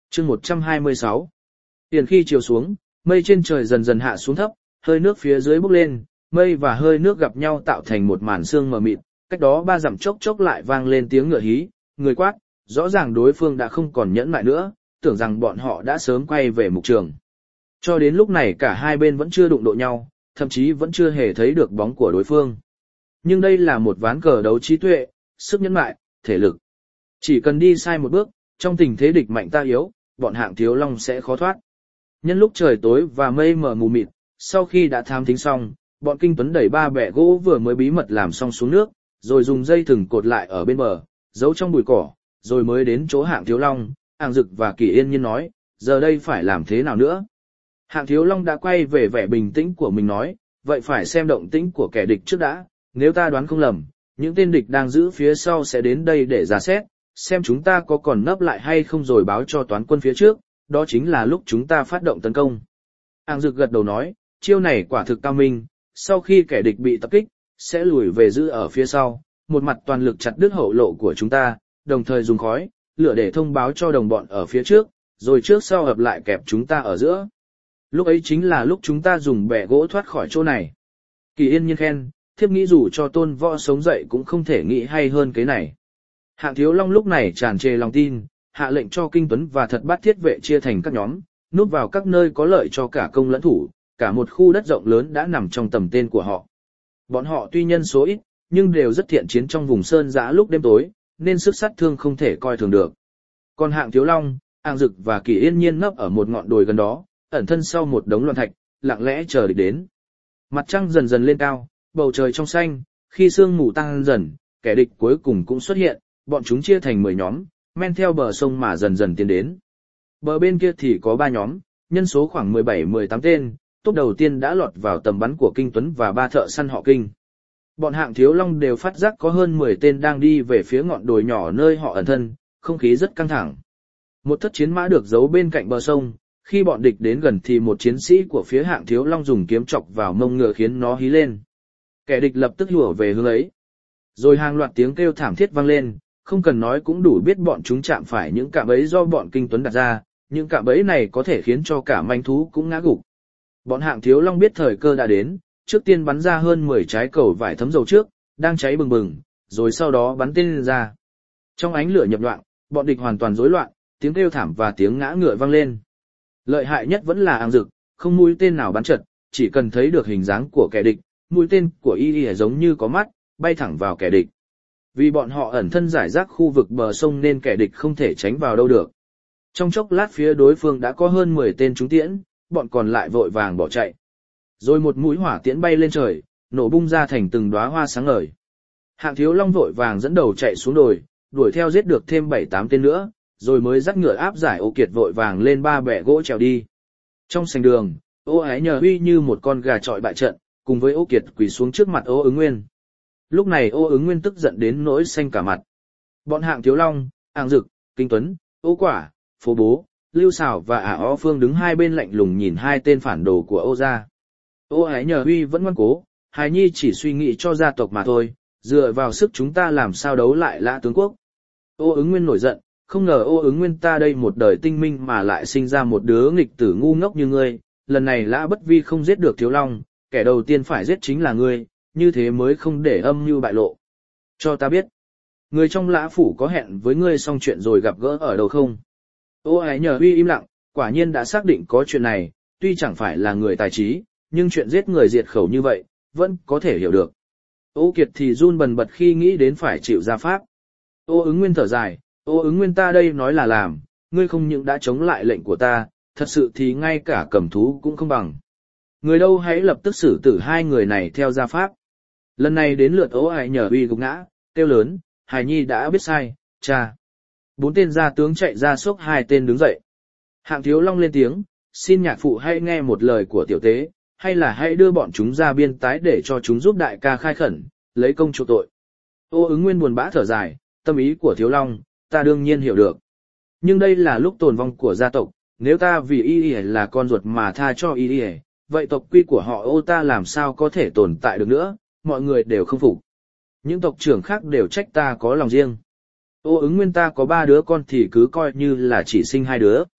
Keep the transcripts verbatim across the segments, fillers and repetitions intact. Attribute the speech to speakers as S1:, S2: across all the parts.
S1: Chương một trăm hai mươi sáu. Tiền khi chiều xuống, mây trên trời dần dần hạ xuống thấp, hơi nước phía dưới bốc lên, mây và hơi nước gặp nhau tạo thành một màn sương mờ mịt, cách đó ba dặm chốc chốc lại vang lên tiếng ngựa hí, người quát, rõ ràng đối phương đã không còn nhẫn nại nữa, tưởng rằng bọn họ đã sớm quay về mục trường. Cho đến lúc này cả hai bên vẫn chưa đụng độ nhau, thậm chí vẫn chưa hề thấy được bóng của đối phương. Nhưng đây là một ván cờ đấu trí tuệ, sức nhẫn nại, thể lực. Chỉ cần đi sai một bước, trong tình thế địch mạnh ta yếu, bọn Hạng Thiếu Long sẽ khó thoát. Nhân lúc trời tối và mây mờ mù mịt, sau khi đã thám thính xong, bọn Kinh Tuấn đẩy ba bè gỗ vừa mới bí mật làm xong xuống nước, rồi dùng dây thừng cột lại ở bên bờ, giấu trong bụi cỏ, rồi mới đến chỗ Hạng Thiếu Long. Hạng Dực và Kỳ Yên Nhiên nói, giờ đây phải làm thế nào nữa? Hạng Thiếu Long đã quay về vẻ bình tĩnh của mình nói, vậy phải xem động tĩnh của kẻ địch trước đã, nếu ta đoán không lầm, những tên địch đang giữ phía sau sẽ đến đây để rà xét, xem chúng ta có còn nấp lại hay không rồi báo cho toán quân phía trước, đó chính là lúc chúng ta phát động tấn công. Hạng Dực gật đầu nói, chiêu này quả thực cao minh, sau khi kẻ địch bị tập kích, sẽ lùi về giữ ở phía sau, một mặt toàn lực chặt đứt hậu lộ của chúng ta, đồng thời dùng khói, lửa để thông báo cho đồng bọn ở phía trước, rồi trước sau hợp lại kẹp chúng ta ở giữa. Lúc ấy chính là lúc chúng ta dùng bè gỗ thoát khỏi chỗ này. Kỳ Yên Nhiên khen, thiếp nghĩ dù cho Tôn Võ sống dậy cũng không thể nghĩ hay hơn cái này. Hạng Thiếu Long lúc này tràn trề lòng tin, hạ lệnh cho Kinh Tuấn và Thật Bát Thiết vệ chia thành các nhóm, núp vào các nơi có lợi cho cả công lẫn thủ, cả một khu đất rộng lớn đã nằm trong tầm tên của họ. Bọn họ tuy nhân số ít, nhưng đều rất thiện chiến trong vùng sơn dã lúc đêm tối, nên sức sát thương không thể coi thường được. Còn Hạng Thiếu Long, Hạng Dực và Kỳ Yên Nhiên nấp ở một ngọn đồi gần đó, ẩn thân sau một đống loạn thạch, lặng lẽ chờ địch đến. Mặt trăng dần dần lên cao, bầu trời trong xanh, khi sương mù tăng dần, kẻ địch cuối cùng cũng xuất hiện, bọn chúng chia thành mười nhóm, men theo bờ sông mà dần dần tiến đến. Bờ bên kia thì có ba nhóm, nhân số khoảng mười bảy mười tám tên, top đầu tiên đã lọt vào tầm bắn của Kinh Tuấn và ba thợ săn họ Kinh. Bọn Hạng Thiếu Long đều phát giác có hơn mười tên đang đi về phía ngọn đồi nhỏ nơi họ ẩn thân, không khí rất căng thẳng. Một thất chiến mã được giấu bên cạnh bờ sông, khi bọn địch đến gần thì một chiến sĩ của phía Hạng Thiếu Long dùng kiếm chọc vào mông ngựa khiến nó hí lên. Kẻ địch lập tức hùa về hướng ấy. Rồi hàng loạt tiếng kêu thảm thiết vang lên, không cần nói cũng đủ biết bọn chúng chạm phải những cạm bẫy do bọn Kinh Tuấn đặt ra, những cạm bẫy này có thể khiến cho cả manh thú cũng ngã gục. Bọn Hạng Thiếu Long biết thời cơ đã đến, trước tiên bắn ra hơn mười trái cầu vải thấm dầu trước, đang cháy bừng bừng, rồi sau đó bắn tên lên ra. Trong ánh lửa nhập loạn, bọn địch hoàn toàn rối loạn, tiếng kêu thảm và tiếng ngã ngựa vang lên. Lợi hại nhất vẫn là Hạng Dực, không mũi tên nào bắn trật, chỉ cần thấy được hình dáng của kẻ địch, mũi tên của y y giống như có mắt, bay thẳng vào kẻ địch. Vì bọn họ ẩn thân giải rác khu vực bờ sông nên kẻ địch không thể tránh vào đâu được. Trong chốc lát phía đối phương đã có hơn mười tên trúng tiễn, bọn còn lại vội vàng bỏ chạy. Rồi một mũi hỏa tiễn bay lên trời, nổ bung ra thành từng đóa hoa sáng ngời. Hạng Thiếu Long vội vàng dẫn đầu chạy xuống đồi, đuổi theo giết được thêm bảy tám tên nữa, rồi mới dắt ngựa áp giải Ô Kiệt vội vàng lên ba bè gỗ trèo đi. Trong sành đường, Ô Ái Nhờ Huy như một con gà trọi bại trận, cùng với Ô Kiệt quỳ xuống trước mặt Ô Ứng Nguyên. Lúc này Ô Ứng Nguyên tức giận đến nỗi xanh cả mặt. Bọn Hạng Thiếu Long, Hạng Dực, Kinh Tuấn, Ô Quả, Phố Bố, Lưu Sảo và Ả O Phương đứng hai bên lạnh lùng nhìn hai tên phản đồ của Ô gia. Ô Ái Nhờ Huy vẫn ngoan cố, hài nhi chỉ suy nghĩ cho gia tộc mà thôi, dựa vào sức chúng ta làm sao đấu lại Lã tướng quốc. Ô Ứng Nguyên nổi giận, không ngờ Ô Ứng Nguyên ta đây một đời tinh minh mà lại sinh ra một đứa nghịch tử ngu ngốc như ngươi, lần này Lã Bất Vi không giết được Thiếu Long, kẻ đầu tiên phải giết chính là ngươi, như thế mới không để âm mưu bại lộ. Cho ta biết, người trong Lã phủ có hẹn với ngươi xong chuyện rồi gặp gỡ ở đâu không? Ô Ái Nhờ Huy im lặng, quả nhiên đã xác định có chuyện này, tuy chẳng phải là người tài trí, nhưng chuyện giết người diệt khẩu như vậy, vẫn có thể hiểu được. Ô Kiệt thì run bần bật khi nghĩ đến phải chịu gia pháp. Ô Ứng Nguyên thở dài, Ô Ứng Nguyên ta đây nói là làm, ngươi không những đã chống lại lệnh của ta, thật sự thì ngay cả cầm thú cũng không bằng. Người đâu hãy lập tức xử tử hai người này theo gia pháp. Lần này đến lượt Ô Ái Nhờ Huy gục ngã, kêu lớn, hài nhi đã biết sai, cha. Bốn tên gia tướng chạy ra xốc hai tên đứng dậy. Hạng Thiếu Long lên tiếng, xin nhạc phụ hãy nghe một lời của tiểu tế, hay là hãy đưa bọn chúng ra biên tái để cho chúng giúp đại ca khai khẩn, lấy công chuộc tội. Ô Ứng Nguyên buồn bã thở dài, tâm ý của Thiếu Long, ta đương nhiên hiểu được. Nhưng đây là lúc tồn vong của gia tộc, nếu ta vì y y là con ruột mà tha cho y y, vậy tộc quy của họ Ô ta làm sao có thể tồn tại được nữa, mọi người đều không phục. Những tộc trưởng khác đều trách ta có lòng riêng. Ô Ứng Nguyên ta có ba đứa con thì cứ coi như là chỉ sinh hai đứa,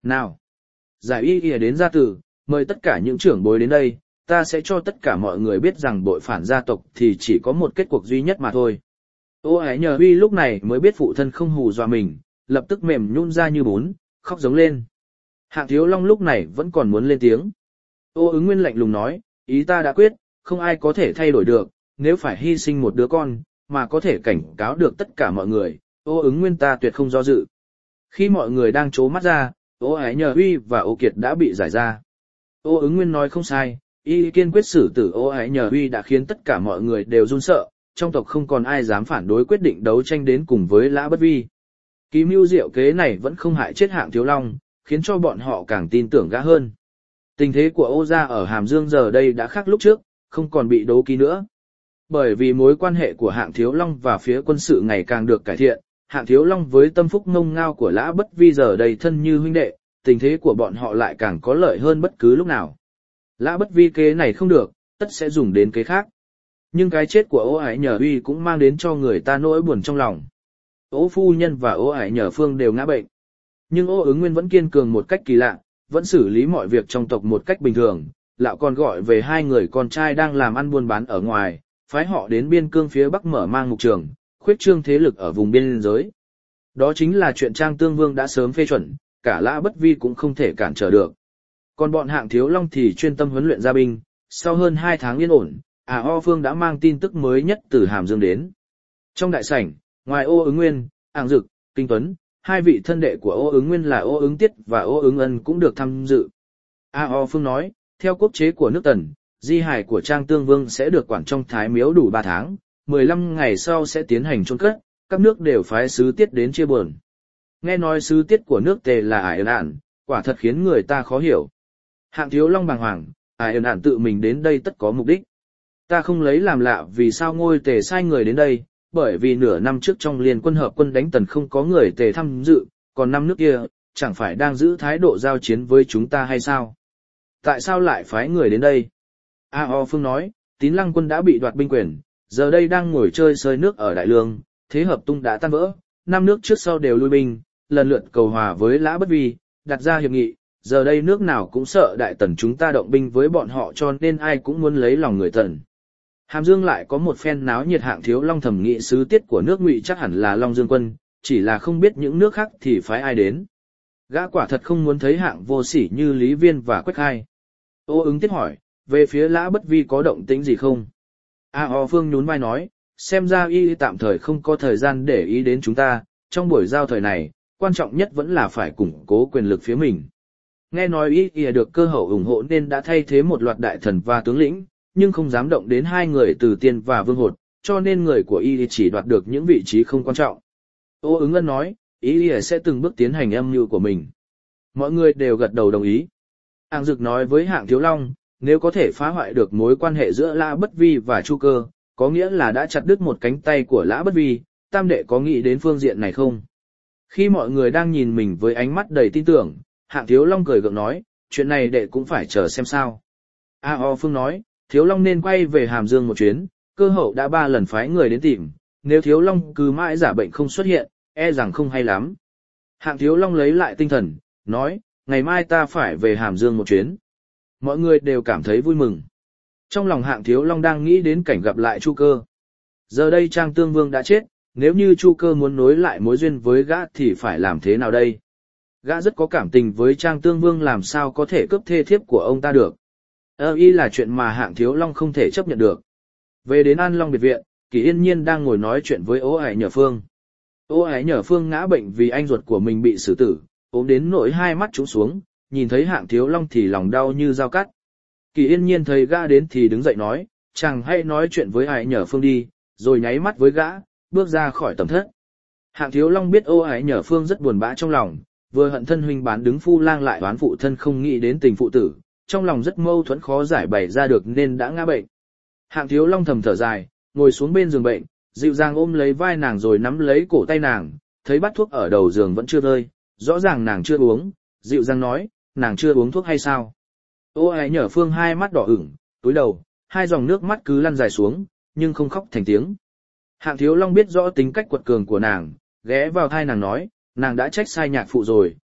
S1: Nào, giải y y đến gia tử, mời tất cả những trưởng bối đến đây, ta sẽ cho tất cả mọi người biết rằng bội phản gia tộc thì chỉ có một kết cuộc duy nhất mà thôi. Ô ấy nhờ Huy lúc này mới biết phụ thân không hù dọa mình, lập tức mềm nhũn ra như bún, khóc giống lên. Hạng Thiếu Long lúc này vẫn còn muốn lên tiếng. Ô ứng nguyên lạnh lùng nói, ý ta đã quyết, không ai có thể thay đổi được, nếu phải hy sinh một đứa con, mà có thể cảnh cáo được tất cả mọi người, ô ứng nguyên ta tuyệt không do dự. Khi mọi người đang trố mắt ra, ô ấy nhờ Huy và ô Kiệt đã bị giải ra. Ô ứng nguyên nói không sai, y kiên quyết xử tử ô ấy nhờ Huy đã khiến tất cả mọi người đều run sợ, trong tộc không còn ai dám phản đối quyết định đấu tranh đến cùng với Lã Bất Vi. Ký mưu diệu kế này vẫn không hại chết Hạng Thiếu Long, khiến cho bọn họ càng tin tưởng gã hơn. Tình thế của Ô gia ở Hàm Dương giờ đây đã khác lúc trước, không còn bị đố kỵ nữa. Bởi vì mối quan hệ của Hạng Thiếu Long và phía quân sự ngày càng được cải thiện, Hạng Thiếu Long với tâm phúc ngông ngao của Lã Bất Vi giờ đầy thân như huynh đệ, tình thế của bọn họ lại càng có lợi hơn bất cứ lúc nào. Lã Bất Vi kế này không được, tất sẽ dùng đến kế khác. Nhưng cái chết của Ô Ải Nhờ Uy cũng mang đến cho người ta nỗi buồn trong lòng. Ô phu nhân và Ô Ải Nhờ Phương đều ngã bệnh. Nhưng Ô Ứng Nguyên vẫn kiên cường một cách kỳ lạ, vẫn xử lý mọi việc trong tộc một cách bình thường. Lão còn gọi về hai người con trai đang làm ăn buôn bán ở ngoài, phái họ đến biên cương phía Bắc mở mang mục trường, khuyết trương thế lực ở vùng biên giới. Đó chính là chuyện Trang Tương Vương đã sớm phê chuẩn, cả Lã Bất Vi cũng không thể cản trở được. Còn bọn Hạng Thiếu Long thì chuyên tâm huấn luyện gia binh, sau hơn hai tháng yên ổn, À O Phương đã mang tin tức mới nhất từ Hàm Dương đến. Trong đại sảnh, ngoài Ô Ứng Nguyên, Ảng Dực, Kinh Tuấn, hai vị thân đệ của Ô Ứng Nguyên là Ô Ứng Tiết và Ô Ứng Ân cũng được tham dự. A O Phương nói, theo quốc chế của nước Tần, di hài của Trang Tương Vương sẽ được quản trong Thái Miếu đủ ba tháng, mười lăm ngày sau sẽ tiến hành chôn cất, các nước đều phái sứ tiết đến chia buồn. Nghe nói sứ tiết của nước Tề là Ải Ân Ản, quả thật khiến người ta khó hiểu. Hạng Thiếu Long bàng hoàng, Ải Ân Ản tự mình đến đây tất có mục đích. Ta không lấy làm lạ vì sao ngôi Tề sai người đến đây, bởi vì nửa năm trước trong liên quân hợp quân đánh Tần không có người Tề tham dự, còn năm nước kia, chẳng phải đang giữ thái độ giao chiến với chúng ta hay sao? Tại sao lại phái người đến đây? A O Phương nói, Tín Lăng quân đã bị đoạt binh quyền, giờ đây đang ngồi chơi sơi nước ở Đại Lương, thế hợp tung đã tan vỡ, năm nước trước sau đều lui binh, lần lượt cầu hòa với Lã Bất Vi, đặt ra hiệp nghị, giờ đây nước nào cũng sợ Đại Tần chúng ta động binh với bọn họ cho nên ai cũng muốn lấy lòng người Tần. Hàm Dương lại có một phen náo nhiệt. Hạng Thiếu Long thẩm nghị sứ tiết của nước Ngụy chắc hẳn là Long Dương quân, chỉ là không biết những nước khác thì phái ai đến. Gã quả thật không muốn thấy hạng vô sỉ như Lý Viên và Quách Khai. Ô Ứng Tiết hỏi, về phía Lã Bất Vi có động tĩnh gì không? A O Phương nhún vai nói, xem ra y tạm thời không có thời gian để ý đến chúng ta, trong buổi giao thời này, quan trọng nhất vẫn là phải củng cố quyền lực phía mình. Nghe nói y y được cơ hậu ủng hộ nên đã thay thế một loạt đại thần và tướng lĩnh, nhưng không dám động đến hai người Từ Tiên và Vương Hột, cho nên người của y chỉ đoạt được những vị trí không quan trọng. Ô Ứng Ân nói, y y sẽ từng bước tiến hành âm mưu của mình. Mọi người đều gật đầu đồng ý. Ảng Dực nói với Hạng Thiếu Long, nếu có thể phá hoại được mối quan hệ giữa Lã Bất Vi và Chu Cơ, có nghĩa là đã chặt đứt một cánh tay của Lã Bất Vi, tam đệ có nghĩ đến phương diện này không? Khi mọi người đang nhìn mình với ánh mắt đầy tin tưởng, Hạng Thiếu Long cười gượng nói, chuyện này đệ cũng phải chờ xem sao. A O Phương nói, Thiếu Long nên quay về Hàm Dương một chuyến, cơ hậu đã ba lần phái người đến tìm, nếu Thiếu Long cứ mãi giả bệnh không xuất hiện, e rằng không hay lắm. Hạng Thiếu Long lấy lại tinh thần, nói, ngày mai ta phải về Hàm Dương một chuyến. Mọi người đều cảm thấy vui mừng. Trong lòng Hạng Thiếu Long đang nghĩ đến cảnh gặp lại Chu Cơ. Giờ đây Trang Tương Vương đã chết, nếu như Chu Cơ muốn nối lại mối duyên với gã thì phải làm thế nào đây? Gã rất có cảm tình với Trang Tương Vương, làm sao có thể cướp thê thiếp của ông ta được. Ơ y là chuyện mà Hạng Thiếu Long không thể chấp nhận được. Về đến An Long biệt viện, Kỳ Yên Nhiên đang ngồi nói chuyện với Ô Ải Nhờ Phương. Ô Ải Nhờ Phương ngã bệnh vì anh ruột của mình bị xử tử, ốm đến nỗi hai mắt trũng xuống, nhìn thấy Hạng Thiếu Long thì lòng đau như dao cắt. Kỳ Yên Nhiên thấy gã đến thì đứng dậy nói, chàng hãy nói chuyện với Ải Nhờ Phương đi, rồi nháy mắt với gã, bước ra khỏi tầm thất. Hạng Thiếu Long biết Ô Ải Nhờ Phương rất buồn bã trong lòng, vừa hận thân huynh bán đứng phu lang lại oán phụ thân không nghĩ đến tình phụ tử, trong lòng rất mâu thuẫn khó giải bày ra được nên đã ngã bệnh. Hạng Thiếu Long thầm thở dài, ngồi xuống bên giường bệnh, dịu dàng ôm lấy vai nàng rồi nắm lấy cổ tay nàng, thấy bát thuốc ở đầu giường vẫn chưa rơi, rõ ràng nàng chưa uống, dịu dàng nói, nàng chưa uống thuốc hay sao? Ô Ải Nhờ Phương hai mắt đỏ ửng, túi đầu, hai dòng nước mắt cứ lăn dài xuống, nhưng không khóc thành tiếng. Hạng Thiếu Long biết rõ tính cách quật cường của nàng, ghé vào tai nàng nói, nàng đã trách sai nhạc phụ rồi,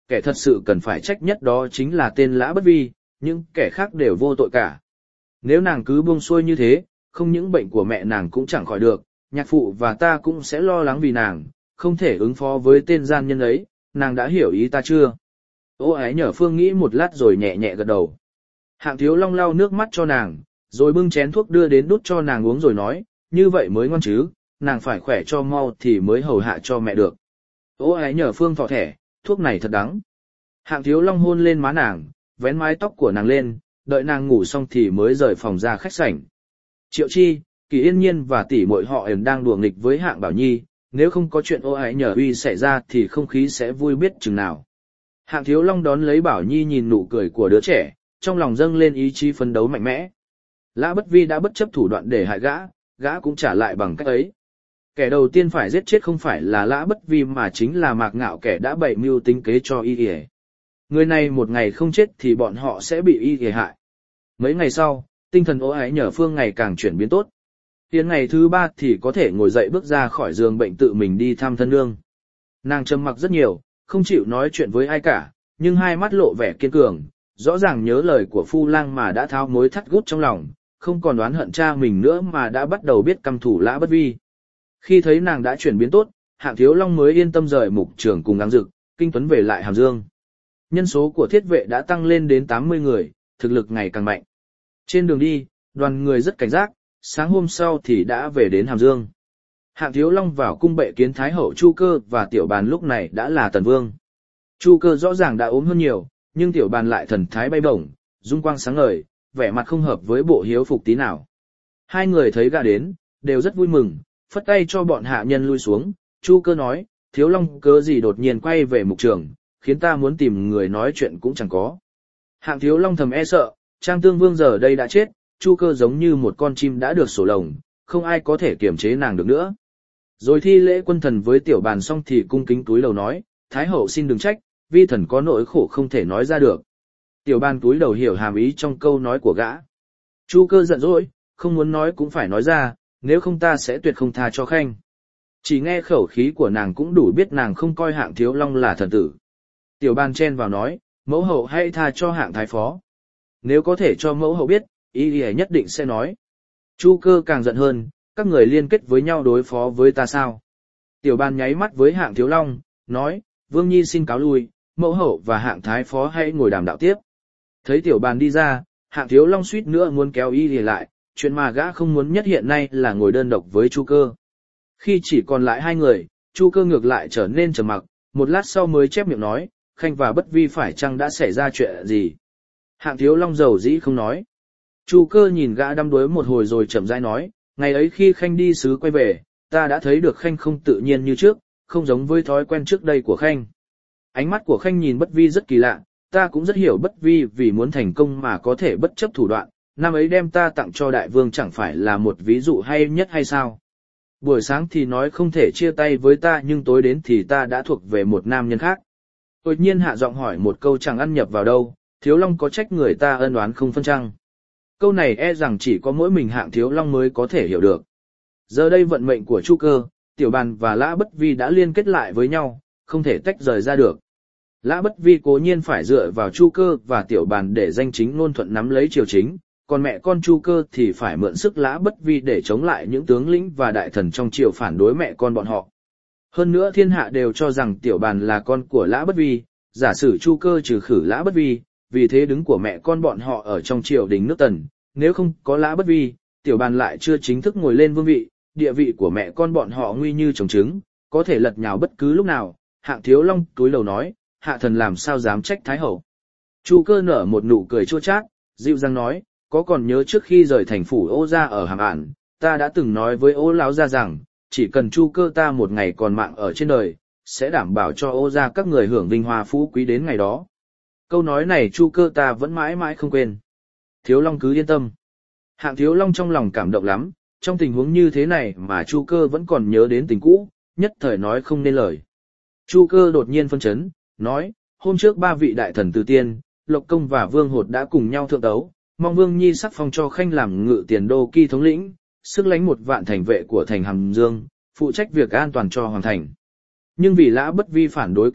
S1: kẻ thật sự cần phải trách nhất đó chính là tên Lã Bất Vi, những kẻ khác đều vô tội cả. Nếu nàng cứ buông xuôi như thế, không những bệnh của mẹ nàng cũng chẳng khỏi được, nhạc phụ và ta cũng sẽ lo lắng vì nàng, không thể ứng phó với tên gian nhân ấy, nàng đã hiểu ý ta chưa? Ô Ái Nhở Phương nghĩ một lát rồi nhẹ nhẹ gật đầu. Hạng Thiếu Long lau nước mắt cho nàng, rồi bưng chén thuốc đưa đến đút cho nàng uống rồi nói, như vậy mới ngon chứ, nàng phải khỏe cho mau thì mới hầu hạ cho mẹ được. Ô Ái Nhở Phương thỏ thẻ, thuốc này thật đắng. Hạng Thiếu Long hôn lên má nàng, vén mái tóc của nàng lên, đợi nàng ngủ xong thì mới rời phòng ra khách sảnh. Triệu Chi, Kỳ Yên Nhiên và tỷ muội họ ẩn đang đùa nghịch với Hạng Bảo Nhi, nếu không có chuyện Ô Ái Nhở Uy xảy ra thì không khí sẽ vui biết chừng nào. Hạng Thiếu Long đón lấy Bảo Nhi nhìn nụ cười của đứa trẻ, trong lòng dâng lên ý chí phấn đấu mạnh mẽ. Lã Bất Vi đã bất chấp thủ đoạn để hại gã, gã cũng trả lại bằng cách ấy. Kẻ đầu tiên phải giết chết không phải là Lã Bất Vi mà chính là Mạc Ngạo, kẻ đã bày mưu tính kế cho y y. Người này một ngày không chết thì bọn họ sẽ bị y y hại. Mấy ngày sau, tinh thần Ô Ái Nhở Phương ngày càng chuyển biến tốt. Đến ngày thứ ba thì có thể ngồi dậy bước ra khỏi giường bệnh tự mình đi thăm thân nương. Nàng trầm mặc rất nhiều, không chịu nói chuyện với ai cả, nhưng hai mắt lộ vẻ kiên cường, rõ ràng nhớ lời của Phu Lang mà đã tháo mối thắt gút trong lòng, không còn oán hận cha mình nữa mà đã bắt đầu biết căm thù Lã Bất Vi. Khi thấy nàng đã chuyển biến tốt, Hạng Thiếu Long mới yên tâm rời mục trường cùng Áng Dực, Kinh Tuấn về lại Hàm Dương. Nhân số của thiết vệ đã tăng lên đến tám mươi người, thực lực ngày càng mạnh. Trên đường đi, đoàn người rất cảnh giác, sáng hôm sau thì đã về đến Hàm Dương. Hạng Thiếu Long vào cung bệ kiến Thái hậu Chu Cơ và Tiểu Bàn lúc này đã là Tần Vương. Chu Cơ rõ ràng đã ốm hơn nhiều, nhưng Tiểu Bàn lại thần thái bay bổng, dung quang sáng ngời, vẻ mặt không hợp với bộ hiếu phục tí nào. Hai người thấy gã đến, đều rất vui mừng, phất tay cho bọn hạ nhân lui xuống. Chu Cơ nói, Thiếu Long cớ gì đột nhiên quay về mục trường, khiến ta muốn tìm người nói chuyện cũng chẳng có. Hạng Thiếu Long thầm e sợ, Trang Tương Vương giờ đây đã chết, Chu Cơ giống như một con chim đã được sổ lồng, không ai có thể kiềm chế nàng được nữa. Rồi thi lễ quân thần với Tiểu Bàn xong thì cung kính túi đầu nói, Thái hậu xin đừng trách, vi thần có nỗi khổ không thể nói ra được. Tiểu Bàn túi đầu hiểu hàm ý trong câu nói của gã. Chu Cơ giận dỗi, không muốn nói cũng phải nói ra, nếu không ta sẽ tuyệt không tha cho Khanh. Chỉ nghe khẩu khí của nàng cũng đủ biết nàng không coi Hạng Thiếu Long là thần tử. Tiểu Bàn chen vào nói, mẫu hậu hãy tha cho Hạng thái phó. Nếu có thể cho mẫu hậu biết, ý ý nhất định sẽ nói. Chu Cơ càng giận hơn, các người liên kết với nhau đối phó với ta sao? Tiểu Bàn nháy mắt với Hạng Thiếu Long, nói, Vương Nhi xin cáo lui, mẫu hậu và Hạng thái phó hãy ngồi đàm đạo tiếp. Thấy Tiểu Bàn đi ra, Hạng Thiếu Long suýt nữa muốn kéo y lìa lại, chuyện mà gã không muốn nhất hiện nay là ngồi đơn độc với Chu Cơ. Khi chỉ còn lại hai người, Chu Cơ ngược lại trở nên trầm mặc, một lát sau mới chép miệng nói, Khanh và Bất Vi phải chăng đã xảy ra chuyện gì? Hạng Thiếu Long dầu dĩ không nói. Chu Cơ nhìn gã đăm đuối một hồi rồi chậm rãi nói, ngày ấy khi Khanh đi sứ quay về, ta đã thấy được Khanh không tự nhiên như trước, không giống với thói quen trước đây của Khanh. Ánh mắt của Khanh nhìn Bất Vi rất kỳ lạ, ta cũng rất hiểu Bất Vi vì muốn thành công mà có thể bất chấp thủ đoạn, năm ấy đem ta tặng cho đại vương chẳng phải là một ví dụ hay nhất hay sao? Buổi sáng thì nói không thể chia tay với ta nhưng tối đến thì ta đã thuộc về một nam nhân khác. Đột nhiên hạ giọng hỏi một câu chẳng ăn nhập vào đâu, Thiếu Long có trách người ta ân oán không phân chăng? Câu này e rằng chỉ có mỗi mình Hạng Thiếu Long mới có thể hiểu được. Giờ đây vận mệnh của Chu Cơ, Tiểu Bàn và Lã Bất Vi đã liên kết lại với nhau, không thể tách rời ra được. Lã Bất Vi cố nhiên phải dựa vào Chu Cơ và Tiểu Bàn để danh chính ngôn thuận nắm lấy triều chính, còn mẹ con Chu Cơ thì phải mượn sức Lã Bất Vi để chống lại những tướng lĩnh và đại thần trong triều phản đối mẹ con bọn họ. Hơn nữa thiên hạ đều cho rằng Tiểu Bàn là con của Lã Bất Vi, giả sử Chu Cơ trừ khử Lã Bất Vi, vì thế đứng của mẹ con bọn họ ở trong triều đình nước Tần, nếu không có Lã Bất Vi, Tiểu Bàn lại chưa chính thức ngồi lên vương vị, địa vị của mẹ con bọn họ nguy như trồng trứng, có thể lật nhào bất cứ lúc nào. Hạng Thiếu Long túi lầu nói, hạ thần làm sao dám trách Thái hậu. Chu Cơ nở một nụ cười chua chát, dịu dàng nói, có còn nhớ trước khi rời thành phủ Ô gia ở Hàm Ản, ta đã từng nói với Ô lão gia rằng, chỉ cần Chu Cơ ta một ngày còn mạng ở trên đời, sẽ đảm bảo cho Ô gia các người hưởng vinh hoa phú quý đến ngày đó. Câu nói này Chu Cơ ta vẫn mãi mãi không quên. Thiếu Long cứ yên tâm. Hạng Thiếu Long trong lòng cảm động lắm, trong tình huống như thế này mà Chu Cơ vẫn còn nhớ đến tình cũ, nhất thời nói không nên lời. Chu Cơ đột nhiên phân chấn, nói, hôm trước ba vị đại thần Từ Tiên, Lộc Công và Vương Hột đã cùng nhau thượng tấu, mong Vương Nhi sắc phong cho Khanh làm ngự tiền đô kỳ thống lĩnh, sức lãnh một vạn thành vệ của thành Hàm Dương, phụ trách việc an toàn cho hoàng thành. Nhưng vì Lã Bất Vi phản đối kịch liệt,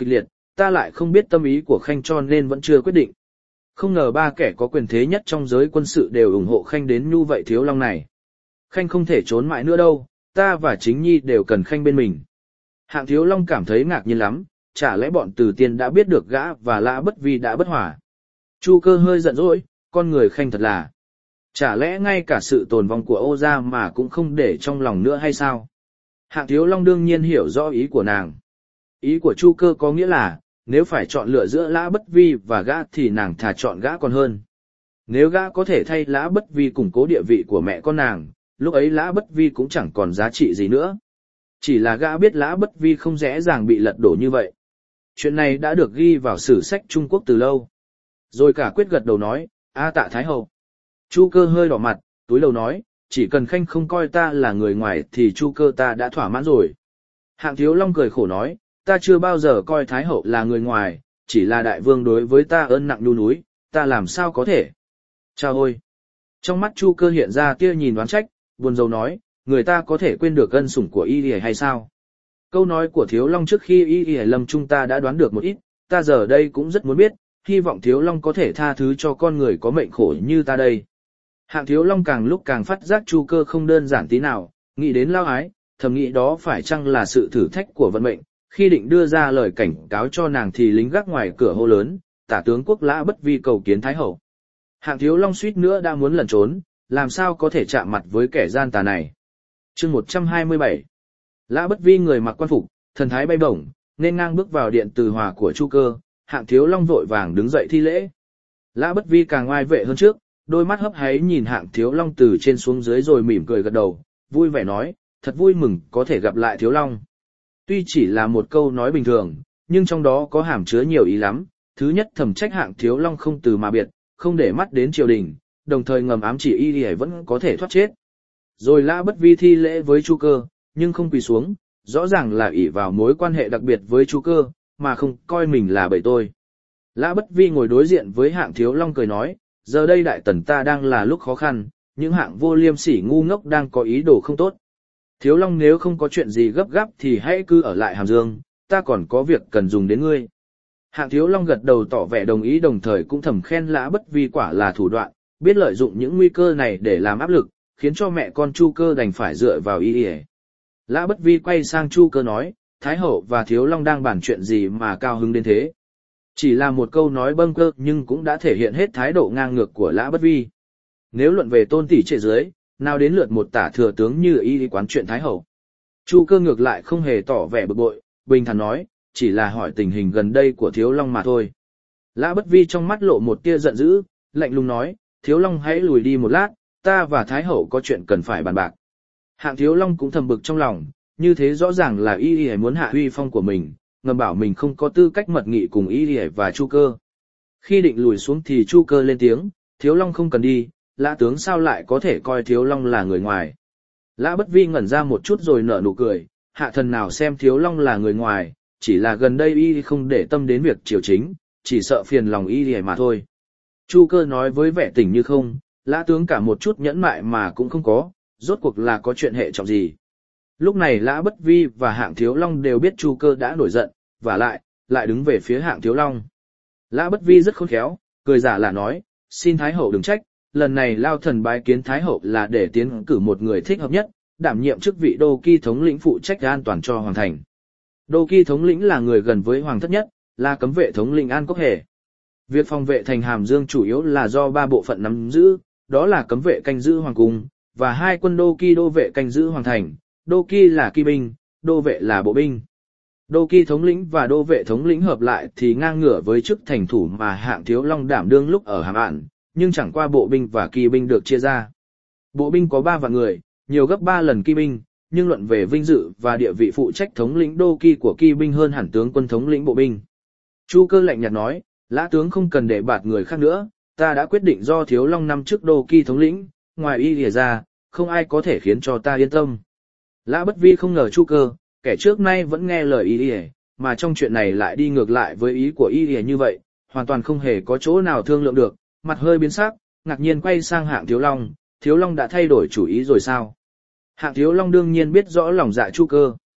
S1: ta lại không biết tâm ý của Khanh cho nên vẫn chưa quyết định. Không ngờ ba kẻ có quyền thế nhất trong giới quân sự đều ủng hộ Khanh đến như vậy Thiếu Long này. Khanh không thể trốn mãi nữa đâu, ta và Chính Nhi đều cần Khanh bên mình. Hạng Thiếu Long cảm thấy ngạc nhiên lắm, chả lẽ bọn Từ Tiên đã biết được gã và Lã Bất Vi đã bất hòa. Chu Cơ hơi giận dỗi, con người Khanh thật là. Chả lẽ ngay cả sự tồn vong của Ô gia mà cũng không để trong lòng nữa hay sao? Hạng Thiếu Long đương nhiên hiểu rõ ý của nàng. Ý của Chu Cơ có nghĩa là, nếu phải chọn lựa giữa Lã Bất Vi và gã thì nàng thà chọn gã còn hơn. Nếu gã có thể thay Lã Bất Vi củng cố địa vị của mẹ con nàng, lúc ấy Lã Bất Vi cũng chẳng còn giá trị gì nữa. Chỉ là gã biết Lã Bất Vi không dễ dàng bị lật đổ như vậy. Chuyện này đã được ghi vào sử sách Trung Quốc từ lâu. Rồi cả quyết gật đầu nói, a tạ Thái Hậu. Chu Cơ hơi đỏ mặt, túi đầu nói, chỉ cần Khanh không coi ta là người ngoài thì Chu Cơ ta đã thỏa mãn rồi. Hạng Thiếu Long cười khổ nói, ta chưa bao giờ coi Thái Hậu là người ngoài, chỉ là đại vương đối với ta ơn nặng nhu núi, ta làm sao có thể. Chao ôi! Trong mắt Chu Cơ hiện ra tia nhìn đoán trách, buồn rầu nói, người ta có thể quên được ân sủng của y y hay sao? Câu nói của Thiếu Long trước khi y y lâm chung ta đã đoán được một ít, ta giờ đây cũng rất muốn biết, hy vọng Thiếu Long có thể tha thứ cho con người có mệnh khổ như ta đây. Hạng Thiếu Long càng lúc càng phát giác Chu Cơ không đơn giản tí nào, nghĩ đến lao ái, thầm nghĩ đó phải chăng là sự thử thách của vận mệnh. Khi định đưa ra lời cảnh cáo cho nàng thì lính gác ngoài cửa hô lớn, tả tướng quốc Lã Bất Vi cầu kiến Thái Hậu. Hạng Thiếu Long suýt nữa đã muốn lẩn trốn, làm sao có thể chạm mặt với kẻ gian tà này. Chương một trăm hai mươi bảy. Lã Bất Vi người mặc quan phục, thần thái bay bổng, nên ngang bước vào điện từ hòa của Chu Cơ, Hạng Thiếu Long vội vàng đứng dậy thi lễ. Lã Bất Vi càng oai vệ hơn trước, đôi mắt hấp háy nhìn Hạng Thiếu Long từ trên xuống dưới rồi mỉm cười gật đầu, vui vẻ nói, thật vui mừng có thể gặp lại Thiếu Long. Tuy chỉ là một câu nói bình thường, nhưng trong đó có hàm chứa nhiều ý lắm. Thứ nhất, thầm trách Hạng Thiếu Long không từ mà biệt, không để mắt đến triều đình, đồng thời ngầm ám chỉ y y vẫn có thể thoát chết. Rồi Lã Bất Vi thi lễ với Chu Cơ, nhưng không quỳ xuống, rõ ràng là ỷ vào mối quan hệ đặc biệt với Chu Cơ, mà không coi mình là bầy tôi. Lã Bất Vi ngồi đối diện với Hạng Thiếu Long cười nói, giờ đây đại tần ta đang là lúc khó khăn, những hạng vô liêm sỉ ngu ngốc đang có ý đồ không tốt. Thiếu Long nếu không có chuyện gì gấp gáp thì hãy cứ ở lại Hàm Dương, ta còn có việc cần dùng đến ngươi. Hạng Thiếu Long gật đầu tỏ vẻ đồng ý, đồng thời cũng thầm khen Lã Bất Vi quả là thủ đoạn, biết lợi dụng những nguy cơ này để làm áp lực, khiến cho mẹ con Chu Cơ đành phải dựa vào y y. Lã Bất Vi quay sang Chu Cơ nói, Thái Hậu và Thiếu Long đang bàn chuyện gì mà cao hứng đến thế. Chỉ là một câu nói bâng quơ nhưng cũng đã thể hiện hết thái độ ngang ngược của Lã Bất Vi. Nếu luận về tôn tỷ trệ dưới, nào đến lượt một tả thừa tướng như y quán chuyện Thái Hậu. Chu Cơ ngược lại không hề tỏ vẻ bực bội, bình thản nói, chỉ là hỏi tình hình gần đây của Thiếu Long mà thôi. Lã Bất Vi trong mắt lộ một tia giận dữ, lạnh lùng nói, Thiếu Long hãy lùi đi một lát, ta và Thái Hậu có chuyện cần phải bàn bạc. Hạng Thiếu Long cũng thầm bực trong lòng, như thế rõ ràng là y y muốn hạ uy phong của mình, ngầm bảo mình không có tư cách mật nghị cùng y y và Chu Cơ. Khi định lùi xuống thì Chu Cơ lên tiếng, Thiếu Long không cần đi, Lã tướng sao lại có thể coi Thiếu Long là người ngoài. Lã Bất Vi ngẩn ra một chút rồi nở nụ cười, hạ thần nào xem Thiếu Long là người ngoài, chỉ là gần đây y không để tâm đến việc triều chính, chỉ sợ phiền lòng y mà thôi. Chu Cơ nói với vẻ tỉnh như không, Lã tướng cả một chút nhẫn mại mà cũng không có, rốt cuộc là có chuyện hệ trọng gì. Lúc này Lã Bất Vi và Hạng Thiếu Long đều biết Chu Cơ đã nổi giận, và lại, lại đứng về phía Hạng Thiếu Long. Lã Bất Vi rất khôn khéo, cười giả là nói, xin Thái Hậu đừng trách, lần này Lao Thần bái kiến Thái Hậu là để tiến cử một người thích hợp nhất, đảm nhiệm chức vị Đô Ki thống lĩnh phụ trách an toàn cho Hoàng thành. Đô Ki thống lĩnh là người gần với Hoàng thất nhất, là cấm vệ thống lĩnh An Cốc Hề. Việc phòng vệ thành Hàm Dương chủ yếu là do ba bộ phận nắm giữ, đó là cấm vệ canh giữ Hoàng cung, và hai quân Đô Ki đô vệ canh giữ Hoàng thành. Đô Ki là Ki binh, đô vệ là bộ binh. Đô Ki thống lĩnh và đô vệ thống lĩnh hợp lại thì ngang ngửa với chức thành thủ mà Hạng Thiếu Long đảm đương lúc ở Hàm Ạn, nhưng chẳng qua bộ binh và Ki binh được chia ra. Bộ binh có ba vạn người, nhiều gấp ba lần Ki binh, nhưng luận về vinh dự và địa vị phụ trách thống lĩnh Đô Ki của Ki binh hơn hẳn tướng quân thống lĩnh bộ binh. Chu Cơ lạnh nhạt nói, Lã tướng không cần để bạt người khác nữa, ta đã quyết định do Thiếu Long năm chức Đô Ki thống lĩnh, ngoài y lìa ra, không ai có thể khiến cho ta yên tâm. Lã Bất Vi không ngờ Chu Cơ, kẻ trước nay vẫn nghe lời y lìa, mà trong chuyện này lại đi ngược lại với ý của y lìa như vậy, hoàn toàn không hề có chỗ nào thương lượng được, mặt hơi biến sắc, ngạc nhiên quay sang Hạng Thiếu Long, Thiếu Long đã thay đổi chủ ý rồi sao? Hạng Thiếu Long đương nhiên biết rõ lòng dạ Chu Cơ.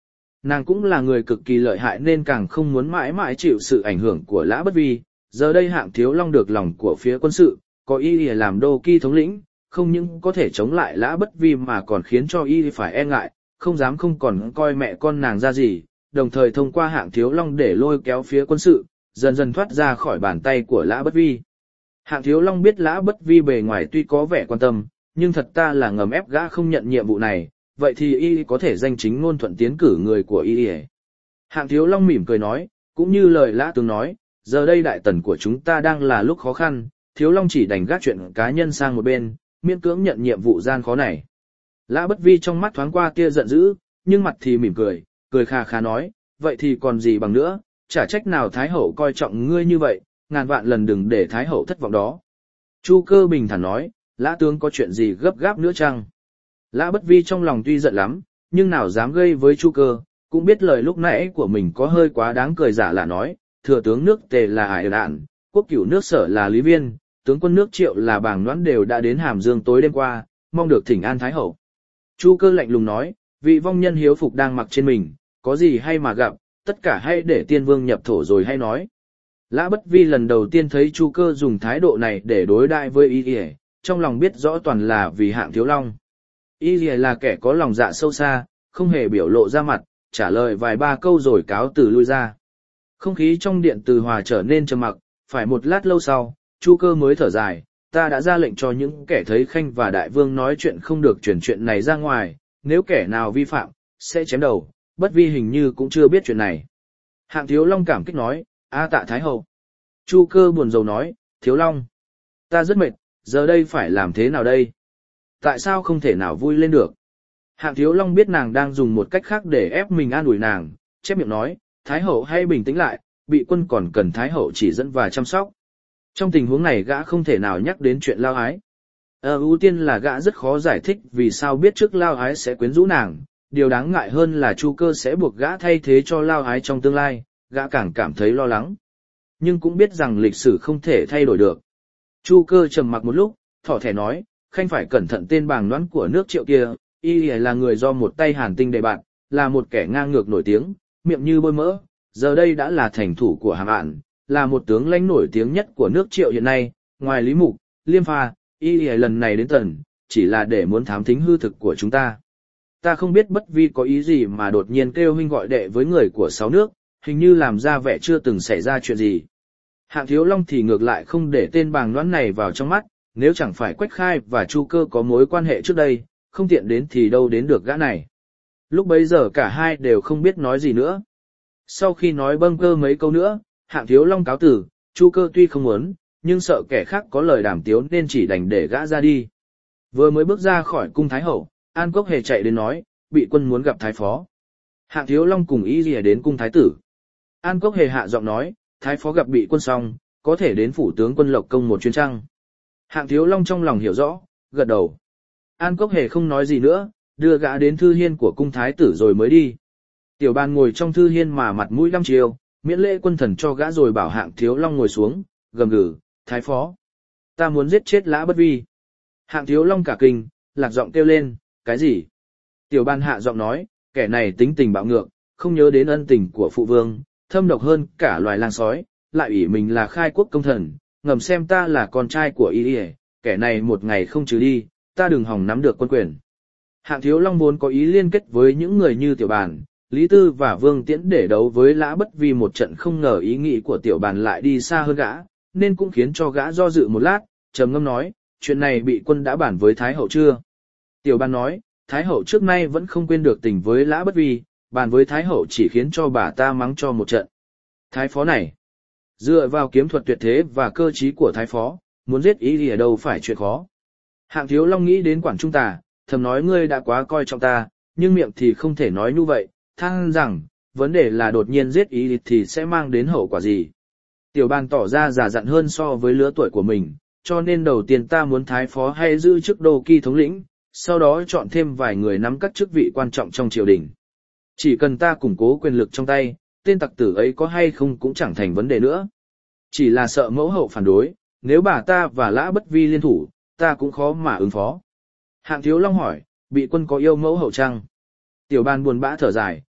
S1: Nàng cũng là người cực kỳ lợi hại nên càng không muốn mãi mãi chịu sự ảnh hưởng của Lã Bất Vi. Giờ đây Hạng Thiếu Long được lòng của phía quân sự, có y làm đô kỳ thống lĩnh, không những có thể chống lại Lã Bất Vi mà còn khiến cho y phải e ngại, không dám không còn coi mẹ con nàng ra gì, đồng thời thông qua Hạng Thiếu Long để lôi kéo phía quân sự, dần dần thoát ra khỏi bàn tay của Lã Bất Vi. Hạng Thiếu Long biết Lã Bất Vi bề ngoài tuy có vẻ quan tâm, nhưng thật ta là ngầm ép gã không nhận nhiệm vụ này, vậy thì y có thể danh chính ngôn thuận tiến cử người của y. Hạng Thiếu Long mỉm cười nói, cũng như lời Lã tướng nói, giờ đây đại tần của chúng ta đang là lúc khó khăn, Thiếu Long chỉ đành gác chuyện cá nhân sang một bên, miễn cưỡng nhận nhiệm vụ gian khó này. Lã Bất Vi trong mắt thoáng qua tia giận dữ, nhưng mặt thì mỉm cười, cười khà khà nói, vậy thì còn gì bằng nữa, chả trách nào Thái Hậu coi trọng ngươi như vậy, ngàn vạn lần đừng để Thái Hậu thất vọng đó. Chu Cơ bình thản nói, Lã tướng có chuyện gì gấp gáp nữa chăng? Lã Bất Vi trong lòng tuy giận lắm, nhưng nào dám gây với Chu Cơ, cũng biết lời lúc nãy của mình có hơi quá đáng, cười giả là nói, thừa tướng nước Tề là Ải Đạn, quốc cửu nước Sở là Lý Viên, tướng quân nước Triệu là Bàng Noãn đều đã đến Hàm Dương tối đêm qua, mong được thỉnh an Thái Hậu. Chu Cơ lạnh lùng nói, vị vong nhân hiếu phục đang mặc trên mình, có gì hay mà gặp, tất cả hãy để tiên vương nhập thổ rồi hay nói. Lã Bất Vi lần đầu tiên thấy Chu Cơ dùng thái độ này để đối đãi với y y, trong lòng biết rõ toàn là vì Hạng Thiếu Long. Y y là kẻ có lòng dạ sâu xa, không hề biểu lộ ra mặt, trả lời vài ba câu rồi cáo từ lui ra. Không khí trong điện từ hòa trở nên trầm mặc, phải một lát lâu sau, Chu Cơ mới thở dài, ta đã ra lệnh cho những kẻ thấy Khanh và Đại Vương nói chuyện không được truyền chuyện này ra ngoài, nếu kẻ nào vi phạm, sẽ chém đầu, Bất Vi hình như cũng chưa biết chuyện này. Hạng Thiếu Long cảm kích nói, a tạ Thái Hậu. Chu Cơ buồn rầu nói, Thiếu Long, ta rất mệt, giờ đây phải làm thế nào đây? Tại sao không thể nào vui lên được? Hạng Thiếu Long biết nàng đang dùng một cách khác để ép mình an ủi nàng, chép miệng nói, Thái Hậu hãy bình tĩnh lại, bị quân còn cần Thái Hậu chỉ dẫn và chăm sóc. Trong tình huống này gã không thể nào nhắc đến chuyện Lao Ái. Ờ, ưu tiên là gã rất khó giải thích vì sao biết trước Lao Ái sẽ quyến rũ nàng, điều đáng ngại hơn là Chu Cơ sẽ buộc gã thay thế cho Lao Ái trong tương lai, gã càng cảm thấy lo lắng. Nhưng cũng biết rằng lịch sử không thể thay đổi được. Chu Cơ trầm mặc một lúc, thỏ thẻ nói, Khanh phải cẩn thận tên Bàng Noãn của nước Triệu kia, y là người do một tay Hàn Tinh đề bạt, là một kẻ ngang ngược nổi tiếng, miệng như bôi mỡ, giờ đây đã là thành thủ của Hàm Ạn, là một tướng lãnh nổi tiếng nhất của nước Triệu hiện nay, ngoài Lý Mục, Liêm Pha, y lần này đến tần, chỉ là để muốn thám thính hư thực của chúng ta. Ta không biết Bất Vi có ý gì mà đột nhiên kêu huynh gọi đệ với người của sáu nước, hình như làm ra vẻ chưa từng xảy ra chuyện gì. Hạng Thiếu Long thì ngược lại không để tên Bàng Noãn này vào trong mắt, nếu chẳng phải Quách Khai và Chu Cơ có mối quan hệ trước đây, không tiện đến thì đâu đến được gã này. Lúc bấy giờ cả hai đều không biết nói gì nữa. Sau khi nói bâng cơ mấy câu nữa, Hạng Thiếu Long cáo từ, Chu Cơ tuy không muốn, nhưng sợ kẻ khác có lời đàm tiếu nên chỉ đành để gã ra đi. Vừa mới bước ra khỏi cung Thái Hậu, An Cốc Hề chạy đến nói, bị quân muốn gặp Thái Phó. Hạng Thiếu Long cùng ý gì đến cung Thái Tử. An Cốc Hề hạ giọng nói, Thái Phó gặp bị quân xong, có thể đến phủ tướng quân Lộc Công một chuyến trăng. Hạng Thiếu Long trong lòng hiểu rõ, gật đầu. An Cốc Hề không nói gì nữa, đưa gã đến thư hiên của cung Thái Tử rồi mới đi. Tiểu Bàn ngồi trong thư hiên mà mặt mũi đăm chiêu, miễn lễ quân thần cho gã rồi bảo Hạng Thiếu Long ngồi xuống, gầm gừ, Thái Phó, ta muốn giết chết Lã Bất Vi. Hạng Thiếu Long cả kinh, lạc giọng kêu lên, cái gì? Tiểu Bàn hạ giọng nói, kẻ này tính tình bạo ngược, không nhớ đến ân tình của phụ vương, thâm độc hơn cả loài lang sói, lại ủy mình là khai quốc công thần, ngầm xem ta là con trai của y, kẻ này một ngày không trừ đi, ta đừng hòng nắm được quân quyền. Hạng Thiếu Long vốn có ý liên kết với những người như Tiểu Bàn, Lý Tư và Vương Tiễn để đấu với Lã Bất Vi, một trận không ngờ ý nghĩ của Tiểu Bàn lại đi xa hơn gã, nên cũng khiến cho gã do dự một lát, trầm ngâm nói, chuyện này bị quân đã bàn với Thái Hậu chưa? Tiểu Bàn nói, Thái Hậu trước nay vẫn không quên được tình với Lã Bất Vi, bàn với Thái Hậu chỉ khiến cho bà ta mắng cho một trận. Thái Phó này, dựa vào kiếm thuật tuyệt thế và cơ trí của Thái Phó, muốn giết ý thì ở đâu phải chuyện khó. Hạng Thiếu Long nghĩ đến Quản Trung Tà, thầm nói ngươi đã quá coi trọng ta, nhưng miệng thì không thể nói như vậy, than rằng, vấn đề là đột nhiên giết ý thì sẽ mang đến hậu quả gì. Tiểu Bàn tỏ ra già dặn hơn so với lứa tuổi của mình, cho nên đầu tiên ta muốn Thái Phó hay giữ chức đô kỳ thống lĩnh, sau đó chọn thêm vài người nắm các chức vị quan trọng trong triều đình. Chỉ cần ta củng cố quyền lực trong tay, tên tặc tử ấy có hay không cũng chẳng thành vấn đề nữa. Chỉ là sợ mẫu hậu phản đối, nếu bà ta và Lã Bất Vi liên thủ, ta cũng khó mà ứng phó. Hạng Thiếu Long hỏi, bị quân có yêu mẫu hậu chăng? Tiểu Bàn buồn bã thở dài,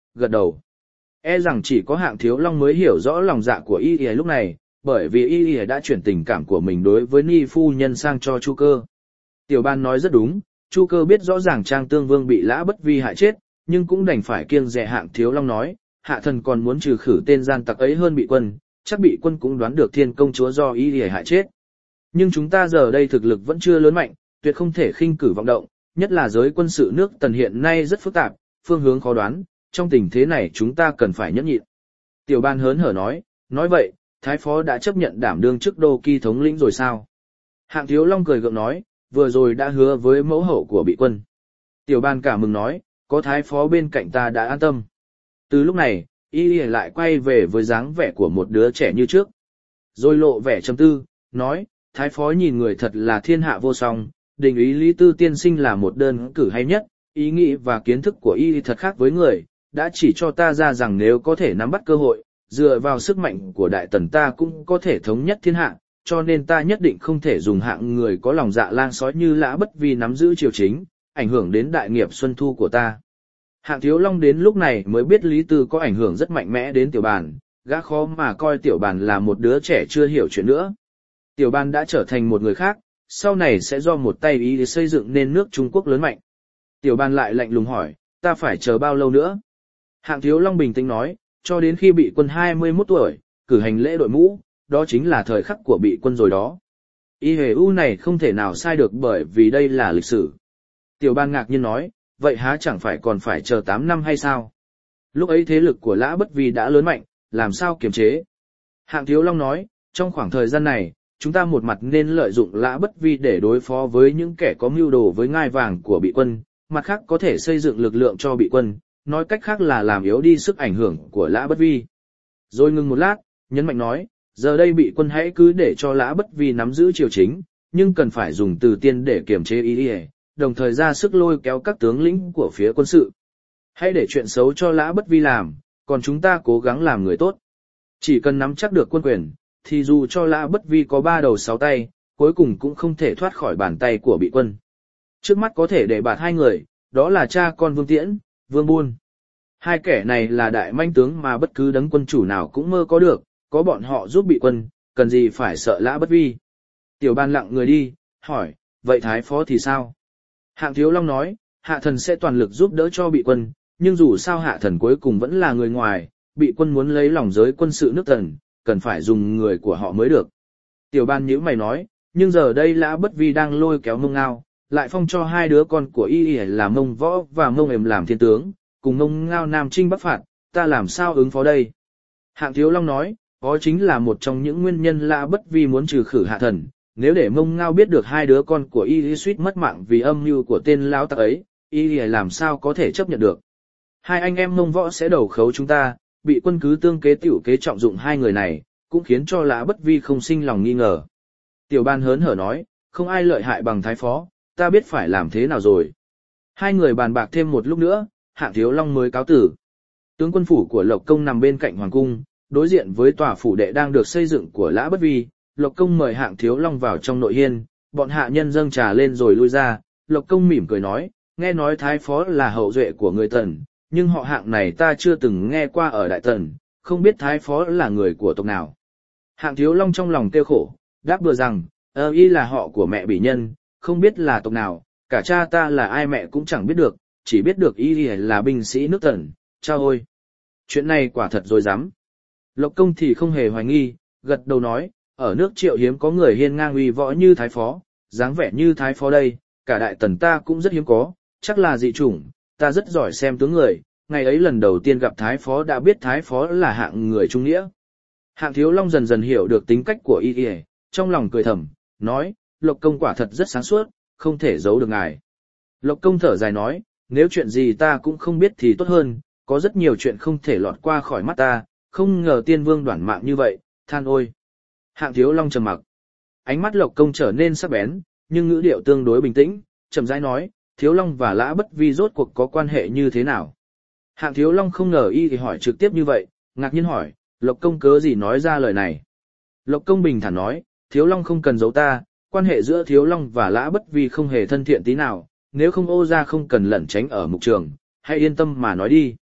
S1: gật đầu. E rằng chỉ có Hạng Thiếu Long mới hiểu rõ lòng dạ của y y lúc này, bởi vì y y đã chuyển tình cảm của mình đối với Ni phu nhân sang cho Chu Cơ. Tiểu Ban nói rất đúng, Chu Cơ biết rõ ràng Trang Tương Vương bị Lã Bất Vi hại chết, nhưng cũng đành phải kiêng dè. Hạng Thiếu Long nói, hạ thần còn muốn trừ khử tên gian tặc ấy hơn Bị Quân, chắc Bị Quân cũng đoán được Thiên công chúa do y y hại chết. Nhưng chúng ta giờ đây thực lực vẫn chưa lớn mạnh, tuyệt không thể khinh cử vọng động, nhất là giới quân sự nước Tần hiện nay rất phức tạp, phương hướng khó đoán, trong tình thế này chúng ta cần phải nhẫn nhịn. Tiểu Ban hớn hở nói, nói vậy, Thái Phó đã chấp nhận đảm đương chức đô kỳ thống lĩnh rồi sao? Hạng Thiếu Long cười gượng nói, vừa rồi đã hứa với mẫu hậu của Bị Quân. Tiểu Ban cả mừng nói, có Thái Phó bên cạnh ta đã an tâm. Từ lúc này, y y lại quay về với dáng vẻ của một đứa trẻ như trước. Rồi lộ vẻ trầm tư, nói, Thái Phó nhìn người thật là thiên hạ vô song, đình ý Lý Tư tiên sinh là một đơn cử hay nhất, ý nghĩ và kiến thức của y thật khác với người, đã chỉ cho ta ra rằng nếu có thể nắm bắt cơ hội, dựa vào sức mạnh của Đại Tần ta cũng có thể thống nhất thiên hạ, cho nên ta nhất định không thể dùng hạng người có lòng dạ lang sói như Lã Bất Vi nắm giữ triều chính, ảnh hưởng đến đại nghiệp xuân thu của ta. Hạng Thiếu Long đến lúc này mới biết Lý Tư có ảnh hưởng rất mạnh mẽ đến Tiểu Bàn, gã khó mà coi Tiểu Bàn là một đứa trẻ chưa hiểu chuyện nữa. Tiểu Bàn đã trở thành một người khác, sau này sẽ do một tay ý để xây dựng nên nước Trung Quốc lớn mạnh. Tiểu Bàn lại lạnh lùng hỏi, ta phải chờ bao lâu nữa? Hạng Thiếu Long bình tĩnh nói, cho đến khi Bị Quân hai mươi mốt tuổi, cử hành lễ đội mũ, đó chính là thời khắc của Bị Quân rồi đó. Ý hề u này không thể nào sai được bởi vì đây là lịch sử. Tiểu Ban ngạc nhiên nói, vậy há chẳng phải còn phải chờ tám năm hay sao? Lúc ấy thế lực của Lã Bất Vi đã lớn mạnh, làm sao kiềm chế? Hạng Thiếu Long nói, trong khoảng thời gian này, chúng ta một mặt nên lợi dụng Lã Bất Vi để đối phó với những kẻ có mưu đồ với ngai vàng của Bị Quân, mặt khác có thể xây dựng lực lượng cho Bị Quân, nói cách khác là làm yếu đi sức ảnh hưởng của Lã Bất Vi. Rồi ngừng một lát, nhấn mạnh nói, giờ đây Bị Quân hãy cứ để cho Lã Bất Vi nắm giữ triều chính, nhưng cần phải dùng từ tiên để kiềm chế ý ý, đồng thời ra sức lôi kéo các tướng lĩnh của phía quân sự. Hãy để chuyện xấu cho Lã Bất Vi làm, còn chúng ta cố gắng làm người tốt. Chỉ cần nắm chắc được quân quyền, thì dù cho Lã Bất Vi có ba đầu sáu tay, cuối cùng cũng không thể thoát khỏi bàn tay của Bị Quân. Trước mắt có thể để bạt hai người, đó là cha con Vương Tiễn, Vương Buôn. Hai kẻ này là đại manh tướng mà bất cứ đấng quân chủ nào cũng mơ có được, có bọn họ giúp Bị Quân, cần gì phải sợ Lã Bất Vi. Tiểu Ban lặng người đi, hỏi, vậy Thái Phó thì sao? Hạng Thiếu Long nói, hạ thần sẽ toàn lực giúp đỡ cho Bị Quân, nhưng dù sao hạ thần cuối cùng vẫn là người ngoài, Bị Quân muốn lấy lòng giới quân sự nước Tần, cần phải dùng người của họ mới được. Tiểu Ban nhíu mày nói, nhưng giờ đây Lã Bất Vi đang lôi kéo Mông Ngao, lại phong cho hai đứa con của y là Mông Võ và Mông Ềm làm thiên tướng, cùng Mông Ngao nam chinh bắc phạt, ta làm sao ứng phó đây? Hạng Thiếu Long nói, đó chính là một trong những nguyên nhân Lã Bất Vi muốn trừ khử hạ thần. Nếu để Mông Ngao biết được hai đứa con của y suýt mất mạng vì âm mưu của tên lão tặc ấy, y làm sao có thể chấp nhận được? Hai anh em Mông Võ sẽ đầu khấu chúng ta, Bị Quân cứ tương kế tiểu kế trọng dụng hai người này, cũng khiến cho Lã Bất Vi không sinh lòng nghi ngờ. Tiểu Ban hớn hở nói, không ai lợi hại bằng Thái Phó, ta biết phải làm thế nào rồi. Hai người bàn bạc thêm một lúc nữa, Hạng Thiếu Long mới cáo tử. Tướng quân phủ của Lộc Công nằm bên cạnh Hoàng Cung, đối diện với tòa phủ đệ đang được xây dựng của Lã Bất Vi. Lộc Công mời Hạng Thiếu Long vào trong nội hiên, bọn hạ nhân dâng trà lên rồi lui ra. Lộc Công mỉm cười nói, nghe nói Thái Phó là hậu duệ của người Tần, nhưng họ Hạng này ta chưa từng nghe qua ở Đại Tần, không biết Thái Phó là người của tộc nào. Hạng Thiếu Long trong lòng tiêu khổ, đáp bừa rằng, ơ y là họ của mẹ Bỉ Nhân, không biết là tộc nào, cả cha ta là ai mẹ cũng chẳng biết được, chỉ biết được y là binh sĩ nước Tần, chao ôi. Chuyện này quả thật rồi dám. Lộc Công thì không hề hoài nghi, gật đầu nói, ở nước Triệu hiếm có người hiên ngang uy võ như Thái Phó, dáng vẻ như Thái Phó đây, cả Đại Tần ta cũng rất hiếm có, chắc là dị chủng, ta rất giỏi xem tướng người, ngày ấy lần đầu tiên gặp Thái Phó đã biết Thái Phó là hạng người trung nghĩa. Hạng Thiếu Long dần dần hiểu được tính cách của y y, trong lòng cười thầm, nói, Lộc Công quả thật rất sáng suốt, không thể giấu được ngài. Lộc Công thở dài nói, nếu chuyện gì ta cũng không biết thì tốt hơn, có rất nhiều chuyện không thể lọt qua khỏi mắt ta, không ngờ tiên vương đoản mạng như vậy, than ôi. Hạng Thiếu Long trầm mặc. Ánh mắt Lộc Công trở nên sắc bén, nhưng ngữ điệu tương đối bình tĩnh, chậm rãi nói, Thiếu Long và Lã Bất Vi rốt cuộc có quan hệ như thế nào? Hạng Thiếu Long không ngờ y thì hỏi trực tiếp như vậy, ngạc nhiên hỏi, Lộc Công cớ gì nói ra lời này? Lộc Công bình thản nói, Thiếu Long không cần giấu ta, quan hệ giữa Thiếu Long và Lã Bất Vi không hề thân thiện tí nào, nếu không ô ra không cần lẩn tránh ở mục trường, hãy yên tâm mà nói đi.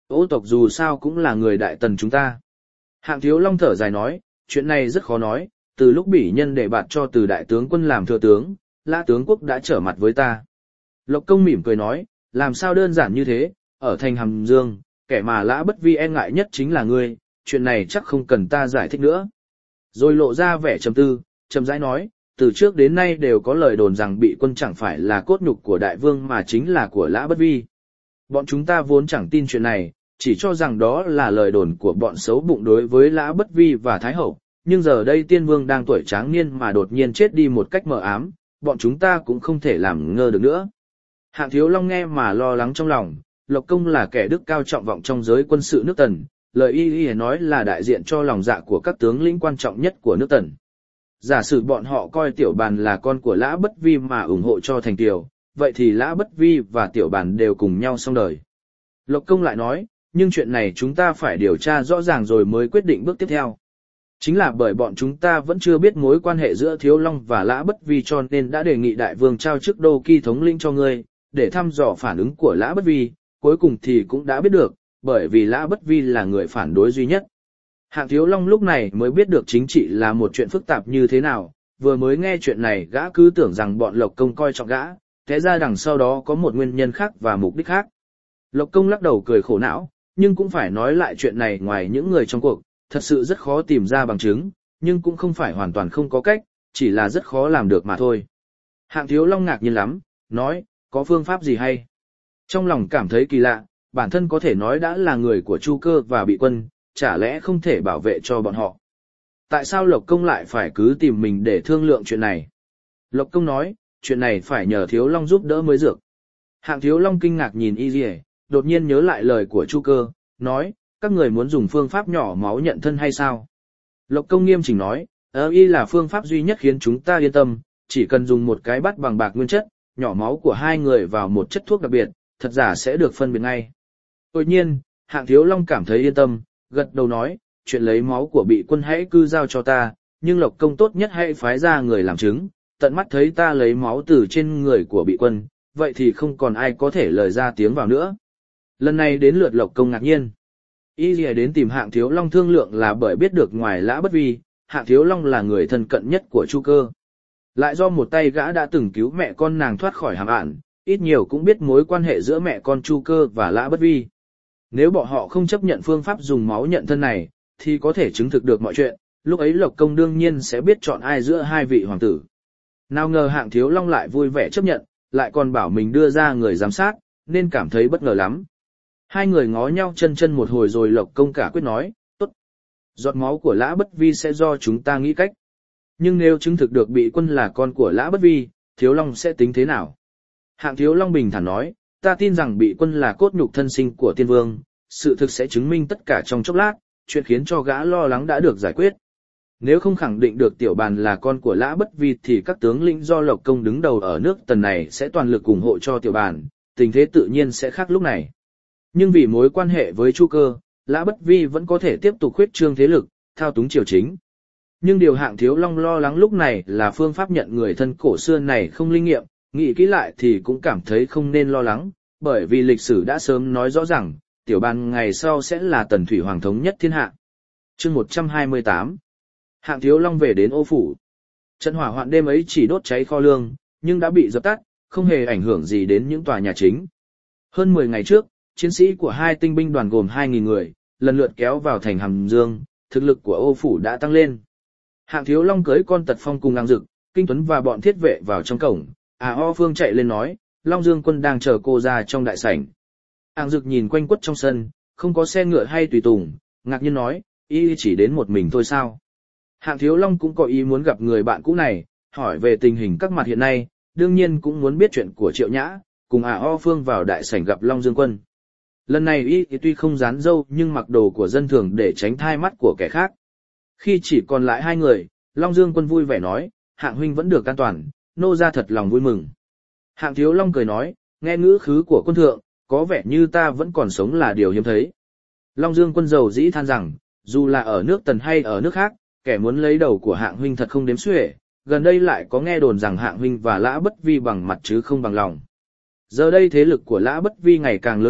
S1: Ô tộc dù sao cũng là người đại tần chúng ta. Hạng Thiếu Long thở dài nói, chuyện này rất khó nói, từ lúc bỉ nhân để bạt cho từ đại tướng quân làm thừa tướng, Lã tướng quốc đã trở mặt với ta. Lộc Công mỉm cười nói, làm sao đơn giản như thế, ở thành Hàm Dương, kẻ mà Lã Bất Vi e ngại nhất chính là ngươi, chuyện này chắc không cần ta giải thích nữa. Rồi lộ ra vẻ trầm tư, trầm rãi nói, từ trước đến nay đều có lời đồn rằng bị quân chẳng phải là cốt nhục của đại vương mà chính là của Lã Bất Vi. Bọn chúng ta vốn chẳng tin chuyện này, chỉ cho rằng đó là lời đồn của bọn xấu bụng đối với Lã Bất Vi và Thái Hậu, nhưng giờ đây tiên vương đang tuổi tráng niên mà đột nhiên chết đi một cách mờ ám, bọn chúng ta cũng không thể làm ngơ được nữa. Hạng Thiếu Long nghe mà lo lắng trong lòng, Lộc Công là kẻ đức cao trọng vọng trong giới quân sự nước Tần, lời y y nói là đại diện cho lòng dạ của các tướng lĩnh quan trọng nhất của nước Tần. Giả sử bọn họ coi Tiểu Bàn là con của Lã Bất Vi mà ủng hộ cho thành Kiều, vậy thì Lã Bất Vi và Tiểu Bàn đều cùng nhau xong đời. Lộc Công lại nói, nhưng chuyện này chúng ta phải điều tra rõ ràng rồi mới quyết định bước tiếp theo. Chính là bởi bọn chúng ta vẫn chưa biết mối quan hệ giữa Thiếu Long và Lã Bất Vi cho nên đã đề nghị đại vương trao chức đô kỳ thống lĩnh cho ngươi, để thăm dò phản ứng của Lã Bất Vi, cuối cùng thì cũng đã biết được, bởi vì Lã Bất Vi là người phản đối duy nhất. Hạng Thiếu Long lúc này mới biết được chính trị là một chuyện phức tạp như thế nào, vừa mới nghe chuyện này gã cứ tưởng rằng bọn Lộc Công coi trọng gã, thế ra đằng sau đó có một nguyên nhân khác và mục đích khác. Lộc Công lắc đầu cười khổ não, nhưng cũng phải nói lại chuyện này ngoài những người trong cuộc, thật sự rất khó tìm ra bằng chứng, nhưng cũng không phải hoàn toàn không có cách, chỉ là rất khó làm được mà thôi. Hạng Thiếu Long ngạc nhiên lắm, nói, có phương pháp gì hay? Trong lòng cảm thấy kỳ lạ, bản thân có thể nói đã là người của Chu Cơ và bị quân, chả lẽ không thể bảo vệ cho bọn họ? Tại sao Lộc Công lại phải cứ tìm mình để thương lượng chuyện này? Lộc Công nói, chuyện này phải nhờ Thiếu Long giúp đỡ mới được. Hạng Thiếu Long kinh ngạc nhìn Y Diệ, đột nhiên nhớ lại lời của Chu Cơ, nói, các người muốn dùng phương pháp nhỏ máu nhận thân hay sao? Lộc Công nghiêm chỉnh nói, ơ y là phương pháp duy nhất khiến chúng ta yên tâm, chỉ cần dùng một cái bát bằng bạc nguyên chất, nhỏ máu của hai người vào một chất thuốc đặc biệt, thật giả sẽ được phân biệt ngay. Tuy nhiên, Hạng Thiếu Long cảm thấy yên tâm, gật đầu nói, chuyện lấy máu của bị quân hãy cứ giao cho ta, nhưng Lộc Công tốt nhất hãy phái ra người làm chứng, tận mắt thấy ta lấy máu từ trên người của bị quân, vậy thì không còn ai có thể lời ra tiếng vào nữa. Lần này đến lượt Lộc Công ngạc nhiên. Y Lìa đến tìm Hạng Thiếu Long thương lượng là bởi biết được ngoài Lã Bất Vi, Hạng Thiếu Long là người thân cận nhất của Chu Cơ. Lại do một tay gã đã từng cứu mẹ con nàng thoát khỏi hàm ạn, ít nhiều cũng biết mối quan hệ giữa mẹ con Chu Cơ và Lã Bất Vi. Nếu bọn họ không chấp nhận phương pháp dùng máu nhận thân này, thì có thể chứng thực được mọi chuyện, lúc ấy Lộc Công đương nhiên sẽ biết chọn ai giữa hai vị hoàng tử. Nào ngờ Hạng Thiếu Long lại vui vẻ chấp nhận, lại còn bảo mình đưa ra người giám sát, nên cảm thấy bất ngờ lắm. Hai người ngó nhau chân chân một hồi rồi Lộc Công cả quyết nói, tốt. Giọt máu của Lã Bất Vi sẽ do chúng ta nghĩ cách. Nhưng nếu chứng thực được bị quân là con của Lã Bất Vi, Thiếu Long sẽ tính thế nào? Hạng Thiếu Long bình thản nói, ta tin rằng bị quân là cốt nhục thân sinh của tiên vương, sự thực sẽ chứng minh tất cả trong chốc lát, chuyện khiến cho gã lo lắng đã được giải quyết. Nếu không khẳng định được Tiểu Bàn là con của Lã Bất Vi thì các tướng lĩnh do Lộc Công đứng đầu ở nước Tần này sẽ toàn lực ủng hộ cho Tiểu Bàn, tình thế tự nhiên sẽ khác lúc này. Nhưng vì mối quan hệ với Chu Cơ, Lã Bất Vi vẫn có thể tiếp tục khuyết trương thế lực, thao túng triều chính. Nhưng điều Hạng Thiếu Long lo lắng lúc này là phương pháp nhận người thân cổ xưa này không linh nghiệm, nghĩ kỹ lại thì cũng cảm thấy không nên lo lắng, bởi vì lịch sử đã sớm nói rõ rằng, Tiểu Bàn ngày sau sẽ là Tần Thủy Hoàng thống nhất thiên hạ. Chương một trăm hai mươi tám. Hạng Thiếu Long về đến Ô Phủ. Trận hỏa hoạn đêm ấy chỉ đốt cháy kho lương, nhưng đã bị dập tắt, không hề ảnh hưởng gì đến những tòa nhà chính. Hơn mười ngày trước, chiến sĩ của hai tinh binh đoàn gồm hai nghìn người, lần lượt kéo vào thành Hàm Dương, thực lực của Ô Phủ đã tăng lên. Hạng Thiếu Long cưới con Tật Phong cùng Áng Dực, Kinh Tuấn và bọn thiết vệ vào trong cổng, À O Phương chạy lên nói, Long Dương quân đang chờ cô ra trong đại sảnh. Áng Dực nhìn quanh quất trong sân, không có xe ngựa hay tùy tùng, ngạc nhiên nói, y chỉ đến một mình thôi sao? Hạng Thiếu Long cũng có ý muốn gặp người bạn cũ này, hỏi về tình hình các mặt hiện nay, đương nhiên cũng muốn biết chuyện của Triệu Nhã, cùng À O Phương vào đại sảnh gặp Long Dương quân. Lần này y tuy không dán dâu nhưng mặc đồ của dân thường để tránh thai mắt của kẻ khác. Khi chỉ còn lại hai người, Long Dương quân vui vẻ nói, Hạng huynh vẫn được an toàn, nô ra thật lòng vui mừng. Hạng Thiếu Long cười nói, nghe ngữ khứ của quân thượng, có vẻ như ta vẫn còn sống là điều hiếm thấy. Long Dương quân giàu dĩ than rằng, dù là ở nước Tần hay ở nước khác, kẻ muốn lấy đầu của Hạng huynh thật không đếm xuể, gần đây lại có nghe đồn rằng Hạng huynh và Lã Bất Vi bằng mặt chứ không bằng lòng. Giờ đây thế lực của Lã Bất Vi ngày càng lớn mạnh,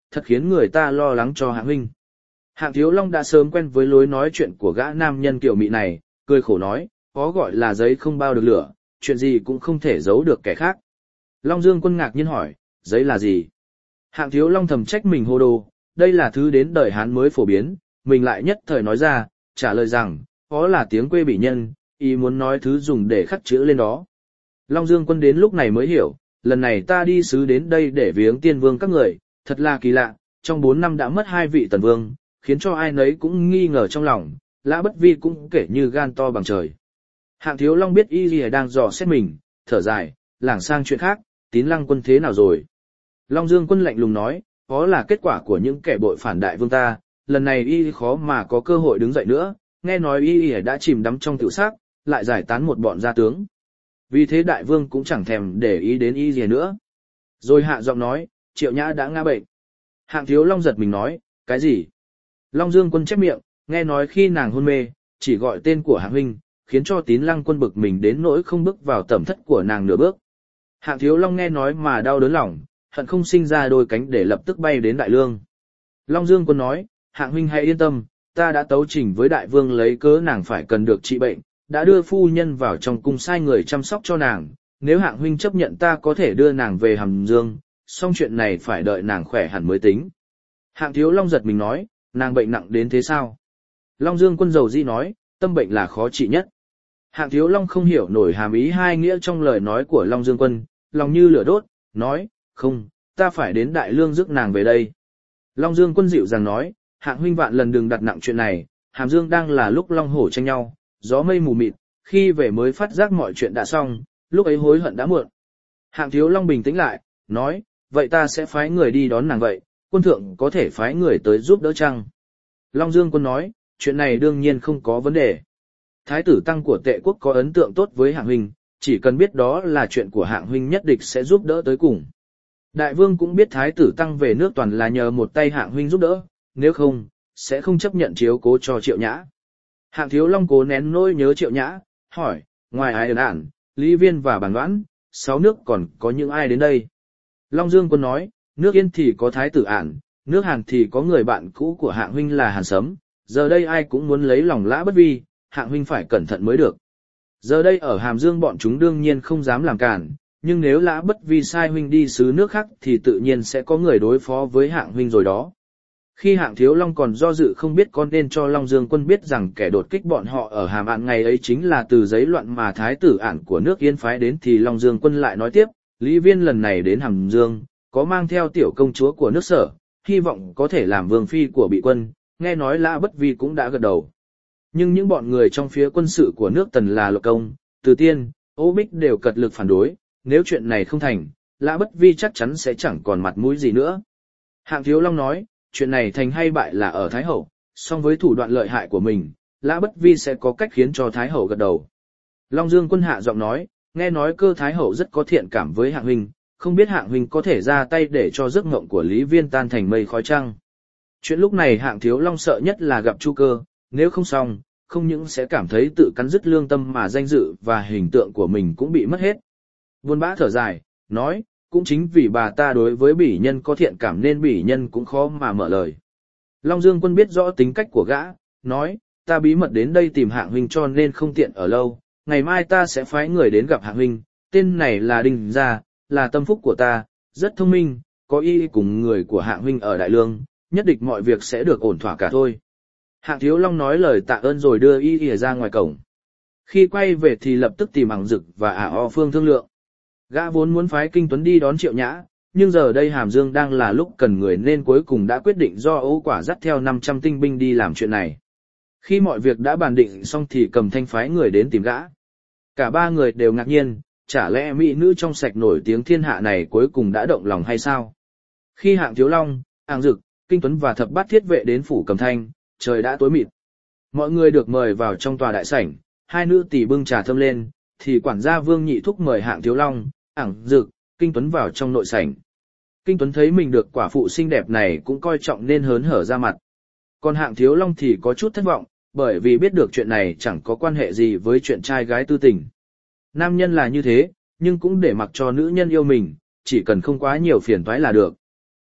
S1: thật khiến người ta lo lắng cho Hạng huynh. Hạng Thiếu Long đã sớm quen với lối nói chuyện của gã nam nhân kiểu mị này, cười khổ nói, có gọi là giấy không bao được lửa, chuyện gì cũng không thể giấu được kẻ khác. Long Dương Quân ngạc nhiên hỏi, giấy là gì? Hạng Thiếu Long thầm trách mình hồ đồ, đây là thứ đến đời Hán mới phổ biến, mình lại nhất thời nói ra, trả lời rằng, có là tiếng quê bỉ nhân, ý muốn nói thứ dùng để khắc chữ lên đó. Long Dương Quân đến lúc này mới hiểu, lần này ta đi sứ đến đây để viếng tiên vương các người, thật là kỳ lạ, trong bốn năm đã mất hai vị tần vương, khiến cho ai nấy cũng nghi ngờ trong lòng, Lã Bất Vi cũng kể như gan to bằng trời. Hạng Thiếu Long biết y lìa đang dò xét mình, thở dài, lảng sang chuyện khác, Tín Lăng Quân thế nào rồi? Long Dương Quân lạnh lùng nói, có là kết quả của những kẻ bội phản đại vương ta, lần này y khó mà có cơ hội đứng dậy nữa, nghe nói y lìa đã chìm đắm trong tiểu sắc, lại giải tán một bọn gia tướng. Vì thế đại vương cũng chẳng thèm để ý đến y lìa nữa. Rồi hạ giọng nói, Triệu Nhã đã ngã bệnh. Hạng Thiếu Long giật mình nói, cái gì? Long Dương Quân chép miệng, nghe nói khi nàng hôn mê, chỉ gọi tên của Hạng huynh, khiến cho Tín Lăng Quân bực mình đến nỗi không bước vào tẩm thất của nàng nửa bước. Hạng Thiếu Long nghe nói mà đau đớn lòng, hận không sinh ra đôi cánh để lập tức bay đến Đại Lương. Long Dương Quân nói, Hạng huynh hãy yên tâm, ta đã tấu trình với đại vương lấy cớ nàng phải cần được trị bệnh, đã đưa phu nhân vào trong cung sai người chăm sóc cho nàng, nếu Hạng huynh chấp nhận ta có thể đưa nàng về Hàm Dương, song chuyện này phải đợi nàng khỏe hẳn mới tính. Hạng Thiếu Long giật mình nói, nàng bệnh nặng đến thế sao? Long Dương Quân dầu di nói, tâm bệnh là khó trị nhất. Hạng Thiếu Long không hiểu nổi hàm ý hai nghĩa trong lời nói của Long Dương Quân, lòng như lửa đốt, nói, không, ta phải đến Đại Lương rước nàng về đây. Long Dương Quân dịu dàng nói, Hạng huynh vạn lần đừng đặt nặng chuyện này, Hàm Dương đang là lúc long hổ tranh nhau, gió mây mù mịt, khi về mới phát giác mọi chuyện đã xong, lúc ấy hối hận đã muộn. Hạng Thiếu Long bình tĩnh lại, nói, vậy ta sẽ phái người đi đón nàng vậy, quân thượng có thể phái người tới giúp đỡ chăng? Long Dương Quân nói, chuyện này đương nhiên không có vấn đề. Thái tử Tăng của Tệ quốc có ấn tượng tốt với Hạng huynh, chỉ cần biết đó là chuyện của Hạng huynh nhất định sẽ giúp đỡ tới cùng. Đại vương cũng biết Thái tử Tăng về nước toàn là nhờ một tay Hạng huynh giúp đỡ, nếu không, sẽ không chấp nhận chiếu cố cho Triệu Nhã. Hạng Thiếu Long cố nén nỗi nhớ Triệu Nhã, hỏi, ngoài Ái Ẩn Ản, Lý Viên và Bàn Đoán, sáu nước còn có những ai đến đây? Long Dương Quân nói, nước Yên thì có Thái tử Ản, nước Hàn thì có người bạn cũ của Hạng huynh là Hàn Sấm, giờ đây ai cũng muốn lấy lòng Lã Bất Vi, Hạng huynh phải cẩn thận mới được. Giờ đây ở Hàm Dương bọn chúng đương nhiên không dám làm cản, nhưng nếu Lã Bất Vi sai huynh đi xứ nước khác thì tự nhiên sẽ có người đối phó với Hạng huynh rồi đó. Khi Hạng Thiếu Long còn do dự không biết con nên cho Long Dương Quân biết rằng kẻ đột kích bọn họ ở Hàm Ạn ngày ấy chính là từ giấy loạn mà Thái tử Ản của nước Yên phái đến thì Long Dương Quân lại nói tiếp, Lý Viên lần này đến Hàm Dương, có mang theo tiểu công chúa của nước Sở, hy vọng có thể làm vương phi của bị quân, nghe nói Lã Bất Vi cũng đã gật đầu. Nhưng những bọn người trong phía quân sự của nước Tần là Lộc Công, Từ Tiên, Ô Bích đều cật lực phản đối, nếu chuyện này không thành, Lã Bất Vi chắc chắn sẽ chẳng còn mặt mũi gì nữa. Hạng Thiếu Long nói, chuyện này thành hay bại là ở Thái Hậu, song với thủ đoạn lợi hại của mình, Lã Bất Vi sẽ có cách khiến cho Thái Hậu gật đầu. Long Dương Quân hạ giọng nói, nghe nói Cơ Thái Hậu rất có thiện cảm với Hạng huynh, không biết Hạng huynh có thể ra tay để cho giấc mộng của Lý Viên tan thành mây khói trăng. Chuyện lúc này Hạng Thiếu Long sợ nhất là gặp Chu Cơ, nếu không xong, không những sẽ cảm thấy tự cắn rứt lương tâm mà danh dự và hình tượng của mình cũng bị mất hết. Buồn bã thở dài, nói, cũng chính vì bà ta đối với bỉ nhân có thiện cảm nên bỉ nhân cũng khó mà mở lời. Long Dương Quân biết rõ tính cách của gã, nói, ta bí mật đến đây tìm Hạng huynh cho nên không tiện ở lâu, ngày mai ta sẽ phái người đến gặp Hạng huynh, tên này là Đinh Gia, là tâm phúc của ta, rất thông minh, có y cùng người của Hạng huynh ở Đại Lương, nhất định mọi việc sẽ được ổn thỏa cả thôi. Hạng Thiếu Long nói lời tạ ơn rồi đưa y ỉa ra ngoài cổng. Khi quay về thì lập tức tìm Ảng Dực và Ả O Phương thương lượng. Gã vốn muốn phái Kinh Tuấn đi đón Triệu Nhã, nhưng giờ đây Hàm Dương đang là lúc cần người nên cuối cùng đã quyết định do Âu Quả dắt theo năm trăm tinh binh đi làm chuyện này. Khi mọi việc đã bàn định xong thì Cầm Thanh phái người đến tìm gã. Cả ba người đều ngạc nhiên, chả lẽ mỹ nữ trong sạch nổi tiếng thiên hạ này cuối cùng đã động lòng hay sao? Khi Hạng Thiếu Long, Ảng Dực, Kinh Tuấn và thập bát thiết vệ đến phủ Cầm Thanh, trời đã tối mịt. Mọi người được mời vào trong tòa đại sảnh, hai nữ tỷ bưng trà thơm lên, thì quản gia Vương Nhị Thúc mời Hạng Thiếu Long, Ảng Dực, Kinh Tuấn vào trong nội sảnh. Kinh Tuấn thấy mình được quả phụ xinh đẹp này cũng coi trọng nên hớn hở ra mặt. Còn Hạng Thiếu Long thì có chút thất vọng, bởi vì biết được chuyện này chẳng có quan hệ gì với chuyện trai gái tư tình. Nam nhân là như thế, nhưng cũng để mặc cho nữ nhân yêu mình, chỉ cần không quá nhiều phiền toái là được.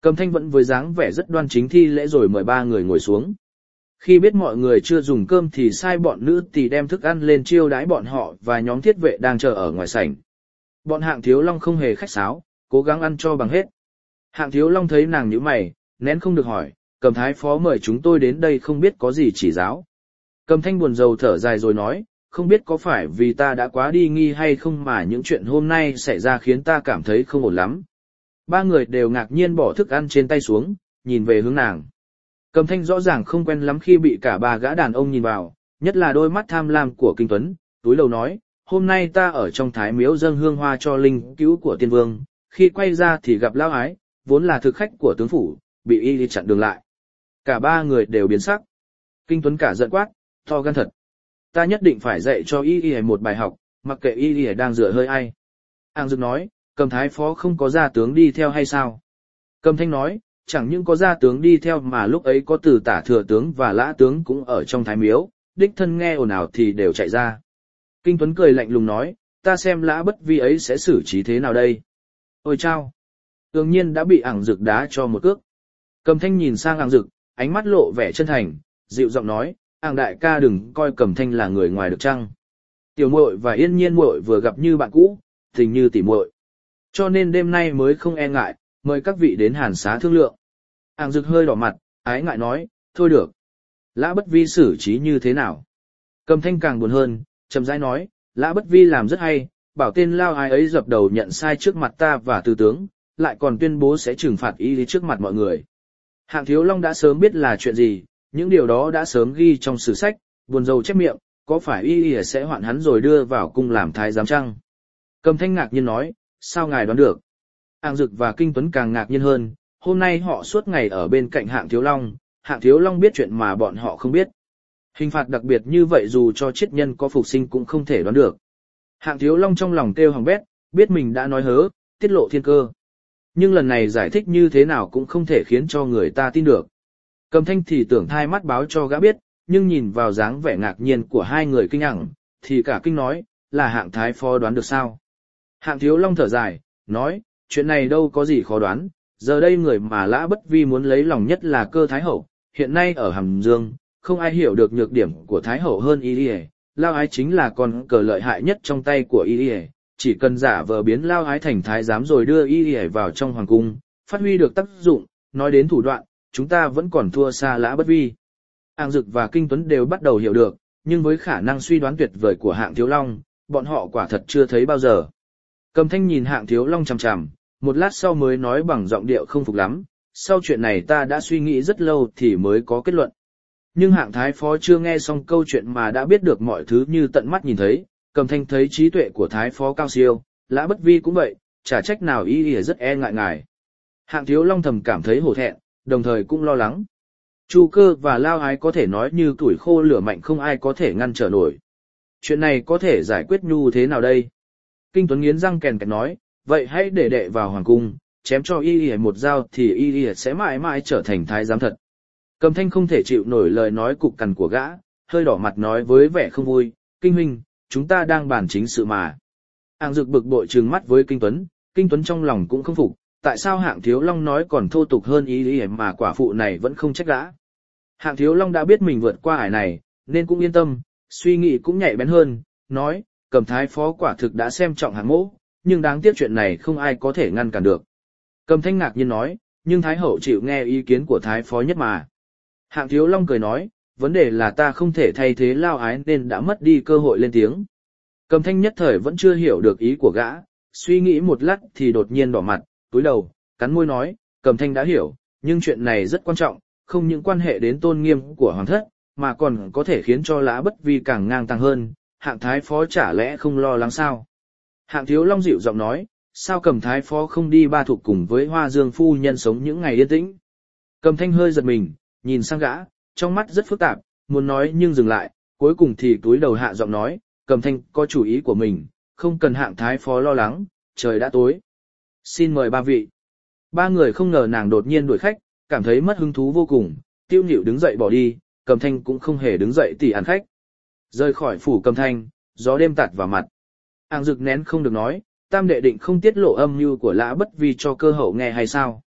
S1: Cầm Thanh vẫn với dáng vẻ rất đoan chính thi lễ rồi mời ba người ngồi xuống. Khi biết mọi người chưa dùng cơm thì sai bọn nữ tỳ đem thức ăn lên chiêu đãi bọn họ và nhóm thiết vệ đang chờ ở ngoài sảnh. Bọn Hạng Thiếu Long không hề khách sáo, cố gắng ăn cho bằng hết. Hạng Thiếu Long thấy nàng nhíu mày, nén không được hỏi, Cầm thái phó mời chúng tôi đến đây không biết có gì chỉ giáo. Cầm Thanh buồn rầu thở dài rồi nói, không biết có phải vì ta đã quá đi nghi hay không mà những chuyện hôm nay xảy ra khiến ta cảm thấy không ổn lắm. Ba người đều ngạc nhiên bỏ thức ăn trên tay xuống, nhìn về hướng nàng. Cầm Thanh rõ ràng không quen lắm khi bị cả ba gã đàn ông nhìn vào, nhất là đôi mắt tham lam của Kinh Tuấn, túi lầu nói, hôm nay ta ở trong thái miếu dâng hương hoa cho linh cứu của tiên vương, khi quay ra thì gặp lão ái, vốn là thực khách của tướng phủ, bị y đi chặn đường lại. Cả ba người đều biến sắc. Kinh Tuấn cả giận quát, to gan thật. Ta nhất định phải dạy cho y y một bài học, mặc kệ y y đang dựa hơi ai. Áng Dực nói, Cầm thái phó không có gia tướng đi theo hay sao? Cầm Thanh nói, chẳng những có gia tướng đi theo mà lúc ấy có từ tả thừa tướng và lã tướng cũng ở trong thái miếu, đích thân nghe ồn ào thì đều chạy ra. Kinh Tuấn cười lạnh lùng nói, ta xem lã bất vi ấy sẽ xử trí thế nào đây? Ôi chao! Tự nhiên đã bị Áng Dực đá cho một cước. Cầm Thanh nhìn sang Áng Dực, ánh mắt lộ vẻ chân thành, dịu giọng nói, Áng đại ca đừng coi Cầm Thanh là người ngoài được chăng? Tiểu muội và Yên Nhiên muội vừa gặp như bạn cũ, tình như tỉ muội. Cho nên đêm nay mới không e ngại, mời các vị đến hàn xá thương lượng. Áng Dực hơi đỏ mặt, ái ngại nói, thôi được. Lã bất vi xử trí như thế nào? Cầm Thanh càng buồn hơn, chậm rãi nói, Lã bất vi làm rất hay, bảo tên lao ái ấy dập đầu nhận sai trước mặt ta và tư tướng, lại còn tuyên bố sẽ trừng phạt y trước mặt mọi người. Hạng Thiếu Long đã sớm biết là chuyện gì, những điều đó đã sớm ghi trong sử sách, buồn rầu chép miệng, có phải y y sẽ hoạn hắn rồi đưa vào cung làm thái giám chăng? Cầm Thanh ngạc nhiên nói, sao ngài đoán được? Áng Dực và Kinh Tuấn càng ngạc nhiên hơn, hôm nay họ suốt ngày ở bên cạnh Hạng Thiếu Long, Hạng Thiếu Long biết chuyện mà bọn họ không biết. Hình phạt đặc biệt như vậy dù cho triết nhân có phục sinh cũng không thể đoán được. Hạng Thiếu Long trong lòng kêu hằng bét, biết mình đã nói hớ, tiết lộ thiên cơ. Nhưng lần này giải thích như thế nào cũng không thể khiến cho người ta tin được. Cầm Thanh thì tưởng thai mắt báo cho gã biết, nhưng nhìn vào dáng vẻ ngạc nhiên của hai người kinh ẳng, thì cả kinh nói, là Hạng thái phó đoán được sao? Hạng Thiếu Long thở dài, nói, chuyện này đâu có gì khó đoán, giờ đây người mà Lã Bất Vi muốn lấy lòng nhất là Cơ Thái Hậu, hiện nay ở Hàm Dương, không ai hiểu được nhược điểm của Thái Hậu hơn y y, Lao Ái chính là con cờ lợi hại nhất trong tay của y y, chỉ cần giả vờ biến Lao Ái thành thái giám rồi đưa y y vào trong hoàng cung, phát huy được tác dụng, nói đến thủ đoạn, chúng ta vẫn còn thua xa Lã Bất Vi. Áng Dực và Kinh Tuấn đều bắt đầu hiểu được, nhưng với khả năng suy đoán tuyệt vời của Hạng Thiếu Long, bọn họ quả thật chưa thấy bao giờ. Cầm Thanh nhìn Hạng Thiếu Long chằm chằm, một lát sau mới nói bằng giọng điệu không phục lắm, sau chuyện này ta đã suy nghĩ rất lâu thì mới có kết luận. Nhưng Hạng thái phó chưa nghe xong câu chuyện mà đã biết được mọi thứ như tận mắt nhìn thấy, Cầm Thanh thấy trí tuệ của thái phó cao siêu, Lã Bất Vi cũng vậy, chả trách nào y y rất e ngại ngài. Hạng Thiếu Long thầm cảm thấy hổ thẹn, đồng thời cũng lo lắng. Chu Cơ và Lao Ái có thể nói như tuổi khô lửa mạnh không ai có thể ngăn trở nổi. Chuyện này có thể giải quyết như thế nào đây? Kinh Tuấn nghiến răng kèn kẹt nói, vậy hãy để đệ vào hoàng cung, chém cho y y một dao thì y y sẽ mãi mãi trở thành thái giám thật. Cầm Thanh không thể chịu nổi lời nói cục cằn của gã, hơi đỏ mặt nói với vẻ không vui, Kinh huynh, chúng ta đang bàn chính sự mà. Áng Dực bực bội trừng mắt với Kinh Tuấn, Kinh Tuấn trong lòng cũng không phục, tại sao Hạng Thiếu Long nói còn thô tục hơn y y mà quả phụ này vẫn không trách gã. Hạng Thiếu Long đã biết mình vượt qua ải này, nên cũng yên tâm, suy nghĩ cũng nhạy bén hơn, nói, Cầm thái phó quả thực đã xem trọng Hạng mỗ, nhưng đáng tiếc chuyện này không ai có thể ngăn cản được. Cầm Thanh ngạc nhiên nói, nhưng Thái Hậu chịu nghe ý kiến của Thái phó nhất mà. Hạng Thiếu Long cười nói, vấn đề là ta không thể thay thế Lao Ái nên đã mất đi cơ hội lên tiếng. Cầm Thanh nhất thời vẫn chưa hiểu được ý của gã, suy nghĩ một lát thì đột nhiên đỏ mặt, cúi đầu, cắn môi nói, Cầm Thanh đã hiểu, nhưng chuyện này rất quan trọng, không những quan hệ đến tôn nghiêm của hoàng thất, mà còn có thể khiến cho Lã Bất Vi càng ngang tăng hơn, Hạng thái phó chả lẽ không lo lắng sao? Hạng Thiếu Long dịu giọng nói, sao Cầm thái phó không đi ba thục cùng với Hoa Dương phu nhân sống những ngày yên tĩnh? Cầm Thanh hơi giật mình, nhìn sang gã, trong mắt rất phức tạp, muốn nói nhưng dừng lại, cuối cùng thì túi đầu hạ giọng nói, Cầm Thanh có chủ ý của mình, không cần Hạng thái phó lo lắng, trời đã tối. Xin mời ba vị. Ba người không ngờ nàng đột nhiên đuổi khách, cảm thấy mất hứng thú vô cùng, Tiêu Nhịu đứng dậy bỏ đi, Cầm Thanh cũng không hề đứng dậy tỉ ăn khách. Rời khỏi phủ Cầm Thanh, gió đêm tạt vào mặt. Áng Dực nén không được nói, tam đệ định không tiết lộ âm mưu của Lã Bất Vi cho Cơ Hậu nghe hay sao?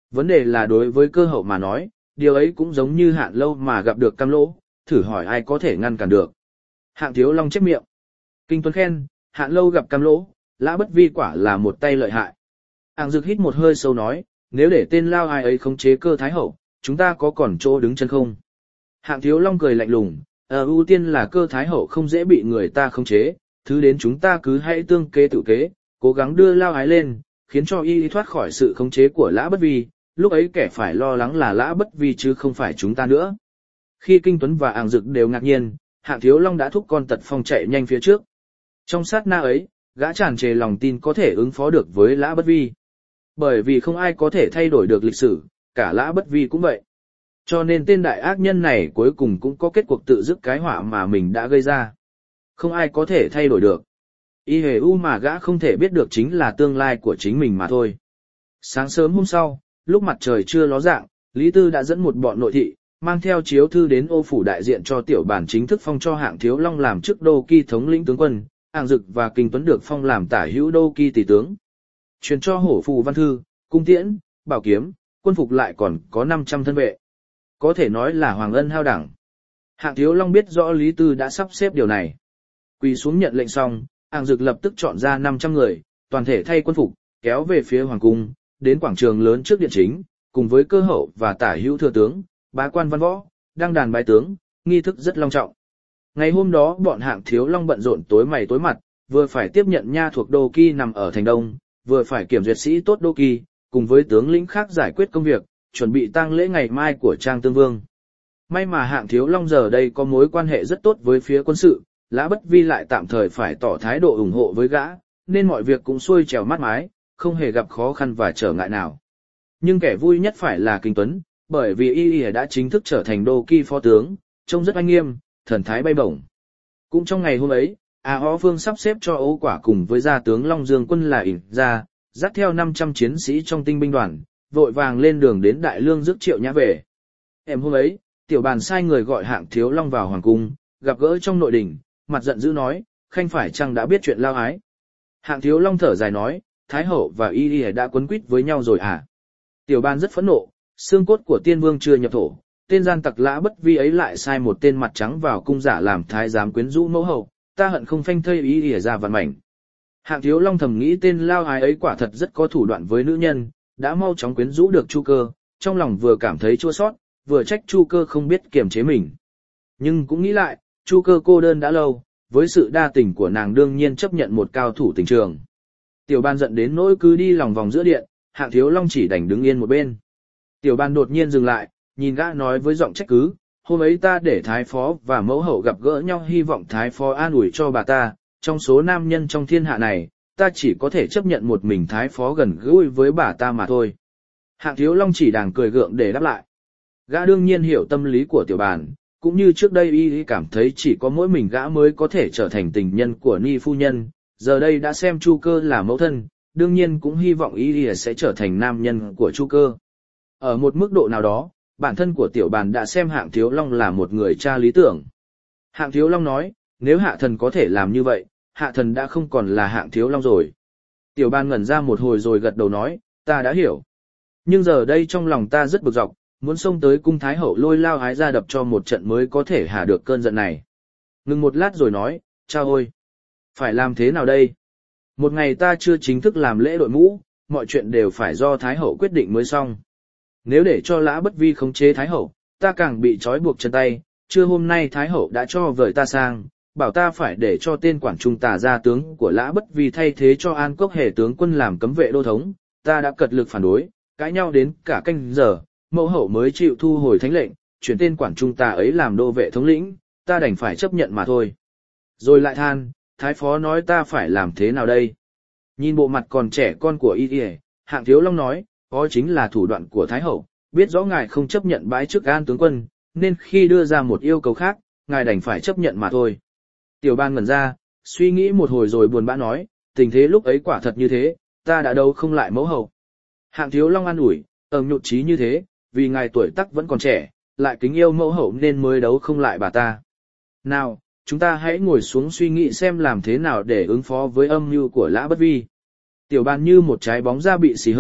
S1: Vấn đề là đối với cơ hậu mà nói, điều ấy cũng giống như Hạn Lâu mà gặp được Cam Lỗ, thử hỏi ai có thể ngăn cản được. Hạng Thiếu Long chép miệng. Kinh Tuấn khen, Hạn Lâu gặp Cam Lỗ, Lã Bất Vi quả là một tay lợi hại. Ảng Dực hít một hơi sâu nói, nếu để tên lao ai ấy khống chế Cơ Thái Hậu, chúng ta có còn chỗ đứng chân không? Hạng Thiếu Long cười lạnh lùng, ờ ưu tiên là Cơ Thái Hậu không dễ bị người ta khống chế, thứ đến chúng ta cứ hãy tương kế tự kế, cố gắng đưa lao ái lên, khiến cho y thoát khỏi sự khống chế của Lã Bất Vi, lúc ấy kẻ phải lo lắng là Lã Bất Vi chứ không phải chúng ta nữa. Khi Kinh Tuấn và Ảng Dực đều ngạc nhiên, Hạng Thiếu Long đã thúc con Tật Phong chạy nhanh phía trước. Trong sát na ấy, gã tràn trề lòng tin có thể ứng phó được với Lã Bất Vi. Bởi vì không ai có thể thay đổi được lịch sử, cả Lã Bất Vi cũng vậy. Cho nên tên đại ác nhân này cuối cùng cũng có kết cuộc tự dứt cái họa mà mình đã gây ra. Không ai có thể thay đổi được. Y hề u mà gã không thể biết được chính là tương lai của chính mình mà thôi. Sáng sớm hôm sau, lúc mặt trời chưa ló dạng, Lý Tư đã dẫn một bọn nội thị, mang theo chiếu thư đến ô phủ đại diện cho tiểu bản chính thức phong cho Hạng Thiếu Long làm chức đô kỳ thống lĩnh tướng quân, Ảng Dực và Kinh Tuấn được phong làm tả hữu đô kỳ tỷ tướng. Truyền cho hổ phù văn thư, cung tiễn, bảo kiếm, quân phục lại còn có năm trăm thân vệ. Có thể nói là hoàng ân hao đẳng. Hạng Thiếu Long biết rõ Lý Tư đã sắp xếp điều này. Quỳ xuống nhận lệnh xong, Ảng Dực lập tức chọn ra năm trăm người, toàn thể thay quân phục, kéo về phía hoàng cung, đến quảng trường lớn trước điện chính, cùng với Cơ Hậu và tả hữu thừa tướng, bá quan văn võ, đăng đàn bái tướng, nghi thức rất long trọng. Ngày hôm đó bọn Hạng Thiếu Long bận rộn tối mày tối mặt, vừa phải tiếp nhận nha thuộc đô kỳ nằm ở thành đông, vừa phải kiểm duyệt sĩ tốt đô kỳ, cùng với tướng lĩnh khác giải quyết công việc, chuẩn bị tang lễ ngày mai của Trang Tương Vương. May mà Hạng Thiếu Long giờ đây có mối quan hệ rất tốt với phía quân sự, Lã Bất Vi lại tạm thời phải tỏ thái độ ủng hộ với gã, nên mọi việc cũng xuôi trèo mát mái, không hề gặp khó khăn và trở ngại nào. Nhưng kẻ vui nhất phải là Kinh Tuấn, bởi vì y y đã chính thức trở thành đô kỳ phó tướng, trông rất oai nghiêm, thần thái bay bổng. Cũng trong ngày hôm ấy, A Hó Vương sắp xếp cho Âu Quả cùng với gia tướng Long Dương quân là ỉn ra, dắt theo năm trăm chiến sĩ trong tinh binh đoàn, vội vàng lên đường đến Đại Lương rước Triệu Nhã về. Em hôm ấy, tiểu bàn sai người gọi Hạng Thiếu Long vào hoàng cung, gặp gỡ trong nội đình, mặt giận dữ nói, khanh phải chăng đã biết chuyện lao ái. Hạng Thiếu Long thở dài nói, Thái Hậu và Y Y đã quấn quýt với nhau rồi à? Tiểu bàn rất phẫn nộ, xương cốt của tiên vương chưa nhập thổ, tên gian tặc Lã Bất Vi ấy lại sai một tên mặt trắng vào cung giả làm thái giám quyến rũ mẫu hậu, ta hận không phanh thây Y Y ra vạn mảnh. Hạng Thiếu Long thầm nghĩ tên lao ái ấy quả thật rất có thủ đoạn với nữ nhân, đã mau chóng quyến rũ được Chu Cơ, trong lòng vừa cảm thấy chua xót, vừa trách Chu Cơ không biết kiềm chế mình. Nhưng cũng nghĩ lại, Chu Cơ cô đơn đã lâu, với sự đa tình của nàng đương nhiên chấp nhận một cao thủ tình trường. Tiểu Ban giận đến nỗi cứ đi lòng vòng giữa điện, Hạng Thiếu Long chỉ đành đứng yên một bên. Tiểu Ban đột nhiên dừng lại, nhìn gã nói với giọng trách cứ, hôm ấy ta để Thái Phó và mẫu hậu gặp gỡ nhau hy vọng Thái Phó an ủi cho bà ta, trong số nam nhân trong thiên hạ này, ta chỉ có thể chấp nhận một mình Thái Phó gần gũi với bà ta mà thôi. Hạng Thiếu Long chỉ đàng cười gượng để đáp lại. Gã đương nhiên hiểu tâm lý của Tiểu Bàn, cũng như trước đây y cảm thấy chỉ có mỗi mình gã mới có thể trở thành tình nhân của Ni phu nhân, giờ đây đã xem Chu Cơ là mẫu thân, đương nhiên cũng hy vọng y sẽ trở thành nam nhân của Chu Cơ. Ở một mức độ nào đó, bản thân của Tiểu Bàn đã xem Hạng Thiếu Long là một người cha lý tưởng. Hạng Thiếu Long nói, nếu Hạ Thần có thể làm như vậy, Hạ Thần đã không còn là Hạng Thiếu Long rồi. Tiểu Bàn ngẩn ra một hồi rồi gật đầu nói, ta đã hiểu. Nhưng giờ đây trong lòng ta rất bực dọc, muốn xông tới cung Thái Hậu lôi lao ái ra đập cho một trận mới có thể hạ được cơn giận này. Ngừng một lát rồi nói, cha ơi, phải làm thế nào đây? Một ngày ta chưa chính thức làm lễ đội mũ, mọi chuyện đều phải do Thái Hậu quyết định mới xong. Nếu để cho Lã Bất Vi khống chế Thái Hậu, ta càng bị trói buộc chân tay, trưa hôm nay Thái Hậu đã cho vời ta sang, bảo ta phải để cho tên quản trung tả gia tướng của Lã Bất Vi thay thế cho An Cốc Hề tướng quân làm cấm vệ đô thống, ta đã cật lực phản đối, cãi nhau đến cả canh giờ, mẫu hậu mới chịu thu hồi thánh lệnh, chuyển tên quản trung tả ấy làm đô vệ thống lĩnh, ta đành phải chấp nhận mà thôi. Rồi lại than, Thái Phó nói ta phải làm thế nào đây? Nhìn bộ mặt còn trẻ con của y y, Hạng Thiếu Long nói, đó chính là thủ đoạn của Thái Hậu, biết rõ ngài không chấp nhận bãi chức An tướng quân, nên khi đưa ra một yêu cầu khác, ngài đành phải chấp nhận mà thôi. Tiểu Ban ngẩn ra, suy nghĩ một hồi rồi buồn bã nói, tình thế lúc ấy quả thật như thế, ta đã đấu không lại mẫu hậu. Hạng Thiếu Long an ủi, ầm nhụt chí như thế, vì ngài tuổi tác vẫn còn trẻ, lại kính yêu mẫu hậu nên mới đấu không lại bà ta. Nào, chúng ta hãy ngồi xuống suy nghĩ xem làm thế nào để ứng phó với âm mưu của Lã Bất Vi. Tiểu Ban như một trái bóng da bị xì hơi,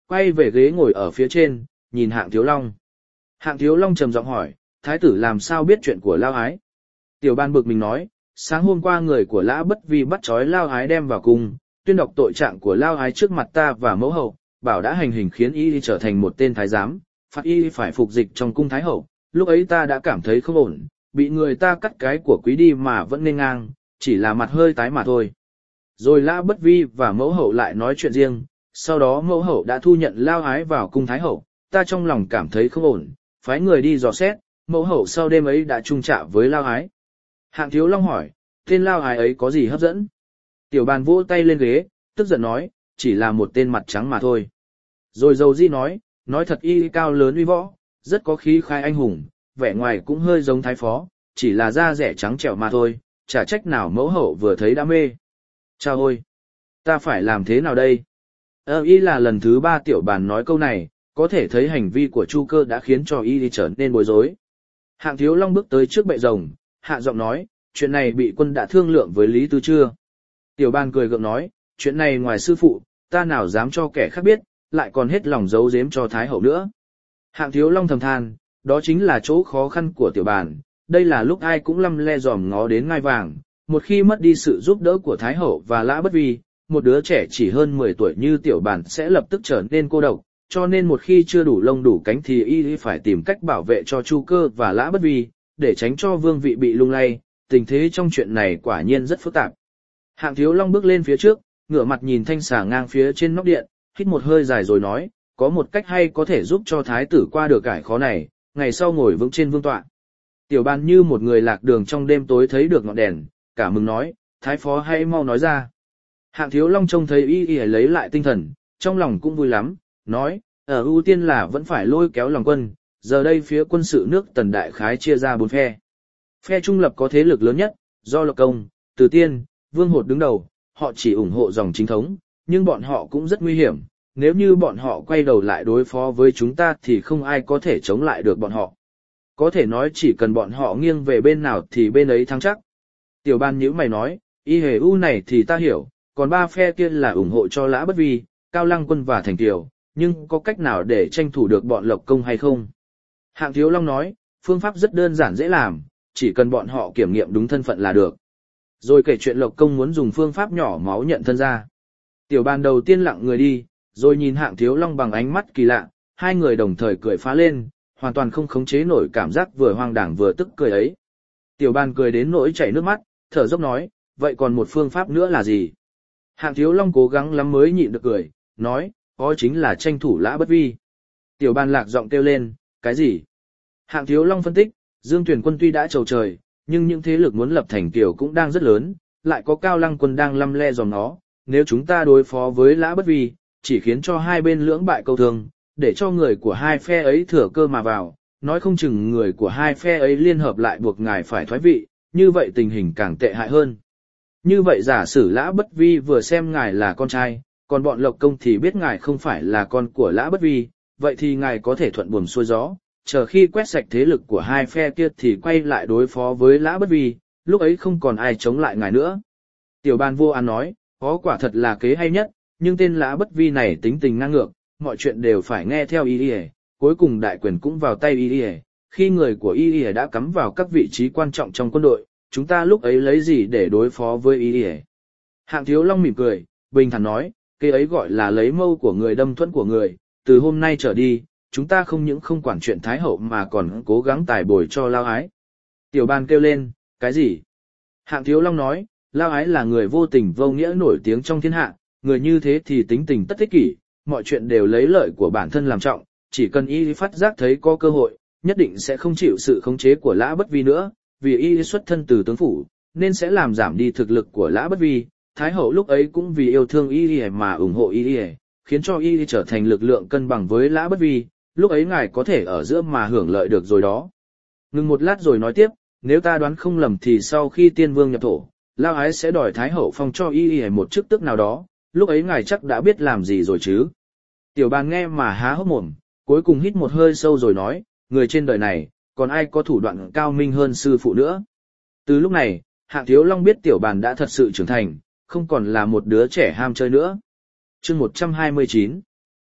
S1: quay về ghế ngồi ở phía trên, nhìn Hạng Thiếu Long. Hạng Thiếu Long trầm giọng hỏi, thái tử làm sao biết chuyện của Lao Ái? Tiểu Ban bực mình nói, sáng hôm qua người của Lã Bất Vi bắt trói Lao Ái đem vào cung, tuyên đọc tội trạng của Lao Ái trước mặt ta và mẫu hậu, bảo đã hành hình khiến y trở thành một tên thái giám, phạt y phải phục dịch trong cung thái hậu. Lúc ấy ta đã cảm thấy không ổn, bị người ta cắt cái của quý đi mà vẫn nên ngang, chỉ là mặt hơi tái mà thôi. Rồi Lã Bất Vi và mẫu hậu lại nói chuyện riêng, sau đó mẫu hậu đã thu nhận Lao Ái vào cung thái hậu, ta trong lòng cảm thấy không ổn, phái người đi dò xét, mẫu hậu sau đêm ấy đã chung chạ với Lao Ái. Hạng Thiếu Long hỏi, tên Lao Ái ấy có gì hấp dẫn? Tiểu Bàn vỗ tay lên ghế, tức giận nói, chỉ là một tên mặt trắng mà thôi. Rồi dầu di nói, nói thật y cao lớn uy võ, rất có khí khai anh hùng, vẻ ngoài cũng hơi giống thái phó, chỉ là da rẻ trắng trẻo mà thôi, chả trách nào mẫu hậu vừa thấy đã mê. Chao ôi! Ta phải làm thế nào đây? Ờ y là lần thứ ba Tiểu Bàn nói câu này, có thể thấy hành vi của Chu Cơ đã khiến cho y trở nên bối rối. Hạng Thiếu Long bước tới trước bệ rồng, hạ giọng nói, chuyện này bị quân đã thương lượng với Lý Tư chưa? Tiểu Bàn cười gượng nói, chuyện này ngoài sư phụ, ta nào dám cho kẻ khác biết, lại còn hết lòng giấu giếm cho Thái hậu nữa. Hạng Thiếu Long thầm than, đó chính là chỗ khó khăn của Tiểu Bàn, đây là lúc ai cũng lăm le dòm ngó đến ngai vàng, một khi mất đi sự giúp đỡ của Thái hậu và Lã Bất Vi, một đứa trẻ chỉ hơn mười tuổi như Tiểu Bàn sẽ lập tức trở nên cô độc, cho nên một khi chưa đủ lông đủ cánh thì y phải tìm cách bảo vệ cho Chu Cơ và Lã Bất Vi, để tránh cho vương vị bị lung lay, tình thế trong chuyện này quả nhiên rất phức tạp. Hạng Thiếu Long bước lên phía trước, ngửa mặt nhìn thanh xà ngang phía trên nóc điện, hít một hơi dài rồi nói, có một cách hay có thể giúp cho thái tử qua được cải khó này, ngày sau ngồi vững trên vương tọa. Tiểu Bàn như một người lạc đường trong đêm tối thấy được ngọn đèn, cả mừng nói, thái phó hãy mau nói ra. Hạng Thiếu Long trông thấy y y lấy lại tinh thần, trong lòng cũng vui lắm, nói, ở ưu tiên là vẫn phải lôi kéo lòng quân, giờ đây phía quân sự nước Tần đại khái chia ra bốn phe. Phe trung lập có thế lực lớn nhất, do Lộc Công, Từ Tiên, Vương Hột đứng đầu, họ chỉ ủng hộ dòng chính thống, nhưng bọn họ cũng rất nguy hiểm, nếu như bọn họ quay đầu lại đối phó với chúng ta thì không ai có thể chống lại được bọn họ. Có thể nói chỉ cần bọn họ nghiêng về bên nào thì bên ấy thắng chắc. Tiểu Ban nhíu mày nói, y hề u này thì ta hiểu, còn ba phe kia là ủng hộ cho Lã Bất Vi, Cao Lăng Quân và Thành Kiều, nhưng có cách nào để tranh thủ được bọn Lộc Công hay không? Hạng Thiếu Long nói, phương pháp rất đơn giản dễ làm, chỉ cần bọn họ kiểm nghiệm đúng thân phận là được. Rồi kể chuyện Lộc Công muốn dùng phương pháp nhỏ máu nhận thân ra. Tiểu Bàn đầu tiên lặng người đi, rồi nhìn Hạng Thiếu Long bằng ánh mắt kỳ lạ, hai người đồng thời cười phá lên, hoàn toàn không khống chế nổi cảm giác vừa hoang đảng vừa tức cười ấy. Tiểu Bàn cười đến nỗi chảy nước mắt, thở dốc nói, vậy còn một phương pháp nữa là gì? Hạng Thiếu Long cố gắng lắm mới nhịn được cười, nói, đó chính là tranh thủ Lã Bất Vi. Tiểu Bàn lạc giọng kêu lên, cái gì? Hạng Thiếu Long phân tích, Dương Tuyển Quân tuy đã trầu trời, nhưng những thế lực muốn lập thành Kiều cũng đang rất lớn, lại có Cao Lăng Quân đang lăm le dòm nó, nếu chúng ta đối phó với Lã Bất Vi, chỉ khiến cho hai bên lưỡng bại câu thương, để cho người của hai phe ấy thừa cơ mà vào, nói không chừng người của hai phe ấy liên hợp lại buộc ngài phải thoái vị, như vậy tình hình càng tệ hại hơn. Như vậy giả sử Lã Bất Vi vừa xem ngài là con trai, còn bọn Lộc Công thì biết ngài không phải là con của Lã Bất Vi, vậy thì ngài có thể thuận buồm xuôi gió, chờ khi quét sạch thế lực của hai phe kia thì quay lại đối phó với Lã Bất Vi, lúc ấy không còn ai chống lại ngài nữa. Tiểu Ban vô an nói, có quả thật là kế hay nhất, nhưng tên Lã Bất Vi này tính tình ngang ngược, mọi chuyện đều phải nghe theo y y, cuối cùng đại quyền cũng vào tay y y, khi người của y y đã cắm vào các vị trí quan trọng trong quân đội, chúng ta lúc ấy lấy gì để đối phó với y y. Hạng Thiếu Long mỉm cười, bình thản nói, cái ấy gọi là lấy mâu của người đâm thuẫn của người, từ hôm nay trở đi, chúng ta không những không quản chuyện Thái hậu mà còn cố gắng tài bồi cho Lao Ái. Tiểu Ban kêu lên, cái gì? Hạng Thiếu Long nói, Lao Ái là người vô tình vô nghĩa nổi tiếng trong thiên hạ, người như thế thì tính tình tất ích kỷ, mọi chuyện đều lấy lợi của bản thân làm trọng, chỉ cần y phát giác thấy có cơ hội, nhất định sẽ không chịu sự khống chế của Lã Bất Vi nữa, vì y xuất thân từ tướng phủ, nên sẽ làm giảm đi thực lực của Lã Bất Vi. Thái hậu lúc ấy cũng vì yêu thương y mà ủng hộ y, khiến cho y trở thành lực lượng cân bằng với Lã Bất Vi, lúc ấy ngài có thể ở giữa mà hưởng lợi được rồi đó. Ngừng một lát rồi nói tiếp, nếu ta đoán không lầm thì sau khi Tiên Vương nhập thổ, Lao Ái sẽ đòi Thái hậu phong cho y một chức tước nào đó, lúc ấy ngài chắc đã biết làm gì rồi chứ. Tiểu Ban nghe mà há hốc mồm, cuối cùng hít một hơi sâu rồi nói, người trên đời này, còn ai có thủ đoạn cao minh hơn sư phụ nữa. Từ lúc này, Hạng Thiếu Long biết Tiểu Bàn đã thật sự trưởng thành, không còn là một đứa trẻ ham chơi nữa. Chương một trăm hai mươi chín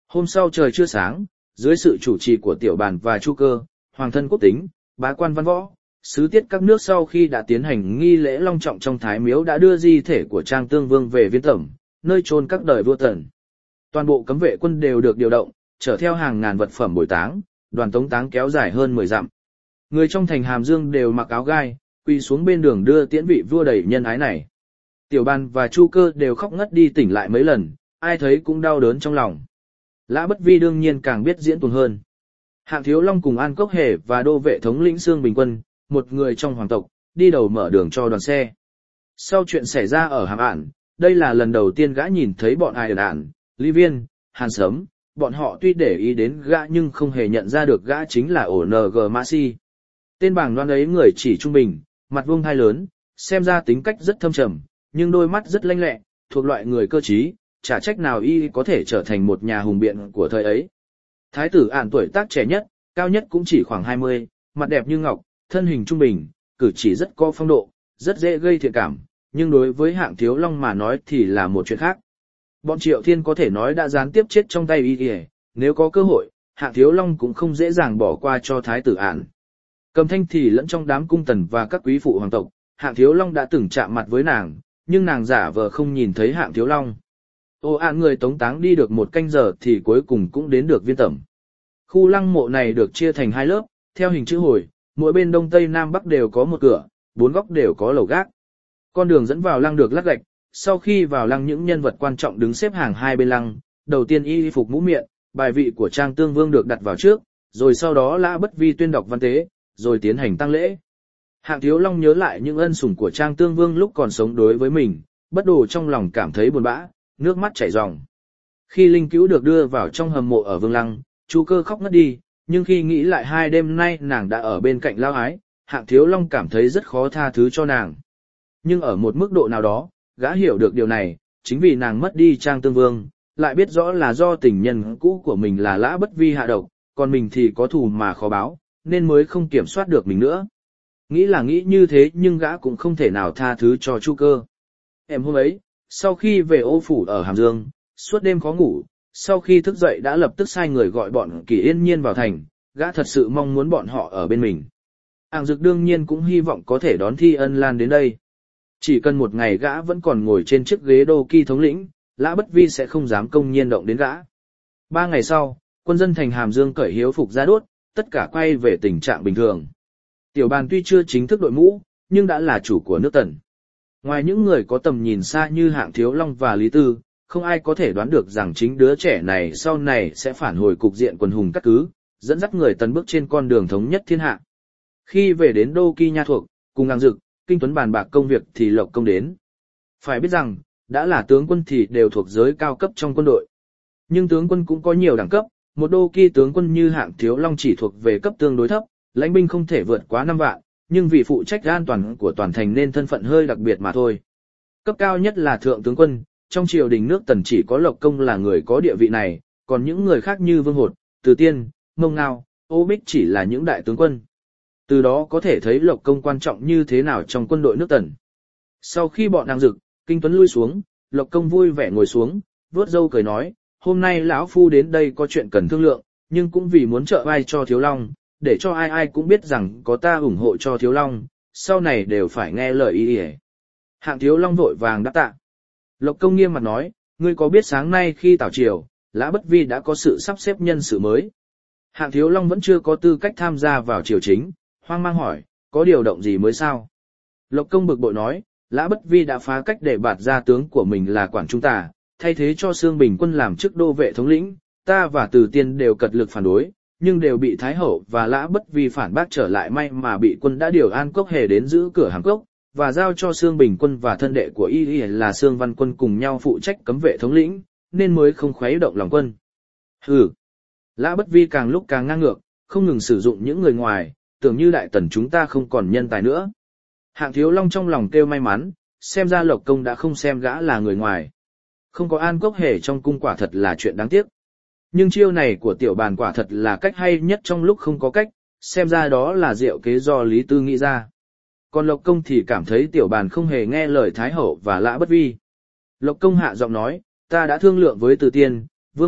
S1: Hôm sau trời chưa sáng, dưới sự chủ trì của tiểu bàn và chu cơ, hoàng thân quốc tính, bá quan văn võ, sứ tiết các nước sau khi đã tiến hành nghi lễ long trọng trong thái miếu đã đưa di thể của Trang Tương Vương về Viên Tẩm, nơi chôn các đời vua Tần. Toàn bộ cấm vệ quân đều được điều động, chở theo hàng ngàn vật phẩm bồi táng, đoàn tống táng kéo dài hơn mười dặm. Người trong thành Hàm Dương đều mặc áo gai, quỳ xuống bên đường đưa tiễn vị vua đầy nhân ái này. Tiểu Bàn và Chu Cơ đều khóc ngất đi tỉnh lại mấy lần, ai thấy cũng đau đớn trong lòng. Lã Bất Vi đương nhiên càng biết diễn tuồng hơn. Hạng Thiếu Long cùng An Cốc Hề và đô vệ thống lĩnh Sương Bình Quân, một người trong hoàng tộc, đi đầu mở đường cho đoàn xe. Sau chuyện xảy ra ở Hàm Ản, đây là lần đầu tiên gã nhìn thấy bọn Ai Ản, Lý Viên, Hàn Sấm, bọn họ tuy để ý đến gã nhưng không hề nhận ra được gã chính là ổ en giê Mã Si. Tên bảng đoan ấy người chỉ trung bình, mặt vuông hai lớn, xem ra tính cách rất thâm trầm, nhưng đôi mắt rất lanh lẹ, thuộc loại người cơ trí, chả trách nào y có thể trở thành một nhà hùng biện của thời ấy. Thái tử Ản tuổi tác trẻ nhất, cao nhất cũng chỉ khoảng hai mươi, mặt đẹp như ngọc, thân hình trung bình, cử chỉ rất có phong độ, rất dễ gây thiện cảm, nhưng đối với Hạng Thiếu Long mà nói thì là một chuyện khác. Bọn Triệu Thiên có thể nói đã gián tiếp chết trong tay y kìa, nếu có cơ hội, Hạng Thiếu Long cũng không dễ dàng bỏ qua cho Thái tử Ản. Cầm Thanh thì lẫn trong đám cung tần và các quý phụ hoàng tộc, Hạng Thiếu Long đã từng chạm mặt với nàng, nhưng nàng giả vờ không nhìn thấy Hạng Thiếu Long. Ô Ản người tống táng đi được một canh giờ thì cuối cùng cũng đến được Viên Tẩm. Khu lăng mộ này được chia thành hai lớp, theo hình chữ hồi, mỗi bên đông tây nam bắc đều có một cửa, bốn góc đều có lầu gác. Con đường dẫn vào lăng được lát gạch, sau khi vào lăng những nhân vật quan trọng đứng xếp hàng hai bên lăng, đầu tiên y phục mũ miệng, bài vị của Trang Tương Vương được đặt vào trước, rồi sau đó Lã Bất Vi tuyên đọc văn tế, rồi tiến hành tang lễ. Hạng Thiếu Long nhớ lại những ân sủng của Trang Tương Vương lúc còn sống đối với mình, bất đồ trong lòng cảm thấy buồn bã, nước mắt chảy ròng. Khi linh cữu được đưa vào trong hầm mộ ở Vương Lăng, Chu Cơ khóc ngất đi, nhưng khi nghĩ lại hai đêm nay nàng đã ở bên cạnh Lao Ái, Hạng Thiếu Long cảm thấy rất khó tha thứ cho nàng. Nhưng ở một mức độ nào đó, gã hiểu được điều này, chính vì nàng mất đi Trang Tương Vương, lại biết rõ là do tình nhân cũ của mình là Lã Bất Vi hạ độc, còn mình thì có thù mà khó báo, nên mới không kiểm soát được mình nữa. Nghĩ là nghĩ như thế nhưng gã cũng không thể nào tha thứ cho Chu Cơ. Em hôm ấy, sau khi về ô phủ ở Hàm Dương, suốt đêm khó ngủ, sau khi thức dậy đã lập tức sai người gọi bọn Kỳ Yên Nhiên vào thành, gã thật sự mong muốn bọn họ ở bên mình. Ảng Dực đương nhiên cũng hy vọng có thể đón Thi Ân Lan đến đây. Chỉ cần một ngày gã vẫn còn ngồi trên chiếc ghế đô kỳ thống lĩnh, Lã Bất Vi sẽ không dám công nhiên động đến gã. Ba ngày sau, quân dân thành Hàm Dương cởi hiếu phục ra đốt, tất cả quay về tình trạng bình thường. Tiểu Bàn tuy chưa chính thức đội mũ, nhưng đã là chủ của nước Tần. Ngoài những người có tầm nhìn xa như Hạng Thiếu Long và Lý Tư, không ai có thể đoán được rằng chính đứa trẻ này sau này sẽ phản hồi cục diện quần hùng các cứ, dẫn dắt người Tần bước trên con đường thống nhất thiên hạ. Khi về đến Đô Kỳ Nha thuộc, cùng Ảng Dực, Kinh Tuấn bàn bạc công việc thì Lộc Công đến. Phải biết rằng, đã là tướng quân thì đều thuộc giới cao cấp trong quân đội. Nhưng tướng quân cũng có nhiều đẳng cấp, một Đô Kỳ tướng quân như Hạng Thiếu Long chỉ thuộc về cấp tương đối thấp, lãnh binh không thể vượt quá năm vạn, nhưng vì phụ trách an toàn của toàn thành nên thân phận hơi đặc biệt mà thôi. Cấp cao nhất là thượng tướng quân, trong triều đình nước Tần chỉ có Lộc Công là người có địa vị này, còn những người khác như Vương Hột, Từ Tiên, Mông Ngao, Ô Bích chỉ là những đại tướng quân. Từ đó có thể thấy Lộc Công quan trọng như thế nào trong quân đội nước Tần. Sau khi bọn Ảng Dực, Kinh Tuấn lui xuống, Lộc Công vui vẻ ngồi xuống, vuốt râu cười nói, hôm nay lão phu đến đây có chuyện cần thương lượng, nhưng cũng vì muốn trợ vai cho Thiếu Long, để cho ai ai cũng biết rằng có ta ủng hộ cho Thiếu Long, sau này đều phải nghe lời ý ỉa. Hạng Thiếu Long vội vàng đáp tạ. Lộc Công nghiêm mặt nói, ngươi có biết sáng nay khi tảo triều, Lã Bất Vi đã có sự sắp xếp nhân sự mới. Hạng Thiếu Long vẫn chưa có tư cách tham gia vào triều chính, hoang mang hỏi, có điều động gì mới sao? Lộc Công bực bội nói, Lã Bất Vi đã phá cách để bạt ra tướng của mình là Quản Trung Tả, thay thế cho Sương Bình Quân làm chức đô vệ thống lĩnh, ta và Từ Tiên đều cật lực phản đối, nhưng đều bị Thái Hậu và Lã Bất Vi phản bác trở lại, may mà bị quân đã điều An Cốc Hề đến giữ cửa Hàm Cốc, và giao cho Sương Bình Quân và thân đệ của y là Sương Văn Quân cùng nhau phụ trách cấm vệ thống lĩnh, nên mới không khuấy động lòng quân. Hừ. Lã Bất Vi càng lúc càng ngang ngược, không ngừng sử dụng những người ngoài, tưởng như Đại Tần chúng ta không còn nhân tài nữa. Hạng Thiếu Long trong lòng kêu may mắn, xem ra Lộc Công đã không xem gã là người ngoài. Không có An Cốc Hề trong cung quả thật là chuyện đáng tiếc. Nhưng chiêu này của Tiểu Bàn quả thật là cách hay nhất trong lúc không có cách, xem ra đó là diệu kế do Lý Tư nghĩ ra. Còn Lộc Công thì cảm thấy Tiểu Bàn không hề nghe lời Thái Hậu và Lã Bất Vi. Lộc Công hạ giọng nói, ta đã thương lượng với Từ Tiên, Vương Hột,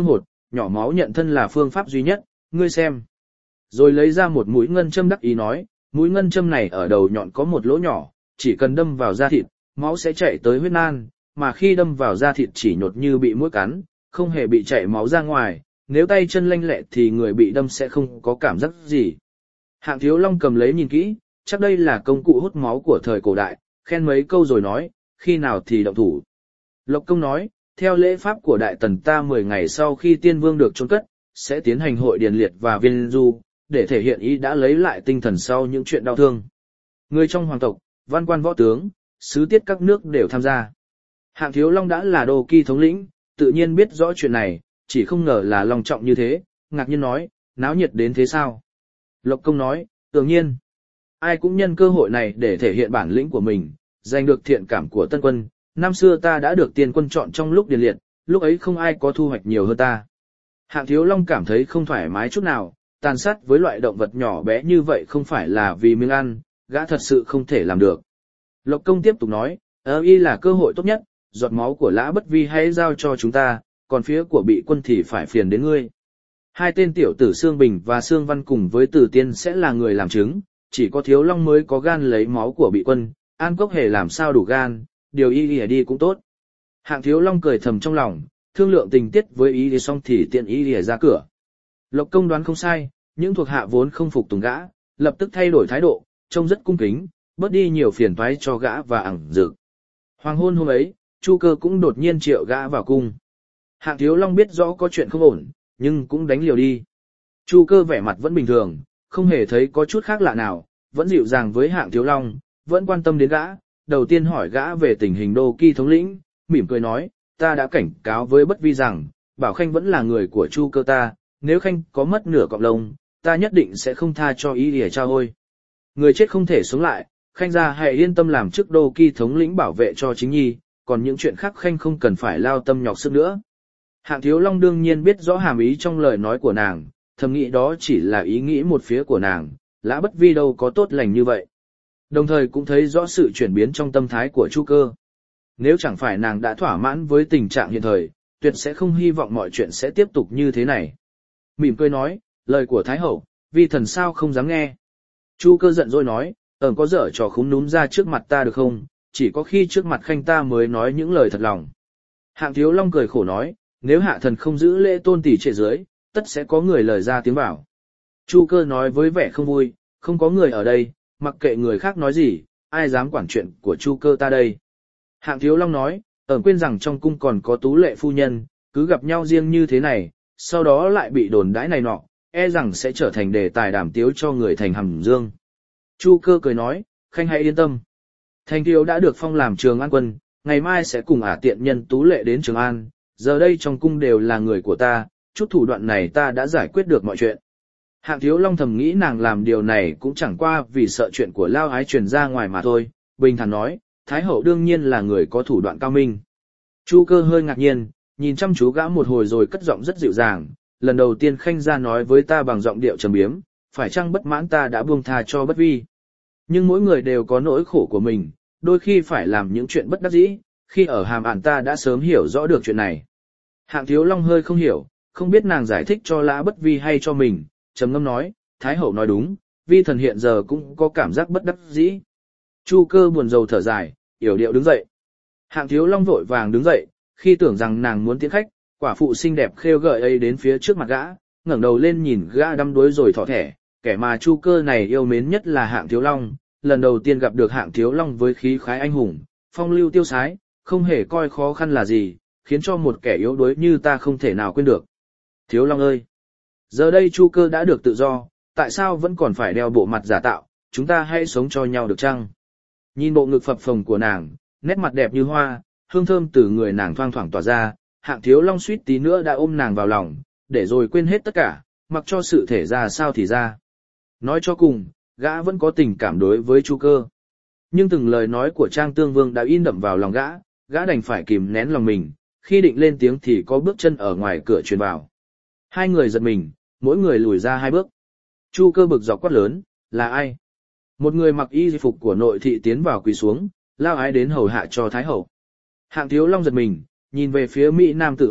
S1: nhỏ máu nhận thân là phương pháp duy nhất, ngươi xem. Rồi lấy ra một mũi ngân châm đắc ý nói, mũi ngân châm này ở đầu nhọn có một lỗ nhỏ, chỉ cần đâm vào da thịt, máu sẽ chảy tới huyết nan, mà khi đâm vào da thịt chỉ nhột như bị muỗi cắn, không hề bị chảy máu ra ngoài, nếu tay chân lanh lẹ thì người bị đâm sẽ không có cảm giác gì. Hạng Thiếu Long cầm lấy nhìn kỹ, chắc đây là công cụ hút máu của thời cổ đại, khen mấy câu rồi nói, khi nào thì động thủ. Lộc Công nói, theo lễ pháp của Đại Tần ta mười ngày sau khi tiên vương được chôn cất, sẽ tiến hành hội điền liệt và viên du, để thể hiện ý đã lấy lại tinh thần sau những chuyện đau thương. Người trong hoàng tộc, văn quan võ tướng, sứ tiết các nước đều tham gia. Hạng Thiếu Long đã là đô kỳ thống lĩnh, tự nhiên biết rõ chuyện này, chỉ không ngờ là long trọng như thế, ngạc nhiên nói, náo nhiệt đến thế sao? Lộc Công nói, tự nhiên. Ai cũng nhân cơ hội này để thể hiện bản lĩnh của mình, giành được thiện cảm của tân quân. Năm xưa ta đã được tiền quân chọn trong lúc điền liệt, lúc ấy không ai có thu hoạch nhiều hơn ta. Hạng Thiếu Long cảm thấy không thoải mái chút nào, tàn sát với loại động vật nhỏ bé như vậy không phải là vì miếng ăn, gã thật sự không thể làm được. Lộc Công tiếp tục nói, ơ y là cơ hội tốt nhất, giọt máu của Lã Bất Vi hãy giao cho chúng ta, còn phía của bị quân thì phải phiền đến ngươi. Hai tên tiểu tử Sương Bình và Sương Văn cùng với Tử Tiên sẽ là người làm chứng, chỉ có Thiếu Long mới có gan lấy máu của bị quân, An Cốc Hề làm sao đủ gan, điều y lìa đi cũng tốt. Hạng Thiếu Long cười thầm trong lòng, thương lượng tình tiết với y lìa xong thì tiện y lìa ra cửa. Lộc Công đoán không sai, những thuộc hạ vốn không phục tùng gã, lập tức thay đổi thái độ, trông rất cung kính, bớt đi nhiều phiền toái cho gã và ẳng dực. Hoàng hôn hôm ấy, Chu Cơ cũng đột nhiên triệu gã vào cung. Hạng Thiếu Long biết rõ có chuyện không ổn, nhưng cũng đánh liều đi. Chu Cơ vẻ mặt vẫn bình thường, không hề thấy có chút khác lạ nào, vẫn dịu dàng với Hạng Thiếu Long, vẫn quan tâm đến gã. Đầu tiên hỏi gã về tình hình đô kỳ thống lĩnh, mỉm cười nói, ta đã cảnh cáo với Bất Vi rằng, Bảo Khanh vẫn là người của Chu Cơ ta, nếu Khanh có mất nửa cọng lông, ta nhất định sẽ không tha cho ý để trao ôi. Người chết không thể sống lại, Khanh gia hãy yên tâm làm chức đô kỳ thống lĩnh bảo vệ cho chính nhi, còn những chuyện khác Khanh không cần phải lao tâm nhọc sức nữa. Hạng Thiếu Long đương nhiên biết rõ hàm ý trong lời nói của nàng, thầm nghĩ đó chỉ là ý nghĩ một phía của nàng, Lã Bất Vi đâu có tốt lành như vậy. Đồng thời cũng thấy rõ sự chuyển biến trong tâm thái của Chu Cơ. Nếu chẳng phải nàng đã thỏa mãn với tình trạng hiện thời, tuyệt sẽ không hy vọng mọi chuyện sẽ tiếp tục như thế này. Mỉm cười nói, lời của Thái Hậu, Vi thần sao không dám nghe. Chu Cơ giận dỗi nói, ẩn có dở trò khúm núm ra trước mặt ta được không, chỉ có khi trước mặt Khanh ta mới nói những lời thật lòng. Hạng Thiếu Long cười khổ nói, nếu hạ thần không giữ lễ tôn tỷ trệ dưới, tất sẽ có người lời ra tiếng bảo. Chu Cơ nói với vẻ không vui, không có người ở đây, mặc kệ người khác nói gì, ai dám quản chuyện của Chu Cơ ta đây. Hạng Thiếu Long nói, ẩn quên rằng trong cung còn có Tú Lệ phu nhân, cứ gặp nhau riêng như thế này, sau đó lại bị đồn đãi này nọ, e rằng sẽ trở thành đề tài đàm tiếu cho người thành hầm dương. Chu Cơ cười nói, Khanh hãy yên tâm. Thành Thiếu đã được phong làm Trường An quân, ngày mai sẽ cùng ả tiện nhân Tú Lệ đến Trường An, giờ đây trong cung đều là người của ta, chút thủ đoạn này ta đã giải quyết được mọi chuyện. Hạng Thiếu Long thầm nghĩ nàng làm điều này cũng chẳng qua vì sợ chuyện của Lao Ái truyền ra ngoài mà thôi, bình thản nói, Thái Hậu đương nhiên là người có thủ đoạn cao minh. Chu Cơ hơi ngạc nhiên, nhìn chăm chú gã một hồi rồi cất giọng rất dịu dàng, lần đầu tiên Khanh gia nói với ta bằng giọng điệu trầm biếm, phải chăng bất mãn ta đã buông tha cho Bất Vi. Nhưng mỗi người đều có nỗi khổ của mình, đôi khi phải làm những chuyện bất đắc dĩ, khi ở hàm ản ta đã sớm hiểu rõ được chuyện này. Hạng Thiếu Long hơi không hiểu, không biết nàng giải thích cho Lã Bất Vi hay cho mình, trầm ngâm nói, Thái Hậu nói đúng, Vi thần hiện giờ cũng có cảm giác bất đắc dĩ. Chu Cơ buồn rầu thở dài, yểu điệu đứng dậy. Hạng Thiếu Long vội vàng đứng dậy, khi tưởng rằng nàng muốn tiến khách, quả phụ xinh đẹp khêu gợi ấy đến phía trước mặt gã, ngẩng đầu lên nhìn gã đăm đuối rồi thỏ thẻ, kẻ mà Chu Cơ này yêu mến nhất là Hạng Thiếu Long, lần đầu tiên gặp được Hạng Thiếu Long với khí khái anh hùng, phong lưu tiêu sái, không hề coi khó khăn là gì, khiến cho một kẻ yếu đuối như ta không thể nào quên được. Thiếu Long ơi! Giờ đây Chu Cơ đã được tự do, tại sao vẫn còn phải đeo bộ mặt giả tạo, chúng ta hãy sống cho nhau được chăng? Nhìn bộ ngực phập phồng của nàng, nét mặt đẹp như hoa, hương thơm từ người nàng thoang thoảng tỏa ra, Hạng Thiếu Long suýt tí nữa đã ôm nàng vào lòng, để rồi quên hết tất cả, mặc cho sự thể ra sao thì ra. Nói cho cùng, gã vẫn có tình cảm đối với Chu Cơ. Nhưng từng lời nói của Trang Tương Vương đã in đậm vào lòng gã, gã đành phải kìm nén lòng mình, khi định lên tiếng thì có bước chân ở ngoài cửa truyền vào. Hai người giật mình, mỗi người lùi ra hai bước. Chu Cơ bực dọc quát lớn, là ai? Một người mặc y phục của nội thị tiến vào quỳ xuống, Lao Ái đến hầu hạ cho Thái Hậu. Hạng Thiếu Long giật mình, nhìn về phía Mỹ Nam tử ấy,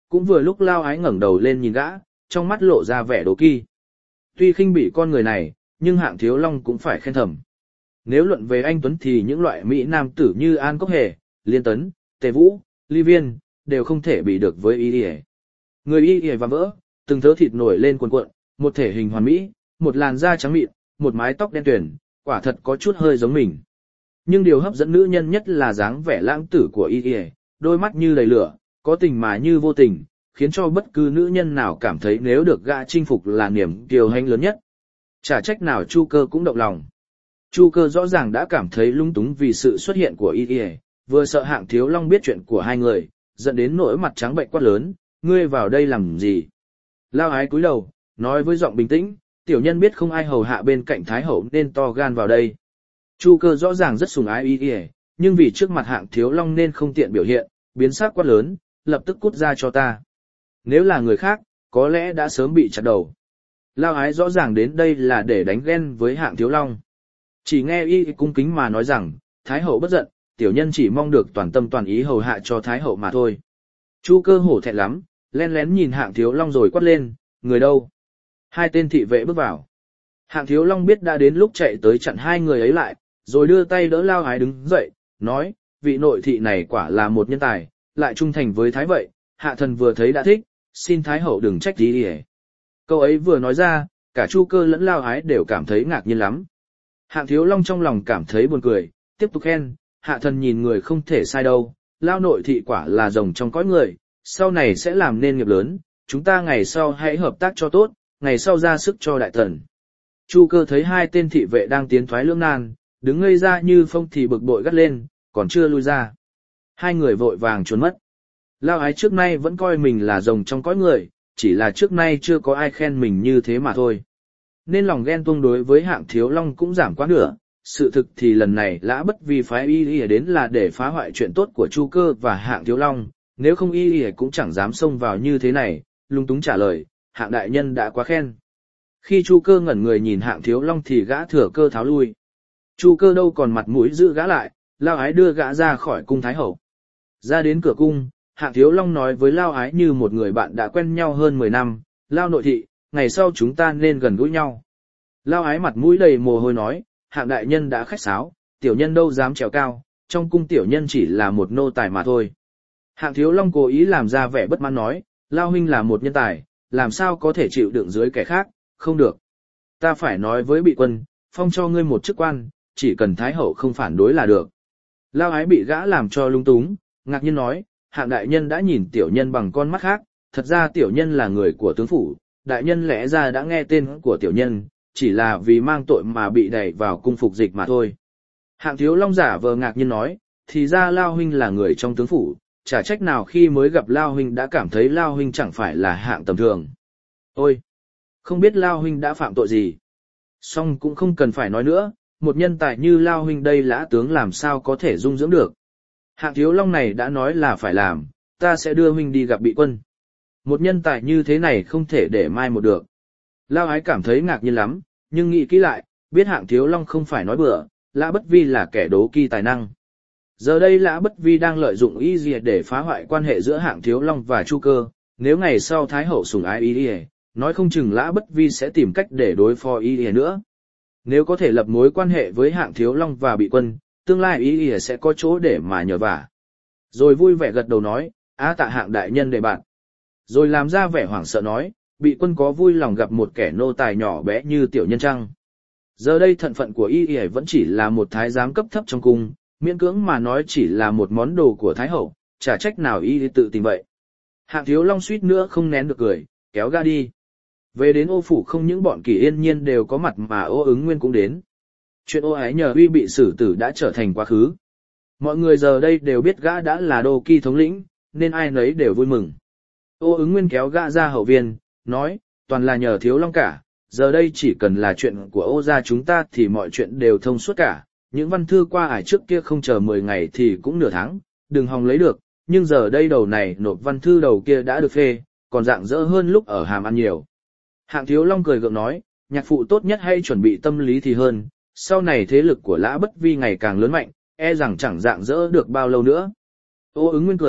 S1: cũng vừa lúc Lao Ái ngẩng đầu lên nhìn gã, trong mắt lộ ra vẻ đố kỵ. Tuy khinh bỉ con người này, nhưng Hạng Thiếu Long cũng phải khen thầm. Nếu luận về anh Tuấn thì những loại Mỹ nam tử như An Cốc Hề, Liên Tấn, Tề Vũ, Ly Viên, đều không thể bị được với y y. Người y y và vỡ, từng thớ thịt nổi lên cuồn cuộn, một thể hình hoàn mỹ, một làn da trắng mịn, một mái tóc đen tuyền, quả thật có chút hơi giống mình. Nhưng điều hấp dẫn nữ nhân nhất là dáng vẻ lãng tử của y y, đôi mắt như đầy lửa, có tình mà như vô tình, khiến cho bất cứ nữ nhân nào cảm thấy nếu được gã chinh phục là niềm kiêu hãnh lớn nhất. Chả trách nào Chu Cơ cũng động lòng. Chu Cơ rõ ràng đã cảm thấy lung túng vì sự xuất hiện của y y, vừa sợ Hạng Thiếu Long biết chuyện của hai người, dẫn đến nỗi mặt trắng bệch quát lớn, ngươi vào đây làm gì? Lao Ái cúi đầu, nói với giọng bình tĩnh, tiểu nhân biết không ai hầu hạ bên cạnh Thái Hậu nên to gan vào đây. Chu Cơ rõ ràng rất sủng ái y y, nhưng vì trước mặt Hạng Thiếu Long nên không tiện biểu hiện, biến sắc quát lớn, lập tức cút ra cho ta. Nếu là người khác, có lẽ đã sớm bị chặt đầu. Lao Ái rõ ràng đến đây là để đánh ghen với Hạng Thiếu Long. Chỉ nghe y cung kính mà nói rằng, Thái Hậu bất giận, tiểu nhân chỉ mong được toàn tâm toàn ý hầu hạ cho Thái Hậu mà thôi. Chu Cơ hổ thẹn lắm, len lén nhìn Hạng Thiếu Long rồi quát lên, người đâu? Hai tên thị vệ bước vào. Hạng Thiếu Long biết đã đến lúc chạy tới chặn hai người ấy lại, rồi đưa tay đỡ Lao Ái đứng dậy, nói, vị nội thị này quả là một nhân tài, lại trung thành với Thái vậy, hạ thần vừa thấy đã thích, xin Thái Hậu đừng trách gì đi. Câu ấy vừa nói ra, cả Chu Cơ lẫn Lao Ái đều cảm thấy ngạc nhiên lắm. Hạng Thiếu Long trong lòng cảm thấy buồn cười, tiếp tục khen, hạ thần nhìn người không thể sai đâu, Lao nội thị quả là rồng trong cõi người, sau này sẽ làm nên nghiệp lớn, chúng ta ngày sau hãy hợp tác cho tốt, ngày sau ra sức cho đại thần. Chu Cơ thấy hai tên thị vệ đang tiến thoái lưỡng nan, đứng ngây ra như phong thì bực bội gắt lên, còn chưa lui ra. Hai người vội vàng trốn mất. Lao Ái trước nay vẫn coi mình là rồng trong cõi người, chỉ là trước nay chưa có ai khen mình như thế mà thôi. Nên lòng ghen tuông đối với Hạng Thiếu Long cũng giảm quá nửa. Sự thực thì lần này Lã Bất Vi phái y y đến là để phá hoại chuyện tốt của Chu Cơ và Hạng Thiếu Long, nếu không y y cũng chẳng dám xông vào như thế này, lung túng trả lời, Hạng đại nhân đã quá khen. Khi Chu Cơ ngẩn người nhìn Hạng Thiếu Long thì gã thừa cơ tháo lui. Chu Cơ đâu còn mặt mũi giữ gã lại, Lao Ái đưa gã ra khỏi cung Thái Hậu. Ra đến cửa cung, Hạng Thiếu Long nói với Lao Ái như một người bạn đã quen nhau hơn mười năm, Lao nội thị, ngày sau chúng ta nên gần gũi nhau. Lao Ái mặt mũi đầy mồ hôi nói, Hạng đại nhân đã khách sáo, tiểu nhân đâu dám trèo cao, trong cung tiểu nhân chỉ là một nô tài mà thôi. Hạng Thiếu Long cố ý làm ra vẻ bất mãn nói, Lao huynh là một nhân tài, làm sao có thể chịu đựng dưới kẻ khác, không được. Ta phải nói với Bị Quân, phong cho ngươi một chức quan, chỉ cần Thái Hậu không phản đối là được. Lao Ái bị gã làm cho lung túng, ngạc nhiên nói, Hạng đại nhân đã nhìn tiểu nhân bằng con mắt khác, thật ra tiểu nhân là người của tướng phủ, đại nhân lẽ ra đã nghe tên của tiểu nhân, chỉ là vì mang tội mà bị đẩy vào cung phục dịch mà thôi. Hạng Thiếu Long giả vờ ngạc nhiên nói, thì ra Lao huynh là người trong tướng phủ, chả trách nào khi mới gặp Lao huynh đã cảm thấy Lao huynh chẳng phải là hạng tầm thường. Ôi! Không biết Lao huynh đã phạm tội gì. Song cũng không cần phải nói nữa, một nhân tài như Lao huynh đây Lã tướng làm sao có thể dung dưỡng được. Hạng Thiếu Long này đã nói là phải làm, ta sẽ đưa huynh đi gặp Bị Quân. Một nhân tài như thế này không thể để mai một được. Lao Ái cảm thấy ngạc nhiên lắm, nhưng nghĩ kỹ lại, biết Hạng Thiếu Long không phải nói bừa, Lã Bất Vi là kẻ đố kỵ tài năng. Giờ đây Lã Bất Vi đang lợi dụng y y để phá hoại quan hệ giữa Hạng Thiếu Long và Chu Cơ, nếu ngày sau Thái Hậu sủng ái y y, nói không chừng Lã Bất Vi sẽ tìm cách để đối phó y y nữa. Nếu có thể lập mối quan hệ với Hạng Thiếu Long và Bị Quân, tương lai y y sẽ có chỗ để mà nhờ vả. Rồi vui vẻ gật đầu nói, á tạ Hạng đại nhân để bạn. Rồi làm ra vẻ hoảng sợ nói, Bị Quân có vui lòng gặp một kẻ nô tài nhỏ bé như tiểu nhân chăng? Giờ đây thận phận của y y vẫn chỉ là một thái giám cấp thấp trong cung, miễn cưỡng mà nói chỉ là một món đồ của Thái Hậu, chả trách nào y tự tình vậy. Hạng Thiếu Long suýt nữa không nén được cười, kéo ga đi. Về đến Ô phủ không những bọn Kỷ Yên Nhiên đều có mặt mà Ô Ứng Nguyên cũng đến. Chuyện Ô Ái nhờ uy bị xử tử đã trở thành quá khứ. Mọi người giờ đây đều biết gã đã là đô kỳ thống lĩnh, nên ai nấy đều vui mừng. Ô Ứng Nguyên kéo gã ra hậu viên, nói, toàn là nhờ Thiếu Long cả, giờ đây chỉ cần là chuyện của Ô gia chúng ta thì mọi chuyện đều thông suốt cả. Những văn thư qua ải trước kia không chờ mười ngày thì cũng nửa tháng, đừng hòng lấy được, nhưng giờ đây đầu này nộp văn thư đầu kia đã được phê, còn rạng rỡ hơn lúc ở Hàm Ăn nhiều. Hạng Thiếu Long cười gượng nói, nhạc phụ tốt nhất hay chuẩn bị tâm lý thì hơn, sau này thế lực của Lã Bất Vi ngày càng lớn mạnh, e rằng chẳng rạng rỡ được bao lâu nữa. Ô Ứng Nguyên cười,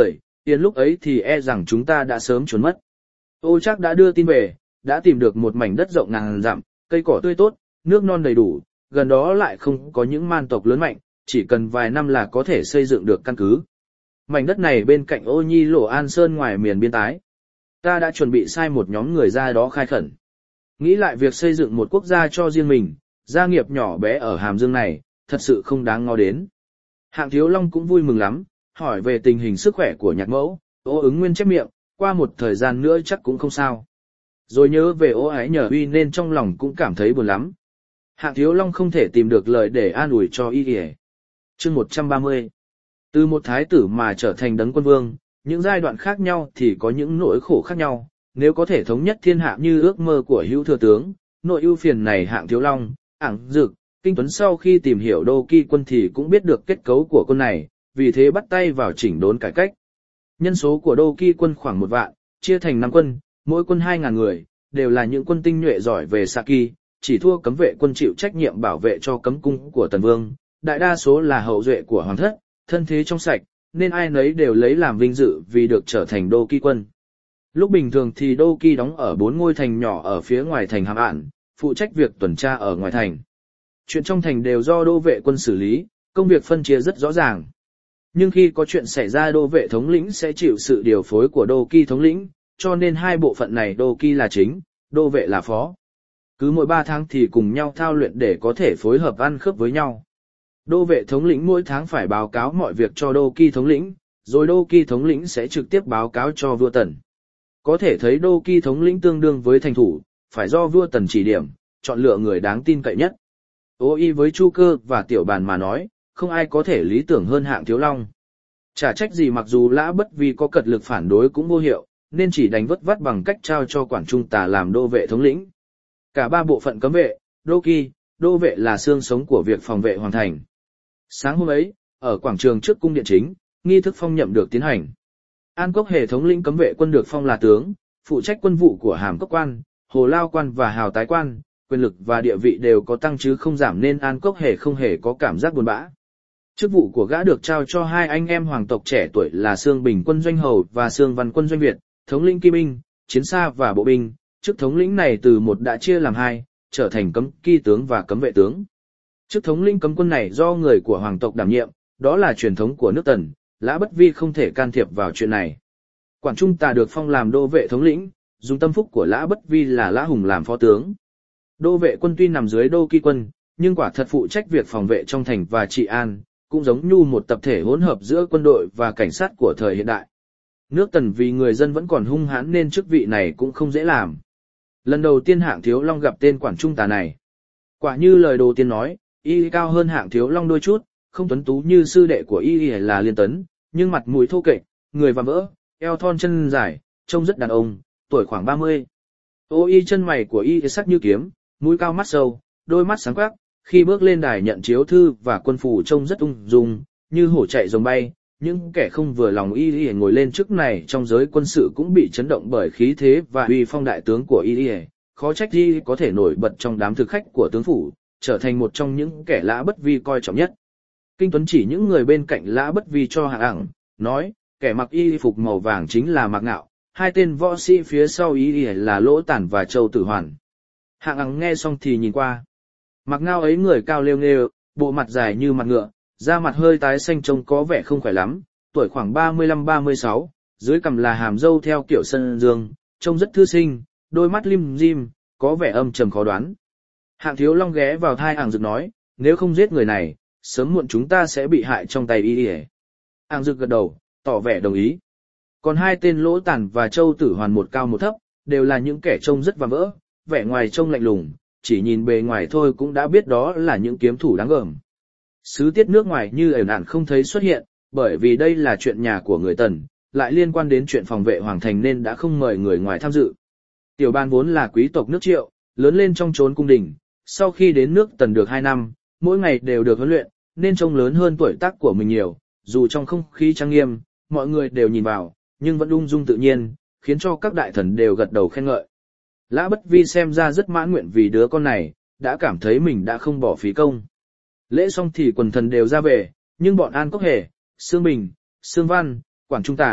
S1: Tiền lúc ấy thì e rằng chúng ta đã sớm trốn mất. Ô Trác đã đưa tin về, đã tìm được một mảnh đất rộng ngàn dặm, cây cỏ tươi tốt, nước non đầy đủ, gần đó lại không có những man tộc lớn mạnh, chỉ cần vài năm là có thể xây dựng được căn cứ. Mảnh đất này bên cạnh Ô Nhi Lỗ An Sơn ngoài miền biên tái. Ta đã chuẩn bị sai một nhóm người ra đó khai khẩn. Nghĩ lại việc xây dựng một quốc gia cho riêng mình, gia nghiệp nhỏ bé ở Hàm Dương này, thật sự không đáng ngó đến. Hạng Thiếu Long cũng vui mừng lắm, hỏi về tình hình sức khỏe của nhạc mẫu, Ô Ứng Nguyên chép miệng, qua một thời gian nữa chắc cũng không sao. Rồi nhớ về Ô Ái Nhờ Uy nên trong lòng cũng cảm thấy buồn lắm. Hạng Thiếu Long không thể tìm được lời để an ủi cho y ỉa. Chương một trăm ba mươi. Từ một thái tử mà trở thành đấng quân vương, những giai đoạn khác nhau thì có những nỗi khổ khác nhau, nếu có thể thống nhất thiên hạ như ước mơ của Hữu Thừa Tướng, nội ưu phiền này Hạng Thiếu Long, Ảng Dực, Kinh Tuấn sau khi tìm hiểu Đô Ki quân thì cũng biết được kết cấu của quân này, vì thế bắt tay vào chỉnh đốn cải cách. Nhân số của Đô Ki quân khoảng một vạn, chia thành năm quân, mỗi quân hai ngàn người, đều là những quân tinh nhuệ giỏi về xạ kỳ, chỉ thua cấm vệ quân chịu trách nhiệm bảo vệ cho cấm cung của Tần Vương, đại đa số là hậu duệ của hoàng thất, thân thế trong sạch, nên ai nấy đều lấy làm vinh dự vì được trở thành Đô Ki quân. Lúc bình thường thì Đô Ki đóng ở bốn ngôi thành nhỏ ở phía ngoài thành Hàm Ản, phụ trách việc tuần tra ở ngoài thành. Chuyện trong thành đều do đô vệ quân xử lý, công việc phân chia rất rõ ràng. Nhưng khi có chuyện xảy ra đô vệ thống lĩnh sẽ chịu sự điều phối của Đô Ki thống lĩnh, cho nên hai bộ phận này Đô Ki là chính, đô vệ là phó. Cứ mỗi ba tháng thì cùng nhau thao luyện để có thể phối hợp ăn khớp với nhau. Đô vệ thống lĩnh mỗi tháng phải báo cáo mọi việc cho Đô Ki thống lĩnh, rồi Đô Ki thống lĩnh sẽ trực tiếp báo cáo cho vua Tần. Có thể thấy Đô Ki thống lĩnh tương đương với thành thủ, phải do vua Tần chỉ điểm, chọn lựa người đáng tin cậy nhất. Ô y với Chu Cơ và Tiểu Bàn mà nói, không ai có thể lý tưởng hơn Hạng Thiếu Long. Chả trách gì mặc dù Lã Bất Vi có cật lực phản đối cũng vô hiệu, nên chỉ đánh vất vắt bằng cách trao cho Quản Trung Tả làm đô vệ thống lĩnh. Cả ba bộ phận cấm vệ, Đô Ki, đô vệ là xương sống của việc phòng vệ hoàn thành. Sáng hôm ấy, ở quảng trường trước cung điện chính, nghi thức phong nhậm được tiến hành. An Cốc Hề thống lĩnh cấm vệ quân được phong là tướng, phụ trách quân vụ của Hàm Cốc quan, Hồ Lao quan và Hào Tái quan, quyền lực và địa vị đều có tăng chứ không giảm nên An Cốc Hề không hề có cảm giác buồn bã. Chức vụ của gã được trao cho hai anh em hoàng tộc trẻ tuổi là Sương Bình quân doanh hầu và Sương Văn quân doanh Việt, thống lĩnh kỵ binh, chiến xa và bộ binh. Chức thống lĩnh này từ một đã chia làm hai, trở thành cấm ki tướng và cấm vệ tướng. Chức thống lĩnh cấm quân này do người của hoàng tộc đảm nhiệm, đó là truyền thống của nước Tần, Lã Bất Vi không thể can thiệp vào chuyện này. Quản Trung Tả được phong làm đô vệ thống lĩnh, dùng tâm phúc của Lã Bất Vi là Lã Hùng làm phó tướng. Đô vệ quân tuy nằm dưới Đô Ki quân, nhưng quả thật phụ trách việc phòng vệ trong thành và trị an, cũng giống như một tập thể hỗn hợp giữa quân đội và cảnh sát của thời hiện đại. Nước Tần vì người dân vẫn còn hung hãn nên chức vị này cũng không dễ làm. Lần đầu tiên Hạng Thiếu Long gặp tên Quản Trung Tả này. Quả như lời đồ tiên nói, y cao hơn Hạng Thiếu Long đôi chút, không tuấn tú như sư đệ của y là Liên Tấn, nhưng mặt mũi thô kệch, người vạm vỡ, eo thon chân dài, trông rất đàn ông, tuổi khoảng ba mươi. Ô y chân mày của y sắc như kiếm, mũi cao mắt sâu, đôi mắt sáng quắc, khi bước lên đài nhận chiếu thư và quân phủ trông rất ung dung, như hổ chạy rồng bay. Những kẻ không vừa lòng y y ngồi lên chức này trong giới quân sự cũng bị chấn động bởi khí thế và uy phong đại tướng của y y, khó trách y có thể nổi bật trong đám thực khách của tướng phủ, trở thành một trong những kẻ Lã Bất Vi coi trọng nhất. Kinh Tuấn chỉ những người bên cạnh Lã Bất Vi cho Hạng Ẳng, nói, kẻ mặc y phục màu vàng chính là Mạc Ngạo, hai tên võ sĩ phía sau y y là Lỗ Tản và Châu Tử Hoàn. Hạng Ẳng nghe xong thì nhìn qua. Mạc Ngạo ấy người cao lêu nghêu, bộ mặt dài như mặt ngựa, da mặt hơi tái xanh trông có vẻ không khỏe lắm, tuổi khoảng ba mươi lăm ba mươi sáu, dưới cằm là hàm râu theo kiểu sơn dương, trông rất thư sinh, đôi mắt lim dim, có vẻ âm trầm khó đoán. Hạng Thiếu Long ghé vào thai Ảng Dực nói, nếu không giết người này, sớm muộn chúng ta sẽ bị hại trong tay y y. Ảng Dực gật đầu, tỏ vẻ đồng ý. Còn hai tên Lỗ Tản và Châu Tử Hoàn một cao một thấp, đều là những kẻ trông rất vạm vỡ, vẻ ngoài trông lạnh lùng, chỉ nhìn bề ngoài thôi cũng đã biết đó là những kiếm thủ đáng gờm. Sứ tiết nước ngoài như ẩn ẩn không thấy xuất hiện, bởi vì đây là chuyện nhà của người Tần, lại liên quan đến chuyện phòng vệ hoàng thành nên đã không mời người ngoài tham dự. Tiểu Ban vốn là quý tộc nước Triệu, lớn lên trong chốn cung đình, sau khi đến nước Tần được hai năm, mỗi ngày đều được huấn luyện, nên trông lớn hơn tuổi tác của mình nhiều, dù trong không khí trang nghiêm, mọi người đều nhìn vào, nhưng vẫn ung dung tự nhiên, khiến cho các đại thần đều gật đầu khen ngợi. Lã Bất Vi xem ra rất mãn nguyện vì đứa con này, đã cảm thấy mình đã không bỏ phí công. Lễ xong thì quần thần đều ra về, nhưng bọn An Cốc Hề, Sương Bình, Sương Văn, Quản Trung Tả,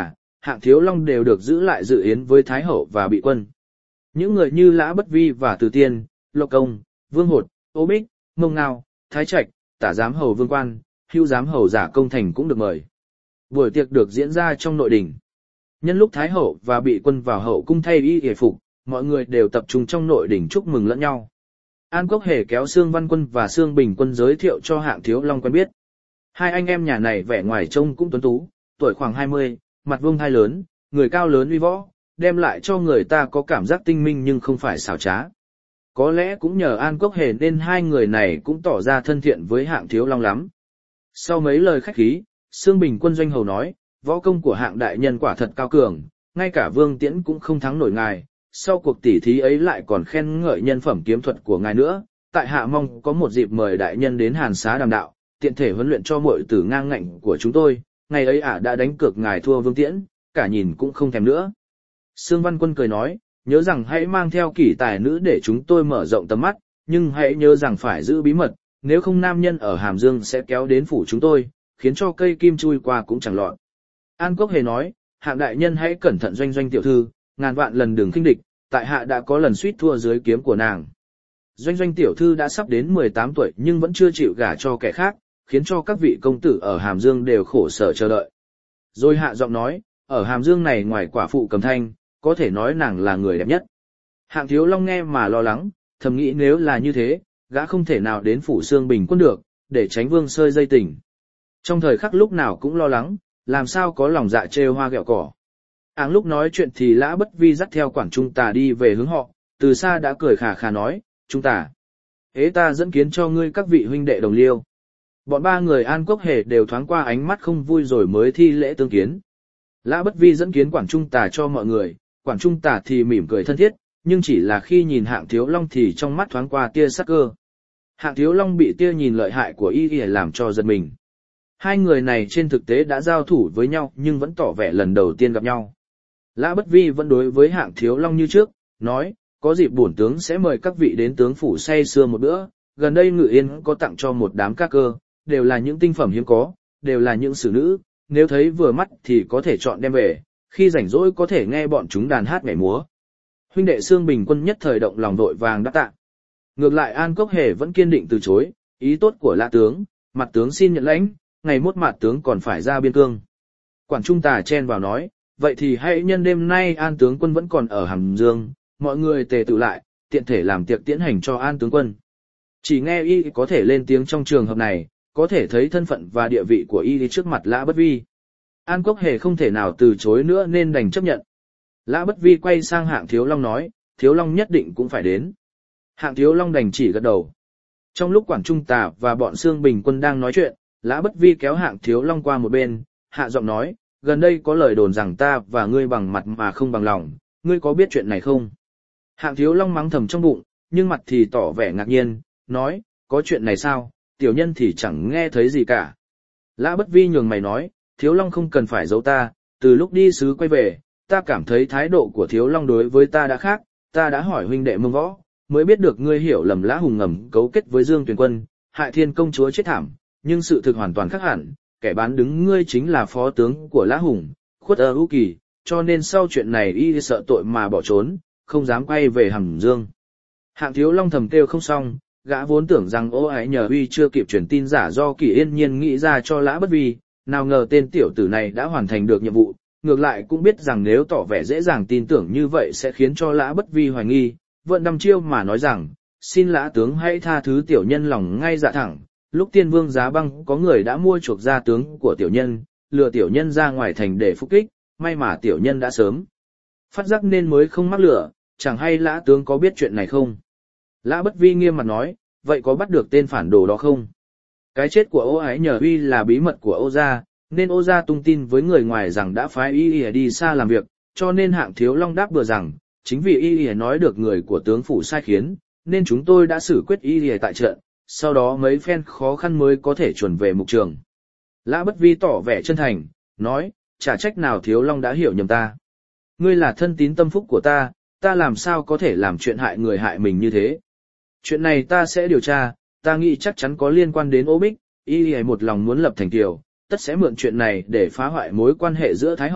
S1: Hạng Thiếu Long đều được giữ lại dự yến với Thái Hậu và Bị Quân. Những người như Lã Bất Vi và Từ Tiên, Lộc Công, Vương Hột, Ô Bích, Mông Ngao, Thái Trạch, Tả Giám Hầu Vương Quan, Hưu Giám Hầu Giả Công Thành cũng được mời. Buổi tiệc được diễn ra trong nội đình. Nhân lúc Thái Hậu và Bị Quân vào hậu cung thay y y phục, mọi người đều tập trung trong nội đình chúc mừng lẫn nhau. An Cốc Hề kéo Sương Văn Quân và Sương Bình Quân giới thiệu cho Hạng Thiếu Long quen biết. Hai anh em nhà này vẻ ngoài trông cũng tuấn tú, tuổi khoảng hai mươi, mặt vuông thai lớn, người cao lớn uy võ, đem lại cho người ta có cảm giác tinh minh nhưng không phải xảo trá. Có lẽ cũng nhờ An Cốc Hề nên hai người này cũng tỏ ra thân thiện với Hạng Thiếu Long lắm. Sau mấy lời khách khí, Sương Bình Quân doanh hầu nói, võ công của Hạng đại nhân quả thật cao cường, ngay cả Vương Tiễn cũng không thắng nổi ngài, sau cuộc tỉ thí ấy lại còn khen ngợi nhân phẩm kiếm thuật của ngài nữa, tại hạ mong có một dịp mời đại nhân đến Hàn Xá đàm đạo, tiện thể huấn luyện cho muội tử ngang ngạnh của chúng tôi, ngày ấy ả đã đánh cược ngài thua Vương Tiễn, cả nhìn cũng không thèm nữa. Sương Văn Quân cười nói, nhớ rằng hãy mang theo kỷ tài nữ để chúng tôi mở rộng tầm mắt, nhưng hãy nhớ rằng phải giữ bí mật, nếu không nam nhân ở Hàm Dương sẽ kéo đến phủ chúng tôi, khiến cho cây kim chui qua cũng chẳng lọt. An Cốc Hề nói, Hạng đại nhân hãy cẩn thận doanh doanh tiểu thư, ngàn vạn lần đừng khinh địch, tại hạ đã có lần suýt thua dưới kiếm của nàng. Doanh doanh tiểu thư đã sắp đến mười tám tuổi nhưng vẫn chưa chịu gả cho kẻ khác, khiến cho các vị công tử ở Hàm Dương đều khổ sở chờ đợi. Rồi hạ giọng nói, ở Hàm Dương này ngoài quả phụ Cầm Thanh, có thể nói nàng là người đẹp nhất. Hạng Thiếu Long nghe mà lo lắng, thầm nghĩ nếu là như thế, gã không thể nào đến phủ Sương Bình Quân được, để tránh Vương Sơi dây tình. Trong thời khắc lúc nào cũng lo lắng, làm sao có lòng dạ trêu hoa ghẹo cỏ. Áng lúc nói chuyện thì Lã Bất Vi dắt theo Quản Trung Tà đi về hướng họ, từ xa đã cười khà khà nói, Trung Tà, ế ta dẫn kiến cho ngươi các vị huynh đệ đồng liêu. Bọn ba người An Cốc Hề đều thoáng qua ánh mắt không vui rồi mới thi lễ tương kiến. Lã Bất Vi dẫn kiến Quản Trung Tà cho mọi người, Quản Trung Tà thì mỉm cười thân thiết, nhưng chỉ là khi nhìn Hạng Thiếu Long thì trong mắt thoáng qua tia sắc cơ. Hạng Thiếu Long bị tia nhìn lợi hại của y y làm cho giật mình. Hai người này trên thực tế đã giao thủ với nhau nhưng vẫn tỏ vẻ lần đầu tiên gặp nhau. Lã Bất Vi vẫn đối với Hạng Thiếu Long như trước, nói, có dịp bổn tướng sẽ mời các vị đến tướng phủ say sưa một bữa, gần đây Ngự Yên có tặng cho một đám các cơ, đều là những tinh phẩm hiếm có, đều là những xử nữ, nếu thấy vừa mắt thì có thể chọn đem về, khi rảnh rỗi có thể nghe bọn chúng đàn hát nhảy múa. Huynh đệ Sương Bình Quân nhất thời động lòng vội vàng đáp tạ. Ngược lại An Cốc Hề vẫn kiên định từ chối, ý tốt của Lã tướng, mặt tướng xin nhận lãnh, ngày mốt mặt tướng còn phải ra biên cương. Quản Trung Tà chen vào nói, vậy thì hãy nhân đêm nay An tướng quân vẫn còn ở Hàm Dương, mọi người tề tự lại, tiện thể làm tiệc tiễn hành cho An tướng quân. Chỉ nghe y có thể lên tiếng trong trường hợp này, có thể thấy thân phận và địa vị của y trước mặt Lã Bất Vi. An Cốc Hề không thể nào từ chối nữa nên đành chấp nhận. Lã Bất Vi quay sang Hạng Thiếu Long nói, Thiếu Long nhất định cũng phải đến. Hạng Thiếu Long đành chỉ gật đầu. Trong lúc Quản Trung Tà và bọn Sương Bình Quân đang nói chuyện, Lã Bất Vi kéo Hạng Thiếu Long qua một bên, hạ giọng nói, gần đây có lời đồn rằng ta và ngươi bằng mặt mà không bằng lòng, ngươi có biết chuyện này không? Hạng Thiếu Long mắng thầm trong bụng, nhưng mặt thì tỏ vẻ ngạc nhiên, nói, có chuyện này sao, tiểu nhân thì chẳng nghe thấy gì cả. Lã Bất Vi nhường mày nói, Thiếu Long không cần phải giấu ta, từ lúc đi sứ quay về, ta cảm thấy thái độ của Thiếu Long đối với ta đã khác, ta đã hỏi huynh đệ Mông Võ, mới biết được ngươi hiểu lầm Lã Hùng ngầm cấu kết với Dương Tuyền Quân, hại Thiên công chúa chết thảm, nhưng sự thực hoàn toàn khác hẳn, kẻ bán đứng ngươi chính là phó tướng của Lã Hùng, Khuất Ơ U Kỳ, cho nên sau chuyện này y sợ tội mà bỏ trốn, không dám quay về Hàm Dương. Hạng Thiếu Long thầm kêu không xong, gã vốn tưởng rằng Ô Ái Nhờ Uy chưa kịp truyền tin giả do Kỳ Yên Nhiên nghĩ ra cho Lã Bất Vi, nào ngờ tên tiểu tử này đã hoàn thành được nhiệm vụ, ngược lại cũng biết rằng nếu tỏ vẻ dễ dàng tin tưởng như vậy sẽ khiến cho Lã Bất Vi hoài nghi, vận đăm chiêu mà nói rằng, xin Lã tướng hãy tha thứ tiểu nhân lòng ngay dạ thẳng, lúc Tiên Vương Giá Băng có người đã mua chuộc gia tướng của tiểu nhân, lừa tiểu nhân ra ngoài thành để phục kích, may mà tiểu nhân đã sớm phát giác nên mới không mắc lửa, chẳng hay Lã tướng có biết chuyện này không? Lã Bất Vi nghiêm mặt nói, vậy có bắt được tên phản đồ đó không? Cái chết của Ô Ái Nhờ Uy là bí mật của Ô gia, nên Ô gia tung tin với người ngoài rằng đã phái y y đi xa làm việc, cho nên Hạng Thiếu Long đáp bừa rằng, chính vì y y nói được người của tướng phủ sai khiến, nên chúng tôi đã xử quyết y y tại trận, sau đó mấy phen khó khăn mới có thể chuẩn về mục trường. Lã Bất Vi tỏ vẻ chân thành, nói, chả trách nào Thiếu Long đã hiểu nhầm ta. Ngươi là thân tín tâm phúc của ta, ta làm sao có thể làm chuyện hại người hại mình như thế. Chuyện này ta sẽ điều tra, ta nghĩ chắc chắn có liên quan đến Ô Bích, y y một lòng muốn lập thành kiều, tất sẽ mượn chuyện này để phá hoại mối quan hệ giữa Thái Hậu,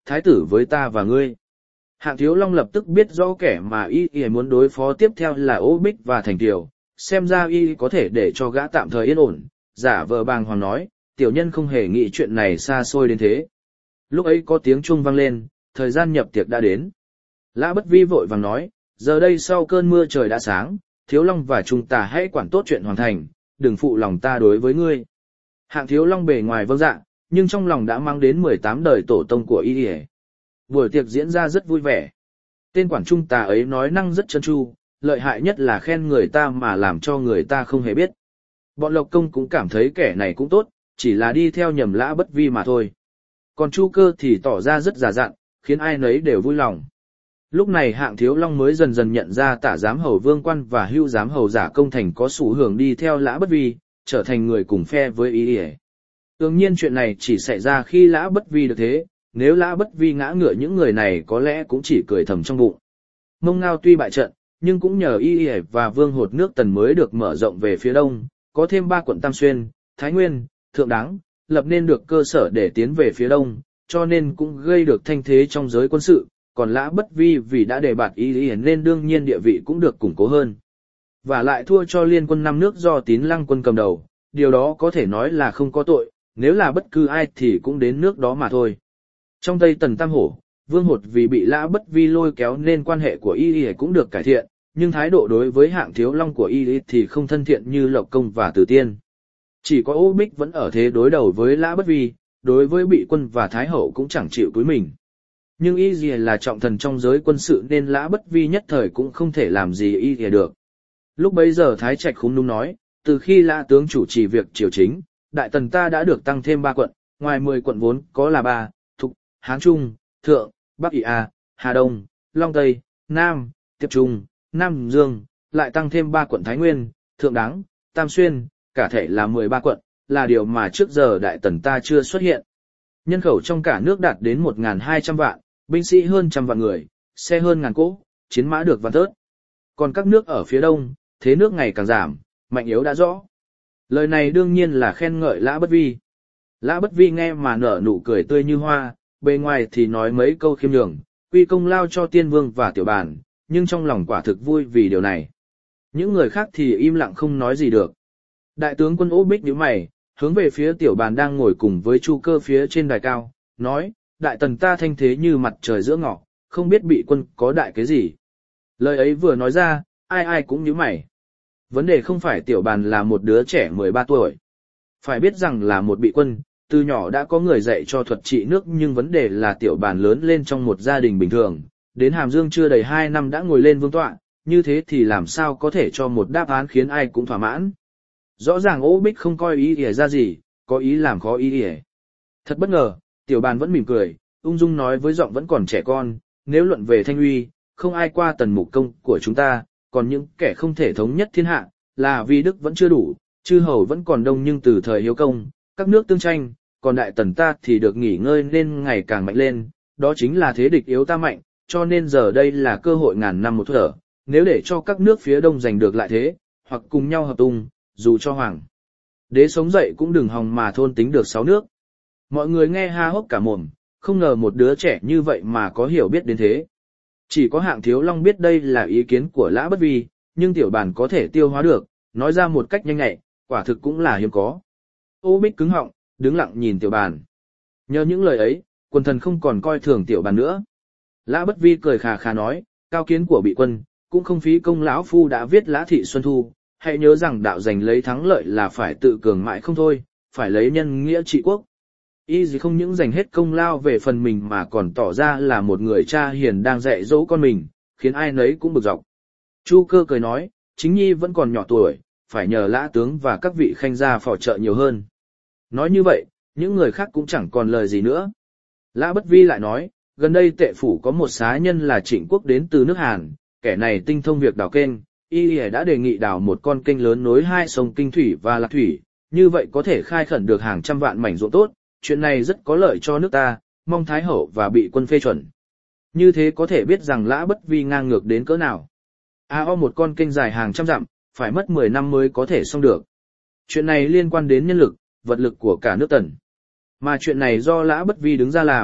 S1: thái tử với ta và ngươi. Hạng Thiếu Long lập tức biết rõ kẻ mà y y muốn đối phó tiếp theo là Ô Bích và Thành Kiều, xem ra y có thể để cho gã tạm thời yên ổn, giả vờ bàng hoàng nói, tiểu nhân không hề nghĩ chuyện này xa xôi đến thế. Lúc ấy có tiếng chuông vang lên, thời gian nhập tiệc đã đến. Lã Bất Vi vội vàng nói, giờ đây sau cơn mưa trời đã sáng, Thiếu Long và chúng ta hãy quản tốt chuyện hoàn thành, đừng phụ lòng ta đối với ngươi. Hạng Thiếu Long bề ngoài vâng dạ, nhưng trong lòng đã mang đến mười tám đời tổ tông của y y. Buổi tiệc diễn ra rất vui vẻ. Tên quản trung tà ấy nói năng rất chân chu, lợi hại nhất là khen người ta mà làm cho người ta không hề biết. Bọn Lộc Công cũng cảm thấy kẻ này cũng tốt, chỉ là đi theo nhầm Lã Bất Vi mà thôi. Còn Chu Cơ thì tỏ ra rất già dặn, khiến ai nấy đều vui lòng. Lúc này Hạng Thiếu Long mới dần dần nhận ra Tả Giám Hầu Vương Quan và Hưu Giám Hầu Giả Công Thành có xu hướng đi theo Lã Bất Vi, trở thành người cùng phe với y y. Đương nhiên chuyện này chỉ xảy ra khi Lã Bất Vi được thế, nếu Lã Bất Vi ngã ngựa những người này có lẽ cũng chỉ cười thầm trong bụng. Mông Ngao tuy bại trận, nhưng cũng nhờ y y và Vương Hột nước Tần mới được mở rộng về phía đông, có thêm ba quận Tam Xuyên, Thái Nguyên, Thượng Đáng, lập nên được cơ sở để tiến về phía đông, cho nên cũng gây được thanh thế trong giới quân sự, còn Lã Bất Vi vì đã đề bạt y y nên đương nhiên địa vị cũng được củng cố hơn. Và lại thua cho liên quân năm nước do Tín Lăng quân cầm đầu, điều đó có thể nói là không có tội, nếu là bất cứ ai thì cũng đến nước đó mà thôi. Trong Tây Tần Tam Hổ, Vương Hột vì bị Lã Bất Vi lôi kéo nên quan hệ của y y cũng được cải thiện, nhưng thái độ đối với Hạng Thiếu Long của y y thì không thân thiện như Lộc Công và Từ Tiên. Chỉ có Ô Bích vẫn ở thế đối đầu với Lã Bất Vi, đối với Bị Quân và Thái Hậu cũng chẳng chịu cúi mình. Nhưng y y là trọng thần trong giới quân sự nên Lã Bất Vi nhất thời cũng không thể làm gì y y được. Lúc bấy giờ Thái Trạch Khúng đúng nói, từ khi Lã tướng chủ trì việc triều chính, Đại Tần ta đã được tăng thêm ba quận, ngoài mười quận vốn có là ba, Thục, Hán Trung, Thượng, Bắc Ỷ A, Hà Đông, Long Tây, Nam, Tiếp Trung, Nam Dương, lại tăng thêm ba quận Thái Nguyên, Thượng Đáng, Tam Xuyên, cả thể là mười ba quận, là điều mà trước giờ Đại Tần ta chưa xuất hiện. Nhân khẩu trong cả nước đạt đến một nghìn hai trăm vạn, binh sĩ hơn trăm vạn người, xe hơn ngàn cỗ, chiến mã được vạn tớt. Còn các nước ở phía đông, thế nước ngày càng giảm, mạnh yếu đã rõ. Lời này đương nhiên là khen ngợi Lã Bất Vi. Lã Bất Vi nghe mà nở nụ cười tươi như hoa, bề ngoài thì nói mấy câu khiêm nhường, quy công lao cho Tiên Vương và Tiểu Bàn, nhưng trong lòng quả thực vui vì điều này. Những người khác thì im lặng không nói gì được. Đại tướng quân Ô Bích nhíu mày, hướng về phía Tiểu Bàn đang ngồi cùng với Chu Cơ phía trên đài cao, nói, Đại Tần ta thanh thế như mặt trời giữa ngọ, không biết Bị Quân có đại cái gì. Lời ấy vừa nói ra, ai ai cũng nhíu mày. Vấn đề không phải Tiểu Bàn là một đứa trẻ mười ba tuổi. Phải biết rằng là một Bị Quân, từ nhỏ đã có người dạy cho thuật trị nước, nhưng vấn đề là Tiểu Bàn lớn lên trong một gia đình bình thường, đến Hàm Dương chưa đầy hai năm đã ngồi lên vương tọa, như thế thì làm sao có thể cho một đáp án khiến ai cũng thỏa mãn. Rõ ràng Ô Bích không coi ý ỉa ra gì, có ý làm khó ý ỉa. Thật bất ngờ, Tiểu Bàn vẫn mỉm cười, ung dung nói với giọng vẫn còn trẻ con, nếu luận về thanh uy, không ai qua Tần Mục Công của chúng ta, còn những kẻ không thể thống nhất thiên hạ, là vì đức vẫn chưa đủ, chư hầu vẫn còn đông, nhưng từ thời Hiếu Công, các nước tương tranh, còn Đại Tần ta thì được nghỉ ngơi nên ngày càng mạnh lên, đó chính là thế địch yếu ta mạnh, cho nên giờ đây là cơ hội ngàn năm một thở, nếu để cho các nước phía đông giành được lại thế, hoặc cùng nhau hợp tung, dù cho hoàng đế sống dậy cũng đừng hòng mà thôn tính được sáu nước. Mọi người nghe ha hốc cả mồm, không ngờ một đứa trẻ như vậy mà có hiểu biết đến thế. Chỉ có Hạng Thiếu Long biết đây là ý kiến của Lã Bất Vi, nhưng Tiểu Bàn có thể tiêu hóa được, nói ra một cách nhanh nhạy, quả thực cũng là hiếm có. Ô Bích cứng họng, đứng lặng nhìn Tiểu Bàn. Nhờ những lời ấy, quần thần không còn coi thường Tiểu Bàn nữa. Lã Bất Vi cười khà khà nói, cao kiến của Bị Quân, cũng không phí công lão phu đã viết Lã Thị Xuân Thu, hãy nhớ rằng đạo giành lấy thắng lợi là phải tự cường mãi không thôi, phải lấy nhân nghĩa trị quốc. Y gì không những dành hết công lao về phần mình mà còn tỏ ra là một người cha hiền đang dạy dỗ con mình, khiến ai nấy cũng bực dọc. Chu Cơ cười nói, chính nhi vẫn còn nhỏ tuổi, phải nhờ Lã tướng và các vị khanh gia phò trợ nhiều hơn. Nói như vậy, những người khác cũng chẳng còn lời gì nữa. Lã Bất Vi lại nói, gần đây Tệ phủ có một xá nhân là Trịnh Quốc đến từ nước Hàn, kẻ này tinh thông việc đào kênh, y đã đề nghị đào một con kênh lớn nối hai sông Kinh Thủy và Lạc Thủy, như vậy có thể khai khẩn được hàng trăm vạn mảnh ruộng tốt, chuyện này rất có lợi cho nước ta, mong Thái Hậu và Bị Quân phê chuẩn. Như thế có thể biết rằng Lã Bất Vi ngang ngược đến cỡ nào. A o một con kênh dài hàng trăm dặm, phải mất mười năm mới có thể xong được. Chuyện này liên quan đến nhân lực, vật lực của cả nước Tần. Mà chuyện này do Lã Bất Vi đứng ra làm,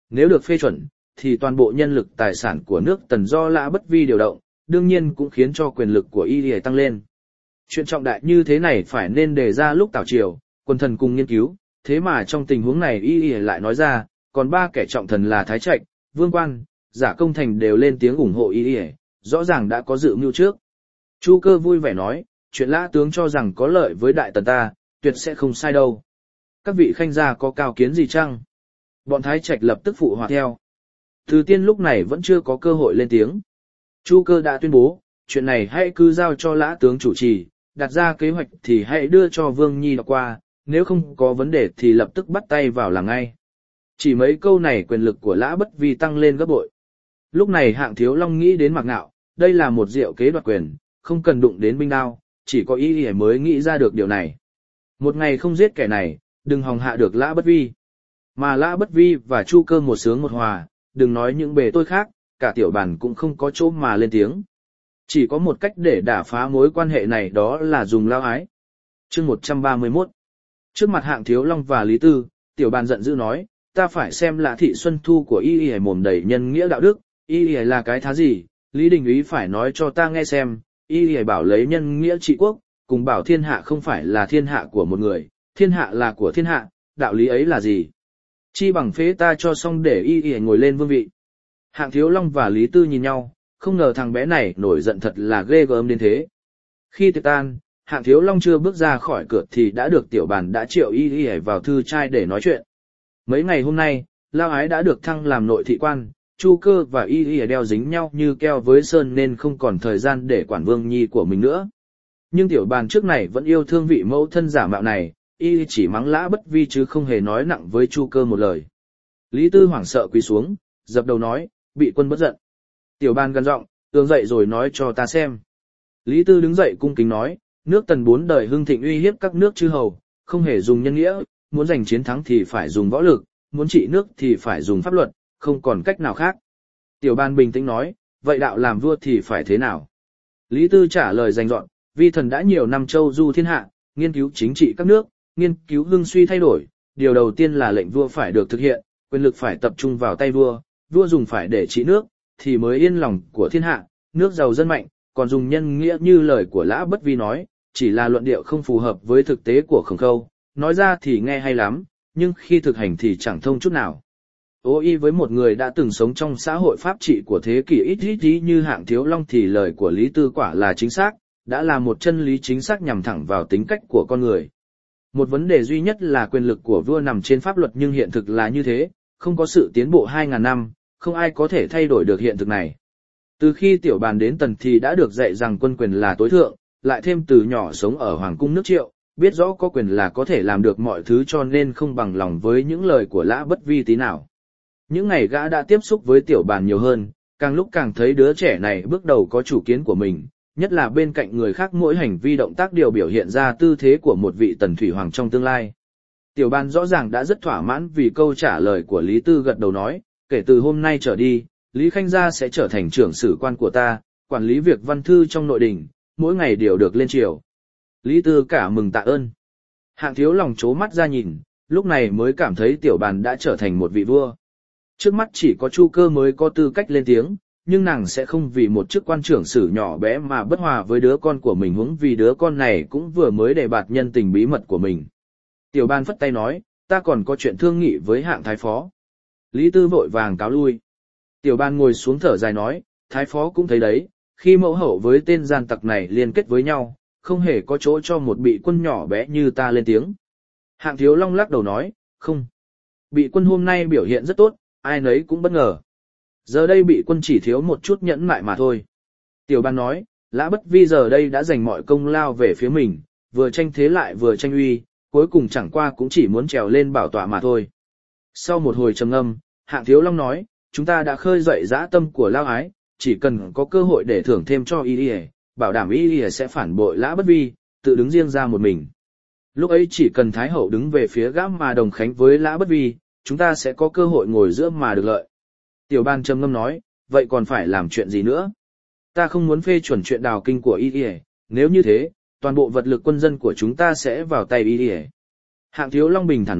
S1: Nếu được phê chuẩn, thì toàn bộ nhân lực tài sản của nước Tần do Lã Bất Vi điều động, đương nhiên cũng khiến cho quyền lực của y y tăng lên. Chuyện trọng đại như thế này phải nên đề ra lúc Tào Triều, quần thần cùng nghiên cứu, thế mà trong tình huống này y y lại nói ra, còn ba kẻ trọng thần là Thái Trạch, Vương Quan, Giả Công Thành đều lên tiếng ủng hộ y y, rõ ràng đã có dự mưu trước. Chu Cơ vui vẻ nói, chuyện Lã tướng cho rằng có lợi với Đại Tần ta, tuyệt sẽ không sai đâu. Các vị khanh gia có cao kiến gì chăng? Bọn Thái Trạch lập tức phụ hòa theo. Từ Tiên lúc này vẫn chưa có cơ hội lên tiếng. Chu Cơ đã tuyên bố, chuyện này hãy cứ giao cho Lã tướng chủ trì, đặt ra kế hoạch thì hãy đưa cho Vương Nhi đọc qua, nếu không có vấn đề thì lập tức bắt tay vào làm ngay. Chỉ mấy câu này quyền lực của Lã Bất Vi tăng lên gấp bội. Lúc này Hạng Thiếu Long nghĩ đến Mạc Nạo, đây là một diệu kế đoạt quyền, không cần đụng đến binh đao, chỉ có y y mới nghĩ ra được điều này. Một ngày không giết kẻ này, đừng hòng hạ được Lã Bất Vi. Mà Lã Bất Vi và Chu Cơ một sướng một hòa, đừng nói những bề tôi khác, cả tiểu bản cũng không có chỗ mà lên tiếng. Chỉ có một cách để đả phá mối quan hệ này, đó là dùng lao ái. Chương một trăm ba mươi mốt. Trước mặt Hạng Thiếu Long và Lý Tư, tiểu bàn giận dữ nói, ta phải xem Lã thị xuân thu của y y mồm đầy nhân nghĩa đạo đức, y y là cái thá gì, Lý Đình Úy phải nói cho ta nghe xem, y y bảo lấy nhân nghĩa trị quốc, cùng bảo thiên hạ không phải là thiên hạ của một người, thiên hạ là của thiên hạ, đạo lý ấy là gì? Chi bằng phế ta cho xong để y y ngồi lên vương vị. Hạng Thiếu Long và Lý Tư nhìn nhau, không ngờ thằng bé này nổi giận thật là ghê gớm đến thế. Khi tiệc tan, Hạng Thiếu Long chưa bước ra khỏi cửa thì đã được tiểu bàn đã triệu y y vào thư trai để nói chuyện. Mấy ngày hôm nay, Lao Ái đã được thăng làm nội thị quan, Chu Cơ và y y đeo dính nhau như keo với sơn nên không còn thời gian để quản Vương Nhi của mình nữa. Nhưng tiểu bàn trước này vẫn yêu thương vị mẫu thân giả mạo này, y chỉ mắng Lã Bất Vi chứ không hề nói nặng với Chu Cơ một lời. Lý Tư hoảng sợ quỳ xuống, dập đầu nói, bị quân bất giận. Tiểu bàn gần giọng, tường dậy rồi nói cho ta xem. Lý Tư đứng dậy cung kính nói, nước Tần bốn đời hưng thịnh uy hiếp các nước chư hầu, không hề dùng nhân nghĩa, muốn giành chiến thắng thì phải dùng võ lực, muốn trị nước thì phải dùng pháp luật, không còn cách nào khác. Tiểu bàn bình tĩnh nói, vậy đạo làm vua thì phải thế nào? Lý Tư trả lời rành rọn, vi thần đã nhiều năm châu du thiên hạ, nghiên cứu chính trị các nước, nghiên cứu hưng suy thay đổi, điều đầu tiên là lệnh vua phải được thực hiện, quyền lực phải tập trung vào tay vua, vua dùng phải để trị nước, thì mới yên lòng của thiên hạ, nước giàu dân mạnh, còn dùng nhân nghĩa như lời của Lã Bất Vi nói, chỉ là luận điệu không phù hợp với thực tế của Khổng Khâu, nói ra thì nghe hay lắm, nhưng khi thực hành thì chẳng thông chút nào. Ô y với một người đã từng sống trong xã hội pháp trị của thế kỷ ít ít tí như Hạng Thiếu Long thì lời của Lý Tư quả là chính xác, đã là một chân lý chính xác nhằm thẳng vào tính cách của con người. Một vấn đề duy nhất là quyền lực của vua nằm trên pháp luật, nhưng hiện thực là như thế, không có sự tiến bộ hai ngàn năm, không ai có thể thay đổi được hiện thực này. Từ khi tiểu bàn đến Tần thì đã được dạy rằng quân quyền là tối thượng, lại thêm từ nhỏ sống ở Hoàng cung nước Triệu, biết rõ có quyền là có thể làm được mọi thứ, cho nên không bằng lòng với những lời của Lã Bất Vi tí nào. Những ngày gã đã tiếp xúc với tiểu bàn nhiều hơn, càng lúc càng thấy đứa trẻ này bước đầu có chủ kiến của mình, nhất là bên cạnh người khác mỗi hành vi động tác đều biểu hiện ra tư thế của một vị Tần Thủy Hoàng trong tương lai. Tiểu bàn rõ ràng đã rất thỏa mãn vì câu trả lời của Lý Tư, gật đầu nói, kể từ hôm nay trở đi, Lý Khanh Gia sẽ trở thành trưởng sử quan của ta, quản lý việc văn thư trong nội đình, mỗi ngày đều được lên triều. Lý Tư cả mừng tạ ơn. Hạng Thiếu Lòng trố mắt ra nhìn, lúc này mới cảm thấy tiểu bàn đã trở thành một vị vua. Trước mắt chỉ có Chu Cơ mới có tư cách lên tiếng, nhưng nàng sẽ không vì một chức quan trưởng sử nhỏ bé mà bất hòa với đứa con của mình, huống vì đứa con này cũng vừa mới đề bạt nhân tình bí mật của mình. Tiểu bàn phất tay nói, ta còn có chuyện thương nghị với Hạng Thái Phó. Lý Tư vội vàng cáo lui. Tiểu bàn ngồi xuống thở dài nói, Thái Phó cũng thấy đấy, khi mẫu hậu với tên gian tặc này liên kết với nhau, không hề có chỗ cho một bị quân nhỏ bé như ta lên tiếng. Hạng Thiếu Long lắc đầu nói, không. Bị quân hôm nay biểu hiện rất tốt, ai nấy cũng bất ngờ. Giờ đây bị quân chỉ thiếu một chút nhẫn nại mà thôi. Tiểu bàn nói, Lã Bất Vi giờ đây đã dành mọi công lao về phía mình, vừa tranh thế lại vừa tranh uy, cuối cùng chẳng qua cũng chỉ muốn trèo lên bảo tọa mà thôi. Sau một hồi trầm ngâm, Hạng Thiếu Long nói, chúng ta đã khơi dậy dã tâm của Lao Ái, chỉ cần có cơ hội để thưởng thêm cho y y, bảo đảm y y sẽ phản bội Lã Bất Vi, tự đứng riêng ra một mình. Lúc ấy chỉ cần Thái Hậu đứng về phía gã mà đồng khánh với Lã Bất Vi, chúng ta sẽ có cơ hội ngồi giữa mà được lợi. Tiểu bàn trầm ngâm nói, vậy còn phải làm chuyện gì nữa? Ta không muốn phê chuẩn chuyện đào kinh của y y, nếu như thế, toàn bộ vật lực quân dân của chúng ta sẽ vào tay y y. Hạng Thiếu Long bình thản nói,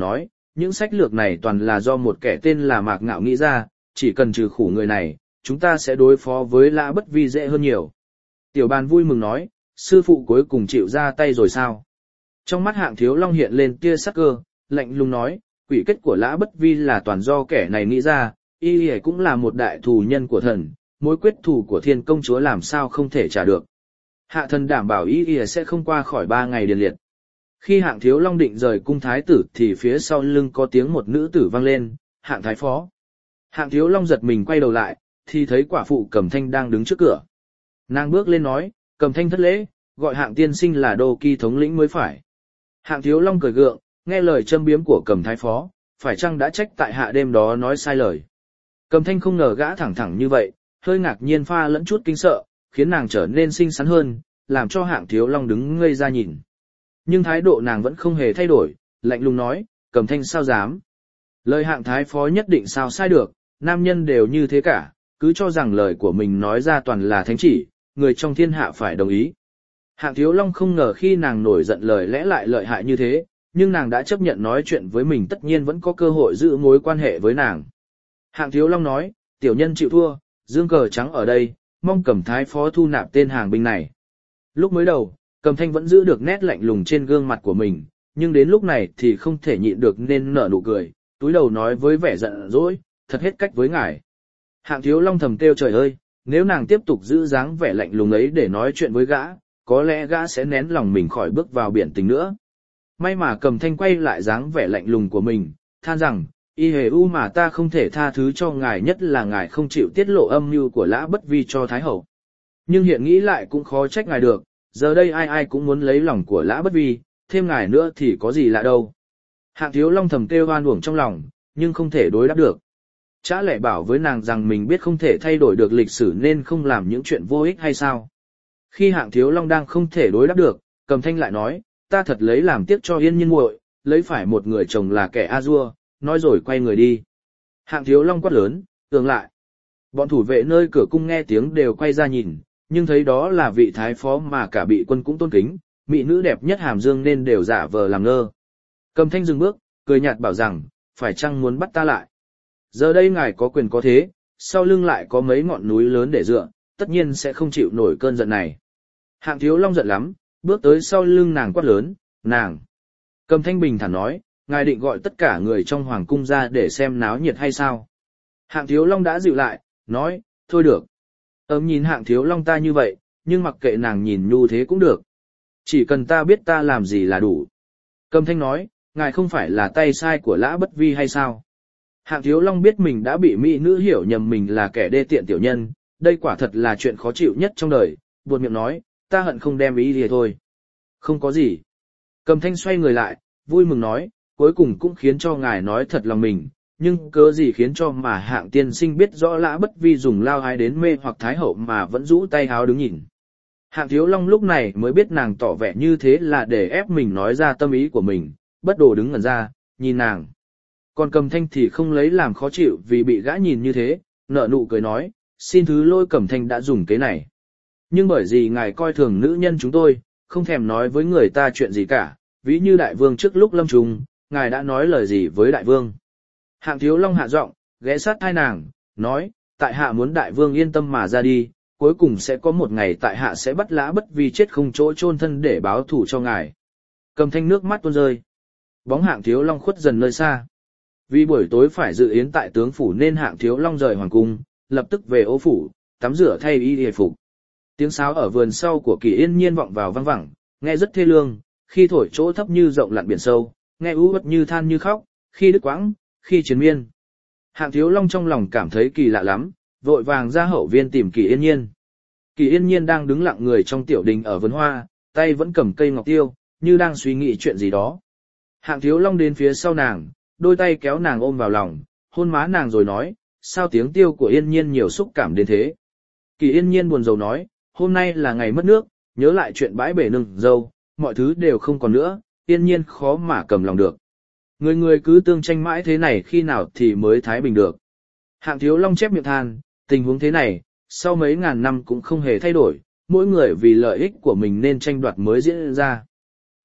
S1: những sách lược này toàn là do một kẻ tên là Mạc Ngạo nghĩ ra, chỉ cần trừ khử người này, chúng ta sẽ đối phó với Lã Bất Vi dễ hơn nhiều. Tiểu Bàn vui mừng nói, sư phụ cuối cùng chịu ra tay rồi sao? Trong mắt Hạng Thiếu Long hiện lên tia sắc cơ, lạnh lùng nói, quỷ kết của Lã Bất Vi là toàn do kẻ này nghĩ ra, y y cũng là một đại thù nhân của thần, mối quyết thù của Thiên công chúa làm sao không thể trả được. Hạ thần đảm bảo y y sẽ không qua khỏi ba ngày điền liệt. Khi Hạng Thiếu Long định rời cung thái tử thì phía sau lưng có tiếng một nữ tử vang lên, Hạng thái phó. Hạng Thiếu Long giật mình quay đầu lại, thì thấy quả phụ Cẩm Thanh đang đứng trước cửa. Nàng bước lên nói, Cẩm Thanh thất lễ, gọi Hạng tiên sinh là đô kỳ thống lĩnh mới phải. Hạng Thiếu Long cười gượng, nghe lời châm biếm của Cẩm thái phó, phải chăng đã trách tại hạ đêm đó nói sai lời. Cẩm Thanh không ngờ gã thẳng thẳng như vậy, hơi ngạc nhiên pha lẫn chút kinh sợ, khiến nàng trở nên xinh xắn hơn, làm cho Hạng Thiếu Long đứng ngây ra nhìn. Nhưng thái độ nàng vẫn không hề thay đổi, lạnh lùng nói, Cẩm Thanh sao dám. Lời Hạng thái phó nhất định sao sai được, nam nhân đều như thế cả, cứ cho rằng lời của mình nói ra toàn là thánh chỉ, người trong thiên hạ phải đồng ý. Hạng Thiếu Long không ngờ khi nàng nổi giận lời lẽ lại lợi hại như thế, nhưng nàng đã chấp nhận nói chuyện với mình tất nhiên vẫn có cơ hội giữ mối quan hệ với nàng. Hạng Thiếu Long nói, tiểu nhân chịu thua, dương cờ trắng ở đây, mong Cẩm thái phó thu nạp tên hàng binh này. Lúc mới đầu, Cẩm Thanh vẫn giữ được nét lạnh lùng trên gương mặt của mình, nhưng đến lúc này thì không thể nhịn được nên nở nụ cười, túi đầu nói với vẻ giận dỗi, thật hết cách với ngài. Hạng Thiếu Long thầm kêu trời ơi, nếu nàng tiếp tục giữ dáng vẻ lạnh lùng ấy để nói chuyện với gã, có lẽ gã sẽ nén lòng mình khỏi bước vào biển tình nữa. May mà Cẩm Thanh quay lại dáng vẻ lạnh lùng của mình, than rằng, y hề u mà ta không thể tha thứ cho ngài, nhất là ngài không chịu tiết lộ âm mưu của Lã Bất Vi cho Thái Hậu. Nhưng hiện nghĩ lại cũng khó trách ngài được, giờ đây ai ai cũng muốn lấy lòng của Lã Bất Vi, thêm ngài nữa thì có gì lạ đâu. Hạng Thiếu Long thầm kêu oan uổng trong lòng, nhưng không thể đối đáp được. Chả lẽ bảo với nàng rằng mình biết không thể thay đổi được lịch sử nên không làm những chuyện vô ích hay sao? Khi Hạng Thiếu Long đang không thể đối đáp được, Cẩm Thanh lại nói, ta thật lấy làm tiếc cho Yên Nhiên muội, lấy phải một người chồng là kẻ a dua, nói rồi quay người đi. Hạng Thiếu Long quát lớn, tưởng lại. Bọn thủ vệ nơi cửa cung nghe tiếng đều quay ra nhìn, nhưng thấy đó là vị thái phó mà cả bị quân cũng tôn kính, mỹ nữ đẹp nhất Hàm Dương nên đều giả vờ làm ngơ. Cẩm Thanh dừng bước, cười nhạt bảo rằng, phải chăng muốn bắt ta lại? Giờ đây ngài có quyền có thế, sau lưng lại có mấy ngọn núi lớn để dựa, tất nhiên sẽ không chịu nổi cơn giận này. Hạng Thiếu Long giận lắm, bước tới sau lưng nàng quát lớn, nàng. Cẩm Thanh bình thản nói, ngài định gọi tất cả người trong hoàng cung ra để xem náo nhiệt hay sao? Hạng Thiếu Long đã dịu lại, nói, thôi được. Ấm nhìn Hạng Thiếu Long ta như vậy, nhưng mặc kệ nàng nhìn nhu thế cũng được. Chỉ cần ta biết ta làm gì là đủ. Cẩm Thanh nói, ngài không phải là tay sai của Lã Bất Vi hay sao? Hạng Thiếu Long biết mình đã bị mỹ nữ hiểu nhầm mình là kẻ đê tiện tiểu nhân, đây quả thật là chuyện khó chịu nhất trong đời, buột miệng nói, ta hận không đem ý thì thôi. Không có gì. Cẩm Thanh xoay người lại, vui mừng nói, cuối cùng cũng khiến cho ngài nói thật lòng mình, nhưng cớ gì khiến cho mà Hạng tiên sinh biết rõ Lã Bất Vi dùng lao hái đến mê hoặc Thái Hậu mà vẫn rũ tay háo đứng nhìn. Hạng Thiếu Long lúc này mới biết nàng tỏ vẻ như thế là để ép mình nói ra tâm ý của mình, bất đồ đứng ngẩn ra, nhìn nàng. Còn Cẩm Thanh thì không lấy làm khó chịu vì bị gã nhìn như thế, nở nụ cười nói, xin thứ lỗi Cẩm Thanh đã dùng cái này. Nhưng bởi vì ngài coi thường nữ nhân chúng tôi, không thèm nói với người ta chuyện gì cả, ví như đại vương trước lúc lâm trùng, ngài đã nói lời gì với đại vương. Hạng Thiếu Long hạ giọng, ghé sát tai nàng, nói, tại hạ muốn đại vương yên tâm mà ra đi, cuối cùng sẽ có một ngày tại hạ sẽ bắt Lã Bất Vi chết không chỗ chôn thân để báo thù cho ngài. Cẩm Thanh nước mắt tuôn rơi. Bóng Hạng Thiếu Long khuất dần nơi xa. Vì buổi tối phải dự yến tại tướng phủ nên Hạng Thiếu Long rời hoàng cung, lập tức về ô phủ, tắm rửa thay y hề phục. Tiếng sáo ở vườn sau của Kỳ Yên Nhiên vọng vào vang vẳng, nghe rất thê lương, khi thổi chỗ thấp như rộng lặn biển sâu, nghe u uất như than như khóc, khi đứt quãng, khi triền miên. Hạng Thiếu Long trong lòng cảm thấy kỳ lạ lắm, vội vàng ra hậu viên tìm Kỳ Yên Nhiên. Kỳ Yên Nhiên đang đứng lặng người trong tiểu đình ở vườn hoa, tay vẫn cầm cây ngọc tiêu, như đang suy nghĩ chuyện gì đó. Hạng Thiếu Long đến phía sau nàng, đôi tay kéo nàng ôm vào lòng, hôn má nàng rồi nói, sao tiếng tiêu của Yên Nhiên nhiều xúc cảm đến thế. Kỳ Yên Nhiên buồn rầu nói, hôm nay là ngày mất nước, nhớ lại chuyện bãi bể nương dâu, mọi thứ đều không còn nữa, Yên Nhiên khó mà cầm lòng được. Người người cứ tương tranh mãi thế này khi nào thì mới thái bình được. Hạng Thiếu Long chép miệng than, tình huống thế này, sau mấy ngàn năm cũng không hề thay đổi, mỗi người vì lợi ích của mình nên tranh đoạt mới diễn ra.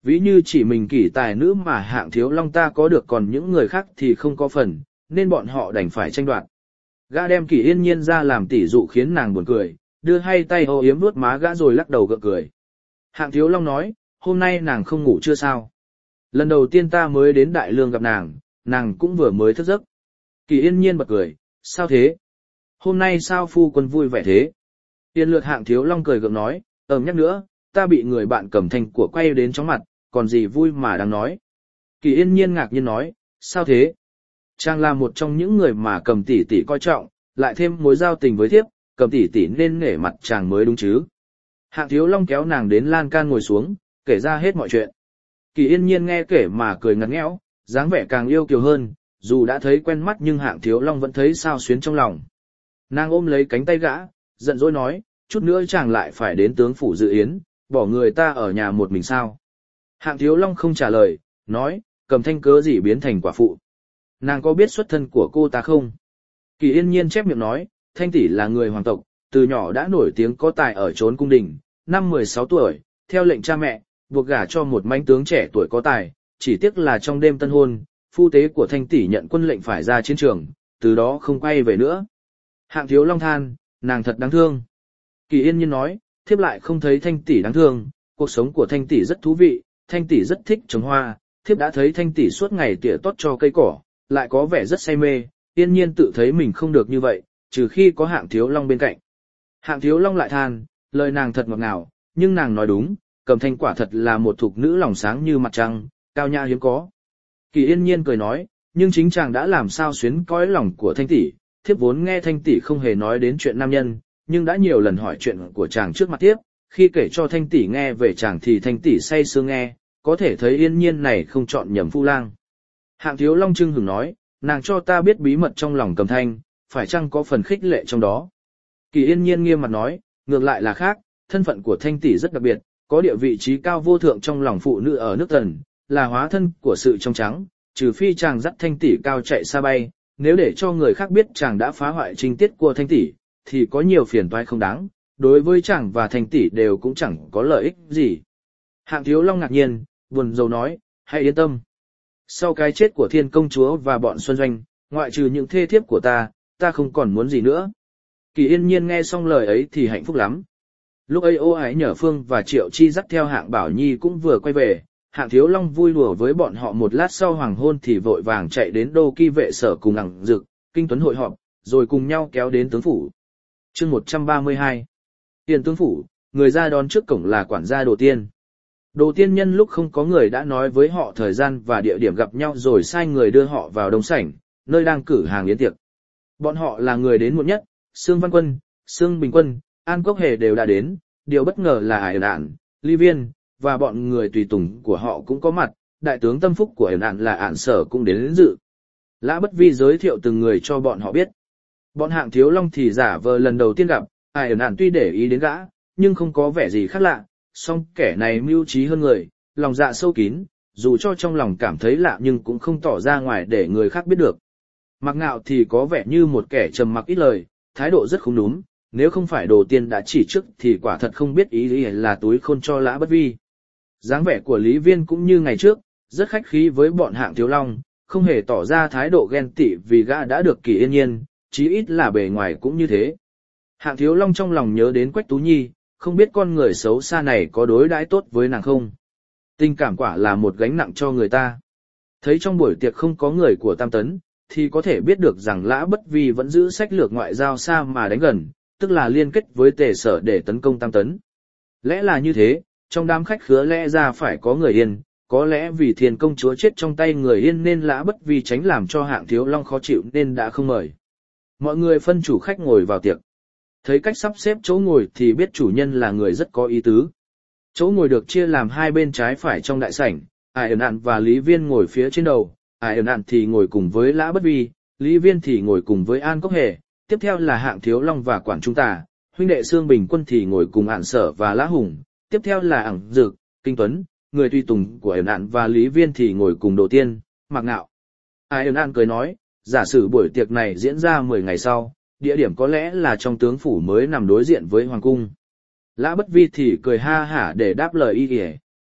S1: Ví như chỉ mình kỷ tài nữ mà Hạng Thiếu Long ta có được còn những người khác thì không có phần, nên bọn họ đành phải tranh đoạt. Gã đem Kỷ Yên Nhiên ra làm tỉ dụ khiến nàng buồn cười, đưa hai tay âu yếm vuốt má gã rồi lắc đầu gượng cười. Hạng Thiếu Long nói, hôm nay nàng không ngủ chưa sao? Lần đầu tiên ta mới đến Đại Lương gặp nàng, nàng cũng vừa mới thức giấc. Kỷ Yên Nhiên bật cười, sao thế? Hôm nay sao phu quân vui vẻ thế? Yên lượt Hạng Thiếu Long cười gượng nói, ờm nhắc nữa, ta bị người bạn cầm thanh của quay đến chóng mặt, còn gì vui mà đang nói. Kỷ Yên Nhiên ngạc nhiên nói, sao thế? Chàng là một trong những người mà cầm tỷ tỷ coi trọng, lại thêm mối giao tình với thiếp, cầm tỷ tỷ nên nể mặt chàng mới đúng chứ. Hạng Thiếu Long kéo nàng đến lan can ngồi xuống, kể ra hết mọi chuyện. Kỷ Yên Nhiên nghe kể mà cười ngặt nghẽo, dáng vẻ càng yêu kiều hơn, dù đã thấy quen mắt nhưng Hạng Thiếu Long vẫn thấy sao xuyến trong lòng. Nàng ôm lấy cánh tay gã, giận dỗi nói, chút nữa chàng lại phải đến tướng phủ dự yến, bỏ người ta ở nhà một mình sao. Hạng Thiếu Long không trả lời, nói, cầm thanh cớ gì biến thành quả phụ. Nàng có biết xuất thân của cô ta không? Kỷ Yên Nhiên chép miệng nói, Thanh tỷ là người hoàng tộc, từ nhỏ đã nổi tiếng có tài ở trốn cung đình, năm mười sáu tuổi, theo lệnh cha mẹ, buộc gả cho một mãnh tướng trẻ tuổi có tài, chỉ tiếc là trong đêm tân hôn, phu tế của Thanh tỷ nhận quân lệnh phải ra chiến trường, từ đó không quay về nữa. Hạng Thiếu Long than, nàng thật đáng thương. Kỷ Yên Nhiên nói, thiếp lại không thấy Thanh tỷ đáng thương, cuộc sống của Thanh tỷ rất thú vị, Thanh tỷ rất thích trồng hoa, thiếp đã thấy Thanh tỷ suốt ngày tỉa tót cho cây cỏ, lại có vẻ rất say mê. Yên Nhiên tự thấy mình không được như vậy, trừ khi có Hạng Thiếu Long bên cạnh. Hạng Thiếu Long lại than, lời nàng thật ngọt ngào, nhưng nàng nói đúng, Cầm Thanh quả thật là một thục nữ lòng sáng như mặt trăng, cao nhã hiếm có. Kỷ Yên Nhiên cười nói, nhưng chính chàng đã làm sao xuyến cõi lòng của Thanh tỷ, thiếp vốn nghe Thanh tỷ không hề nói đến chuyện nam nhân, nhưng đã nhiều lần hỏi chuyện của chàng trước mặt thiếp, khi kể cho Thanh tỷ nghe về chàng thì Thanh tỷ say sưa nghe, có thể thấy Yên Nhiên này không chọn nhầm phu lang. Hạng Thiếu Long trưng hừng nói, nàng cho ta biết bí mật trong lòng Cầm Thanh, phải chăng có phần khích lệ trong đó. Kỷ Yên Nhiên nghiêm mặt nói, ngược lại là khác, thân phận của Thanh tỷ rất đặc biệt, có địa vị trí cao vô thượng trong lòng phụ nữ ở nước Tần, là hóa thân của sự trong trắng, trừ phi chàng dắt Thanh tỷ cao chạy xa bay, nếu để cho người khác biết chàng đã phá hoại trinh tiết của Thanh tỷ, thì có nhiều phiền toái không đáng, đối với chàng và Thanh tỷ đều cũng chẳng có lợi ích gì. Hạng Thiếu Long ngạc nhiên, buồn rầu nói, hãy yên tâm. Sau cái chết của Thiên công chúa và bọn Xuân Doanh, ngoại trừ những thê thiếp của ta, ta không còn muốn gì nữa. Kỷ Yên Nhiên nghe xong lời ấy thì hạnh phúc lắm. Lúc ấy Ô Ái Nhở Phương và Triệu Chi dắt theo Hạng Bảo Nhi cũng vừa quay về, Hạng Thiếu Long vui đùa với bọn họ một lát sau hoàng hôn thì vội vàng chạy đến đô kỳ vệ sở cùng Ẳng Dực, Kinh Tuấn hội họp, rồi cùng nhau kéo đến tướng phủ. Chương một trăm ba mươi hai. Tiền tướng phủ, người ra đón trước cổng là quản gia Đồ Tiên. Đồ Tiên nhân lúc không có người đã nói với họ thời gian và địa điểm gặp nhau rồi sai người đưa họ vào đông sảnh, nơi đang cử hàng yến tiệc. Bọn họ là người đến muộn nhất, Sương Văn Quân, Sương Bình Quân, An Quốc Hề đều đã đến, điều bất ngờ là Ải Ản, Ly Viên, và bọn người tùy tùng của họ cũng có mặt, đại tướng tâm phúc của Ải Ản là Ản Sở cũng đến, đến dự. Lã Bất Vi giới thiệu từng người cho bọn họ biết. Bọn Hạng Thiếu Long thì giả vờ lần đầu tiên gặp, Ải Ản tuy để ý đến gã, nhưng không có vẻ gì khác lạ. Song kẻ này mưu trí hơn người, lòng dạ sâu kín, dù cho trong lòng cảm thấy lạ nhưng cũng không tỏ ra ngoài để người khác biết được. Mạc Ngạo thì có vẻ như một kẻ trầm mặc ít lời, thái độ rất không đúng, nếu không phải Đồ Tiên đã chỉ trước thì quả thật không biết ý lý là túi khôn cho Lã Bất Vi. Dáng vẻ của Lý Viên cũng như ngày trước, rất khách khí với bọn Hạng Thiếu Long, không hề tỏ ra thái độ ghen tị vì gã đã được Kỷ Yên Nhiên, chí ít là bề ngoài cũng như thế. Hạng Thiếu Long trong lòng nhớ đến Quách Tú Nhi, không biết con người xấu xa này có đối đãi tốt với nàng không. Tình cảm quả là một gánh nặng cho người ta. Thấy trong buổi tiệc không có người của Tam Tấn, thì có thể biết được rằng Lã Bất Vi vẫn giữ sách lược ngoại giao xa mà đánh gần, tức là liên kết với Tề Sở để tấn công Tam Tấn. Lẽ là như thế, trong đám khách khứa lẽ ra phải có người Yên, có lẽ vì Thiên công chúa chết trong tay người Yên nên Lã Bất Vi tránh làm cho Hạng Thiếu Long khó chịu nên đã không mời. Mọi người phân chủ khách ngồi vào tiệc. Thấy cách sắp xếp chỗ ngồi thì biết chủ nhân là người rất có ý tứ. Chỗ ngồi được chia làm hai bên trái phải trong đại sảnh, Ải Ẩn Ạn và Lý Viên ngồi phía trên đầu, Ải Ẩn Ạn thì ngồi cùng với Lã Bất Vi, Lý Viên thì ngồi cùng với An Cốc Hề, tiếp theo là Hạng Thiếu Long và Quản Trung Tà, huynh đệ Sương Bình Quân thì ngồi cùng Ản Sở và Lã Hùng, tiếp theo là Ẳng Dực, Kinh Tuấn, người tùy tùng của Ẩn Ạn và Lý Viên thì ngồi cùng Đồ Tiên, Mạc Ngạo. Ải Ẩn Ạn cười nói, giả sử buổi tiệc này diễn ra mười ngày sau, địa điểm có lẽ là trong tướng phủ mới nằm đối diện với hoàng cung. Lã Bất Vi thì cười ha hả để đáp lời y kìa.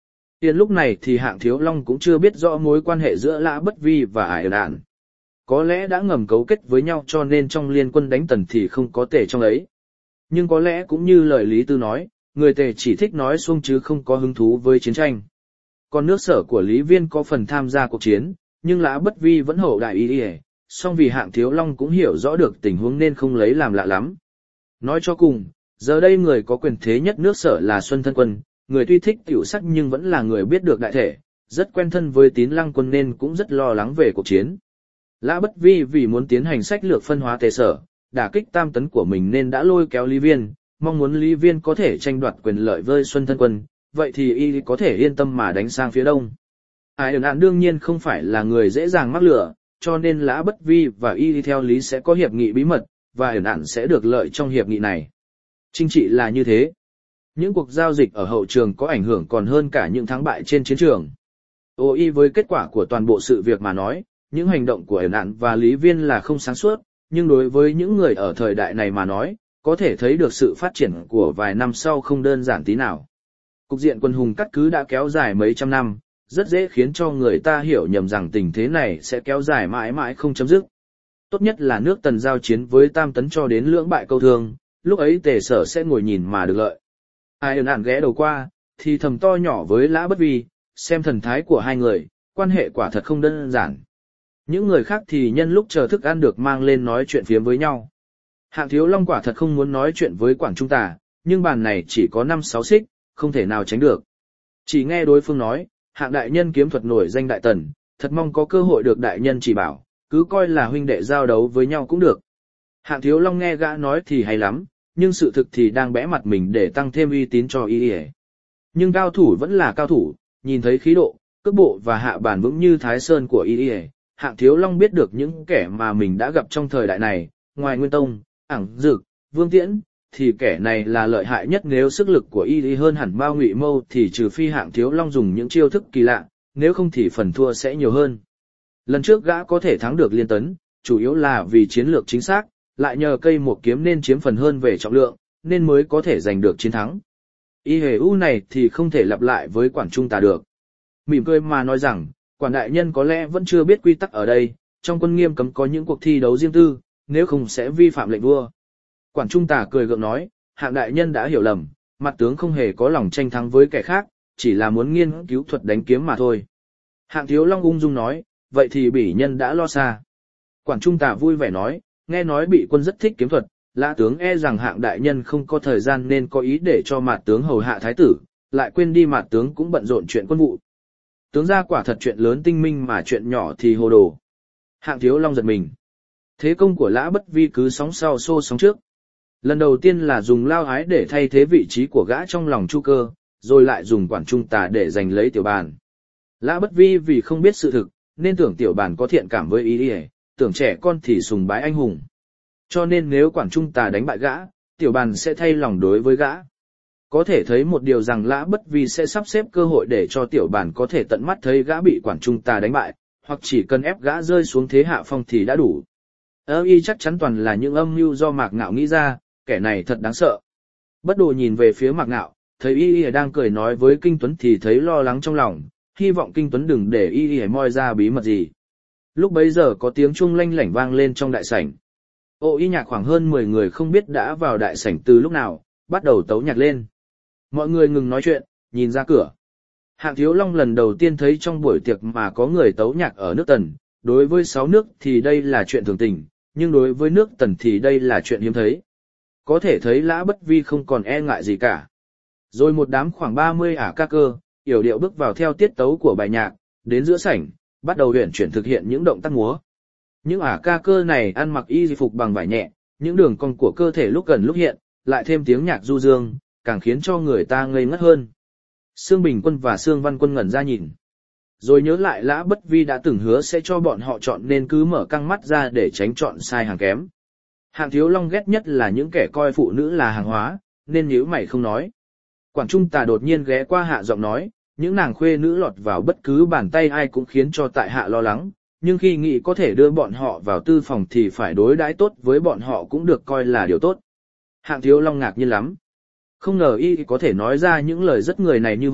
S1: Hiện lúc này thì Hạng Thiếu Long cũng chưa biết rõ mối quan hệ giữa Lã Bất Vi và Ải Ẩn. Có lẽ đã ngầm cấu kết với nhau cho nên trong liên quân đánh Tần thì không có Tề trong ấy. Nhưng có lẽ cũng như lời Lý Tư nói, người Tề chỉ thích nói xuông chứ không có hứng thú với chiến tranh. Còn nước Sở của Lý Viên có phần tham gia cuộc chiến, nhưng Lã Bất Vi vẫn hậu đại ý ý, song vì Hạng Thiếu Long cũng hiểu rõ được tình huống nên không lấy làm lạ lắm. Nói cho cùng, giờ đây người có quyền thế nhất nước Sở là Xuân Thân Quân, người tuy thích tiểu sắc nhưng vẫn là người biết được đại thể, rất quen thân với Tín Lăng Quân nên cũng rất lo lắng về cuộc chiến. Lã Bất Vi vì muốn tiến hành sách lược phân hóa Tề Sở, đả kích tam tấn của mình nên đã lôi kéo Lý Viên, mong muốn Lý Viên có thể tranh đoạt quyền lợi với Xuân Thân Quân, vậy thì y có thể yên tâm mà đánh sang phía đông. Ải Ẩn đương nhiên không phải là người dễ dàng mắc lửa, cho nên Lã Bất Vi và y theo lý sẽ có hiệp nghị bí mật, và Ải Ẩn sẽ được lợi trong hiệp nghị này. Chính trị là như thế. Những cuộc giao dịch ở hậu trường có ảnh hưởng còn hơn cả những thắng bại trên chiến trường. Ô y với kết quả của toàn bộ sự việc mà nói, những hành động của Ải Ẩn và Lý Viên là không sáng suốt, nhưng đối với những người ở thời đại này mà nói, có thể thấy được sự phát triển của vài năm sau không đơn giản tí nào. Cục diện quân hùng cắt cứ đã kéo dài mấy trăm năm, rất dễ khiến cho người ta hiểu nhầm rằng tình thế này sẽ kéo dài mãi mãi không chấm dứt. Tốt nhất là nước Tần giao chiến với Tam Tấn cho đến lưỡng bại câu thương, lúc ấy Tề Sở sẽ ngồi nhìn mà được lợi. Ai ẩn ẩn ghé đầu qua, thì thầm to nhỏ với Lã Bất Vi, xem thần thái của hai người, quan hệ quả thật không đơn giản. Những người khác thì nhân lúc chờ thức ăn được mang lên nói chuyện phiếm với nhau. Hạng Thiếu Long quả thật không muốn nói chuyện với Quảng Trung Tả, nhưng bàn này chỉ có năm sáu xích, không thể nào tránh được. Chỉ nghe đối phương nói, Hạng đại nhân kiếm thuật nổi danh đại tần, thật mong có cơ hội được đại nhân chỉ bảo, cứ coi là huynh đệ giao đấu với nhau cũng được. Hạng Thiếu Long nghe gã nói thì hay lắm, nhưng sự thực thì đang bẽ mặt mình để tăng thêm uy tín cho y. Nhưng cao thủ vẫn là cao thủ, nhìn thấy khí độ, cước bộ và hạ bản vững như Thái Sơn của y. Hạng Thiếu Long biết được những kẻ mà mình đã gặp trong thời đại này, ngoài Nguyên Tông, Ảng Dực, Vương Tiễn, thì kẻ này là lợi hại nhất. Nếu sức lực của y hơn hẳn Mao Ngụy Mâu thì trừ phi Hạng Thiếu Long dùng những chiêu thức kỳ lạ, nếu không thì phần thua sẽ nhiều hơn. Lần trước gã có thể thắng được Liên Tấn, chủ yếu là vì chiến lược chính xác, lại nhờ cây một kiếm nên chiếm phần hơn về trọng lượng, nên mới có thể giành được chiến thắng. Y hề u này thì không thể lặp lại với Quản Trung Tả được. Mỉm cười mà nói rằng, Quản đại nhân có lẽ vẫn chưa biết quy tắc ở đây, trong quân nghiêm cấm có những cuộc thi đấu riêng tư, nếu không sẽ vi phạm lệnh vua. Quản Trung Tả cười gượng nói, Hạng đại nhân đã hiểu lầm, mặt tướng không hề có lòng tranh thắng với kẻ khác, chỉ là muốn nghiên cứu thuật đánh kiếm mà thôi. Hạng Thiếu Long ung dung nói, vậy thì bỉ nhân đã lo xa. Quản Trung Tả vui vẻ nói, nghe nói bị quân rất thích kiếm thuật, Lã tướng e rằng Hạng đại nhân không có thời gian nên có ý để cho mạt tướng hầu hạ thái tử, lại quên đi mạt tướng cũng bận rộn chuyện quân vụ. Tướng ra quả thật chuyện lớn tinh minh mà chuyện nhỏ thì hồ đồ. Hạng Thiếu Long giật mình. Thế công của Lã Bất Vi cứ sóng sau xô sóng trước. Lần đầu tiên là dùng lao ái để thay thế vị trí của gã trong lòng Chu Cơ, rồi lại dùng Quản Trung Tả để giành lấy tiểu bàn. Lã Bất Vi vì không biết sự thực, nên tưởng tiểu bàn có thiện cảm với ý ý, tưởng trẻ con thì sùng bái anh hùng. Cho nên nếu Quản Trung Tả đánh bại gã, tiểu bàn sẽ thay lòng đối với gã. Có thể thấy một điều rằng Lã Bất Vi sẽ sắp xếp cơ hội để cho tiểu bàn có thể tận mắt thấy gã bị Quản Trung Tả đánh bại, hoặc chỉ cần ép gã rơi xuống thế hạ phong thì đã đủ. Ơ y chắc chắn toàn là những âm mưu do Mạc Ngạo nghĩ ra, kẻ này thật đáng sợ. Bất Đồ nhìn về phía Mạc Ngạo, thấy y y đang cười nói với Kinh Tuấn thì thấy lo lắng trong lòng, hy vọng Kinh Tuấn đừng để y y moi ra bí mật gì. Lúc bấy giờ có tiếng chuông lanh lảnh vang lên trong đại sảnh. Ô y nhạc khoảng hơn mười người không biết đã vào đại sảnh từ lúc nào, bắt đầu tấu nhạc lên. Mọi người ngừng nói chuyện, nhìn ra cửa. Hạng Thiếu Long lần đầu tiên thấy trong buổi tiệc mà có người tấu nhạc ở nước Tần, đối với sáu nước thì đây là chuyện thường tình, nhưng đối với nước Tần thì đây là chuyện hiếm thấy. Có thể thấy Lã Bất Vi không còn e ngại gì cả. Rồi một đám khoảng ba mươi ả ca cơ, yểu điệu bước vào theo tiết tấu của bài nhạc, đến giữa sảnh, bắt đầu huyền chuyển thực hiện những động tác múa. Những ả ca cơ này ăn mặc y phục bằng vải nhẹ, những đường cong của cơ thể lúc gần lúc hiện, lại thêm tiếng nhạc du dương, càng khiến cho người ta ngây ngất hơn. Sương Bình Quân và Sương Văn Quân ngẩn ra nhìn. Rồi nhớ lại Lã Bất Vi đã từng hứa sẽ cho bọn họ chọn nên cứ mở căng mắt ra để tránh chọn sai hàng kém. Hạng Thiếu Long ghét nhất là những kẻ coi phụ nữ là hàng hóa, nên nhíu mày không nói. Quản Trung Tả đột nhiên ghé qua hạ giọng nói, những nàng khuê nữ lọt vào bất cứ bàn tay ai cũng khiến cho tại hạ lo lắng, nhưng khi nghĩ có thể đưa bọn họ vào tư phòng thì phải đối đãi tốt với bọn họ cũng được coi là điều tốt. Hạng Thiếu Long ngạc nhiên lắm. Không ngờ y có thể nói ra những lời rất người này như vậy,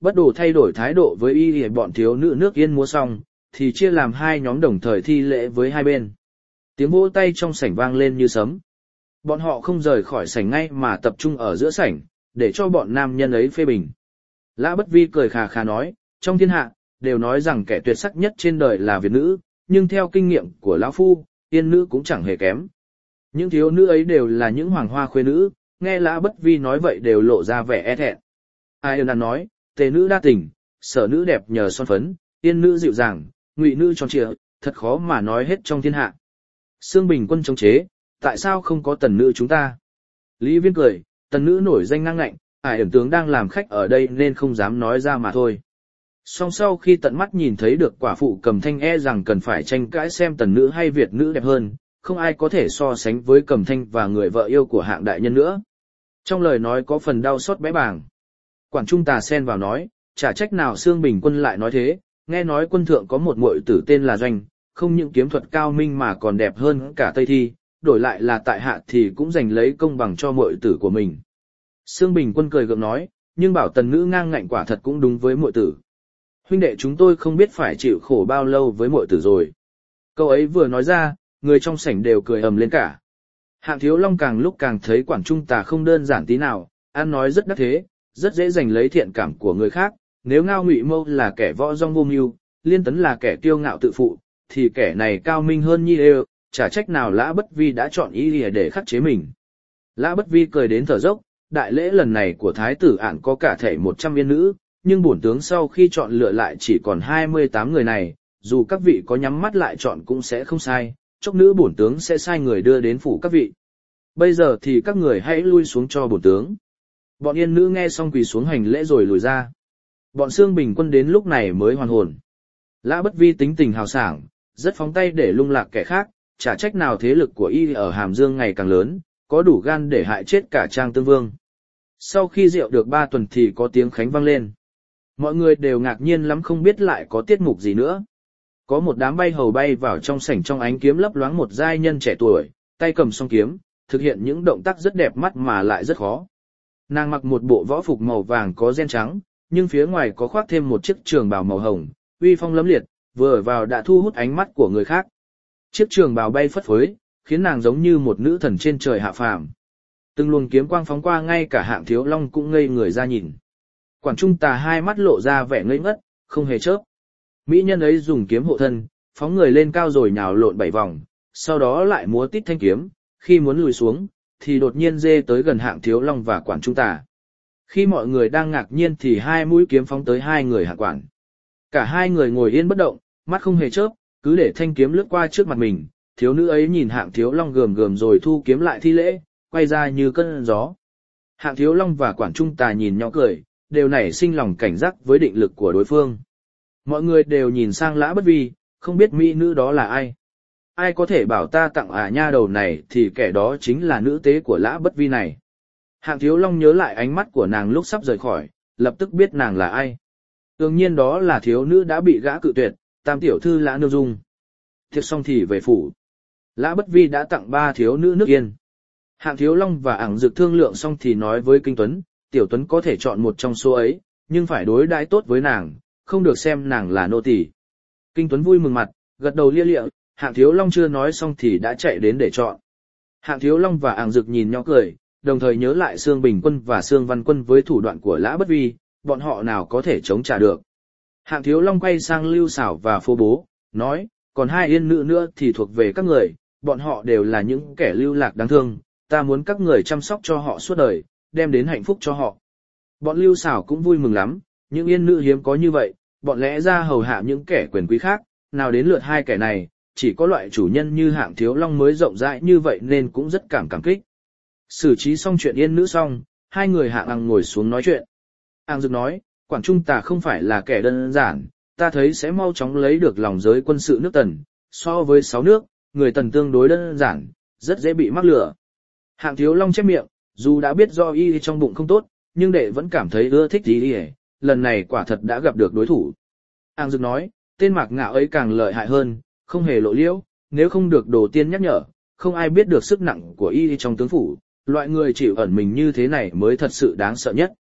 S1: Bất đồ thay đổi thái độ với y thì bọn thiếu nữ nước Yên múa xong, thì chia làm hai nhóm đồng thời thi lễ với hai bên. Tiếng vỗ tay trong sảnh vang lên như sấm. Bọn họ không rời khỏi sảnh ngay mà tập trung ở giữa sảnh, để cho bọn nam nhân ấy phê bình. Lã Bất Vi cười khà khà nói, trong thiên hạ, đều nói rằng kẻ tuyệt sắc nhất trên đời là Việt nữ, nhưng theo kinh nghiệm của lão phu, Yên nữ cũng chẳng hề kém. Những thiếu nữ ấy đều là những hoàng hoa khuê nữ, nghe Lã Bất Vi nói vậy đều lộ ra vẻ e thẹn. Ai ơn nói, tề nữ đa tình, sở nữ đẹp nhờ son phấn, Yên nữ dịu dàng, ngụy nữ tròn trịa, thật khó mà nói hết trong thiên hạ. Sương Bình Quân chống chế, tại sao không có tần nữ chúng ta? Lý Viên cười, tần nữ nổi danh ngang ngạnh, ải ẩn tướng đang làm khách ở đây nên không dám nói ra mà thôi. Song sau khi tận mắt nhìn thấy được quả phụ Cầm Thanh e rằng cần phải tranh cãi xem tần nữ hay Việt nữ đẹp hơn, không ai có thể so sánh với Cầm Thanh và người vợ yêu của hạng đại nhân nữa. Trong lời nói có phần đau xót bé bàng. Quản Trung Tà xen vào nói, chả trách nào Sương Bình Quân lại nói thế, nghe nói quân thượng có một muội tử tên là Doanh, không những kiếm thuật cao minh mà còn đẹp hơn cả Tây Thi, đổi lại là tại hạ thì cũng giành lấy công bằng cho muội tử của mình. Sương Bình Quân cười gượng nói, nhưng bảo tần nữ ngang ngạnh quả thật cũng đúng với muội tử. Huynh đệ chúng tôi không biết phải chịu khổ bao lâu với muội tử rồi. Câu ấy vừa nói ra, người trong sảnh đều cười ầm lên cả. Hạng Thiếu Long càng lúc càng thấy Quản Trung Tà không đơn giản tí nào, ăn nói rất đắc thế, rất dễ giành lấy thiện cảm của người khác. Nếu Ngao Ngụy Mâu là kẻ võ dong vô mưu, Liên Tấn là kẻ kiêu ngạo tự phụ, thì kẻ này cao minh hơn nhi đều, chả trách nào Lã Bất Vi đã chọn ý lìa để khắc chế mình. Lã Bất Vi cười đến thở dốc, đại lễ lần này của Thái tử Ản có cả thể một trăm viên nữ, nhưng bổn tướng sau khi chọn lựa lại chỉ còn hai mươi tám người này, dù các vị có nhắm mắt lại chọn cũng sẽ không sai, chốc nữa bổn tướng sẽ sai người đưa đến phủ các vị. Bây giờ thì các người hãy lui xuống cho bổn tướng. Bọn yên nữ nghe xong quỳ xuống hành lễ rồi lùi ra. Bọn Sương Bình Quân đến lúc này mới hoàn hồn. Lã Bất Vi tính tình hào sảng, rất phóng tay để lung lạc kẻ khác, chả trách nào thế lực của y ở Hàm Dương ngày càng lớn, có đủ gan để hại chết cả Trang Tương Vương. Sau khi rượu được ba tuần thì có tiếng khánh vang lên. Mọi người đều ngạc nhiên lắm không biết lại có tiết mục gì nữa. Có một đám bay hầu bay vào trong sảnh trong ánh kiếm lấp loáng một giai nhân trẻ tuổi, tay cầm song kiếm, thực hiện những động tác rất đẹp mắt mà lại rất khó. Nàng mặc một bộ võ phục màu vàng có ren trắng, nhưng phía ngoài có khoác thêm một chiếc trường bào màu hồng, uy phong lẫm liệt, vừa vào đã thu hút ánh mắt của người khác. Chiếc trường bào bay phất phới, khiến nàng giống như một nữ thần trên trời hạ phàm. Từng luồng kiếm quang phóng qua ngay cả Hạng Thiếu Long cũng ngây người ra nhìn. Quản Trung Tà hai mắt lộ ra vẻ ngây ngất, không hề chớp. Mỹ nhân ấy dùng kiếm hộ thân, phóng người lên cao rồi nhào lộn bảy vòng, sau đó lại múa tít thanh kiếm, khi muốn lùi xuống, thì đột nhiên dê tới gần Hạng Thiếu Long và Quản Trung Tà. Khi mọi người đang ngạc nhiên thì hai mũi kiếm phóng tới hai người Hạng Quản. Cả hai người ngồi yên bất động, mắt không hề chớp, cứ để thanh kiếm lướt qua trước mặt mình. Thiếu nữ ấy nhìn Hạng Thiếu Long gườm gườm rồi thu kiếm lại thi lễ, quay ra như cơn gió. Hạng Thiếu Long và Quản Trung Tà nhìn nhau cười, đều nảy sinh lòng cảnh giác với định lực của đối phương. Mọi người đều nhìn sang Lã Bất Vi, không biết mỹ nữ đó là ai. Ai có thể bảo ta tặng ả nha đầu này thì kẻ đó chính là nữ tế của Lã Bất Vi này. Hạng Thiếu Long nhớ lại ánh mắt của nàng lúc sắp rời khỏi, lập tức biết nàng là ai. Đương nhiên đó là thiếu nữ đã bị gã cự tuyệt, tam tiểu thư Lã Nương Dung. Thiệt xong thì về phủ. Lã Bất Vi đã tặng ba thiếu nữ nước Yên. Hạng Thiếu Long và Ảng Dực thương lượng xong thì nói với Kinh Tuấn, Tiểu Tuấn có thể chọn một trong số ấy, nhưng phải đối đãi tốt với nàng, không được xem nàng là nô tỳ. Kinh Tuấn vui mừng mặt, gật đầu lia lịa, Hạng Thiếu Long chưa nói xong thì đã chạy đến để chọn. Hạng Thiếu Long và Ảng Dực nhìn nhau cười, đồng thời nhớ lại Sương Bình Quân và Sương Văn Quân với thủ đoạn của Lã Bất Vi, bọn họ nào có thể chống trả được. Hạng Thiếu Long quay sang Lưu Xảo và Phô Bố, nói, còn hai yên nữ nữa thì thuộc về các người, bọn họ đều là những kẻ lưu lạc đáng thương, ta muốn các người chăm sóc cho họ suốt đời, đem đến hạnh phúc cho họ. Bọn Lưu Xảo cũng vui mừng lắm, những yên nữ hiếm có như vậy, bọn lẽ ra hầu hạ những kẻ quyền quý khác, nào đến lượt hai kẻ này, chỉ có loại chủ nhân như Hạng Thiếu Long mới rộng rãi như vậy nên cũng rất cảm cảm kích. Xử trí xong chuyện yên nữ xong, hai người Hạng Ăng ngồi xuống nói chuyện. Ăng Dực nói, Quản Trung Tà không phải là kẻ đơn giản, ta thấy sẽ mau chóng lấy được lòng giới quân sự nước Tần, so với sáu nước, người Tần tương đối đơn giản, rất dễ bị mắc lừa. Hạng Thiếu Long chép miệng, dù đã biết do y trong bụng không tốt, nhưng đệ vẫn cảm thấy ưa thích y y, lần này quả thật đã gặp được đối thủ. Ăng Dực nói, tên Mạc Ngạo ấy càng lợi hại hơn, không hề lộ liễu, nếu không được Đồ Tiên nhắc nhở, không ai biết được sức nặng của y trong tướng phủ, loại người chịu ẩn mình như thế này mới thật sự đáng sợ nhất.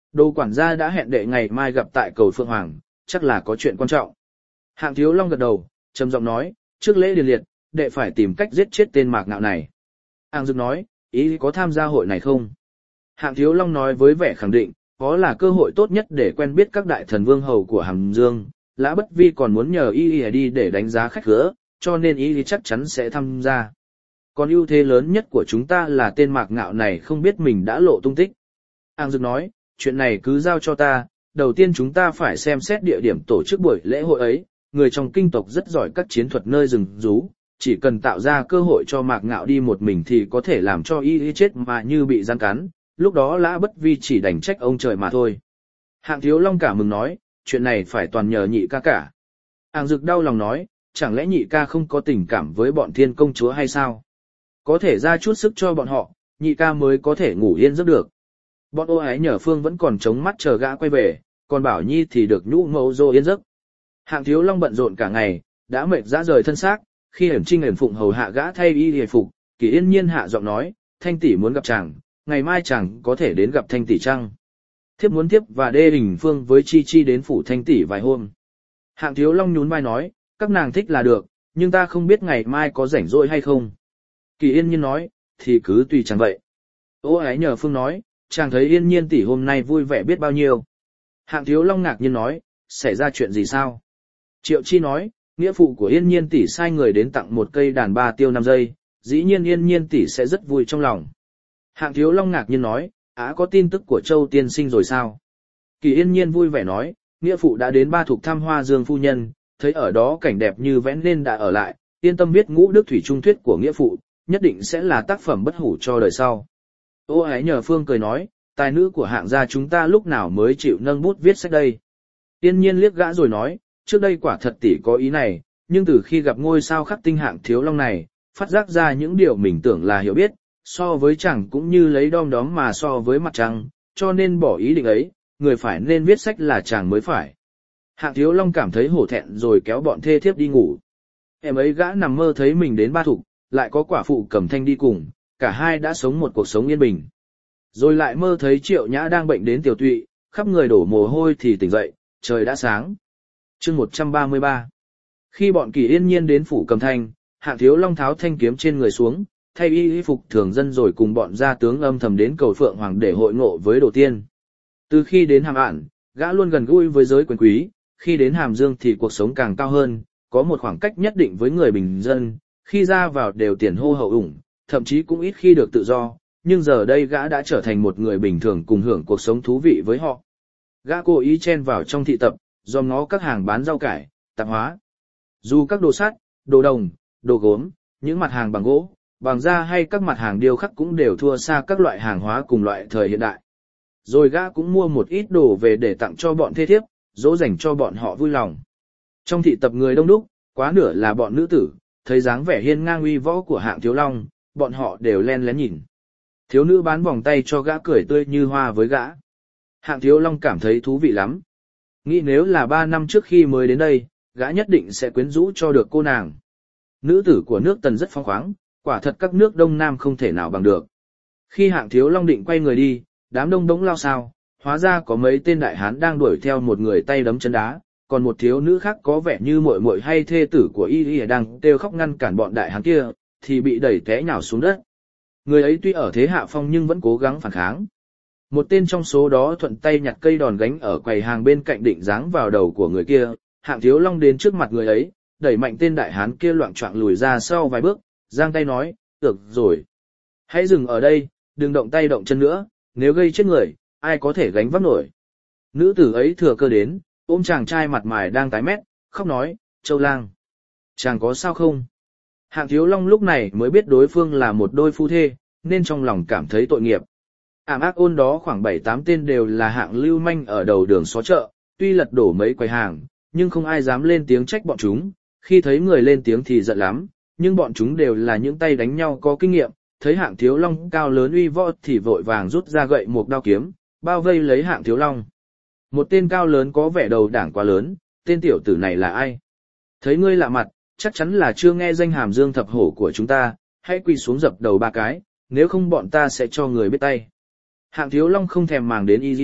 S1: Đồ quản gia đã hẹn đệ ngày mai gặp tại cầu Phượng Hoàng, chắc là có chuyện quan trọng. Hạng Thiếu Long gật đầu, trầm giọng nói, trước lễ điền liệt, đệ phải tìm cách giết chết tên Mạc Ngạo này. Hạng Dực nói, ý có tham gia hội này không? Hạng Thiếu Long nói với vẻ khẳng định, có là cơ hội tốt nhất để quen biết các đại thần vương hầu của Hàm Dương. Lã Bất Vi còn muốn nhờ y đi để đánh giá khách khứa, cho nên y chắc chắn sẽ tham gia. Còn ưu thế lớn nhất của chúng ta là tên Mạc Ngạo này không biết mình đã lộ tung tích. Hạng Dực nói, chuyện này cứ giao cho ta, đầu tiên chúng ta phải xem xét địa điểm tổ chức buổi lễ hội ấy, người trong kinh tộc rất giỏi các chiến thuật nơi rừng rú, chỉ cần tạo ra cơ hội cho Mạc Ngạo đi một mình thì có thể làm cho y chết mà như bị gian cắn, lúc đó Lã Bất Vi chỉ đành trách ông trời mà thôi. Hạng Thiếu Long cả mừng nói, chuyện này phải toàn nhờ nhị ca cả. Hạng Dực đau lòng nói, chẳng lẽ nhị ca không có tình cảm với bọn thiên công chúa hay sao? Có thể ra chút sức cho bọn họ, nhị ca mới có thể ngủ yên giấc được. Bọn ô ái nhờ Phương vẫn còn chống mắt chờ gã quay về, còn Bảo Nhi thì được nhũ mẫu dô yên giấc. Hạng Thiếu Long bận rộn cả ngày, đã mệt rã rời thân xác, khi Hiển Trinh Hiển Phụng hầu hạ gã thay y hề phục, Kỳ Yên Nhiên hạ giọng nói, Thanh tỷ muốn gặp chàng, ngày mai chàng có thể đến gặp Thanh tỷ chăng? Thiếp muốn thiếp và Đê Đình Phương với Chi Chi đến phủ Thanh tỷ vài hôm. Hạng Thiếu Long nhún vai nói, các nàng thích là được, nhưng ta không biết ngày mai có rảnh rỗi hay không. Kỳ Yên Nhiên nói, thì cứ tùy chàng vậy. Ô ái nhờ Phương nói, chàng thấy Yên Nhiên tỷ hôm nay vui vẻ biết bao nhiêu. Hạng Thiếu Long ngạc nhiên nói, xảy ra chuyện gì sao? Triệu Chi nói, nghĩa phụ của Yên Nhiên tỷ sai người đến tặng một cây đàn ba tiêu năm giây, dĩ nhiên Yên Nhiên tỷ sẽ rất vui trong lòng. Hạng Thiếu Long ngạc nhiên nói, á có tin tức của Châu tiên sinh rồi sao? Kỳ Yên Nhiên vui vẻ nói, nghĩa phụ đã đến Ba Thục thăm Hoa Dương phu nhân, thấy ở đó cảnh đẹp như vẽ nên đã ở lại, yên tâm viết ngũ đức thủy trung thuyết của nghĩa phụ, nhất định sẽ là tác phẩm bất hủ cho đời sau. Ô ái nhờ Phương cười nói, tài nữ của hạng gia chúng ta lúc nào mới chịu nâng bút viết sách đây. Yên Nhiên liếc gã rồi nói, trước đây quả thật tỷ có ý này, nhưng từ khi gặp ngôi sao khắc tinh Hạng Thiếu Long này, phát giác ra những điều mình tưởng là hiểu biết, so với chẳng cũng như lấy đom đóm mà so với mặt trăng, cho nên bỏ ý định ấy, người phải nên viết sách là chàng mới phải. Hạng Thiếu Long cảm thấy hổ thẹn rồi kéo bọn thê thiếp đi ngủ. Em ấy gã nằm mơ thấy mình đến Ba Thục, lại có quả phụ Cẩm Thanh đi cùng, cả hai đã sống một cuộc sống yên bình. Rồi lại mơ thấy Triệu Nhã đang bệnh đến tiểu tụy, khắp người đổ mồ hôi thì tỉnh dậy, trời đã sáng. Chương một trăm ba mươi ba. Khi bọn Kỳ Yên Nhiên đến phủ Cẩm Thanh, Hạng Thiếu Long tháo thanh kiếm trên người xuống, thay y phục thường dân rồi cùng bọn gia tướng âm thầm đến cầu Phượng Hoàng để hội ngộ với Đồ Tiên. Từ khi đến Hàm Ản, gã luôn gần gũi với giới quyền quý, khi đến Hàm Dương thì cuộc sống càng cao hơn, có một khoảng cách nhất định với người bình dân, khi ra vào đều tiền hô hậu ủng, thậm chí cũng ít khi được tự do, nhưng giờ đây gã đã trở thành một người bình thường cùng hưởng cuộc sống thú vị với họ. Gã cố ý chen vào trong thị tập, dòm ngó các hàng bán rau cải, tạp hóa. Dù các đồ sắt, đồ đồng, đồ gốm, những mặt hàng bằng gỗ, bằng da hay các mặt hàng điêu khắc cũng đều thua xa các loại hàng hóa cùng loại thời hiện đại. Rồi gã cũng mua một ít đồ về để tặng cho bọn thê thiếp, dỗ dành cho bọn họ vui lòng. Trong thị tập người đông đúc, quá nửa là bọn nữ tử, thấy dáng vẻ hiên ngang uy võ của Hạng Thiếu Long, bọn họ đều len lén nhìn. Thiếu nữ bán vòng tay cho gã cười tươi như hoa với gã. Hạng Thiếu Long cảm thấy thú vị lắm. Nghĩ nếu là ba năm trước khi mới đến đây, gã nhất định sẽ quyến rũ cho được cô nàng. Nữ tử của nước Tần rất phóng khoáng, quả thật các nước Đông Nam không thể nào bằng được. Khi Hạng Thiếu Long định quay người đi, đám đông đống lao sao, hóa ra có mấy tên đại hán đang đuổi theo một người tay đấm chân đá, còn một thiếu nữ khác có vẻ như muội muội hay thê tử của y y đang kêu khóc ngăn cản bọn đại hán kia, thì bị đẩy té nhào xuống đất. Người ấy tuy ở thế hạ phong nhưng vẫn cố gắng phản kháng. Một tên trong số đó thuận tay nhặt cây đòn gánh ở quầy hàng bên cạnh định giáng vào đầu của người kia, Hạng Thiếu Long đến trước mặt người ấy, đẩy mạnh tên đại hán kia loạng choạng lùi ra sau vài bước, giang tay nói, được rồi. Hãy dừng ở đây, đừng động tay động chân nữa, nếu gây chết người, ai có thể gánh vác nổi. Nữ tử ấy thừa cơ đến, ôm chàng trai mặt mày đang tái mét, khóc nói, Châu Lang, chàng có sao không? Hạng Thiếu Long lúc này mới biết đối phương là một đôi phu thê, nên trong lòng cảm thấy tội nghiệp. Ảm ác ôn đó khoảng bảy tám tên đều là hạng lưu manh ở đầu đường xó chợ, tuy lật đổ mấy quầy hàng, nhưng không ai dám lên tiếng trách bọn chúng, khi thấy người lên tiếng thì giận lắm, nhưng bọn chúng đều là những tay đánh nhau có kinh nghiệm, thấy Hạng Thiếu Long cao lớn uy võ thì vội vàng rút ra gậy một đao kiếm, bao vây lấy Hạng Thiếu Long. Một tên cao lớn có vẻ đầu đảng quá lớn, tên tiểu tử này là ai? Thấy ngươi lạ mặt, chắc chắn là chưa nghe danh Hàm Dương thập hổ của chúng ta, hãy quỳ xuống dập đầu ba cái, nếu không bọn ta sẽ cho người biết tay. Hạng Thiếu Long không thèm màng đến y gì,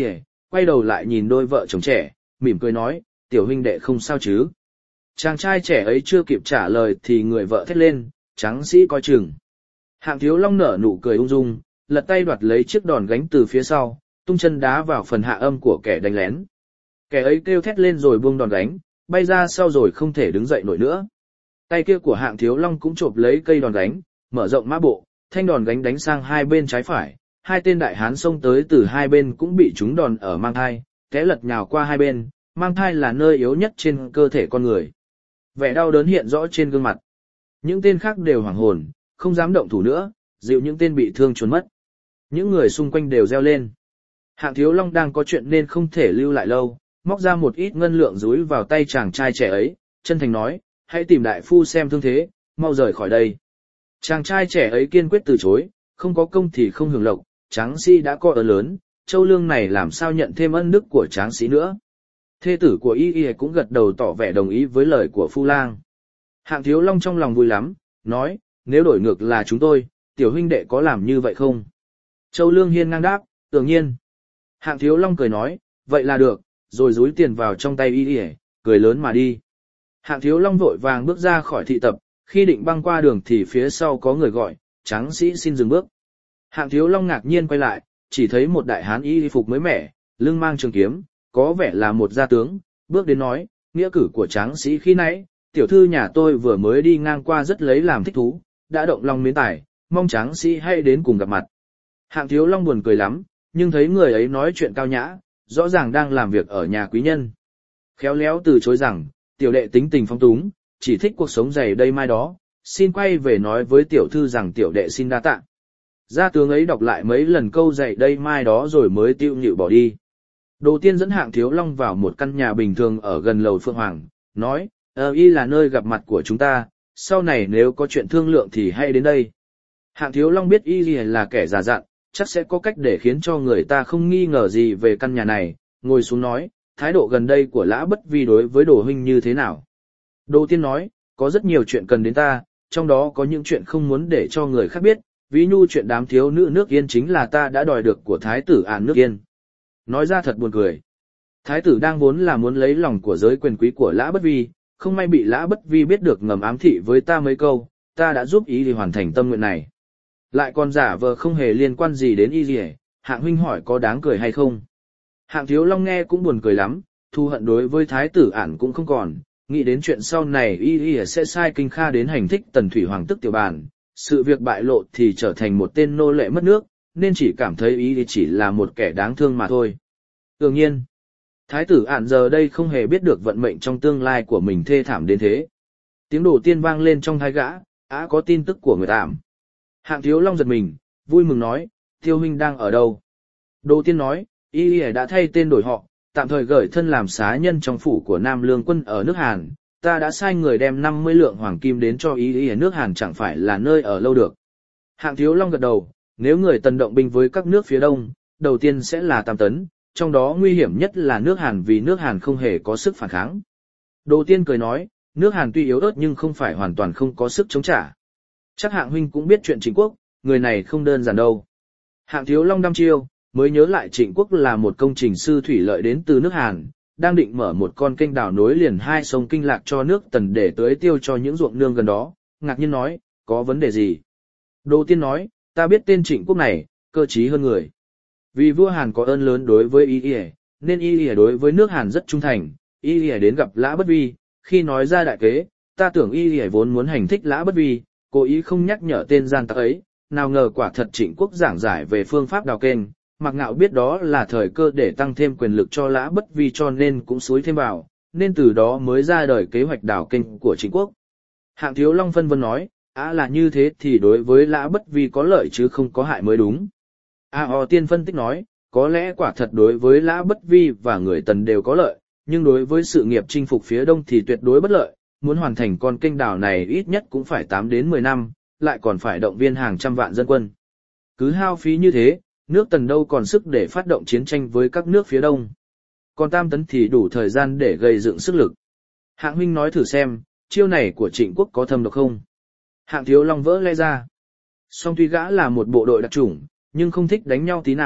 S1: quay đầu lại nhìn đôi vợ chồng trẻ, mỉm cười nói, tiểu huynh đệ không sao chứ. Chàng trai trẻ ấy chưa kịp trả lời thì người vợ thét lên, tráng sĩ coi chừng. Hạng Thiếu Long nở nụ cười ung dung, lật tay đoạt lấy chiếc đòn gánh từ phía sau, tung chân đá vào phần hạ âm của kẻ đánh lén. Kẻ ấy kêu thét lên rồi buông đòn gánh, bay ra sau rồi không thể đứng dậy nổi nữa. Tay kia của Hạng Thiếu Long cũng chộp lấy cây đòn gánh, mở rộng mã bộ, thanh đòn gánh đánh sang hai bên trái phải, hai tên đại hán xông tới từ hai bên cũng bị trúng đòn ở mang thai, té lật nhào qua hai bên, mang thai là nơi yếu nhất trên cơ thể con người. Vẻ đau đớn hiện rõ trên gương mặt. Những tên khác đều hoảng hồn, không dám động thủ nữa, dịu những tên bị thương trốn mất. Những người xung quanh đều reo lên. Hạng Thiếu Long đang có chuyện nên không thể lưu lại lâu, móc ra một ít ngân lượng dúi vào tay chàng trai trẻ ấy, chân thành nói, hãy tìm đại phu xem thương thế, mau rời khỏi đây. Chàng trai trẻ ấy kiên quyết từ chối, không có công thì không hưởng lộc, tráng sĩ đã có ơn lớn, châu lương này làm sao nhận thêm ân đức của tráng sĩ nữa. Thê tử của y y cũng gật đầu tỏ vẻ đồng ý với lời của Phu Lang. Hạng Thiếu Long trong lòng vui lắm, nói, nếu đổi ngược là chúng tôi, tiểu huynh đệ có làm như vậy không? Châu Lương hiên ngang đáp, tự nhiên. Hạng Thiếu Long cười nói, vậy là được, rồi dúi tiền vào trong tay y y, cười lớn mà đi. Hạng Thiếu Long vội vàng bước ra khỏi thị tập, khi định băng qua đường thì phía sau có người gọi, tráng sĩ xin dừng bước. Hạng Thiếu Long ngạc nhiên quay lại, chỉ thấy một đại hán y phục mới mẻ, lưng mang trường kiếm, có vẻ là một gia tướng, bước đến nói, nghĩa cử của tráng sĩ khi nãy, tiểu thư nhà tôi vừa mới đi ngang qua rất lấy làm thích thú, đã động lòng mến tài, mong tráng sĩ hãy đến cùng gặp mặt. Hạng Thiếu Long buồn cười lắm, nhưng thấy người ấy nói chuyện cao nhã, rõ ràng đang làm việc ở nhà quý nhân. Khéo léo từ chối rằng, tiểu đệ tính tình phong túng, chỉ thích cuộc sống dày đây mai đó, xin quay về nói với tiểu thư rằng tiểu đệ xin đa tạ. Gia tướng ấy đọc lại mấy lần câu dạy đây mai đó rồi mới tiêu nhịu bỏ đi. Đồ Tiên dẫn Hạng Thiếu Long vào một căn nhà bình thường ở gần lầu Phượng Hoàng, nói, ờ y là nơi gặp mặt của chúng ta, sau này nếu có chuyện thương lượng thì hãy đến đây. Hạng Thiếu Long biết y là kẻ già dặn, chắc sẽ có cách để khiến cho người ta không nghi ngờ gì về căn nhà này, ngồi xuống nói, thái độ gần đây của Lã Bất Vi đối với Đồ huynh như thế nào? Đồ Tiên nói, có rất nhiều chuyện cần đến ta, trong đó có những chuyện không muốn để cho người khác biết, ví như chuyện đám thiếu nữ nước Yên chính là ta đã đòi được của thái tử Ản nước Yên. Nói ra thật buồn cười. Thái tử đang vốn là muốn lấy lòng của giới quyền quý của Lã Bất Vi, không may bị Lã Bất Vi biết được ngầm ám thị với ta mấy câu, ta đã giúp ý thì hoàn thành tâm nguyện này. Lại còn giả vờ không hề liên quan gì đến y gì, Hạng huynh hỏi có đáng cười hay không? Hạng Thiếu Long nghe cũng buồn cười lắm, thù hận đối với thái tử Ản cũng không còn, nghĩ đến chuyện sau này y y sẽ sai Kinh Kha đến hành thích Tần Thủy Hoàng tức tiểu bàn, sự việc bại lộ thì trở thành một tên nô lệ mất nước, nên chỉ cảm thấy y chỉ là một kẻ đáng thương mà thôi. Tự nhiên, thái tử Ản giờ đây không hề biết được vận mệnh trong tương lai của mình thê thảm đến thế. Tiếng Đồ Tiên vang lên trong tai gã, á có tin tức của người tạm. Hạng Thiếu Long giật mình, vui mừng nói, Tiêu huynh đang ở đâu? Đồ Tiên nói, y y đã thay tên đổi họ, tạm thời gửi thân làm xá nhân trong phủ của Nam Lương quân ở nước Hàn, ta đã sai người đem năm mươi lượng hoàng kim đến cho y y ở nước Hàn chẳng phải là nơi ở lâu được. Hạng Thiếu Long gật đầu, nếu người Tần động binh với các nước phía đông, đầu tiên sẽ là Tam Tấn, trong đó nguy hiểm nhất là nước Hàn vì nước Hàn không hề có sức phản kháng. Đồ Tiên cười nói, nước Hàn tuy yếu ớt nhưng không phải hoàn toàn không có sức chống trả. Chắc Hạng huynh cũng biết chuyện Trịnh Quốc, người này không đơn giản đâu. Hạng Thiếu Long đăm chiêu, mới nhớ lại Trịnh Quốc là một công trình sư thủy lợi đến từ nước Hàn, đang định mở một con kênh đào nối liền hai sông Kinh Lạc cho nước Tần để tưới tiêu cho những ruộng nương gần đó, ngạc nhiên nói, có vấn đề gì? Đồ Tiên nói, ta biết tên Trịnh Quốc này, cơ trí hơn người. Vì vua Hàn có ơn lớn đối với y y, nên y y đối với nước Hàn rất trung thành, y y đến gặp Lã Bất Vi, khi nói ra đại kế, ta tưởng y y vốn muốn hành thích Lã Bất Vi, cố ý không nhắc nhở tên gian tặc ấy, nào ngờ quả thật Trịnh Quốc giảng giải về phương pháp đào kênh, Mạc Ngạo biết đó là thời cơ để tăng thêm quyền lực cho Lã Bất Vi cho nên cũng xúi thêm vào, nên từ đó mới ra đời kế hoạch đào kênh của Trịnh Quốc. Hạng Thiếu Long phân vân nói, á là như thế thì đối với Lã Bất Vi có lợi chứ không có hại mới đúng. A Ho Tiên phân tích nói, có lẽ quả thật đối với Lã Bất Vi và người Tần đều có lợi, nhưng đối với sự nghiệp chinh phục phía đông thì tuyệt đối bất lợi, muốn hoàn thành con kênh đào này ít nhất cũng phải tám đến mười năm, lại còn phải động viên hàng trăm vạn dân quân. Cứ hao phí như thế, nước Tần đâu còn sức để phát động chiến tranh với các nước phía đông. Còn Tam Tấn thì đủ thời gian để gây dựng sức lực. Hạng huynh nói thử xem, chiêu này của Trịnh Quốc có thâm độc không? Hạng Thiếu Long vỡ lẽ ra. Song tuy gã là một bộ đội đặc chủng, nhưng không thích đánh nhau tí nào,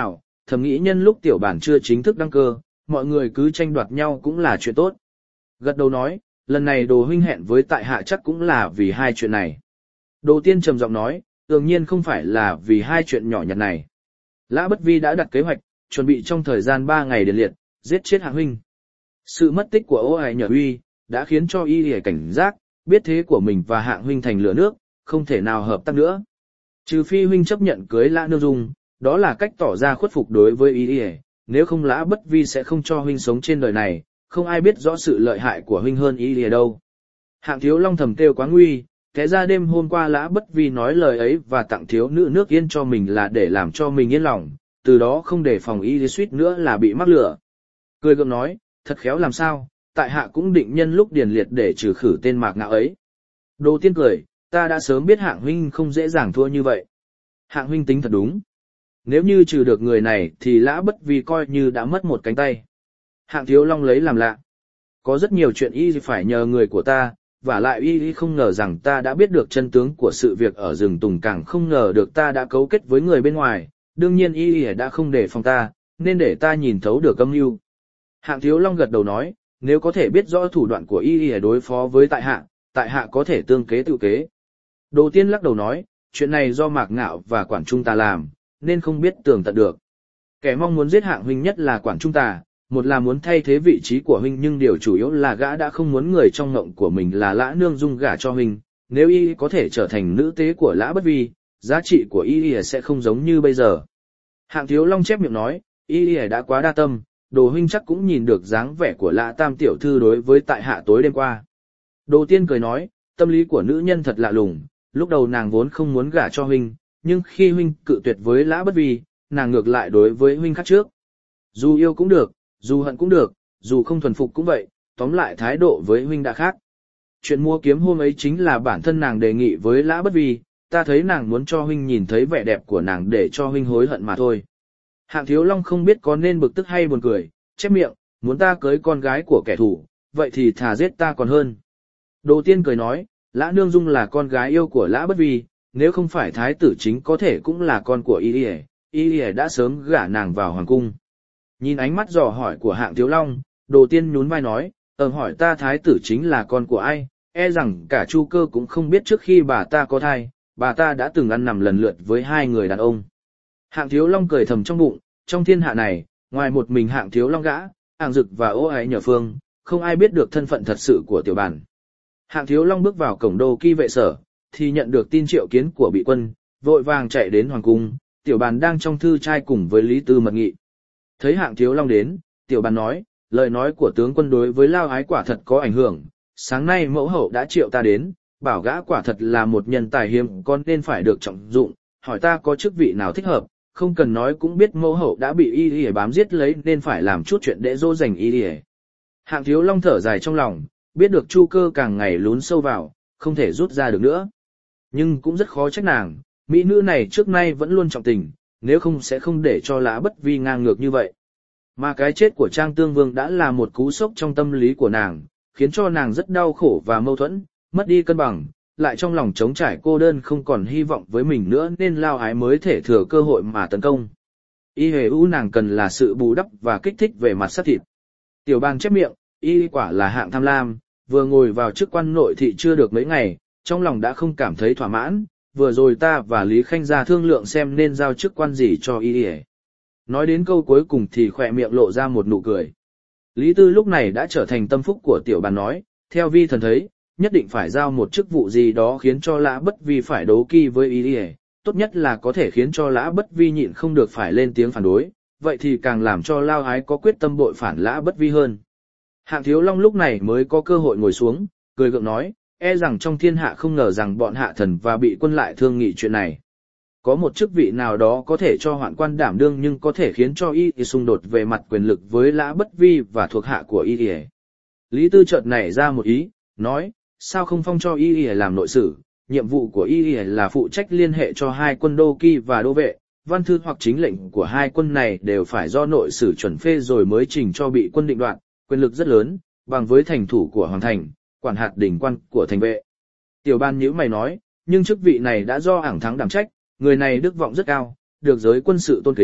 S1: thầm nghĩ nhân lúc tiểu bản chưa chính thức đăng cơ, mọi người cứ tranh đoạt nhau cũng là chuyện tốt. Gật đầu nói, lần này Đồ huynh hẹn với tại hạ chắc cũng là vì hai chuyện này. Đồ Tiên trầm giọng nói, đương nhiên không phải là vì hai chuyện nhỏ nhặt này. Lã Bất Vi đã đặt kế hoạch, chuẩn bị trong thời gian ba ngày điền liệt, giết chết Hạng huynh. Sự mất tích của Ô Ải Nhở Uy đã khiến cho y lìa cảnh giác, biết thế của mình và Hạng huynh thành lửa nước, không thể nào hợp tác nữa. Trừ phi huynh chấp nhận cưới Lã Nương Dung, đó là cách tỏ ra khuất phục đối với y lìa, nếu không Lã Bất Vi sẽ không cho huynh sống trên đời này, không ai biết rõ sự lợi hại của huynh hơn y lìa đâu. Hạng Thiếu Long thầm kêu quá nguy, thế ra đêm hôm qua Lã Bất Vi nói lời ấy và tặng thiếu nữ nước yên cho mình là để làm cho mình yên lòng, từ đó không để phòng y lìa suýt nữa là bị mắc lửa. Cười gượng nói, thật khéo làm sao, tại hạ cũng định nhân lúc điền liệt để trừ khử tên Mạc Ngạo ấy. Đồ Tiên cười, ta đã sớm biết Hạng huynh không dễ dàng thua như vậy. Hạng huynh tính thật đúng. Nếu như trừ được người này thì Lã Bất Vi coi như đã mất một cánh tay. Hạng Thiếu Long lấy làm lạ. Có rất nhiều chuyện y phải nhờ người của ta, và lại y không ngờ rằng ta đã biết được chân tướng của sự việc ở rừng Tùng, càng không ngờ được ta đã cấu kết với người bên ngoài, đương nhiên y đã không để phòng ta, nên để ta nhìn thấu được âm mưu. Hạng Thiếu Long gật đầu nói, nếu có thể biết rõ thủ đoạn của y đối phó với tại hạ, tại hạ có thể tương kế tự kế. Đồ Tiên lắc đầu nói, chuyện này do Mạc Ngạo và Quản Trung ta làm, nên không biết tường tận được. Kẻ mong muốn giết Hạng huynh nhất là Quản Trung ta, một là muốn thay thế vị trí của huynh, nhưng điều chủ yếu là gã đã không muốn người trong ngộng của mình là Lã Nương Dung gả cho huynh, nếu y có thể trở thành nữ tế của Lã Bất Vi, giá trị của y sẽ không giống như bây giờ. Hạng Thiếu Long chép miệng nói, y đã quá đa tâm, Đồ huynh chắc cũng nhìn được dáng vẻ của Lã Tam tiểu thư đối với tại hạ tối đêm qua. Đồ Tiên cười nói, tâm lý của nữ nhân thật lạ lùng, lúc đầu nàng vốn không muốn gả cho huynh, nhưng khi huynh cự tuyệt với Lã Bất Vi, nàng ngược lại đối với huynh khác trước. Dù yêu cũng được, dù hận cũng được, dù không thuần phục cũng vậy, tóm lại thái độ với huynh đã khác. Chuyện mua kiếm hôm ấy chính là bản thân nàng đề nghị với Lã Bất Vi, ta thấy nàng muốn cho huynh nhìn thấy vẻ đẹp của nàng để cho huynh hối hận mà thôi. Hạng Thiếu Long không biết có nên bực tức hay buồn cười, chép miệng, muốn ta cưới con gái của kẻ thù, vậy thì thà giết ta còn hơn. Đồ Tiên cười nói, Lã Nương Dung là con gái yêu của Lã Bất Vi, nếu không phải thái tử chính có thể cũng là con của y y, y y đã sớm gả nàng vào hoàng cung. Nhìn ánh mắt dò hỏi của Hạng Thiếu Long, Đồ Tiên nhún vai nói, ờm hỏi ta thái tử chính là con của ai, e rằng cả Chu Cơ cũng không biết trước khi bà ta có thai, bà ta đã từng ăn nằm lần lượt với hai người đàn ông. Hạng Thiếu Long cười thầm trong bụng, trong thiên hạ này, ngoài một mình Hạng Thiếu Long gã, Hạng Dực và Ô Ái Nhở Phương, không ai biết được thân phận thật sự của tiểu bản. Hạng Thiếu Long bước vào cổng đô kỳ vệ sở, thì nhận được tin triệu kiến của bị quân, vội vàng chạy đến hoàng cung, tiểu bàn đang trong thư trai cùng với Lý Tư mật nghị. Thấy Hạng Thiếu Long đến, tiểu bàn nói, lời nói của tướng quân đối với Lao Ái quả thật có ảnh hưởng, sáng nay mẫu hậu đã triệu ta đến, bảo gã quả thật là một nhân tài hiếm con nên phải được trọng dụng, hỏi ta có chức vị nào thích hợp, không cần nói cũng biết mẫu hậu đã bị y y bám giết lấy nên phải làm chút chuyện để dỗ dành y y. Hạng Thiếu Long thở dài trong lòng, biết được Chu Cơ càng ngày lún sâu vào, không thể rút ra được nữa. Nhưng cũng rất khó trách nàng, mỹ nữ này trước nay vẫn luôn trọng tình, nếu không sẽ không để cho Lã Bất Vi ngang ngược như vậy. Mà cái chết của Trang Tương Vương đã là một cú sốc trong tâm lý của nàng, khiến cho nàng rất đau khổ và mâu thuẫn, mất đi cân bằng, lại trong lòng trống trải cô đơn không còn hy vọng với mình nữa nên Lao Ái mới thể thừa cơ hội mà tấn công. Y hề u nàng cần là sự bù đắp và kích thích về mặt xác thịt. Tiểu Bang chép miệng, y quả là hạng tham lam, vừa ngồi vào chức quan nội thị chưa được mấy ngày, trong lòng đã không cảm thấy thỏa mãn, vừa rồi ta và Lý Khanh ra thương lượng xem nên giao chức quan gì cho y. Nói đến câu cuối cùng thì khỏe miệng lộ ra một nụ cười. Lý Tư lúc này đã trở thành tâm phúc của tiểu bàn nói, theo vi thần thấy, nhất định phải giao một chức vụ gì đó khiến cho Lã Bất Vi phải đấu kỳ với y, tốt nhất là có thể khiến cho Lã Bất Vi nhịn không được phải lên tiếng phản đối, vậy thì càng làm cho Lao Ái có quyết tâm bội phản Lã Bất Vi hơn. Hạng Thiếu Long lúc này mới có cơ hội ngồi xuống, cười gượng nói, e rằng trong thiên hạ không ngờ rằng bọn hạ thần và bị quân lại thương nghị chuyện này. Có một chức vị nào đó có thể cho hoạn quan đảm đương nhưng có thể khiến cho y xung đột về mặt quyền lực với Lã Bất Vi và thuộc hạ của y. Lý Tư chợt nảy ra một ý, nói, sao không phong cho y làm nội sử, nhiệm vụ của y là phụ trách liên hệ cho hai quân đô kỳ và đô vệ, văn thư hoặc chính lệnh của hai quân này đều phải do nội sử chuẩn phê rồi mới trình cho bị quân định đoạt, quyền lực rất lớn, bằng với thành thủ của hoàng thành, quản hạt đỉnh quan của thành vệ. Tiểu Ban nhíu mày nói, nhưng chức vị này đã do ảng thắng đảm trách, người này đức vọng rất cao, được giới quân sự tôn kính,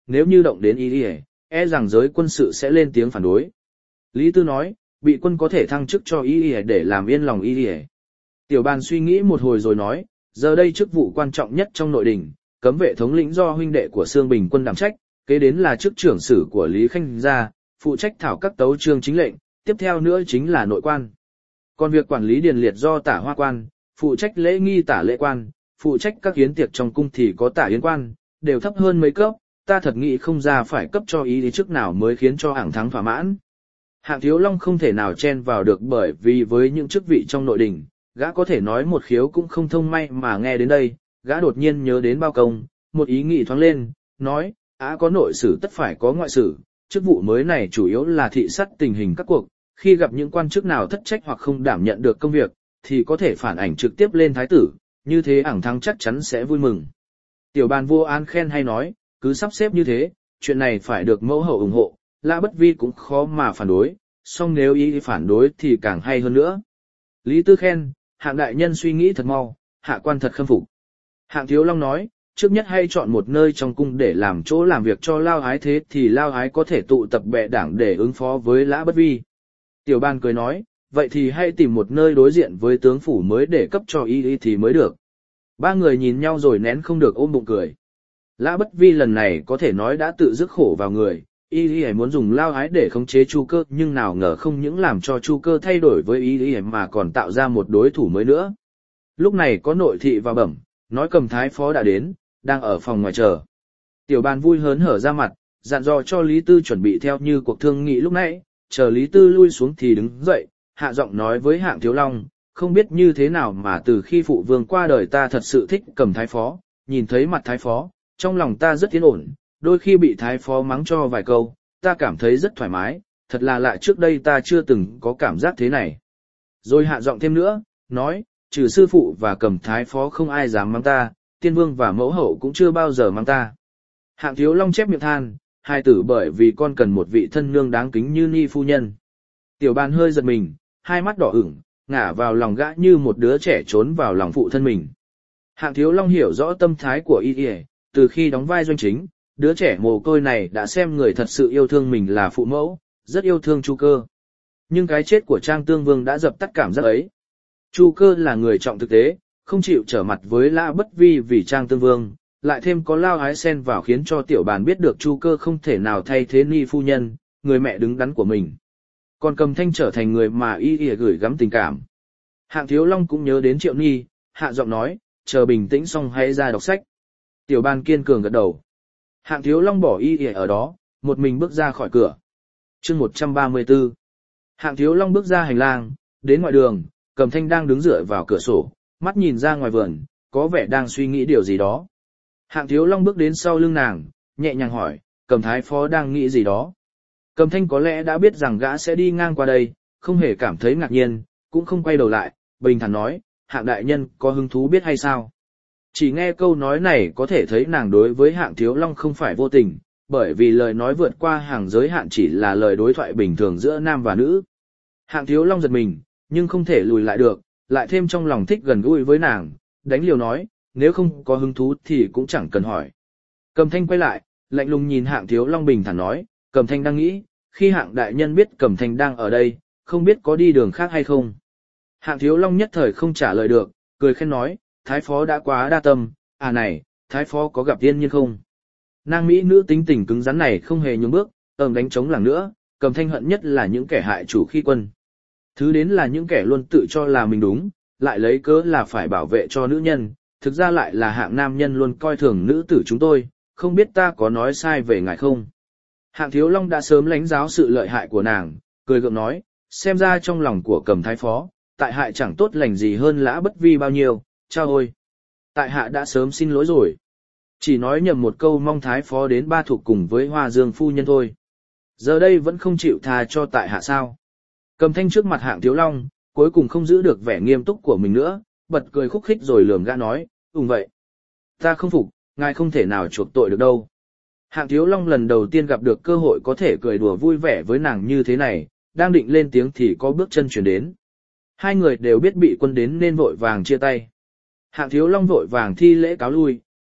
S1: nếu như động đến y y, e rằng giới quân sự sẽ lên tiếng phản đối. Lý Tư nói, bị quân có thể thăng chức cho y y để làm yên lòng y y. Tiểu Bàn suy nghĩ một hồi rồi nói, giờ đây chức vụ quan trọng nhất trong nội đình, cấm vệ thống lĩnh do huynh đệ của Sương Bình quân đảm trách, kế đến là chức trưởng sử của Lý Khanh gia, phụ trách thảo các tấu chương chính lệnh, tiếp theo nữa chính là nội quan. Còn việc quản lý điền liệt do Tả Hoa quan, phụ trách lễ nghi Tả Lễ quan, phụ trách các yến tiệc trong cung thì có Tả Yến quan, đều thấp hơn mấy cấp, ta thật nghĩ không ra phải cấp cho ý lý chức nào mới khiến cho Hạng Thắng thỏa mãn. Hạng Thiếu Long không thể nào chen vào được bởi vì với những chức vị trong nội đình, gã có thể nói một khiếu cũng không thông may mà nghe đến đây, gã đột nhiên nhớ đến bao công, một ý nghĩ thoáng lên, nói, á có nội sử tất phải có ngoại sử, chức vụ mới này chủ yếu là thị sát tình hình các cuộc, khi gặp những quan chức nào thất trách hoặc không đảm nhận được công việc, thì có thể phản ảnh trực tiếp lên thái tử, như thế Hạng Thắng chắc chắn sẽ vui mừng. Tiểu Bàn vô an khen hay nói, cứ sắp xếp như thế, chuyện này phải được mẫu hậu ủng hộ, Lã Bất Vi cũng khó mà phản đối, song nếu ý phản đối thì càng hay hơn nữa. Lý Tư khen, Hạng đại nhân suy nghĩ thật mau, hạ quan thật khâm phục. Hạng Thiếu Long nói, trước nhất hay chọn một nơi trong cung để làm chỗ làm việc cho Lao Ái, thế thì Lao Ái có thể tụ tập bè đảng để ứng phó với Lã Bất Vi. Tiểu Bàn cười nói, vậy thì hay tìm một nơi đối diện với tướng phủ mới để cấp cho y y thì mới được. Ba người nhìn nhau rồi nén không được ôm bụng cười. Lã Bất Vi lần này có thể nói đã tự rước khổ vào người, y y muốn dùng Lao Ái để khống chế Chu Cơ, nhưng nào ngờ không những làm cho Chu Cơ thay đổi với y y mà còn tạo ra một đối thủ mới nữa. Lúc này có nội thị vào bẩm, nói Cầm thái phó đã đến, đang ở phòng ngoài chờ. Tiểu Bàn vui hớn hở ra mặt, dặn dò cho Lý Tư chuẩn bị theo như cuộc thương nghị lúc nãy, chờ Lý Tư lui xuống thì đứng dậy, hạ giọng nói với Hạng Thiếu Long, không biết như thế nào mà từ khi phụ vương qua đời ta thật sự thích Cầm thái phó, nhìn thấy mặt thái phó, trong lòng ta rất yên ổn, đôi khi bị thái phó mắng cho vài câu, ta cảm thấy rất thoải mái, thật là lạ, trước đây ta chưa từng có cảm giác thế này. Rồi hạ giọng thêm nữa, nói, trừ sư phụ và Cầm thái phó không ai dám mắng ta, tiên vương và mẫu hậu cũng chưa bao giờ mắng ta. Hạng Thiếu Long chép miệng than, hai tử bởi vì con cần một vị thân nương đáng kính như Ni phu nhân. Tiểu Bàn hơi giật mình, hai mắt đỏ ửng, ngả vào lòng gã như một đứa trẻ trốn vào lòng phụ thân mình. Hạng Thiếu Long hiểu rõ tâm thái của y y, từ khi đóng vai doanh chính, đứa trẻ mồ côi này đã xem người thật sự yêu thương mình là phụ mẫu, rất yêu thương Chu Cơ. Nhưng cái chết của Trang Tương Vương đã dập tắt cảm giác ấy. Chu Cơ là người trọng thực tế, không chịu trở mặt với Lã Bất Vi vì Trang Tương Vương, lại thêm có Lao Ái xen vào khiến cho Tiểu Bàn biết được Chu Cơ không thể nào thay thế Ni phu nhân, người mẹ đứng đắn của mình. Còn Cầm Thanh trở thành người mà y y gửi gắm tình cảm. Hạng Thiếu Long cũng nhớ đến Triệu Ni, hạ giọng nói, chờ bình tĩnh xong hãy ra đọc sách. Tiểu Bàn kiên cường gật đầu. Hạng Thiếu Long bỏ y y ở đó, một mình bước ra khỏi cửa. Chương một trăm ba mươi tư. Hạng Thiếu Long bước ra hành lang, đến ngoài đường, Cầm Thanh đang đứng dựa vào cửa sổ, mắt nhìn ra ngoài vườn, có vẻ đang suy nghĩ điều gì đó. Hạng Thiếu Long bước đến sau lưng nàng, nhẹ nhàng hỏi, Cầm thái phó đang nghĩ gì đó. Cầm Thanh có lẽ đã biết rằng gã sẽ đi ngang qua đây, không hề cảm thấy ngạc nhiên, cũng không quay đầu lại, bình thản nói, Hạng đại nhân có hứng thú biết hay sao. Chỉ nghe câu nói này có thể thấy nàng đối với Hạng Thiếu Long không phải vô tình, bởi vì lời nói vượt qua hàng giới hạn chỉ là lời đối thoại bình thường giữa nam và nữ. Hạng Thiếu Long giật mình, nhưng không thể lùi lại được, lại thêm trong lòng thích gần gũi với nàng, đánh liều nói, nếu không có hứng thú thì cũng chẳng cần hỏi. Cầm Thanh quay lại, lạnh lùng nhìn Hạng Thiếu Long bình thản nói, Cầm Thanh đang nghĩ, khi Hạng đại nhân biết Cầm Thanh đang ở đây, không biết có đi đường khác hay không. Hạng Thiếu Long nhất thời không trả lời được, cười khen nói, thái phó đã quá đa tâm, à này, thái phó có gặp tiên nhiên không? Nàng mỹ nữ tính tình cứng rắn này không hề nhường bước, ầm đánh chống làng nữa, Cầm Thanh hận nhất là những kẻ hại chủ khi quân. Thứ đến là những kẻ luôn tự cho là mình đúng, lại lấy cớ là phải bảo vệ cho nữ nhân, thực ra lại là hạng nam nhân luôn coi thường nữ tử chúng tôi, không biết ta có nói sai về ngài không? Hạng Thiếu Long đã sớm lãnh giáo sự lợi hại của nàng, cười gượng nói, xem ra trong lòng của Cầm thái phó, tại hại chẳng tốt lành gì hơn Lã Bất Vi bao nhiêu, chao ôi. Tại hạ đã sớm xin lỗi rồi. Chỉ nói nhầm một câu mong thái phó đến Ba Thục cùng với Hoa Dương phu nhân thôi. Giờ đây vẫn không chịu tha cho tại hạ sao? Cầm Thanh trước mặt Hạng Thiếu Long, cuối cùng không giữ được vẻ nghiêm túc của mình nữa, bật cười khúc khích rồi lườm gã nói, ừm vậy. Ta không phục, ngài không thể nào chuộc tội được đâu. Hạng Thiếu Long lần đầu tiên gặp được cơ hội có thể cười đùa vui vẻ với nàng như thế này, đang định lên tiếng thì có bước chân chuyển đến. Hai người đều biết bị quân đến nên vội vàng chia tay. Hạng Thiếu Long vội vàng thi lễ cáo lui,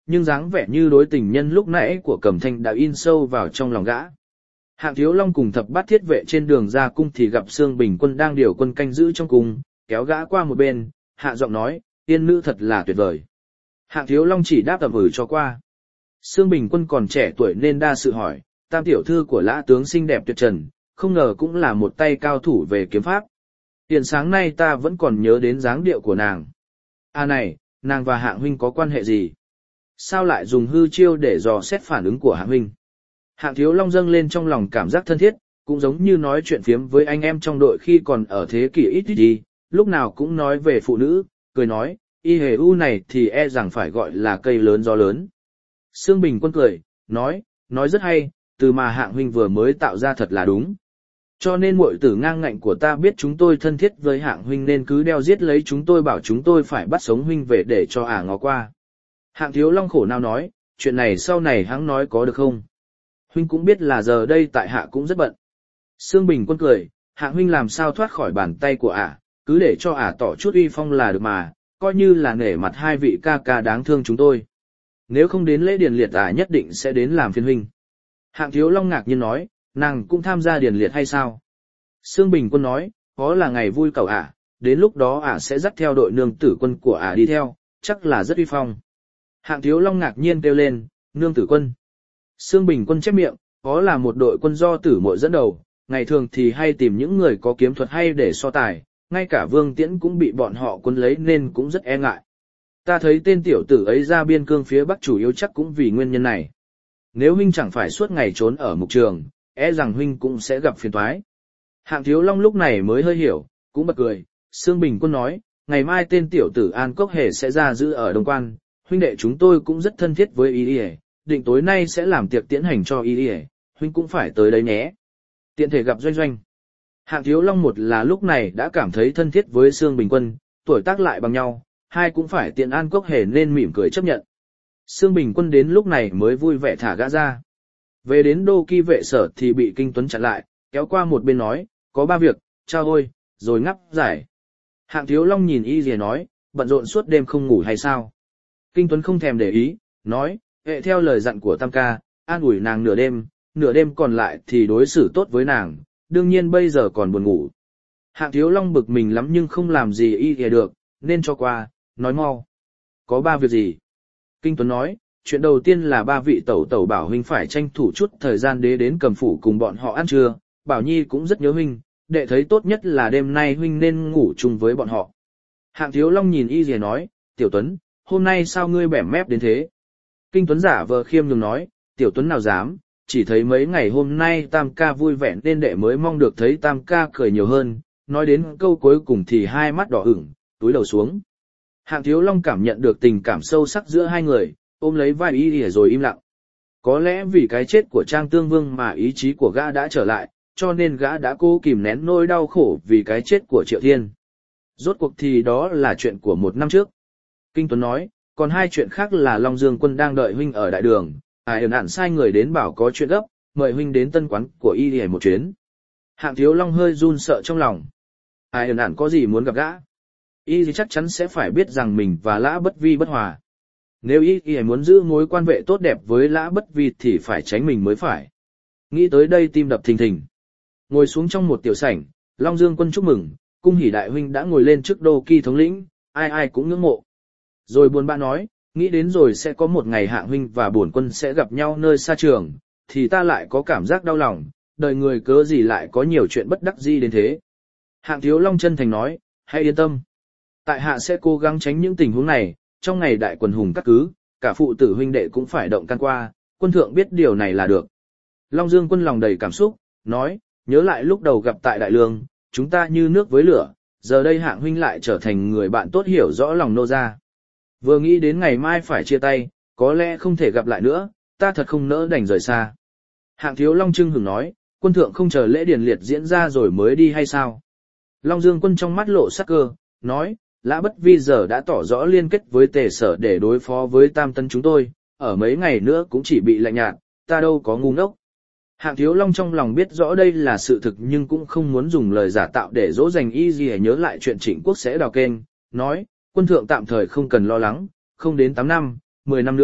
S1: nhưng dáng vẻ như đối tình nhân lúc nãy của Cẩm Thanh đã in sâu vào trong lòng gã. Hạng Thiếu Long cùng thập bát thiết vệ trên đường ra cung thì gặp Sương Bình Quân đang điều quân canh giữ trong cung, kéo gã qua một bên, hạ giọng nói, tiên nữ thật là tuyệt vời. Hạng Thiếu Long chỉ đáp ậm ừ cho qua. Sương Bình Quân còn trẻ tuổi nên đa sự hỏi, tam tiểu thư của lã tướng xinh đẹp tuyệt trần, không ngờ cũng là một tay cao thủ về kiếm pháp. Tiền sáng nay ta vẫn còn nhớ đến dáng điệu của nàng. À này, nàng và Hạng huynh có quan hệ gì? Sao lại dùng hư chiêu để dò xét phản ứng của Hạng huynh? Hạng Thiếu Long dâng lên trong lòng cảm giác thân thiết, cũng giống như nói chuyện phiếm với anh em trong đội khi còn ở thế kỷ ít ít đi, lúc nào cũng nói về phụ nữ, cười nói, y hề u này thì e rằng phải gọi là cây lớn gió lớn. Sương Bình Quân cười, nói, nói rất hay, từ mà Hạng huynh vừa mới tạo ra thật là đúng. Cho nên muội tử ngang ngạnh của ta biết chúng tôi thân thiết với Hạng huynh nên cứ đeo giết lấy chúng tôi, bảo chúng tôi phải bắt sống huynh về để cho ả ngó qua. Hạng Thiếu Long khổ nào nói, chuyện này sau này hắn nói có được không? Huynh cũng biết là giờ đây tại hạ cũng rất bận. Sương Bình Quân cười, Hạng huynh làm sao thoát khỏi bàn tay của ả, cứ để cho ả tỏ chút uy phong là được mà, coi như là nể mặt hai vị ca ca đáng thương chúng tôi. Nếu không đến lễ điền liệt ả nhất định sẽ đến làm phiền huynh. Hạng Thiếu Long ngạc nhiên nói, nàng cũng tham gia điền liệt hay sao? Sương Bình Quân nói, có là ngày vui cậu ả, đến lúc đó ả sẽ dắt theo đội nương tử quân của ả đi theo, chắc là rất uy phong. Hạng Thiếu Long ngạc nhiên kêu lên, nương tử quân. Sương Bình Quân chép miệng, có là một đội quân do tử muội dẫn đầu, ngày thường thì hay tìm những người có kiếm thuật hay để so tài, ngay cả Vương Tiễn cũng bị bọn họ quân lấy nên cũng rất e ngại. Ta thấy tên tiểu tử ấy ra biên cương phía bắc chủ yếu chắc cũng vì nguyên nhân này. Nếu huynh chẳng phải suốt ngày trốn ở mục trường, e rằng huynh cũng sẽ gặp phiền toái. Hạng Thiếu Long lúc này mới hơi hiểu, cũng bật cười. Sương Bình Quân nói, ngày mai tên tiểu tử An Cốc Hề sẽ ra giữ ở Đông Quan, huynh đệ chúng tôi cũng rất thân thiết với y y, định tối nay sẽ làm tiệc tiễn hành cho y y, huynh cũng phải tới đấy nhé. Tiện thể gặp Doanh Doanh. Hạng Thiếu Long một là lúc này đã cảm thấy thân thiết với Sương Bình Quân, tuổi tác lại bằng nhau, hai cũng phải tiện An Cốc Hề nên mỉm cười chấp nhận. Sương Bình Quân đến lúc này mới vui vẻ thả gã ra. Về đến đô kỳ vệ sở thì bị Kinh Tuấn chặn lại, kéo qua một bên nói, có ba việc, trao ôi, rồi ngắp giải. Hạng Thiếu Long nhìn y rìa nói, bận rộn suốt đêm không ngủ hay sao? Kinh Tuấn không thèm để ý, nói, hệ theo lời dặn của Tam ca, an ủi nàng nửa đêm, nửa đêm còn lại thì đối xử tốt với nàng, đương nhiên bây giờ còn buồn ngủ. Hạng Thiếu Long bực mình lắm nhưng không làm gì y rìa được, nên cho qua, nói mau. Có ba việc gì? Kinh Tuấn nói, chuyện đầu tiên là ba vị tẩu tẩu bảo huynh phải tranh thủ chút thời gian đế đến Cầm Phủ cùng bọn họ ăn trưa, Bảo Nhi cũng rất nhớ huynh, đệ thấy tốt nhất là đêm nay huynh nên ngủ chung với bọn họ. Hạng Thiếu Long nhìn y rìa nói, Tiểu Tuấn, hôm nay sao ngươi bẻm mép đến thế? Kinh Tuấn giả vờ khiêm nhường nói, Tiểu Tuấn nào dám, chỉ thấy mấy ngày hôm nay Tam ca vui vẻ nên đệ mới mong được thấy Tam ca cười nhiều hơn, nói đến câu cuối cùng thì hai mắt đỏ ửng, túi đầu xuống. Hạng Thiếu Long cảm nhận được tình cảm sâu sắc giữa hai người, ôm lấy vai y rìa rồi im lặng. Có lẽ vì cái chết của Trang Tương Vương mà ý chí của gã đã trở lại, cho nên gã đã cố kìm nén nỗi đau khổ vì cái chết của Triệu Thiên. Rốt cuộc thì đó là chuyện của một năm trước. Kinh Tuấn nói, còn hai chuyện khác là Long Dương Quân đang đợi huynh ở đại đường, ai ẩn ẩn sai người đến bảo có chuyện gấp, mời huynh đến tân quán của y rìa một chuyến. Hạng Thiếu Long hơi run sợ trong lòng. Ai ẩn ẩn có gì muốn gặp gã? Y rìa chắc chắn sẽ phải biết rằng mình và Lã Bất Vi bất hòa. Nếu y y muốn giữ mối quan hệ tốt đẹp với Lã Bất Vi thì phải tránh mình mới phải. Nghĩ tới đây tim đập thình thình. Ngồi xuống trong một tiểu sảnh, Long Dương Quân chúc mừng, cung hỉ đại huynh đã ngồi lên trước đô kỳ thống lĩnh, ai ai cũng ngưỡng mộ. Rồi buồn bã nói, nghĩ đến rồi sẽ có một ngày Hạng huynh và bổn quân sẽ gặp nhau nơi xa trường, thì ta lại có cảm giác đau lòng, đời người cớ gì lại có nhiều chuyện bất đắc dĩ đến thế. Hạng Thiếu Long chân thành nói, hãy yên tâm. Tại hạ sẽ cố gắng tránh những tình huống này, trong ngày đại quần hùng các cứ, cả phụ tử huynh đệ cũng phải động can qua, quân thượng biết điều này là được. Long Dương Quân lòng đầy cảm xúc, nói, nhớ lại lúc đầu gặp tại Đại Lương, chúng ta như nước với lửa, giờ đây Hạng huynh lại trở thành người bạn tốt hiểu rõ lòng nô gia. Vừa nghĩ đến ngày mai phải chia tay, có lẽ không thể gặp lại nữa, ta thật không nỡ đành rời xa. Hạng Thiếu Long trưng hừng nói, quân thượng không chờ lễ điền liệt diễn ra rồi mới đi hay sao? Long Dương Quân trong mắt lộ sắc cơ, nói, Lã Bất Vi giờ đã tỏ rõ liên kết với Tề Sở để đối phó với Tam Tân chúng tôi, ở mấy ngày nữa cũng chỉ bị lạnh nhạt, ta đâu có ngu ngốc. Hạng Thiếu Long trong lòng biết rõ đây là sự thực nhưng cũng không muốn dùng lời giả tạo để dỗ dành y gì nhớ lại chuyện Trịnh Quốc sẽ đào kênh, nói, quân thượng tạm thời không cần lo lắng, không đến tám năm, mười năm nữa,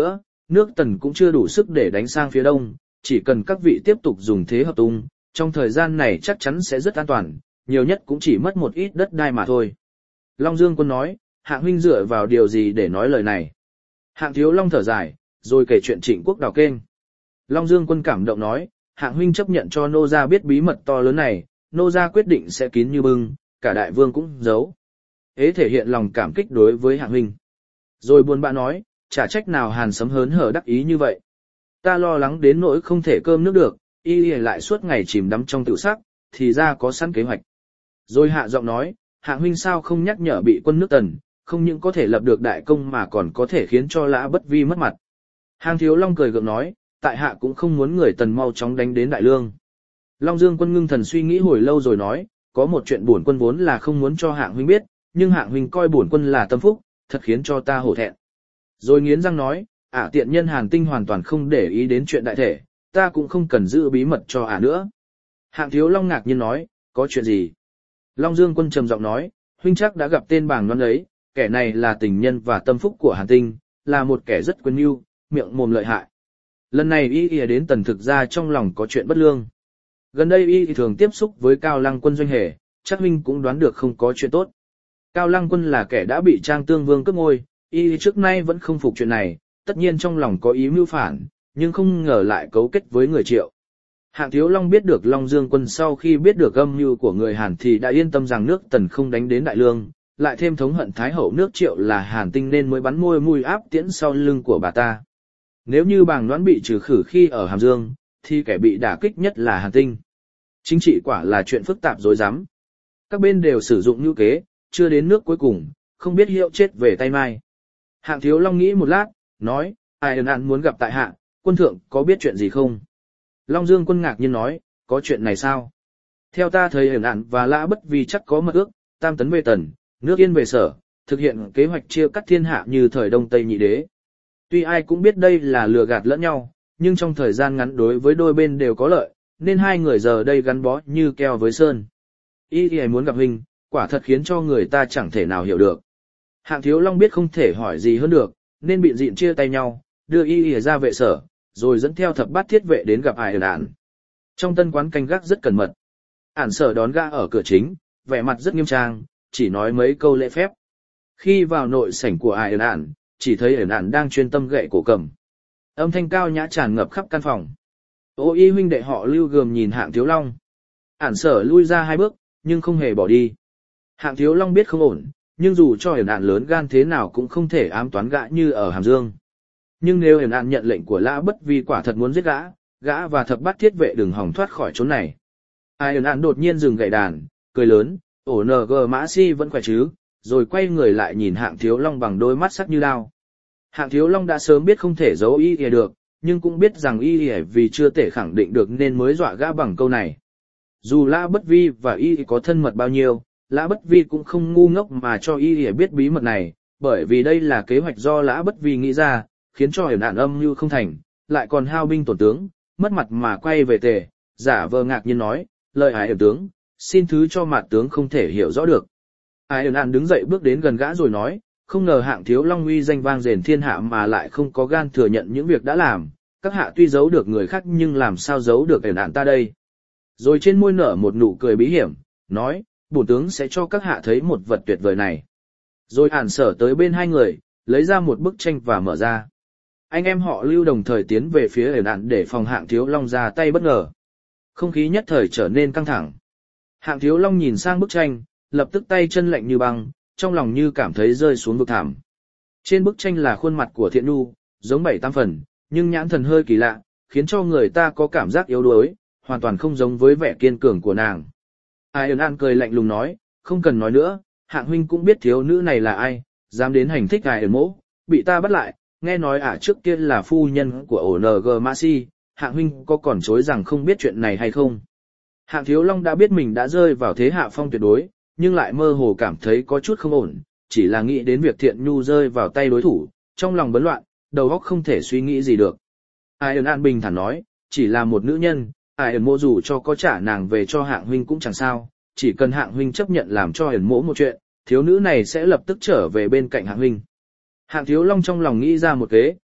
S1: nước Tần cũng chưa đủ sức để đánh sang phía đông, chỉ cần các vị tiếp tục dùng thế hợp tung, trong thời gian này chắc chắn sẽ rất an toàn, nhiều nhất cũng chỉ mất một ít đất đai mà thôi. Long Dương Quân nói, Hạng huynh dựa vào điều gì để nói lời này? Hạng Thiếu Long thở dài, rồi kể chuyện Trịnh Quốc đào kênh. Long Dương Quân cảm động nói, Hạng huynh chấp nhận cho nô gia biết bí mật to lớn này, nô gia quyết định sẽ kín như bưng, cả đại vương cũng giấu. Ế thể hiện lòng cảm kích đối với Hạng huynh. Rồi buồn bã nói, chả trách nào Hàn Sấm hớn hở đắc ý như vậy. Ta lo lắng đến nỗi không thể cơm nước được, y lại suốt ngày chìm đắm trong tự sắc, thì ra có sẵn kế hoạch. Rồi hạ giọng nói, Hạng huynh sao không nhắc nhở bị quân nước Tần, không những có thể lập được đại công mà còn có thể khiến cho Lã Bất Vi mất mặt. Hàng Thiếu Long cười gượng nói, tại hạ cũng không muốn người Tần mau chóng đánh đến Đại Lương. Long Dương Quân ngưng thần suy nghĩ hồi lâu rồi nói, có một chuyện bổn quân vốn là không muốn cho Hạng huynh biết, nhưng Hạng huynh coi bổn quân là tâm phúc, thật khiến cho ta hổ thẹn. Rồi nghiến răng nói, ả tiện nhân Hàn Tinh hoàn toàn không để ý đến chuyện đại thể, ta cũng không cần giữ bí mật cho ả nữa. Hạng Thiếu Long ngạc nhiên nói, có chuyện gì? Long Dương Quân trầm giọng nói, huynh chắc đã gặp tên bàng đoán ấy, kẻ này là tình nhân và tâm phúc của Hàn Tinh, là một kẻ rất quyến mưu, miệng mồm lợi hại. Lần này y y đến Tần thực ra trong lòng có chuyện bất lương. Gần đây y thường tiếp xúc với Cao Lăng Quân doanh hề, chắc huynh cũng đoán được không có chuyện tốt. Cao Lăng Quân là kẻ đã bị Trang Tương Vương cướp ngôi, y trước nay vẫn không phục chuyện này, tất nhiên trong lòng có ý mưu phản, nhưng không ngờ lại cấu kết với người Triệu. Hạng Thiếu Long biết được Long Dương Quân sau khi biết được âm mưu của người Hàn thì đã yên tâm rằng nước Tần không đánh đến Đại Lương, lại thêm thống hận Thái hậu nước Triệu là Hàn Tinh nên mới bắn môi mùi áp tiễn sau lưng của bà ta. Nếu như bàng đoán bị trừ khử khi ở Hàm Dương, thì kẻ bị đả kích nhất là Hàn Tinh. Chính trị quả là chuyện phức tạp rối rắm. Các bên đều sử dụng như kế, chưa đến nước cuối cùng, không biết hiệu chết về tay mai. Hạng Thiếu Long nghĩ một lát, nói, ai ơn án muốn gặp tại hạ, quân thượng có biết chuyện gì không? Long Dương Quân ngạc nhiên nói, có chuyện này sao? Theo ta thấy ẩn ản và Lã Bất Vi chắc có mật ước, tam tấn về Tần, nước Yên về Sở, thực hiện kế hoạch chia cắt thiên hạ như thời Đông Tây Nhị Đế. Tuy ai cũng biết đây là lừa gạt lẫn nhau, nhưng trong thời gian ngắn đối với đôi bên đều có lợi, nên hai người giờ đây gắn bó như keo với sơn. Y thì muốn gặp huynh, quả thật khiến cho người ta chẳng thể nào hiểu được. Hạng Thiếu Long biết không thể hỏi gì hơn được, nên bị dịn chia tay nhau, đưa Y y ra vệ sở, rồi dẫn theo thập bát thiết vệ đến gặp Ai Ẩn Ản. Trong tân quán canh gác rất cẩn mật. Ản Sở đón gã ở cửa chính, vẻ mặt rất nghiêm trang, chỉ nói mấy câu lễ phép. Khi vào nội sảnh của Ai Ẩn Ản, chỉ thấy Ẩn Ản đang chuyên tâm gậy cổ cầm. Âm thanh cao nhã tràn ngập khắp căn phòng. Ô Y huynh đệ họ Lưu gườm nhìn Hạng Thiếu Long. Ản Sở lui ra hai bước, nhưng không hề bỏ đi. Hạng Thiếu Long biết không ổn, nhưng dù cho Ẩn Ản lớn gan thế nào cũng không thể ám toán gã như ở Hàm Dương. Nhưng nếu Ẩn Ản nhận lệnh của Lã Bất Vi quả thật muốn giết gã, gã và thập bát thiết vệ đừng hòng thoát khỏi chốn này. Ai Ẩn Ản đột nhiên dừng gậy đàn, cười lớn, ổ nờ gờ Mã Si vẫn khỏe chứ, rồi quay người lại nhìn Hạng Thiếu Long bằng đôi mắt sắc như đao. Hạng Thiếu Long đã sớm biết không thể giấu y ỉa được, nhưng cũng biết rằng y ỉa vì chưa thể khẳng định được nên mới dọa gã bằng câu này. Dù Lã Bất Vi và y có thân mật bao nhiêu, Lã Bất Vi cũng không ngu ngốc mà cho y ỉa biết bí mật này, bởi vì đây là kế hoạch do Lã Bất Vi nghĩ ra, khiến cho Ẩn Ản âm mưu không thành, lại còn hao binh tổn tướng, mất mặt mà quay về Tề, giả vờ ngạc nhiên nói, lời Ái Ẩn tướng, xin thứ cho mạt tướng không thể hiểu rõ được. Ai Ẩn Ản đứng dậy bước đến gần gã rồi nói, không ngờ Hạng Thiếu Long uy danh vang dền thiên hạ mà lại không có gan thừa nhận những việc đã làm, các hạ tuy giấu được người khác nhưng làm sao giấu được Ẩn Ản ta đây. Rồi trên môi nở một nụ cười bí hiểm, nói, bổn tướng sẽ cho các hạ thấy một vật tuyệt vời này. Rồi Ản Sở tới bên hai người, lấy ra một bức tranh và mở ra. Anh em họ Lưu đồng thời tiến về phía Ẩn Ản để phòng Hạng Thiếu Long ra tay bất ngờ. Không khí nhất thời trở nên căng thẳng. Hạng Thiếu Long nhìn sang bức tranh, lập tức tay chân lạnh như băng, trong lòng như cảm thấy rơi xuống vực thẳm. Trên bức tranh là khuôn mặt của Thiện Nhu, giống bảy tam phần, nhưng nhãn thần hơi kỳ lạ, khiến cho người ta có cảm giác yếu đuối, hoàn toàn không giống với vẻ kiên cường của nàng. Ai Ẩn Ản cười lạnh lùng nói, không cần nói nữa, Hạng huynh cũng biết thiếu nữ này là ai, dám đến hành thích Ai Ẩn mỗ, bị ta bắt lại, nghe nói ả trước kia là phu nhân của ổ nờ gờ Mã Si, Hạng huynh có còn chối rằng không biết chuyện này hay không? Hạng Thiếu Long đã biết mình đã rơi vào thế hạ phong tuyệt đối, nhưng lại mơ hồ cảm thấy có chút không ổn, chỉ là nghĩ đến việc Thiện Nhu rơi vào tay đối thủ, trong lòng bấn loạn, đầu óc không thể suy nghĩ gì được. Ai Ẩn Ản bình thản nói, chỉ là một nữ nhân, Ai Ẩn mỗ dù cho có trả nàng về cho Hạng huynh cũng chẳng sao, chỉ cần Hạng huynh chấp nhận làm cho Ẩn mỗ một chuyện, thiếu nữ này sẽ lập tức trở về bên cạnh Hạng huynh. Hạng Thiếu Long trong lòng nghĩ ra một kế,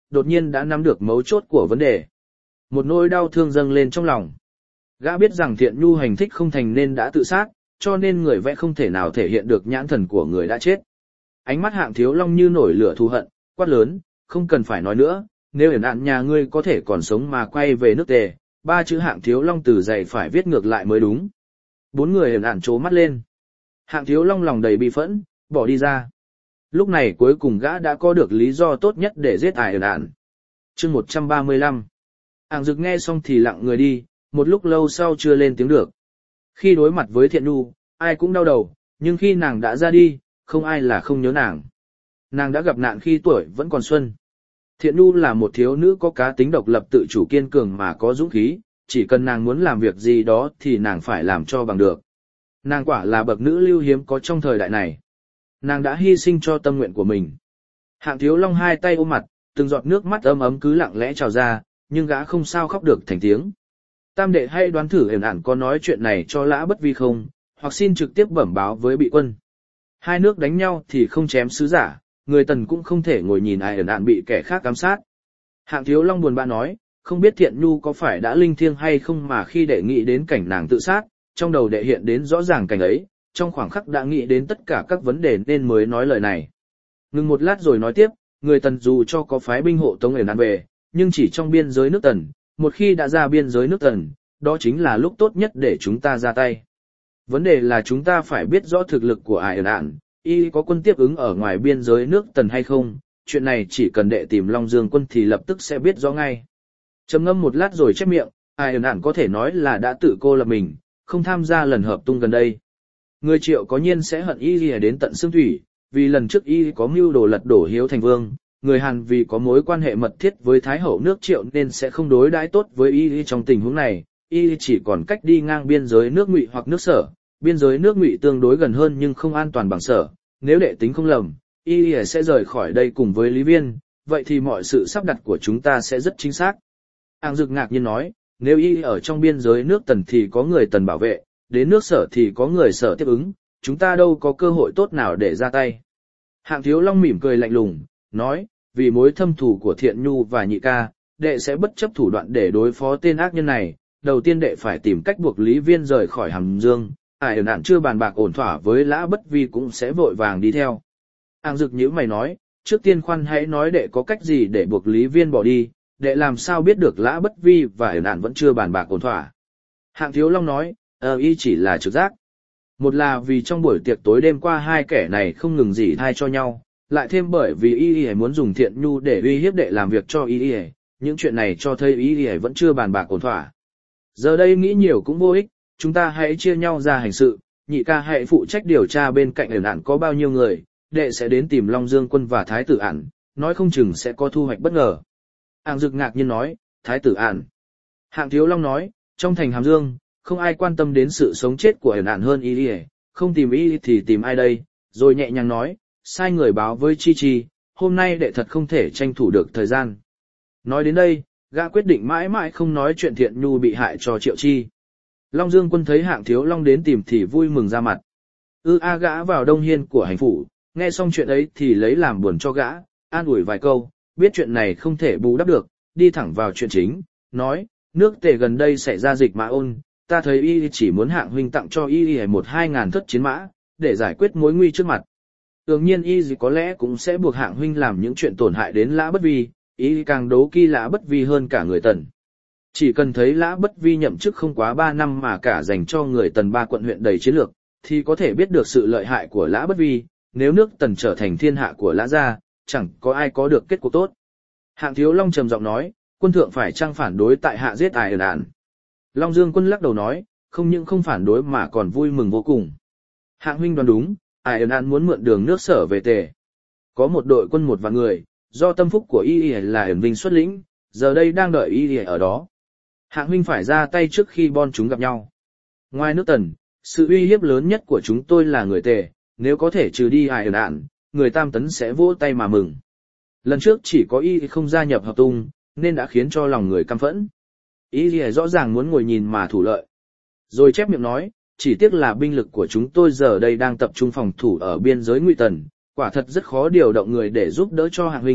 S1: đột nhiên đã nắm được mấu chốt của vấn đề. Một nỗi đau thương dâng lên trong lòng. Gã biết rằng Thiện Nhu hành thích không thành nên đã tự sát, cho nên người vẽ không thể nào thể hiện được nhãn thần của người đã chết. Ánh mắt Hạng Thiếu Long như nổi lửa thù hận, quát lớn, không cần phải nói nữa, nếu Yển Ạn nhà ngươi có thể còn sống mà quay về nước Tề, ba chữ Hạng Thiếu Long từ dày phải viết ngược lại mới đúng. Bốn người Yển Ạn trố mắt lên. Hạng Thiếu Long lòng đầy bi phẫn, bỏ đi ra. Lúc này cuối cùng gã đã có được lý do tốt nhất để giết ải Yển Ạn. Chương một trăm ba mươi lăm. Ảng Dực nghe xong thì lặng người đi, một lúc lâu sau chưa lên tiếng được. Khi đối mặt với Thiện Nhu, ai cũng đau đầu, nhưng khi nàng đã ra đi, không ai là không nhớ nàng. Nàng đã gặp nạn khi tuổi vẫn còn xuân. Thiện Nhu là một thiếu nữ có cá tính độc lập tự chủ kiên cường mà có dũng khí, chỉ cần nàng muốn làm việc gì đó thì nàng phải làm cho bằng được. Nàng quả là bậc nữ lưu hiếm có trong thời đại này. Nàng đã hy sinh cho tâm nguyện của mình. Hạng Thiếu Long hai tay ôm mặt, từng giọt nước mắt ấm ấm cứ lặng lẽ trào ra, nhưng gã không sao khóc được thành tiếng. Tam đệ hay đoán thử Yển Ạn có nói chuyện này cho Lã Bất Vi không, hoặc xin trực tiếp bẩm báo với bị quân. Hai nước đánh nhau thì không chém sứ giả, người Tần cũng không thể ngồi nhìn ai Yển Ạn bị kẻ khác ám sát. Hạng Thiếu Long buồn bã nói, không biết Thiện Nhu có phải đã linh thiêng hay không mà khi đệ nghĩ đến cảnh nàng tự sát, trong đầu đệ hiện đến rõ ràng cảnh ấy, trong khoảng khắc đã nghĩ đến tất cả các vấn đề nên mới nói lời này. Ngừng một lát rồi nói tiếp, người Tần dù cho có phái binh hộ tống Yển Ạn về, nhưng chỉ trong biên giới nước Tần, một khi đã ra biên giới nước Tần, đó chính là lúc tốt nhất để chúng ta ra tay. Vấn đề là chúng ta phải biết rõ thực lực của ải Yển Ạn, y có quân tiếp ứng ở ngoài biên giới nước Tần hay không, chuyện này chỉ cần đệ tìm Long Dương quân thì lập tức sẽ biết rõ ngay. Trầm ngâm một lát rồi chép miệng, ải Yển Ạn có thể nói là đã tự cô lập mình, không tham gia lần hợp tung gần đây. Người Triệu có nhiên sẽ hận y lìa đến tận xương thủy, vì lần trước y có mưu đồ lật đổ Hiếu thành vương, người Hàn vì có mối quan hệ mật thiết với Thái hậu nước Triệu nên sẽ không đối đãi tốt với y trong tình huống này, y chỉ còn cách đi ngang biên giới nước Ngụy hoặc nước Sở, biên giới nước Ngụy tương đối gần hơn nhưng không an toàn bằng Sở, nếu đệ tính không lầm, y sẽ rời khỏi đây cùng với Lý Viên, vậy thì mọi sự sắp đặt của chúng ta sẽ rất chính xác. Ảng Dực ngạc nhiên nói, nếu y ở trong biên giới nước Tần thì có người Tần bảo vệ, đến nước Sở thì có người Sở tiếp ứng, chúng ta đâu có cơ hội tốt nào để ra tay. Hạng Thiếu Long mỉm cười lạnh lùng, nói, vì mối thâm thù của Thiện Nhu và Nhị ca, đệ sẽ bất chấp thủ đoạn để đối phó tên ác nhân này, đầu tiên đệ phải tìm cách buộc Lý Viên rời khỏi Hàm Dương, ải Yển Ạn chưa bàn bạc ổn thỏa với Lã Bất Vi cũng sẽ vội vàng đi theo. Ảng Dực nhíu mày nói, trước tiên khoan hãy nói đệ có cách gì để buộc Lý Viên bỏ đi, đệ làm sao biết được Lã Bất Vi và Yển Ạn vẫn chưa bàn bạc ổn thỏa. Hạng Thiếu Long nói, ờ y chỉ là trực giác. Một là vì trong buổi tiệc tối đêm qua hai kẻ này không ngừng dỉ thai cho nhau, lại thêm bởi vì y y muốn dùng Thiện Nhu để uy hiếp đệ làm việc cho y y, những chuyện này cho thấy y y vẫn chưa bàn bạc ổn thỏa. Giờ đây nghĩ nhiều cũng vô ích, chúng ta hãy chia nhau ra hành sự, Nhị ca hãy phụ trách điều tra bên cạnh Yển Ạn có bao nhiêu người, đệ sẽ đến tìm Long Dương quân và Thái tử Ản, nói không chừng sẽ có thu hoạch bất ngờ. Ảng Dực ngạc nhiên nói, Thái tử Ản. Hạng Thiếu Long nói, trong thành Hàm Dương, không ai quan tâm đến sự sống chết của Yển Ạn hơn y y, không tìm y thì tìm ai đây, rồi nhẹ nhàng nói, sai người báo với Chi Chi, hôm nay đệ thật không thể tranh thủ được thời gian. Nói đến đây, gã quyết định mãi mãi không nói chuyện Thiện Nhu bị hại cho Triệu Chi. Long Dương quân thấy Hạng Thiếu Long đến tìm thì vui mừng ra mặt. Ư a gã vào đông hiên của hành phủ, nghe xong chuyện ấy thì lấy làm buồn cho gã, an ủi vài câu, biết chuyện này không thể bù đắp được, đi thẳng vào chuyện chính, nói, nước Tề gần đây xảy ra dịch mã ôn, ta thấy y chỉ muốn Hạng huynh tặng cho y một hai ngàn thất chiến mã, để giải quyết mối nguy trước mặt. Tự nhiên y có lẽ cũng sẽ buộc Hạng huynh làm những chuyện tổn hại đến Lã Bất Vi, y càng đố kỵ Lã Bất Vi hơn cả người Tần. Chỉ cần thấy Lã Bất Vi nhậm chức không quá ba năm mà cả dành cho người Tần ba quận huyện đầy chiến lược, thì có thể biết được sự lợi hại của Lã Bất Vi, nếu nước Tần trở thành thiên hạ của Lã gia, chẳng có ai có được kết cục tốt. Hạng Thiếu Long trầm giọng nói, quân thượng phải chăng phản đối tại hạ giết ải Yển Ạn. Long Dương quân lắc đầu nói, không những không phản đối mà còn vui mừng vô cùng. Hạng huynh đoán đúng, ải Yển Ạn muốn mượn đường nước Sở về Tề. Có một đội quân một vạn người, do tâm phúc của y là Yển Vinh xuất lĩnh, giờ đây đang đợi y ở đó. Hạng huynh phải ra tay trước khi bọn chúng gặp nhau. Ngoài nước Tần, sự uy hiếp lớn nhất của chúng tôi là người Tề, nếu có thể trừ đi ải Yển Ạn, người Tam Tấn sẽ vỗ tay mà mừng. Lần trước chỉ có y không gia nhập hợp tung, nên đã khiến cho lòng người căm phẫn. Y rõ ràng muốn ngồi nhìn mà thủ lợi. Rồi chép miệng nói, chỉ tiếc là binh lực của chúng tôi giờ đây đang tập trung phòng thủ ở biên giới Ngụy Tần, quả thật rất khó điều động người để giúp đỡ cho Hạng huynh,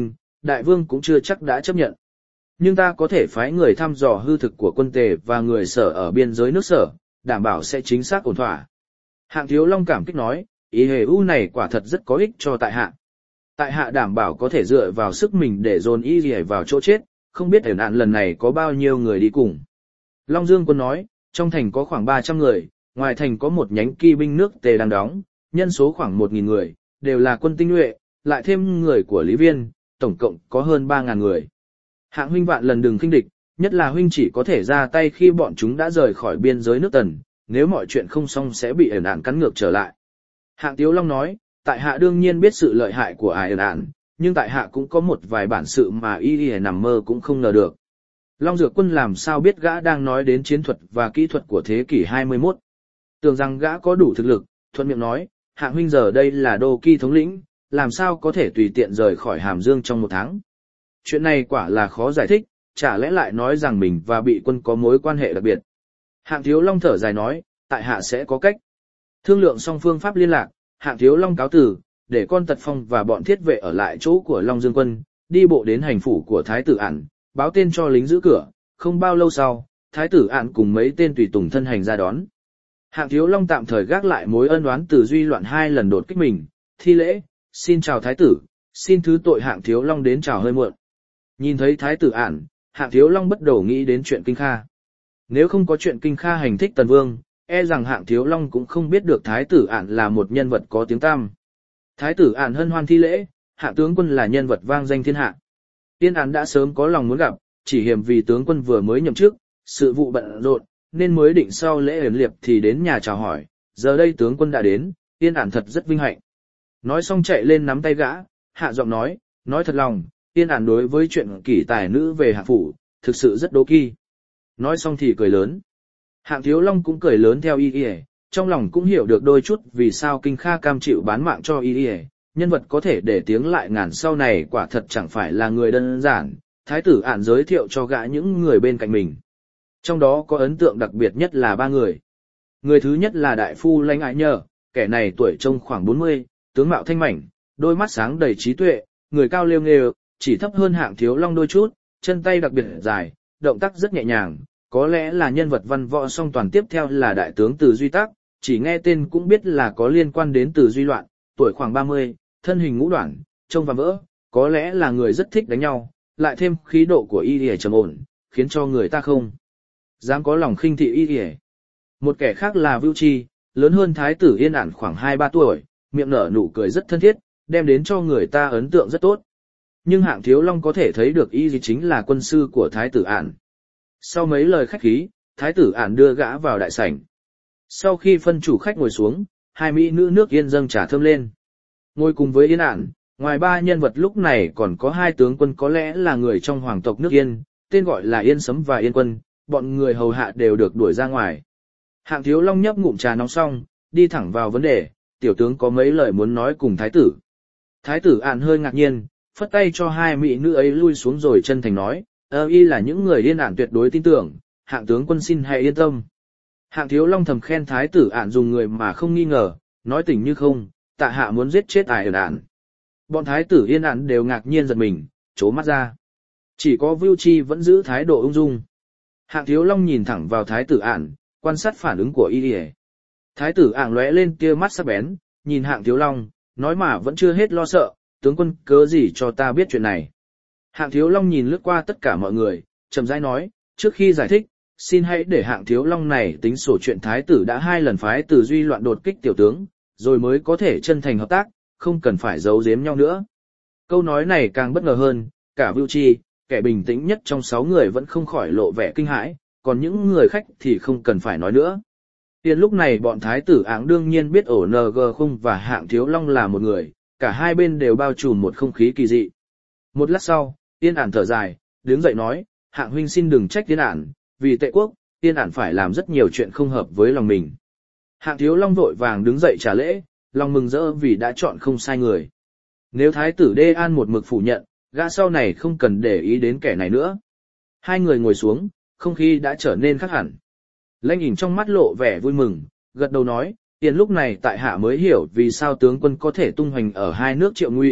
S1: đại vương cũng chưa chắc đã chấp nhận. Nhưng ta có thể phái người thăm dò hư thực của quân Tề và người Sở ở biên giới nước Sở, đảm bảo sẽ chính xác ổn thỏa. Hạng Thiếu Long cảm kích nói, ý hề u này quả thật rất có ích cho tại hạ. Tại hạ đảm bảo có thể dựa vào sức mình để dồn y gì vào chỗ chết, không biết ẩn nạn lần này có bao nhiêu người đi cùng. Long Dương Quân nói, trong thành có khoảng ba trăm người, ngoài thành có một nhánh kỵ binh nước Tề đang đóng, nhân số khoảng một nghìn người, đều là quân tinh nhuệ, lại thêm người của Lý Viên, tổng cộng có hơn ba ngàn người. Hạng huynh vạn lần đừng khinh địch, nhất là huynh chỉ có thể ra tay khi bọn chúng đã rời khỏi biên giới nước Tần, nếu mọi chuyện không xong sẽ bị ẩn nạn cắn ngược trở lại. Hạng Tiếu Long nói, tại hạ đương nhiên biết sự lợi hại của ải ẩn nạn, nhưng tại hạ cũng có một vài bản sự mà y y nằm mơ cũng không ngờ được. Long Dược Quân làm sao biết gã đang nói đến chiến thuật và kỹ thuật của thế kỷ hai mươi mốt. Tưởng rằng gã có đủ thực lực, thuận miệng nói, hạng huynh giờ đây là đô kỳ thống lĩnh, làm sao có thể tùy tiện rời khỏi Hàm Dương trong một tháng. Chuyện này quả là khó giải thích, chả lẽ lại nói rằng mình và bị quân có mối quan hệ đặc biệt. Hạng Thiếu Long thở dài nói, tại hạ sẽ có cách. Thương lượng xong phương pháp liên lạc, Hạng Thiếu Long cáo từ, để con Tật Phong và bọn thiết vệ ở lại chỗ của Long Dương Quân, đi bộ đến hành phủ của Thái tử Ản, báo tên cho lính giữ cửa. Không bao lâu sau, Thái tử Ản cùng mấy tên tùy tùng thân hành ra đón. Hạng Thiếu Long tạm thời gác lại mối ân oán từ Duy Loạn hai lần đột kích mình, thi lễ, xin chào Thái tử, xin thứ tội. Hạng Thiếu Long đến chào hơi muộn. Nhìn thấy Thái tử Ản, Hạng Thiếu Long bất đầu nghĩ đến chuyện Kinh Kha. Nếu không có chuyện Kinh Kha hành thích Tần Vương, e rằng Hạng Thiếu Long cũng không biết được Thái tử Ản là một nhân vật có tiếng tăm. Thái tử Ản hân hoan thi lễ, Hạng tướng quân là nhân vật vang danh thiên hạ. Tiên Ản đã sớm có lòng muốn gặp, chỉ hiềm vì tướng quân vừa mới nhậm chức, sự vụ bận rộn, nên mới định sau lễ ẩn liệp thì đến nhà chào hỏi. Giờ đây tướng quân đã đến, Tiên Ản thật rất vinh hạnh. Nói xong chạy lên nắm tay gã, hạ giọng nói, nói thật lòng, Tiên Ản đối với chuyện kỷ tài nữ về Hạng phủ, thực sự rất đố kỵ. Nói xong thì cười lớn. Hạng Thiếu Long cũng cười lớn theo y y, trong lòng cũng hiểu được đôi chút vì sao Kinh Kha cam chịu bán mạng cho y y, nhân vật có thể để tiếng lại ngàn sau này quả thật chẳng phải là người đơn giản. Thái tử Ản giới thiệu cho gã những người bên cạnh mình. Trong đó có ấn tượng đặc biệt nhất là ba người. Người thứ nhất là đại phu Lãnh Ái Nhờ, kẻ này tuổi trông khoảng bốn mươi, tướng mạo thanh mảnh, đôi mắt sáng đầy trí tuệ, người cao liêu nghêu, chỉ thấp hơn Hạng Thiếu Long đôi chút, chân tay đặc biệt dài, động tác rất nhẹ nhàng, có lẽ là nhân vật văn võ song toàn. Tiếp theo là đại tướng Từ Duy Tác, chỉ nghe tên cũng biết là có liên quan đến Từ Duy Loạn, tuổi khoảng ba mươi, thân hình ngũ đoản, trông và vỡ, có lẽ là người rất thích đánh nhau, lại thêm khí độ của y y trầm ổn, khiến cho người ta không dám có lòng khinh thị y y. Một kẻ khác là Vưu Chi, lớn hơn Thái tử Yên Ản khoảng hai ba tuổi, miệng nở nụ cười rất thân thiết, đem đến cho người ta ấn tượng rất tốt. Nhưng Hạng Thiếu Long có thể thấy được y gì chính là quân sư của Thái tử Ản. Sau mấy lời khách khí, Thái tử Ản đưa gã vào đại sảnh. Sau khi phân chủ khách ngồi xuống, hai mỹ nữ nước Yên dâng trà thơm lên. Ngồi cùng với Yên Ản, ngoài ba nhân vật lúc này còn có hai tướng quân có lẽ là người trong hoàng tộc nước Yên, tên gọi là Yên Sấm và Yên Quân, bọn người hầu hạ đều được đuổi ra ngoài. Hạng Thiếu Long nhấp ngụm trà nóng xong, đi thẳng vào vấn đề, tiểu tướng có mấy lời muốn nói cùng thái tử. Thái tử Ản hơi ngạc nhiên, phất tay cho hai mỹ nữ ấy lui xuống rồi chân thành nói, ơ y là những người Yên Ản tuyệt đối tin tưởng, Hạng tướng quân xin hãy yên tâm. Hạng Thiếu Long thầm khen thái tử Ản dùng người mà không nghi ngờ, nói tình như không, tạ hạ muốn giết chết ải Ản. Bọn thái tử Yên Ản đều ngạc nhiên giật mình, trố mắt ra. Chỉ có Vưu Chi vẫn giữ thái độ ung dung. Hạng Thiếu Long nhìn thẳng vào thái tử Ản, quan sát phản ứng của y. Thái tử Ản lóe lên tia mắt sắc bén, nhìn Hạng Thiếu Long, nói mà vẫn chưa hết lo sợ, tướng quân cớ gì cho ta biết chuyện này. Hạng Thiếu Long nhìn lướt qua tất cả mọi người, chậm rãi nói, trước khi giải thích, xin hãy để Hạng Thiếu Long này tính sổ chuyện thái tử đã hai lần phái Từ Duy Loạn đột kích tiểu tướng, rồi mới có thể chân thành hợp tác, không cần phải giấu giếm nhau nữa. Câu nói này càng bất ngờ hơn, cả Vưu Chi, kẻ bình tĩnh nhất trong sáu người vẫn không khỏi lộ vẻ kinh hãi, còn những người khách thì không cần phải nói nữa. Tiền lúc này bọn thái tử Áng đương nhiên biết ổ en giê không và Hạng Thiếu Long là một người, cả hai bên đều bao trùm một không khí kỳ dị. Một lát sau, Yên Ản thở dài, đứng dậy nói, Hạng huynh xin đừng trách Yên Ản, vì Tệ quốc, Yên Ản phải làm rất nhiều chuyện không hợp với lòng mình. Hạng Thiếu Long vội vàng đứng dậy trả lễ, lòng mừng rỡ vì đã chọn không sai người. Nếu thái tử Đê An một mực phủ nhận, gã sau này không cần để ý đến kẻ này nữa. Hai người ngồi xuống, không khí đã trở nên khác hẳn. Lãnh Ỉnh trong mắt lộ vẻ vui mừng, gật đầu nói, tiền lúc này tại hạ mới hiểu vì sao tướng quân có thể tung hoành ở hai nước Triệu Ngụy,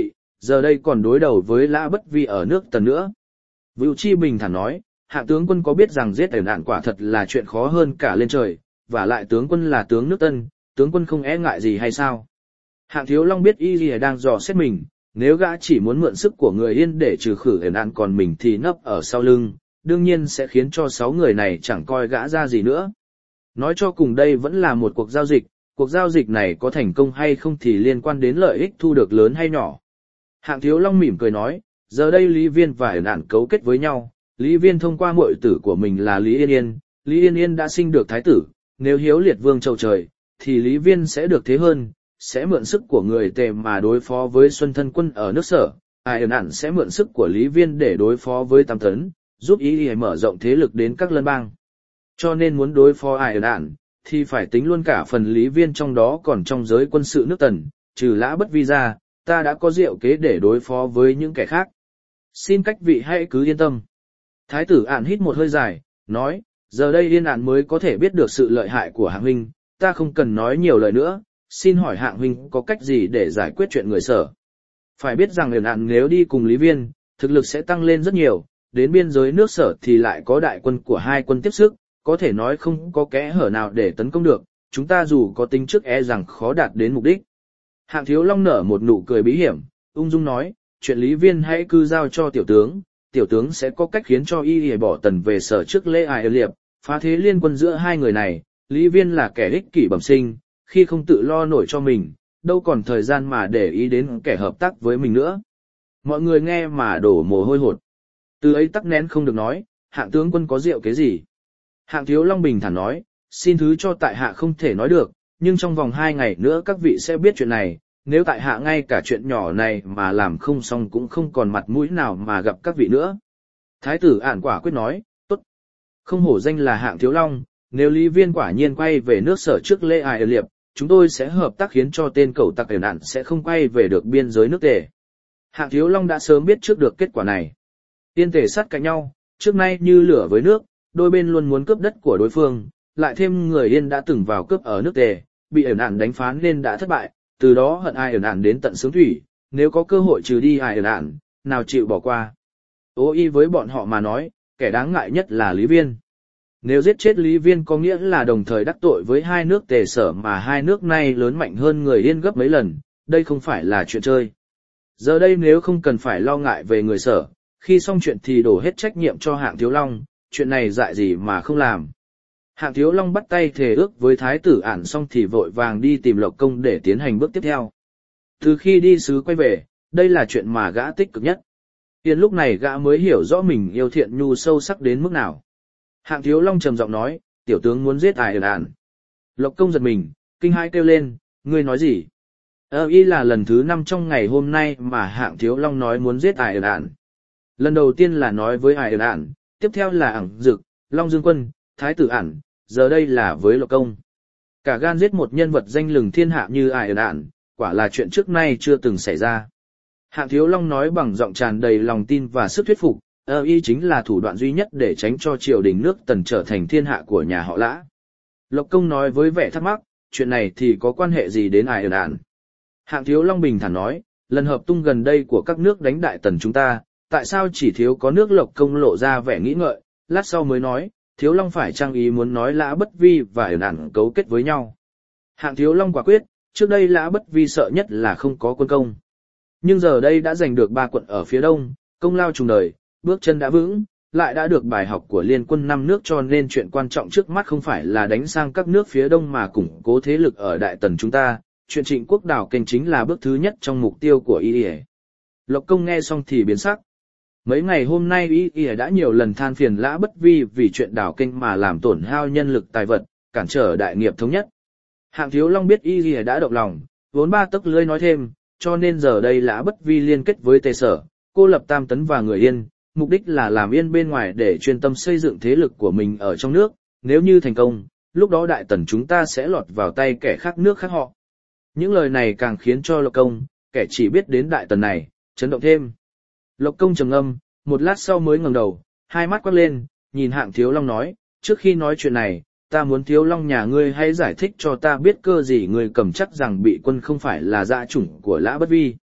S1: giờ đây còn đối đầu với Lã Bất Vi ở nước Tần nữa. Vưu Chi bình thản nói, Hạng tướng quân có biết rằng giết ẩn ạn quả thật là chuyện khó hơn cả lên trời, và lại tướng quân là tướng nước Tân, tướng quân không e ngại gì hay sao? Hạng Thiếu Long biết y lìa đang dò xét mình, nếu gã chỉ muốn mượn sức của người Yên để trừ khử ẩn ạn còn mình thì nấp ở sau lưng, đương nhiên sẽ khiến cho sáu người này chẳng coi gã ra gì nữa. Nói cho cùng đây vẫn là một cuộc giao dịch, cuộc giao dịch này có thành công hay không thì liên quan đến lợi ích thu được lớn hay nhỏ. Hạng Thiếu Long mỉm cười nói, giờ đây Lý Viên và ẩn ạn cấu kết với nhau, Lý Viên thông qua muội tử của mình là Lý Yên Yên, Lý Yên Yên đã sinh được thái tử, nếu Hiếu Liệt Vương chầu trời, thì Lý Viên sẽ được thế hơn, sẽ mượn sức của người Tề mà đối phó với Xuân Thân Quân ở nước Sở, ai ẩn ạn sẽ mượn sức của Lý Viên để đối phó với Tam Tấn, giúp ý để mở rộng thế lực đến các lân bang. Cho nên muốn đối phó ai ẩn ạn, thì phải tính luôn cả phần Lý Viên trong đó, còn trong giới quân sự nước Tần, trừ Lã Bất Vi ra, ta đã có diệu kế để đối phó với những kẻ khác. Xin các vị hãy cứ yên tâm. Thái tử Ản hít một hơi dài, nói, giờ đây Yên Ản mới có thể biết được sự lợi hại của Hạng huynh, ta không cần nói nhiều lời nữa, xin hỏi Hạng huynh có cách gì để giải quyết chuyện người Sở. Phải biết rằng Yên Ản nếu đi cùng Lý Viên, thực lực sẽ tăng lên rất nhiều, đến biên giới nước Sở thì lại có đại quân của hai quân tiếp sức, có thể nói không có kẽ hở nào để tấn công được, chúng ta dù có tính trước e rằng khó đạt đến mục đích. Hạng Thiếu Long nở một nụ cười bí hiểm, ung dung nói, chuyện Lý Viên hãy cứ giao cho tiểu tướng, tiểu tướng sẽ có cách khiến cho y hề bỏ Tần về Sở trước lễ Ai Liệp, phá thế liên quân giữa hai người này. Lý Viên là kẻ ích kỷ bẩm sinh, khi không tự lo nổi cho mình, đâu còn thời gian mà để ý đến kẻ hợp tác với mình nữa. Mọi người nghe mà đổ mồ hôi hột. Từ ấy tắc nén không được nói, Hạng tướng quân có diệu kế gì? Hạng Thiếu Long bình thản nói, xin thứ cho tại hạ không thể nói được, nhưng trong vòng hai ngày nữa các vị sẽ biết chuyện này, nếu tại hạ ngay cả chuyện nhỏ này mà làm không xong cũng không còn mặt mũi nào mà gặp các vị nữa. Thái tử Ản quả quyết nói, tốt. Không hổ danh là Hạng Thiếu Long, nếu Lý Viên quả nhiên quay về nước Sở trước lễ Ai Liệp, chúng tôi sẽ hợp tác khiến cho tên cẩu tặc ẩn ạn sẽ không quay về được biên giới nước Tề. Hạng Thiếu Long đã sớm biết trước được kết quả này. Tiên Tề sát cạnh nhau, trước nay như lửa với nước, đôi bên luôn muốn cướp đất của đối phương, lại thêm người Yên đã từng vào cướp ở nước Tề, bị ẩn ạn đánh phá nên đã thất bại, từ đó hận ai ẩn ạn đến tận xướng thủy, nếu có cơ hội trừ đi ai ẩn ạn, nào chịu bỏ qua. Ô y với bọn họ mà nói, kẻ đáng ngại nhất là Lý Viên. Nếu giết chết Lý Viên có nghĩa là đồng thời đắc tội với hai nước Tề Sở mà hai nước này lớn mạnh hơn người Yên gấp mấy lần, đây không phải là chuyện chơi. Giờ đây nếu không cần phải lo ngại về người Sở, khi xong chuyện thì đổ hết trách nhiệm cho Hạng Thiếu Long, chuyện này dại gì mà không làm. Hạng Thiếu Long bắt tay thề ước với Thái tử Ản xong thì vội vàng đi tìm Lộc Công để tiến hành bước tiếp theo. Từ khi đi sứ quay về, đây là chuyện mà gã tích cực nhất. Yên lúc này gã mới hiểu rõ mình yêu Thiện Nhu sâu sắc đến mức nào. Hạng Thiếu Long trầm giọng nói, tiểu tướng muốn giết Ai Ản. Lộc Công giật mình, kinh hãi kêu lên, ngươi nói gì? Ờ y là lần thứ năm trong ngày hôm nay mà Hạng Thiếu Long nói muốn giết Ai Ản. Lần đầu tiên là nói với Ai Ản, tiếp theo là Ảng Dực, Long Dương Quân, Thái tử Ản, giờ đây là với Lộc Công. Cả gan giết một nhân vật danh lừng thiên hạ như Ai Ản, quả là chuyện trước nay chưa từng xảy ra. Hạng Thiếu Long nói bằng giọng tràn đầy lòng tin và sức thuyết phục, ơ y chính là thủ đoạn duy nhất để tránh cho triều đình nước Tần trở thành thiên hạ của nhà họ Lã. Lộc Công nói với vẻ thắc mắc, chuyện này thì có quan hệ gì đến Ai Ản? Hạng Thiếu Long bình thản nói, lần hợp tung gần đây của các nước đánh Đại Tần chúng ta, tại sao chỉ thiếu có nước Lộc Công lộ ra vẻ nghĩ ngợi, lát sau mới nói, Thiếu Long phải trang ý muốn nói Lã Bất Vi và ẩn ạn cấu kết với nhau. Hạng Thiếu Long quả quyết, trước đây Lã Bất Vi sợ nhất là không có quân công. Nhưng giờ đây đã giành được ba quận ở phía đông, công lao trùng đời, bước chân đã vững, lại đã được bài học của liên quân năm nước, cho nên chuyện quan trọng trước mắt không phải là đánh sang các nước phía đông mà củng cố thế lực ở Đại Tần chúng ta, chuyện Trịnh Quốc đảo kênh chính là bước thứ nhất trong mục tiêu của y. Lộc Công nghe xong thì biến sắc. Mấy ngày hôm nay y y đã nhiều lần than phiền Lã Bất Vi vì chuyện đảo kênh mà làm tổn hao nhân lực tài vật, cản trở đại nghiệp thống nhất. Hạng Thiếu Long biết y y đã động lòng, vốn ba tấc lưỡi nói thêm, cho nên giờ đây Lã Bất Vi liên kết với Tề Sở, cô lập Tam Tấn và người Yên, mục đích là làm Yên bên ngoài để chuyên tâm xây dựng thế lực của mình ở trong nước, nếu như thành công, lúc đó Đại Tần chúng ta sẽ lọt vào tay kẻ khác nước khác họ. Những lời này càng khiến cho Lộc Công, kẻ chỉ biết đến Đại Tần này, chấn động thêm. Lộc Công trầm ngâm, một lát sau mới ngẩng đầu, hai mắt quắc lên, nhìn Hạng Thiếu Long nói, trước khi nói chuyện này, ta muốn Thiếu Long nhà ngươi hãy giải thích cho ta biết cơ gì ngươi cầm chắc rằng bị quân không phải là dã chủng của Lã Bất Vi.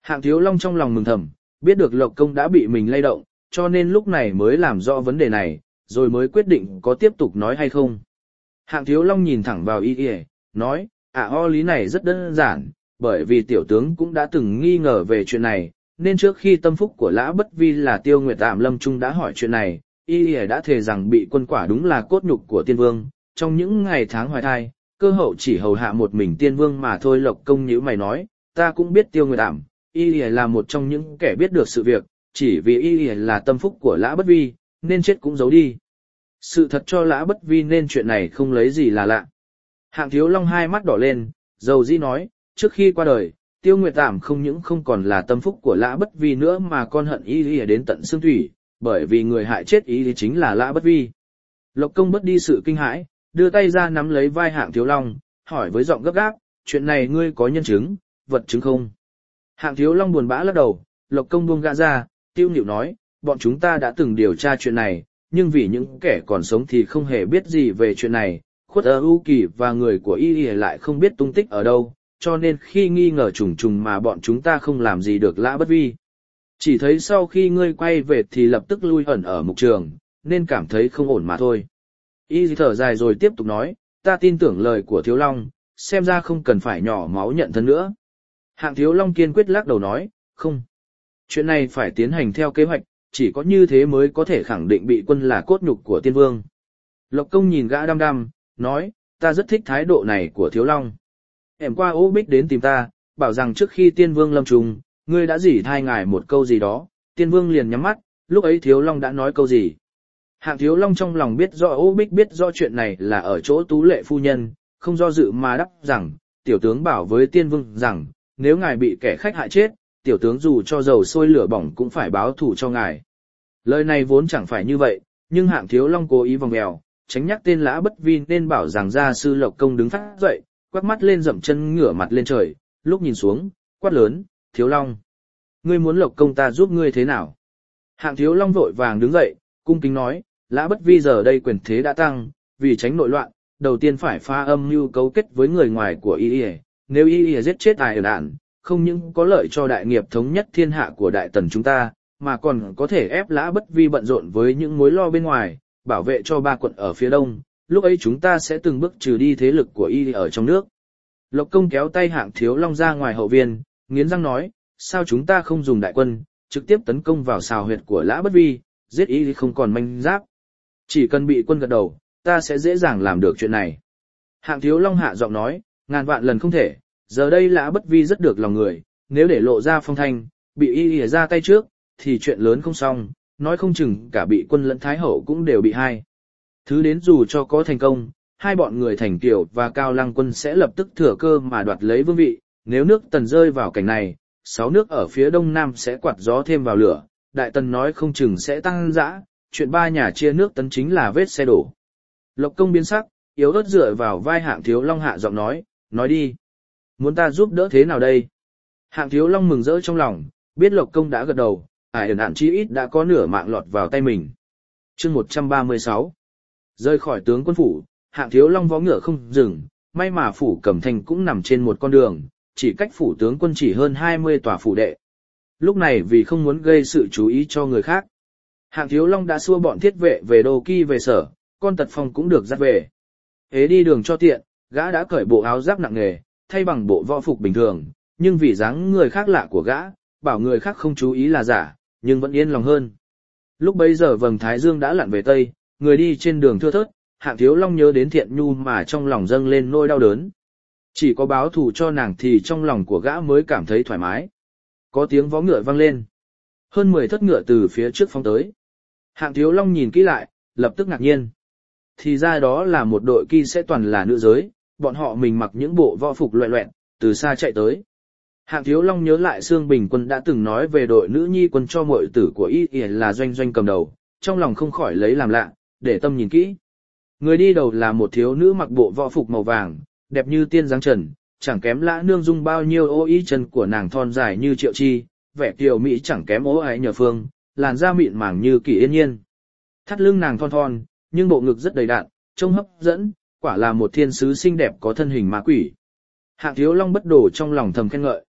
S1: Hạng Thiếu Long trong lòng mừng thầm, biết được Lộc Công đã bị mình lay động, cho nên lúc này mới làm rõ vấn đề này, rồi mới quyết định có tiếp tục nói hay không. Hạng Thiếu Long nhìn thẳng vào y y, nói, à o lý này rất đơn giản, bởi vì tiểu tướng cũng đã từng nghi ngờ về chuyện này, nên trước khi tâm phúc của Lã Bất Vi là Tiêu Nguyệt Ảm Lâm Trung đã hỏi chuyện này, y y đã thề rằng bị quân quả đúng là cốt nhục của tiên vương, trong những ngày tháng hoài thai, cơ hậu chỉ hầu hạ một mình tiên vương mà thôi. Lộc Công nhíu mày nói, ta cũng biết Tiêu Nguyệt Ảm, y y là một trong những kẻ biết được sự việc, chỉ vì y y là tâm phúc của Lã Bất Vi, nên chết cũng giấu đi. Sự thật cho Lã Bất Vi nên chuyện này không lấy gì là lạ. Hạng Thiếu Long hai mắt đỏ lên, dầu dĩ nói, trước khi qua đời, Tiêu Nguyệt Ảm không những không còn là tâm phúc của Lã Bất Vi nữa mà con hận y y đến tận xương thủy, bởi vì người hại chết y y chính là Lã Bất Vi. Lộc Công bất đi sự kinh hãi, đưa tay ra nắm lấy vai Hạng Thiếu Long, hỏi với giọng gấp gáp, chuyện này ngươi có nhân chứng, vật chứng không? Hạng Thiếu Long buồn bã lắc đầu, Lộc Công buông gã ra, tiêu nhịu nói, bọn chúng ta đã từng điều tra chuyện này, nhưng vì những kẻ còn sống thì không hề biết gì về chuyện này, Khuất Ơ U Kỳ và người của y y lại không biết tung tích ở đâu, cho nên khi nghi ngờ trùng trùng mà bọn chúng ta không làm gì được Lã Bất Vi. Chỉ thấy sau khi ngươi quay về thì lập tức lui ẩn ở mục trường, nên cảm thấy không ổn mà thôi. Y thở dài rồi tiếp tục nói, ta tin tưởng lời của Thiếu Long, xem ra không cần phải nhỏ máu nhận thân nữa. Hạng Thiếu Long kiên quyết lắc đầu nói, không. Chuyện này phải tiến hành theo kế hoạch, chỉ có như thế mới có thể khẳng định bị quân là cốt nhục của tiên vương. Lộc Công nhìn gã đăm đăm, nói, ta rất thích thái độ này của Thiếu Long. Em qua Ô Bích đến tìm ta, bảo rằng trước khi tiên vương lâm trùng, ngươi đã dỉ thai ngài một câu gì đó, tiên vương liền nhắm mắt, lúc ấy Thiếu Long đã nói câu gì. Hạng Thiếu Long trong lòng biết rõ Ô Bích biết rõ chuyện này là ở chỗ Tú Lệ phu nhân, không do dự mà đáp rằng, tiểu tướng bảo với tiên vương rằng, nếu ngài bị kẻ khách hại chết, tiểu tướng dù cho dầu sôi lửa bỏng cũng phải báo thù cho ngài. Lời này vốn chẳng phải như vậy, nhưng Hạng Thiếu Long cố ý vòng vèo, tránh nhắc tên Lã Bất Vi nên bảo rằng gia sư Lộc Công đứng phát dậy, quắc mắt lên dậm chân ngửa mặt lên trời, lúc nhìn xuống, quát lớn, Thiếu Long, ngươi muốn Lộc Công ta giúp ngươi thế nào? Hạng Thiếu Long vội vàng đứng dậy, cung kính nói, Lã Bất Vi giờ đây quyền thế đã tăng, vì tránh nội loạn, đầu tiên phải pha âm mưu cấu kết với người ngoài của y y, nếu y y giết chết Tài Đản, không những có lợi cho đại nghiệp thống nhất thiên hạ của đại tần chúng ta, mà còn có thể ép Lã Bất Vi bận rộn với những mối lo bên ngoài, bảo vệ cho ba quận ở phía đông, lúc ấy chúng ta sẽ từng bước trừ đi thế lực của y ở trong nước. Lộc Công kéo tay Hạng Thiếu Long ra ngoài hậu viên, nghiến răng nói, sao chúng ta không dùng đại quân, trực tiếp tấn công vào sào huyệt của Lã Bất Vi, giết y không còn manh giáp. Chỉ cần bị quân gật đầu, ta sẽ dễ dàng làm được chuyện này. Hạng Thiếu Long hạ giọng nói, ngàn vạn lần không thể, giờ đây Lã Bất Vi rất được lòng người, nếu để lộ ra phong thanh, bị y ỉa ra tay trước, thì chuyện lớn không xong, nói không chừng cả bị quân lẫn thái hậu cũng đều bị hai. Thứ đến dù cho có thành công, hai bọn người Thành Kiều và Cao Lăng Quân sẽ lập tức thừa cơ mà đoạt lấy vương vị, nếu nước Tần rơi vào cảnh này, sáu nước ở phía đông nam sẽ quạt gió thêm vào lửa, Đại Tần nói không chừng sẽ tăng dã, chuyện ba nhà chia nước Tấn chính là vết xe đổ. Lộc Công biến sắc, yếu ớt dựa vào vai Hạng Thiếu Long hạ giọng nói, nói đi. Muốn ta giúp đỡ thế nào đây? Hạng Thiếu Long mừng rỡ trong lòng, biết Lộc Công đã gật đầu, ải ẩn ạn chi ít đã có nửa mạng lọt vào tay mình. Chương một trăm ba mươi sáu. Rơi khỏi tướng quân phủ, Hạng Thiếu Long vó ngựa không dừng, may mà phủ Cẩm Thành cũng nằm trên một con đường, chỉ cách phủ tướng quân chỉ hơn hai mươi tòa phủ đệ. Lúc này vì không muốn gây sự chú ý cho người khác, Hạng Thiếu Long đã xua bọn thiết vệ về Đô Kỳ về sở, con Tật Phong cũng được dắt về. Hễ đi đường cho tiện, gã đã cởi bộ áo giáp nặng nề, thay bằng bộ võ phục bình thường, nhưng vì dáng người khác lạ của gã, bảo người khác không chú ý là giả, nhưng vẫn yên lòng hơn. Lúc bấy giờ vầng thái dương đã lặn về tây, người đi trên đường thưa thớt, Hạng Thiếu Long nhớ đến Thiện Nhu mà trong lòng dâng lên nỗi đau đớn. Chỉ có báo thù cho nàng thì trong lòng của gã mới cảm thấy thoải mái. Có tiếng vó ngựa vang lên. Hơn mười thất ngựa từ phía trước phóng tới. Hạng Thiếu Long nhìn kỹ lại, lập tức ngạc nhiên. Thì ra đó là một đội kỳ sẽ toàn là nữ giới, bọn họ mình mặc những bộ võ phục loẹ loẹn, từ xa chạy tới. Hạng Thiếu Long nhớ lại Sương Bình Quân đã từng nói về đội nữ nhi quân cho muội tử của y là Doanh Doanh cầm đầu, trong lòng không khỏi lấy làm lạ, để tâm nhìn kỹ. Người đi đầu là một thiếu nữ mặc bộ võ phục màu vàng, đẹp như tiên dáng trần, chẳng kém Lã Nương Dung bao nhiêu. Ô ý chân của nàng thon dài như Triệu Chi, vẻ kiều mỹ chẳng kém Ô Ái Nhờ Phương, làn da mịn màng như Kỷ Yên Nhiên. Thắt lưng nàng thon thon, nhưng bộ ngực rất đầy đặn, trông hấp dẫn, quả là một thiên sứ xinh đẹp có thân hình ma quỷ. Hạng Thiếu Long bất đổ trong lòng thầm khen ngợi.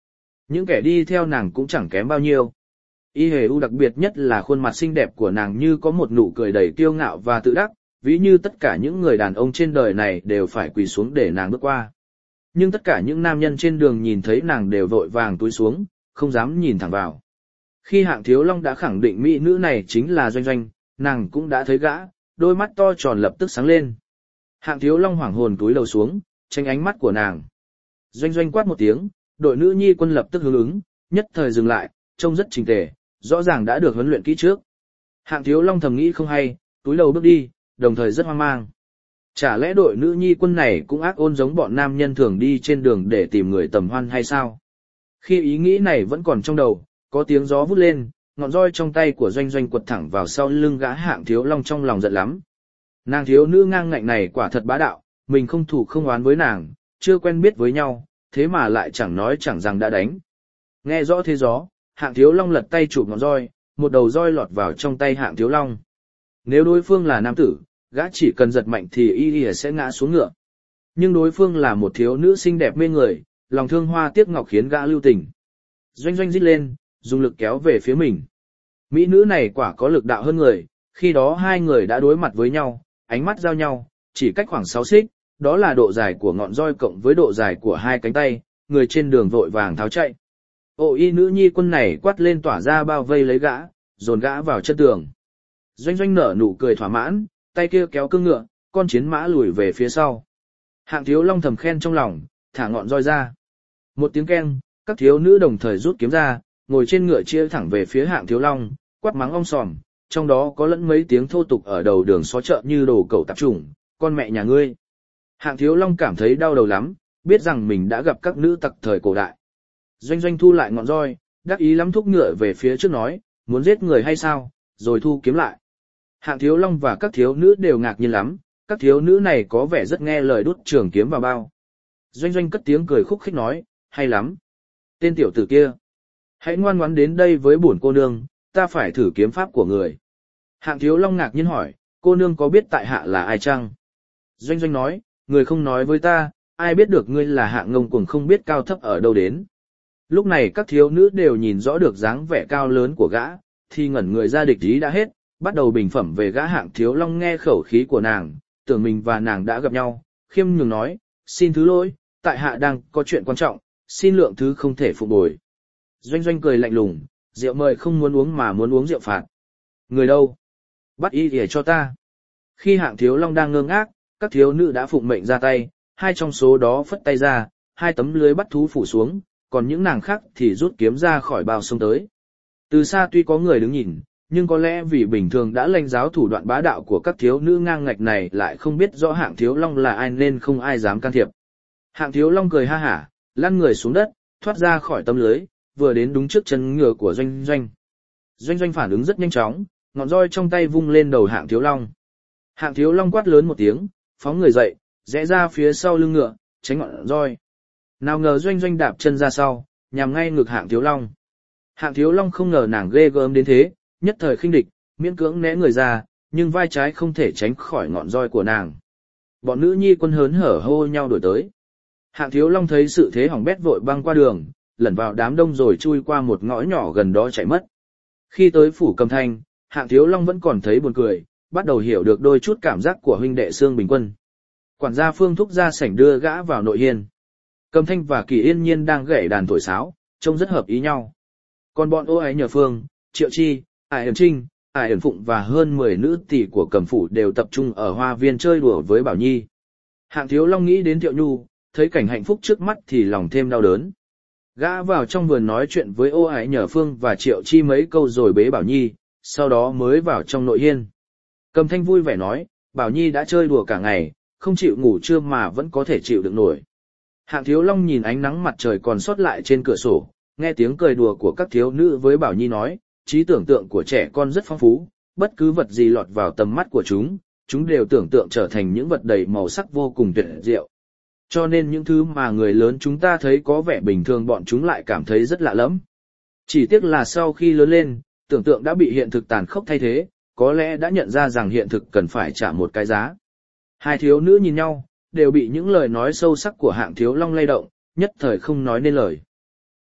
S1: Những kẻ đi theo nàng cũng chẳng kém bao nhiêu. Y Hề U đặc biệt nhất là khuôn mặt xinh đẹp của nàng như có một nụ cười đầy kiêu ngạo và tự đắc, ví như tất cả những người đàn ông trên đời này đều phải quỳ xuống để nàng bước qua. Nhưng tất cả những nam nhân trên đường nhìn thấy nàng đều vội vàng cúi xuống, không dám nhìn thẳng vào. Khi Hạng Thiếu Long đã khẳng định mỹ nữ này chính là Doanh Doanh, nàng cũng đã thấy gã, đôi mắt to tròn lập tức sáng lên. Hạng Thiếu Long hoảng hồn cúi đầu xuống, tránh ánh mắt của nàng. Doanh Doanh quát một tiếng, đội nữ nhi quân lập tức hướng ứng, nhất thời dừng lại, trông rất chỉnh tề, rõ ràng đã được huấn luyện kỹ trước. Hạng Thiếu Long thầm nghĩ không hay, túi đầu bước đi, đồng thời rất hoang mang. Chả lẽ đội nữ nhi quân này cũng ác ôn giống bọn nam nhân thường đi trên đường để tìm người tầm hoan hay sao? Khi ý nghĩ này vẫn còn trong đầu, có tiếng gió vút lên, ngọn roi trong tay của Doanh Doanh quật thẳng vào sau lưng gã Hạng Thiếu Long trong lòng giận lắm. Nàng thiếu nữ ngang ngạnh này quả thật bá đạo, mình không thủ không oán với nàng, chưa quen biết với nhau, thế mà lại chẳng nói chẳng rằng đã đánh. Nghe rõ thế gió, Hạng Thiếu Long lật tay chụp ngọn roi, một đầu roi lọt vào trong tay Hạng Thiếu Long. Nếu đối phương là nam tử, gã chỉ cần giật mạnh thì y y sẽ ngã xuống ngựa. Nhưng đối phương là một thiếu nữ xinh đẹp mê người, lòng thương hoa tiếc ngọc khiến gã lưu tình. Doanh Doanh rít lên, dùng lực kéo về phía mình. Mỹ nữ này quả có lực đạo hơn người, khi đó hai người đã đối mặt với nhau, ánh mắt giao nhau, chỉ cách khoảng sáu xích, đó là độ dài của ngọn roi cộng với độ dài của hai cánh tay, người trên đường vội vàng tháo chạy. Ồ, y nữ nhi quân này quát lên tỏa ra bao vây lấy gã, dồn gã vào chân tường. Doanh Doanh nở nụ cười thỏa mãn, tay kia kéo cương ngựa, con chiến mã lùi về phía sau. Hạng Thiếu Long thầm khen trong lòng, thả ngọn roi ra. Một tiếng keng, các thiếu nữ đồng thời rút kiếm ra, ngồi trên ngựa chia thẳng về phía Hạng Thiếu Long, quát mắng om sòm, trong đó có lẫn mấy tiếng thô tục ở đầu đường xó chợ như đồ cẩu tạp chủng, con mẹ nhà ngươi. Hạng Thiếu Long cảm thấy đau đầu lắm, biết rằng mình đã gặp các nữ tặc thời cổ đại. Doanh Doanh thu lại ngọn roi, đắc ý lắm thúc ngựa về phía trước nói, muốn giết người hay sao, rồi thu kiếm lại. Hạng Thiếu Long và các thiếu nữ đều ngạc nhiên lắm, các thiếu nữ này có vẻ rất nghe lời đút trường kiếm vào bao. Doanh Doanh cất tiếng cười khúc khích nói, hay lắm. Tên tiểu tử kia, hãy ngoan ngoãn đến đây với bổn cô nương, ta phải thử kiếm pháp của người. Hạng Thiếu Long ngạc nhiên hỏi, cô nương có biết tại hạ là ai chăng? Doanh Doanh nói, người không nói với ta, ai biết được ngươi là Hạng ngông cuồng không biết cao thấp ở đâu đến. Lúc này các thiếu nữ đều nhìn rõ được dáng vẻ cao lớn của gã, thì ngẩn người ra địch ý đã hết, bắt đầu bình phẩm về gã Hạng Thiếu Long. Nghe khẩu khí của nàng, tưởng mình và nàng đã gặp nhau, khiêm nhường nói, xin thứ lỗi, tại hạ đang có chuyện quan trọng, xin lượng thứ không thể phục bồi. Doanh Doanh cười lạnh lùng, rượu mời không muốn uống mà muốn uống rượu phạt. Người đâu? Bắt y để cho ta. Khi Hạng Thiếu Long đang ngơ ngác, các thiếu nữ đã phụng mệnh ra tay, hai trong số đó phất tay ra, hai tấm lưới bắt thú phủ xuống, còn những nàng khác thì rút kiếm ra khỏi bao sông tới. Từ xa tuy có người đứng nhìn, nhưng có lẽ vì bình thường đã lanh giáo thủ đoạn bá đạo của các thiếu nữ ngang ngạch này lại không biết rõ Hạng Thiếu Long là ai nên không ai dám can thiệp. Hạng Thiếu Long cười ha hả, lăn người xuống đất, thoát ra khỏi tấm lưới, vừa đến đúng trước chân ngựa của Doanh Doanh. Doanh Doanh phản ứng rất nhanh chóng, ngọn roi trong tay vung lên đầu Hạng Thiếu Long. Hạng Thiếu Long quát lớn một tiếng, phóng người dậy, rẽ ra phía sau lưng ngựa, tránh ngọn roi. Nào ngờ Doanh Doanh đạp chân ra sau, nhằm ngay ngực Hạng Thiếu Long. Hạng Thiếu Long không ngờ nàng ghê gớm đến thế, nhất thời khinh địch, miễn cưỡng né người ra, nhưng vai trái không thể tránh khỏi ngọn roi của nàng. Bọn nữ nhi quân hớn hở hô nhau đuổi tới. Hạng Thiếu Long thấy sự thế hỏng bét vội băng qua đường, lẩn vào đám đông rồi chui qua một ngõ nhỏ gần đó chạy mất. Khi tới phủ Cầm Thanh, Hạng Thiếu Long vẫn còn thấy buồn cười, bắt đầu hiểu được đôi chút cảm giác của huynh đệ Sương Bình Quân. Quản gia Phương thúc ra sảnh đưa gã vào nội hiên. Cầm Thanh và Kỳ Yên Nhiên đang gảy đàn thổi sáo, trông rất hợp ý nhau. Còn bọn Ô Ái Nhờ Phương, Triệu Chi, Ải Ẩn Trinh, Ải Ẩn Phụng và hơn mười nữ tỷ của Cầm phủ đều tập trung ở hoa viên chơi đùa với Bảo Nhi. Hạng Thiếu Long nghĩ đến Thiệu Nhu, thấy cảnh hạnh phúc trước mắt thì lòng thêm đau đớn. Gã vào trong vườn nói chuyện với Ô Ái Nhờ Phương và Triệu Chi mấy câu rồi bế Bảo Nhi, sau đó mới vào trong nội hiên. Cầm Thanh vui vẻ nói, Bảo Nhi đã chơi đùa cả ngày, không chịu ngủ trưa mà vẫn có thể chịu đựng nổi. Hạng Thiếu Long nhìn ánh nắng mặt trời còn sót lại trên cửa sổ, nghe tiếng cười đùa của các thiếu nữ với Bảo Nhi nói, trí tưởng tượng của trẻ con rất phong phú, bất cứ vật gì lọt vào tầm mắt của chúng, chúng đều tưởng tượng trở thành những vật đầy màu sắc vô cùng tuyệt diệu. Cho nên những thứ mà người lớn chúng ta thấy có vẻ bình thường bọn chúng lại cảm thấy rất lạ lẫm. Chỉ tiếc là sau khi lớn lên, tưởng tượng đã bị hiện thực tàn khốc thay thế, có lẽ đã nhận ra rằng hiện thực cần phải trả một cái giá. Hai thiếu nữ nhìn nhau, đều bị những lời nói sâu sắc của Hạng Thiếu Long lay động, nhất thời không nói nên lời.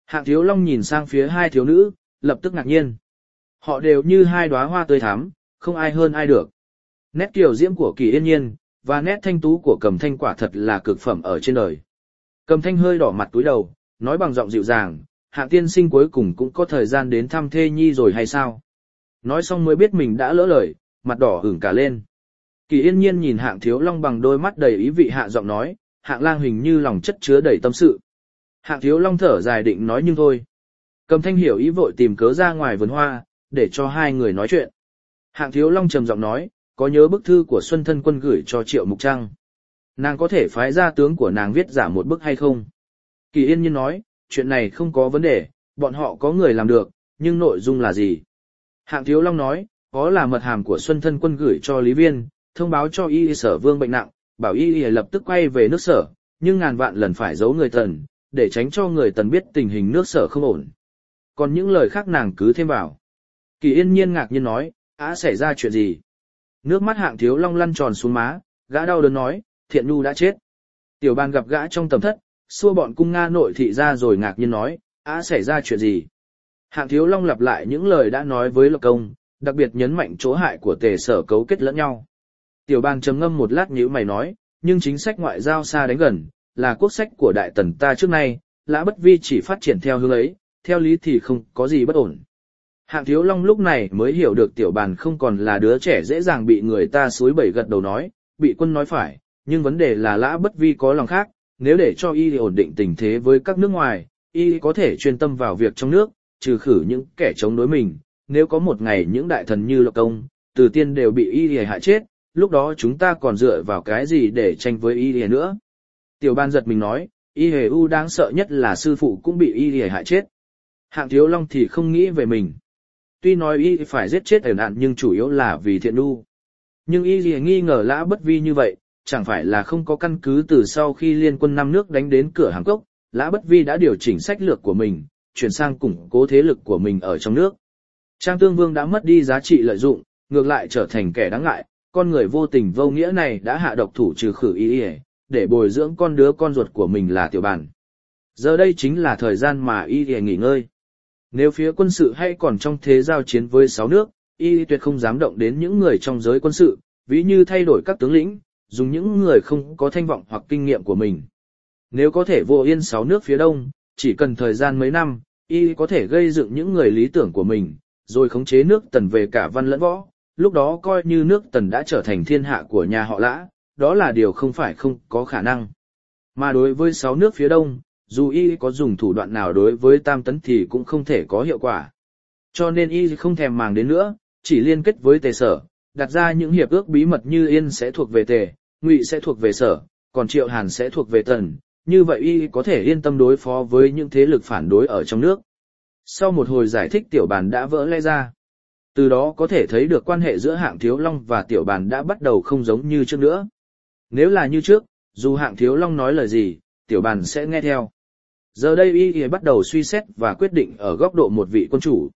S1: Hạng Thiếu Long nhìn sang phía hai thiếu nữ, lập tức ngạc nhiên. Họ đều như hai đóa hoa tươi thắm, không ai hơn ai được. Nét kiều diễm của Kỳ Yên Nhiên, và nét thanh tú của Cầm Thanh quả thật là cực phẩm ở trên đời. Cầm Thanh hơi đỏ mặt túi đầu, nói bằng giọng dịu dàng, Hạng tiên sinh cuối cùng cũng có thời gian đến thăm thê nhi rồi hay sao? Nói xong mới biết mình đã lỡ lời, mặt đỏ ửng cả lên. Kỳ Yên Nhiên nhìn Hạng Thiếu Long bằng đôi mắt đầy ý vị hạ giọng nói, Hạng lang hình như lòng chất chứa đầy tâm sự. Hạng Thiếu Long thở dài định nói nhưng thôi. Cầm Thanh hiểu ý vội tìm cớ ra ngoài vườn hoa, để cho hai người nói chuyện. Hạng Thiếu Long trầm giọng nói, có nhớ bức thư của Xuân Thân Quân gửi cho Triệu Mục Trăng? Nàng có thể phái gia tướng của nàng viết giả một bức hay không? Kỳ Yên Nhiên nói, chuyện này không có vấn đề, bọn họ có người làm được, nhưng nội dung là gì? Hạng Thiếu Long nói, có là mật hàm của Xuân Thân Quân gửi cho Lý Viên, thông báo cho Y Sở Vương bệnh nặng, bảo Y lập tức quay về nước Sở, nhưng ngàn vạn lần phải giấu người Tần, để tránh cho người Tần biết tình hình nước Sở không ổn. Còn những lời khác nàng cứ thêm vào. Kỳ Yên Nhiên ngạc nhiên nói, á xảy ra chuyện gì? Nước mắt Hạng Thiếu Long lăn tròn xuống má, gã đau đớn nói, Thiện Nhu đã chết. Tiểu Bàn gặp gã trong tầm thất, xua bọn cung Nga nội thị ra rồi ngạc nhiên nói, á xảy ra chuyện gì? Hạng Thiếu Long lặp lại những lời đã nói với Lộc Công, đặc biệt nhấn mạnh chỗ hại của Tề Sở cấu kết lẫn nhau. Tiểu Bàn trầm ngâm một lát nhíu mày nói, nhưng chính sách ngoại giao xa đánh gần, là quốc sách của Đại Tần ta trước nay, Lã Bất Vi chỉ phát triển theo hướng ấy, theo lý thì không có gì bất ổn. Hạng Thiếu Long lúc này mới hiểu được Tiểu Bàn không còn là đứa trẻ dễ dàng bị người ta xúi bẩy gật đầu nói, bị quân nói phải, nhưng vấn đề là Lã Bất Vi có lòng khác, nếu để cho y ổn định tình thế với các nước ngoài, y có thể chuyên tâm vào việc trong nước, trừ khử những kẻ chống đối mình, nếu có một ngày những đại thần như Lộc Công, Từ Tiên đều bị y hại chết, lúc đó chúng ta còn dựa vào cái gì để tranh với y nữa? Tiểu Ban giật mình nói, y hề u đáng sợ nhất là sư phụ cũng bị y hại chết. Hạng Thiếu Long thì không nghĩ về mình. Tuy nói y phải giết chết ở nạn nhưng chủ yếu là vì Thiện Nhu. Nhưng y nghi ngờ Lã Bất Vi như vậy, chẳng phải là không có căn cứ. Từ sau khi liên quân năm nước đánh đến cửa Hàm Cốc, Lã Bất Vi đã điều chỉnh sách lược của mình, chuyển sang củng cố thế lực của mình ở trong nước. Trang Tương Vương đã mất đi giá trị lợi dụng, ngược lại trở thành kẻ đáng ngại, con người vô tình vô nghĩa này đã hạ độc thủ trừ khử y để bồi dưỡng con đứa con ruột của mình là Tiểu Bàn. Giờ đây chính là thời gian mà y nghỉ ngơi. Nếu phía quân sự hay còn trong thế giao chiến với sáu nước, y tuyệt không dám động đến những người trong giới quân sự, ví như thay đổi các tướng lĩnh, dùng những người không có thanh vọng hoặc kinh nghiệm của mình. Nếu có thể vô yên sáu nước phía đông, chỉ cần thời gian mấy năm, y có thể gây dựng những người lý tưởng của mình, rồi khống chế nước Tần về cả văn lẫn võ, lúc đó coi như nước Tần đã trở thành thiên hạ của nhà họ Lã, đó là điều không phải không có khả năng. Mà đối với sáu nước phía đông, dù y có dùng thủ đoạn nào đối với Tam Tấn thì cũng không thể có hiệu quả. Cho nên y không thèm màng đến nữa, chỉ liên kết với Tề Sở, đặt ra những hiệp ước bí mật như Yên sẽ thuộc về Tề, Ngụy sẽ thuộc về Sở, còn Triệu Hàn sẽ thuộc về Tần, như vậy y có thể yên tâm đối phó với những thế lực phản đối ở trong nước. Sau một hồi giải thích Tiểu Bàn đã vỡ lẽ ra. Từ đó có thể thấy được quan hệ giữa Hạng Thiếu Long và Tiểu Bàn đã bắt đầu không giống như trước nữa. Nếu là như trước, dù Hạng Thiếu Long nói lời gì, Tiểu Bàn sẽ nghe theo. Giờ đây y bắt đầu suy xét và quyết định ở góc độ một vị quân chủ.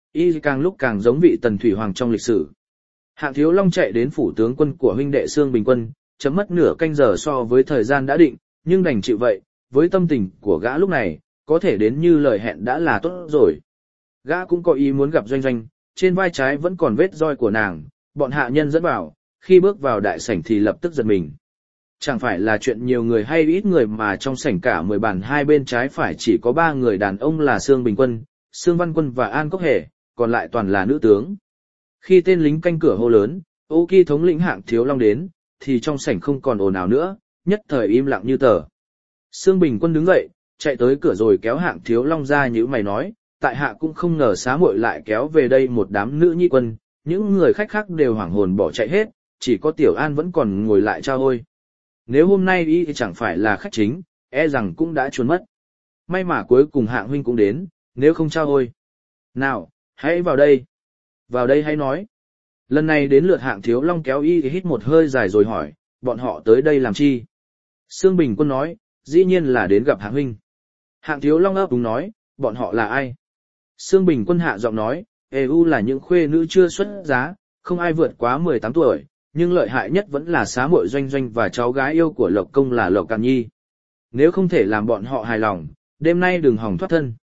S1: Y càng lúc càng giống vị Tần Thủy Hoàng trong lịch sử. Hạng Thiếu Long chạy đến phủ tướng quân của huynh đệ Xương Bình Quân, chấm mất nửa canh giờ so với thời gian đã định, nhưng đành chịu vậy, với tâm tình của gã lúc này, có thể đến như lời hẹn đã là tốt rồi. Gã cũng có ý muốn gặp Doanh Doanh, trên vai trái vẫn còn vết roi của nàng, bọn hạ nhân dẫn vào, khi bước vào đại sảnh thì lập tức giật mình. Chẳng phải là chuyện nhiều người hay ít người mà trong sảnh cả mười bàn hai bên trái phải chỉ có ba người đàn ông là Xương Bình Quân, Xương Văn Quân và An Cốc Hề, còn lại toàn là nữ tướng. Khi tên lính canh cửa hô lớn, Ô Kỳ thống lĩnh Hạng Thiếu Long đến, thì trong sảnh không còn ồn ào nữa, nhất thời im lặng như tờ. Xương Bình Quân đứng dậy, chạy tới cửa rồi kéo Hạng Thiếu Long ra nhíu mày nói, tại hạ cũng không ngờ xá muội lại kéo về đây một đám nữ nhi quân, những người khách khác đều hoảng hồn bỏ chạy hết, chỉ có Tiểu An vẫn còn ngồi lại trao ôi. Nếu hôm nay y thì chẳng phải là khách chính, e rằng cũng đã trốn mất. May mà cuối cùng Hạng huynh cũng đến, nếu không trao ôi. Nào, hãy vào đây. Vào đây hãy nói. Lần này đến lượt Hạng Thiếu Long kéo y thì hít một hơi dài rồi hỏi, bọn họ tới đây làm chi? Xương Bình Quân nói, dĩ nhiên là đến gặp Hạng huynh. Hạng Thiếu Long ấp úng nói, bọn họ là ai? Xương Bình Quân hạ giọng nói, e u là những khuê nữ chưa xuất giá, không ai vượt quá mười tám tuổi, nhưng lợi hại nhất vẫn là xá muội Doanh Doanh và cháu gái yêu của Lộc Công là Lộc Càn Nhi. Nếu không thể làm bọn họ hài lòng, đêm nay đừng hòng thoát thân.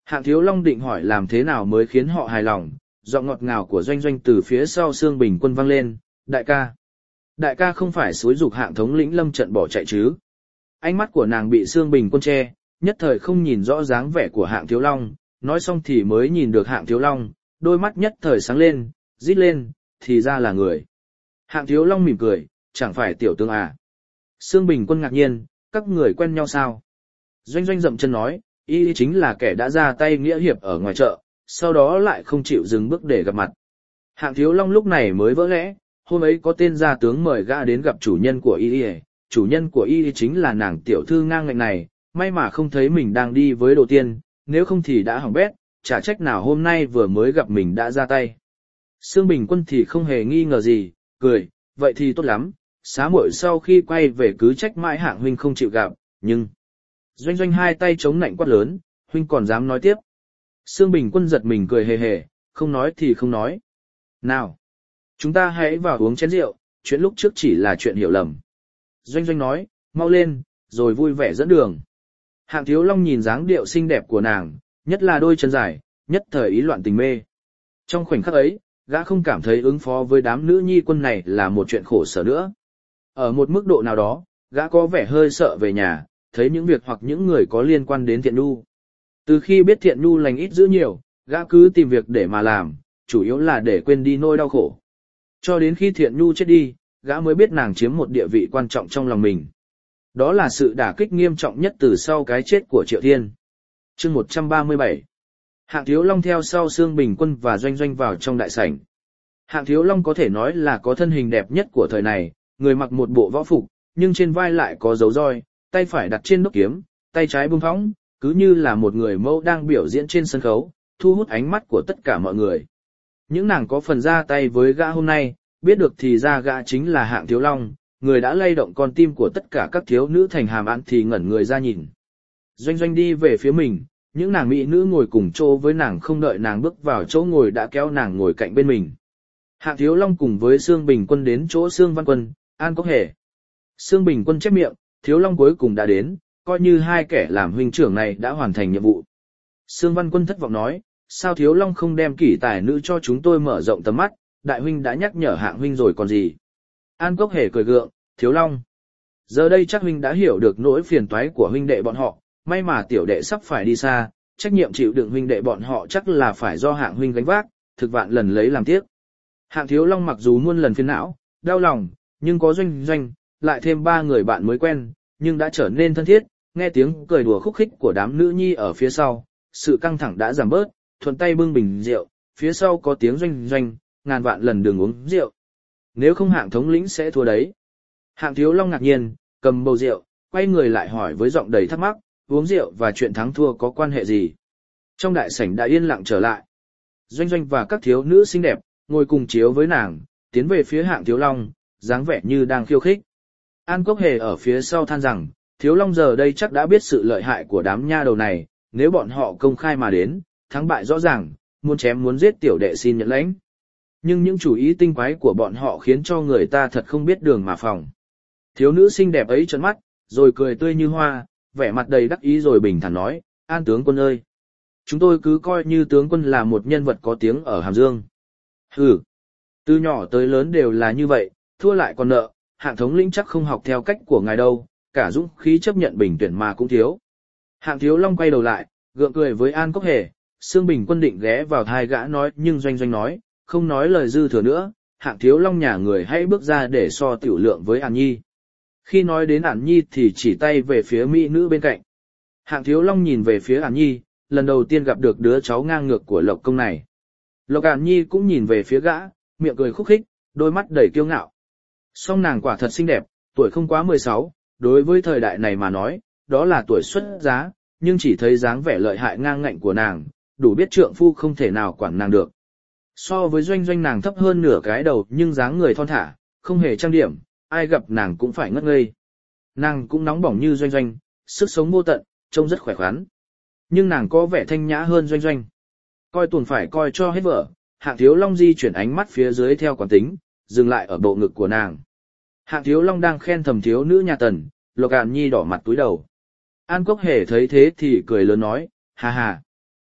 S1: Hạng Thiếu Long định hỏi làm thế nào mới khiến họ hài lòng, giọng ngọt ngào của Doanh Doanh từ phía sau Sương Bình Quân vang lên, đại ca. Đại ca không phải xúi dục Hạng thống lĩnh lâm trận bỏ chạy chứ. Ánh mắt của nàng bị Sương Bình Quân che, nhất thời không nhìn rõ dáng vẻ của Hạng Thiếu Long, nói xong thì mới nhìn được Hạng Thiếu Long, đôi mắt nhất thời sáng lên, rít lên, thì ra là người. Hạng Thiếu Long mỉm cười, chẳng phải tiểu tướng à. Sương Bình Quân ngạc nhiên, các người quen nhau sao? Doanh Doanh dậm chân nói, y chính là kẻ đã ra tay nghĩa hiệp ở ngoài chợ, sau đó lại không chịu dừng bước để gặp mặt. Hạng Thiếu Long lúc này mới vỡ lẽ, hôm ấy có tên gia tướng mời gã đến gặp chủ nhân của y, chủ nhân của y chính là nàng tiểu thư ngang ngạnh này, may mà không thấy mình đang đi với đồ tiên, nếu không thì đã hỏng bét, chả trách nào hôm nay vừa mới gặp mình đã ra tay. Sương Bình Quân thì không hề nghi ngờ gì, cười, vậy thì tốt lắm, xá muội sau khi quay về cứ trách mãi Hạng huynh không chịu gặp, nhưng... Doanh Doanh hai tay chống nạnh quát lớn, huynh còn dám nói tiếp. Sương Bình Quân giật mình cười hề hề, không nói thì không nói. Nào, chúng ta hãy vào uống chén rượu, chuyện lúc trước chỉ là chuyện hiểu lầm. Doanh Doanh nói, mau lên, rồi vui vẻ dẫn đường. Hạng Thiếu Long nhìn dáng điệu xinh đẹp của nàng, nhất là đôi chân dài, nhất thời ý loạn tình mê. Trong khoảnh khắc ấy, gã không cảm thấy ứng phó với đám nữ nhi quân này là một chuyện khổ sở nữa. Ở một mức độ nào đó, gã có vẻ hơi sợ về nhà, thấy những việc hoặc những người có liên quan đến Thiện Nhu. Từ khi biết Thiện Nhu lành ít dữ nhiều, gã cứ tìm việc để mà làm, chủ yếu là để quên đi nỗi đau khổ. Cho đến khi Thiện Nhu chết đi, gã mới biết nàng chiếm một địa vị quan trọng trong lòng mình. Đó là sự đả kích nghiêm trọng nhất từ sau cái chết của Triệu Thiên. Chương một trăm ba mươi bảy. Hạng Thiếu Long theo sau Sương Bình Quân và Doanh Doanh vào trong đại sảnh. Hạng Thiếu Long có thể nói là có thân hình đẹp nhất của thời này, người mặc một bộ võ phục, nhưng trên vai lại có dấu roi, tay phải đặt trên nốc kiếm, tay trái buông thõng, cứ như là một người mẫu đang biểu diễn trên sân khấu, thu hút ánh mắt của tất cả mọi người. Những nàng có phần ra tay với gã hôm nay, biết được thì ra gã chính là Hạng Thiếu Long, người đã lay động con tim của tất cả các thiếu nữ thành hàm án thì ngẩn người ra nhìn. Doanh Doanh đi về phía mình, những nàng mỹ nữ ngồi cùng chỗ với nàng không đợi nàng bước vào chỗ ngồi đã kéo nàng ngồi cạnh bên mình. Hạng Thiếu Long cùng với Sương Bình Quân đến chỗ Sương Văn Quân, An Cốc Hề. Sương Bình Quân chép miệng, Thiếu Long cuối cùng đã đến, coi như hai kẻ làm huynh trưởng này đã hoàn thành nhiệm vụ. Sương Văn Quân thất vọng nói, sao Thiếu Long không đem kỷ tài nữ cho chúng tôi mở rộng tầm mắt, đại huynh đã nhắc nhở Hạng huynh rồi còn gì. An Cốc Hề cười gượng, Thiếu Long. Giờ đây chắc huynh đã hiểu được nỗi phiền toái của huynh đệ bọn họ, may mà tiểu đệ sắp phải đi xa, trách nhiệm chịu đựng huynh đệ bọn họ chắc là phải do Hạng huynh gánh vác, thực vạn lần lấy làm tiếc. Hạng Thiếu Long mặc dù muôn lần phiền não, đau lòng, nhưng có Doanh Doanh, lại thêm ba người bạn mới quen, nhưng đã trở nên thân thiết, nghe tiếng cười đùa khúc khích của đám nữ nhi ở phía sau, sự căng thẳng đã giảm bớt, thuận tay bưng bình rượu, phía sau có tiếng Doanh Doanh, ngàn vạn lần đừng uống rượu. Nếu không Hạng thống lĩnh sẽ thua đấy. Hạng Thiếu Long ngạc nhiên, cầm bầu rượu, quay người lại hỏi với giọng đầy thắc mắc, uống rượu và chuyện thắng thua có quan hệ gì? Trong đại sảnh đã yên lặng trở lại. Doanh Doanh và các thiếu nữ xinh đẹp, ngồi cùng chiếu với nàng, tiến về phía Hạng Thiếu Long, dáng vẻ như đang khiêu khích. An Cốc Hề ở phía sau than rằng, Thiếu Long giờ đây chắc đã biết sự lợi hại của đám nha đầu này, nếu bọn họ công khai mà đến, thắng bại rõ ràng, muốn chém muốn giết tiểu đệ xin nhận lãnh. Nhưng những chủ ý tinh quái của bọn họ khiến cho người ta thật không biết đường mà phòng. Thiếu nữ xinh đẹp ấy trợn mắt, rồi cười tươi như hoa, vẻ mặt đầy đắc ý rồi bình thản nói, An tướng quân ơi, chúng tôi cứ coi như tướng quân là một nhân vật có tiếng ở Hàm Dương. Hừ, từ nhỏ tới lớn đều là như vậy, thua lại còn nợ, Hạng thống lĩnh chắc không học theo cách của ngài đâu, cả dũng khí chấp nhận bình tuyển mà cũng thiếu. Hạng Thiếu Long quay đầu lại, gượng cười với An Cốc Hề, Sương Bình Quân định ghé vào thai gã nói nhưng Doanh Doanh nói, không nói lời dư thừa nữa, Hạng Thiếu Long nhà người hãy bước ra để so tiểu lượng với An Nhi. Khi nói đến An Nhi thì chỉ tay về phía mỹ nữ bên cạnh. Hạng Thiếu Long nhìn về phía An Nhi, lần đầu tiên gặp được đứa cháu ngang ngược của Lộc công này. Lộc An Nhi cũng nhìn về phía gã, miệng cười khúc khích, đôi mắt đầy kiêu ngạo. Song nàng quả thật xinh đẹp, tuổi không quá mười sáu, đối với thời đại này mà nói, đó là tuổi xuất giá, nhưng chỉ thấy dáng vẻ lợi hại ngang ngạnh của nàng, đủ biết trượng phu không thể nào quản nàng được. So với Doanh Doanh nàng thấp hơn nửa cái đầu nhưng dáng người thon thả, không hề trang điểm, ai gặp nàng cũng phải ngất ngây. Nàng cũng nóng bỏng như Doanh Doanh, sức sống vô tận, trông rất khỏe khoắn. Nhưng nàng có vẻ thanh nhã hơn Doanh Doanh. Coi tuần phải coi cho hết vợ, Hạng Thiếu Long di chuyển ánh mắt phía dưới theo quán tính, dừng lại ở bộ ngực của nàng. Hạng Thiếu Long đang khen thầm thiếu nữ nhà Tần, Lộc An Nhi đỏ mặt túi đầu. An Cốc Hề thấy thế thì cười lớn nói, hà hà.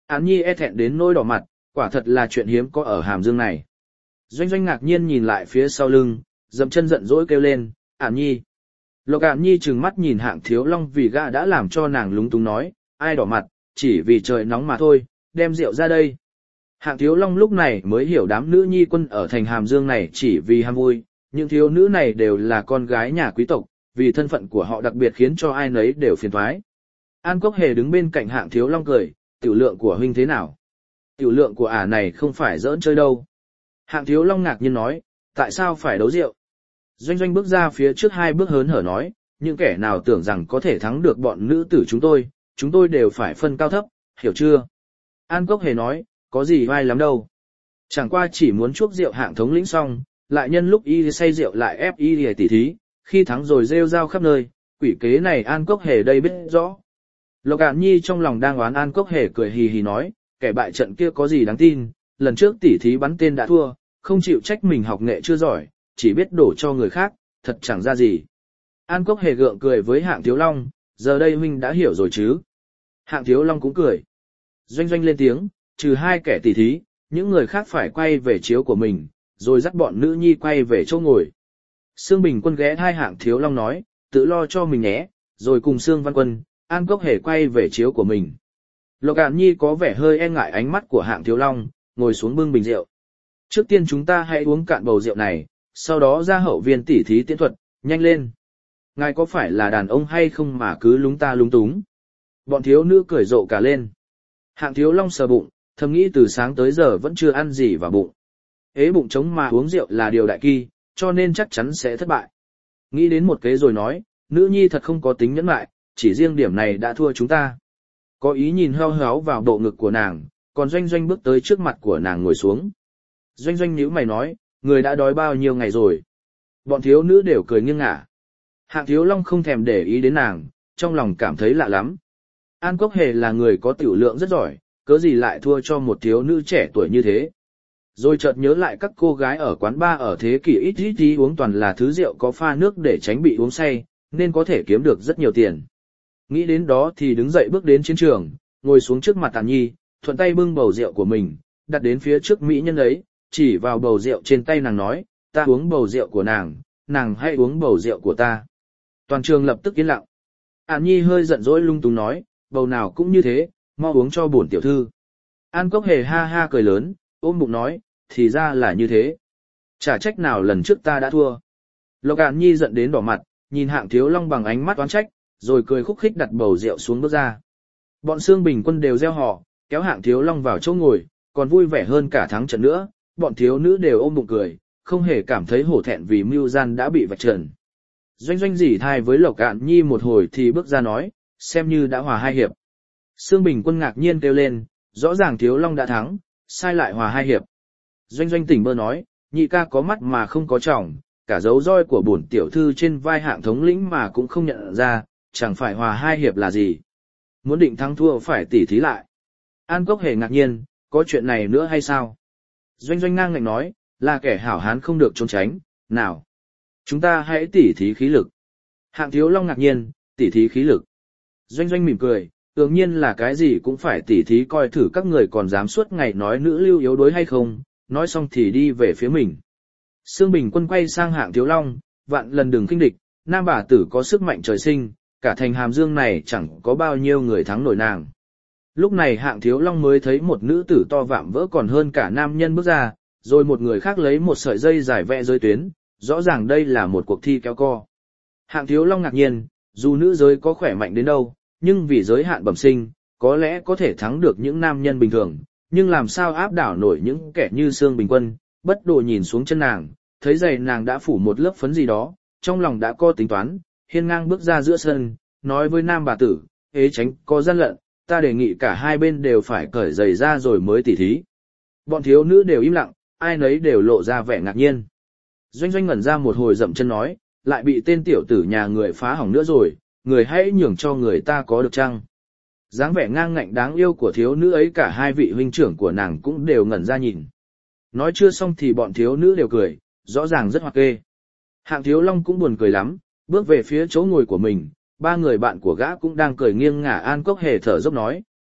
S1: Án Nhi e thẹn đến nỗi đỏ mặt, quả thật là chuyện hiếm có ở Hàm Dương này. Doanh Doanh ngạc nhiên nhìn lại phía sau lưng, dậm chân giận dỗi kêu lên, Án Nhi. Lộc Án Nhi trừng mắt nhìn Hạng Thiếu Long vì gã đã làm cho nàng lúng túng nói, ai đỏ mặt, chỉ vì trời nóng mà thôi, đem rượu ra đây. Hạng Thiếu Long lúc này mới hiểu đám nữ nhi quân ở thành Hàm Dương này chỉ vì ham vui, những thiếu nữ này đều là con gái nhà quý tộc, vì thân phận của họ đặc biệt khiến cho ai nấy đều phiền toái. An Cốc Hề đứng bên cạnh Hạng Thiếu Long cười, tiểu lượng của huynh thế nào? Tiểu lượng của ả này không phải giỡn chơi đâu. Hạng Thiếu Long ngạc nhiên nói, tại sao phải đấu rượu? Doanh Doanh bước ra phía trước hai bước hớn hở nói, những kẻ nào tưởng rằng có thể thắng được bọn nữ tử chúng tôi, chúng tôi đều phải phân cao thấp, hiểu chưa? An Cốc Hề nói, có gì vai lắm đâu. Chẳng qua chỉ muốn chuốc rượu Hạng thống lĩnh xong, lại nhân lúc y say rượu lại ép y để tỉ thí, khi thắng rồi rêu rao khắp nơi, quỷ kế này An Cốc Hề đây biết rõ. Lộc Án Nhi trong lòng đang oán An Cốc Hề cười hì hì nói, kẻ bại trận kia có gì đáng tin, lần trước tỉ thí bắn tên đã thua, không chịu trách mình học nghệ chưa giỏi, chỉ biết đổ cho người khác, thật chẳng ra gì. An Cốc Hề gượng cười với Hạng Thiếu Long, giờ đây huynh đã hiểu rồi chứ. Hạng Thiếu Long cũng cười. Doanh Doanh lên tiếng, trừ hai kẻ tỉ thí, những người khác phải quay về chiếu của mình, rồi dắt bọn nữ nhi quay về chỗ ngồi. Sương Bình Quân ghé hai Hạng Thiếu Long nói, tự lo cho mình nhé, rồi cùng Sương Văn Quân, An Cốc Hề quay về chiếu của mình. Lộc Án Nhi có vẻ hơi e ngại ánh mắt của Hạng Thiếu Long, ngồi xuống bưng bình rượu. Trước tiên chúng ta hãy uống cạn bầu rượu này, sau đó ra hậu viên tỉ thí tiễn thuật, nhanh lên. Ngài có phải là đàn ông hay không mà cứ lúng ta lúng túng? Bọn thiếu nữ cười rộ cả lên. Hạng Thiếu Long sờ bụng, thầm nghĩ từ sáng tới giờ vẫn chưa ăn gì vào bụng. Ế bụng trống mà uống rượu là điều đại kỳ, cho nên chắc chắn sẽ thất bại. Nghĩ đến một kế rồi nói, nữ nhi thật không có tính nhẫn nại, chỉ riêng điểm này đã thua chúng ta. Có ý nhìn heo héo vào bộ ngực của nàng, còn Doanh Doanh bước tới trước mặt của nàng ngồi xuống. Doanh Doanh nhíu mày nói, người đã đói bao nhiêu ngày rồi? Bọn thiếu nữ đều cười nghiêng ngả. Hạng Thiếu Long không thèm để ý đến nàng, trong lòng cảm thấy lạ lắm. An Cốc Hề là người có tiểu lượng rất giỏi, cớ gì lại thua cho một thiếu nữ trẻ tuổi như thế. Rồi chợt nhớ lại các cô gái ở quán bar ở thế kỷ ít ít tí uống toàn là thứ rượu có pha nước để tránh bị uống say, nên có thể kiếm được rất nhiều tiền. Nghĩ đến đó thì đứng dậy bước đến chiến trường, ngồi xuống trước mặt Tàn Nhi, thuận tay bưng bầu rượu của mình, đặt đến phía trước mỹ nhân ấy, chỉ vào bầu rượu trên tay nàng nói, ta uống bầu rượu của nàng, nàng hãy uống bầu rượu của ta. Toàn trường lập tức yên lặng. Tàn Nhi hơi giận dỗi lung tung nói, bầu nào cũng như thế, mau uống cho bổn tiểu thư. An Cốc Hề ha ha cười lớn, ôm bụng nói, thì ra là như thế. Chả trách nào lần trước ta đã thua. Lộc Án Nhi giận đến đỏ mặt, nhìn Hạng Thiếu Long bằng ánh mắt oán trách, rồi cười khúc khích đặt bầu rượu xuống bước ra. Bọn Sương Bình Quân đều reo hò, kéo Hạng Thiếu Long vào chỗ ngồi, còn vui vẻ hơn cả thắng trận nữa, bọn thiếu nữ đều ôm bụng cười, không hề cảm thấy hổ thẹn vì mưu gian đã bị vạch trần. Doanh Doanh dỉ thai với Lộc Án Nhi một hồi thì bước ra nói, xem như đã hòa hai hiệp. Sương Bình Quân ngạc nhiên kêu lên, rõ ràng Thiếu Long đã thắng, sai lại hòa hai hiệp. Doanh Doanh tỉnh bơ nói, nhị ca có mắt mà không có tròng, cả dấu roi của bổn tiểu thư trên vai Hạng thống lĩnh mà cũng không nhận ra, chẳng phải hòa hai hiệp là gì. Muốn định thắng thua phải tỉ thí lại. An Cốc Hề ngạc nhiên, có chuyện này nữa hay sao? Doanh Doanh ngang ngạnh nói, là kẻ hảo hán không được trốn tránh, nào. Chúng ta hãy tỉ thí khí lực. Hạng Thiếu Long ngạc nhiên, tỉ thí khí lực. Doanh Doanh mỉm cười, tự nhiên là cái gì cũng phải tỉ thí coi thử các người còn dám suốt ngày nói nữ lưu yếu đuối hay không, nói xong thì đi về phía mình. Sương Bình Quân quay sang Hạng Thiếu Long, vạn lần đừng khinh địch, nam bà tử có sức mạnh trời sinh, cả thành Hàm Dương này chẳng có bao nhiêu người thắng nổi nàng. Lúc này Hạng Thiếu Long mới thấy một nữ tử to vạm vỡ còn hơn cả nam nhân bước ra, rồi một người khác lấy một sợi dây dài vẽ giới tuyến, rõ ràng đây là một cuộc thi kéo co. Hạng Thiếu Long ngạc nhiên, dù nữ giới có khỏe mạnh đến đâu, nhưng vì giới hạn bẩm sinh, có lẽ có thể thắng được những nam nhân bình thường, nhưng làm sao áp đảo nổi những kẻ như Sương Bình Quân. Bất đồ nhìn xuống chân nàng, thấy giày nàng đã phủ một lớp phấn gì đó, trong lòng đã có tính toán, hiên ngang bước ra giữa sân, nói với nam bà tử, ế tránh có gian lận, ta đề nghị cả hai bên đều phải cởi giày ra rồi mới tỉ thí. Bọn thiếu nữ đều im lặng, ai nấy đều lộ ra vẻ ngạc nhiên. Doanh Doanh ngẩn ra một hồi dậm chân nói, lại bị tên tiểu tử nhà người phá hỏng nữa rồi, người hãy nhường cho người ta có được chăng? Dáng vẻ ngang ngạnh đáng yêu của thiếu nữ ấy cả hai vị huynh trưởng của nàng cũng đều ngẩn ra nhìn. Nói chưa xong thì bọn thiếu nữ đều cười, rõ ràng rất hoặc kê. Hạng Thiếu Long cũng buồn cười lắm, bước về phía chỗ ngồi của mình, ba người bạn của gã cũng đang cười nghiêng ngả. An Cốc Hề thở dốc nói,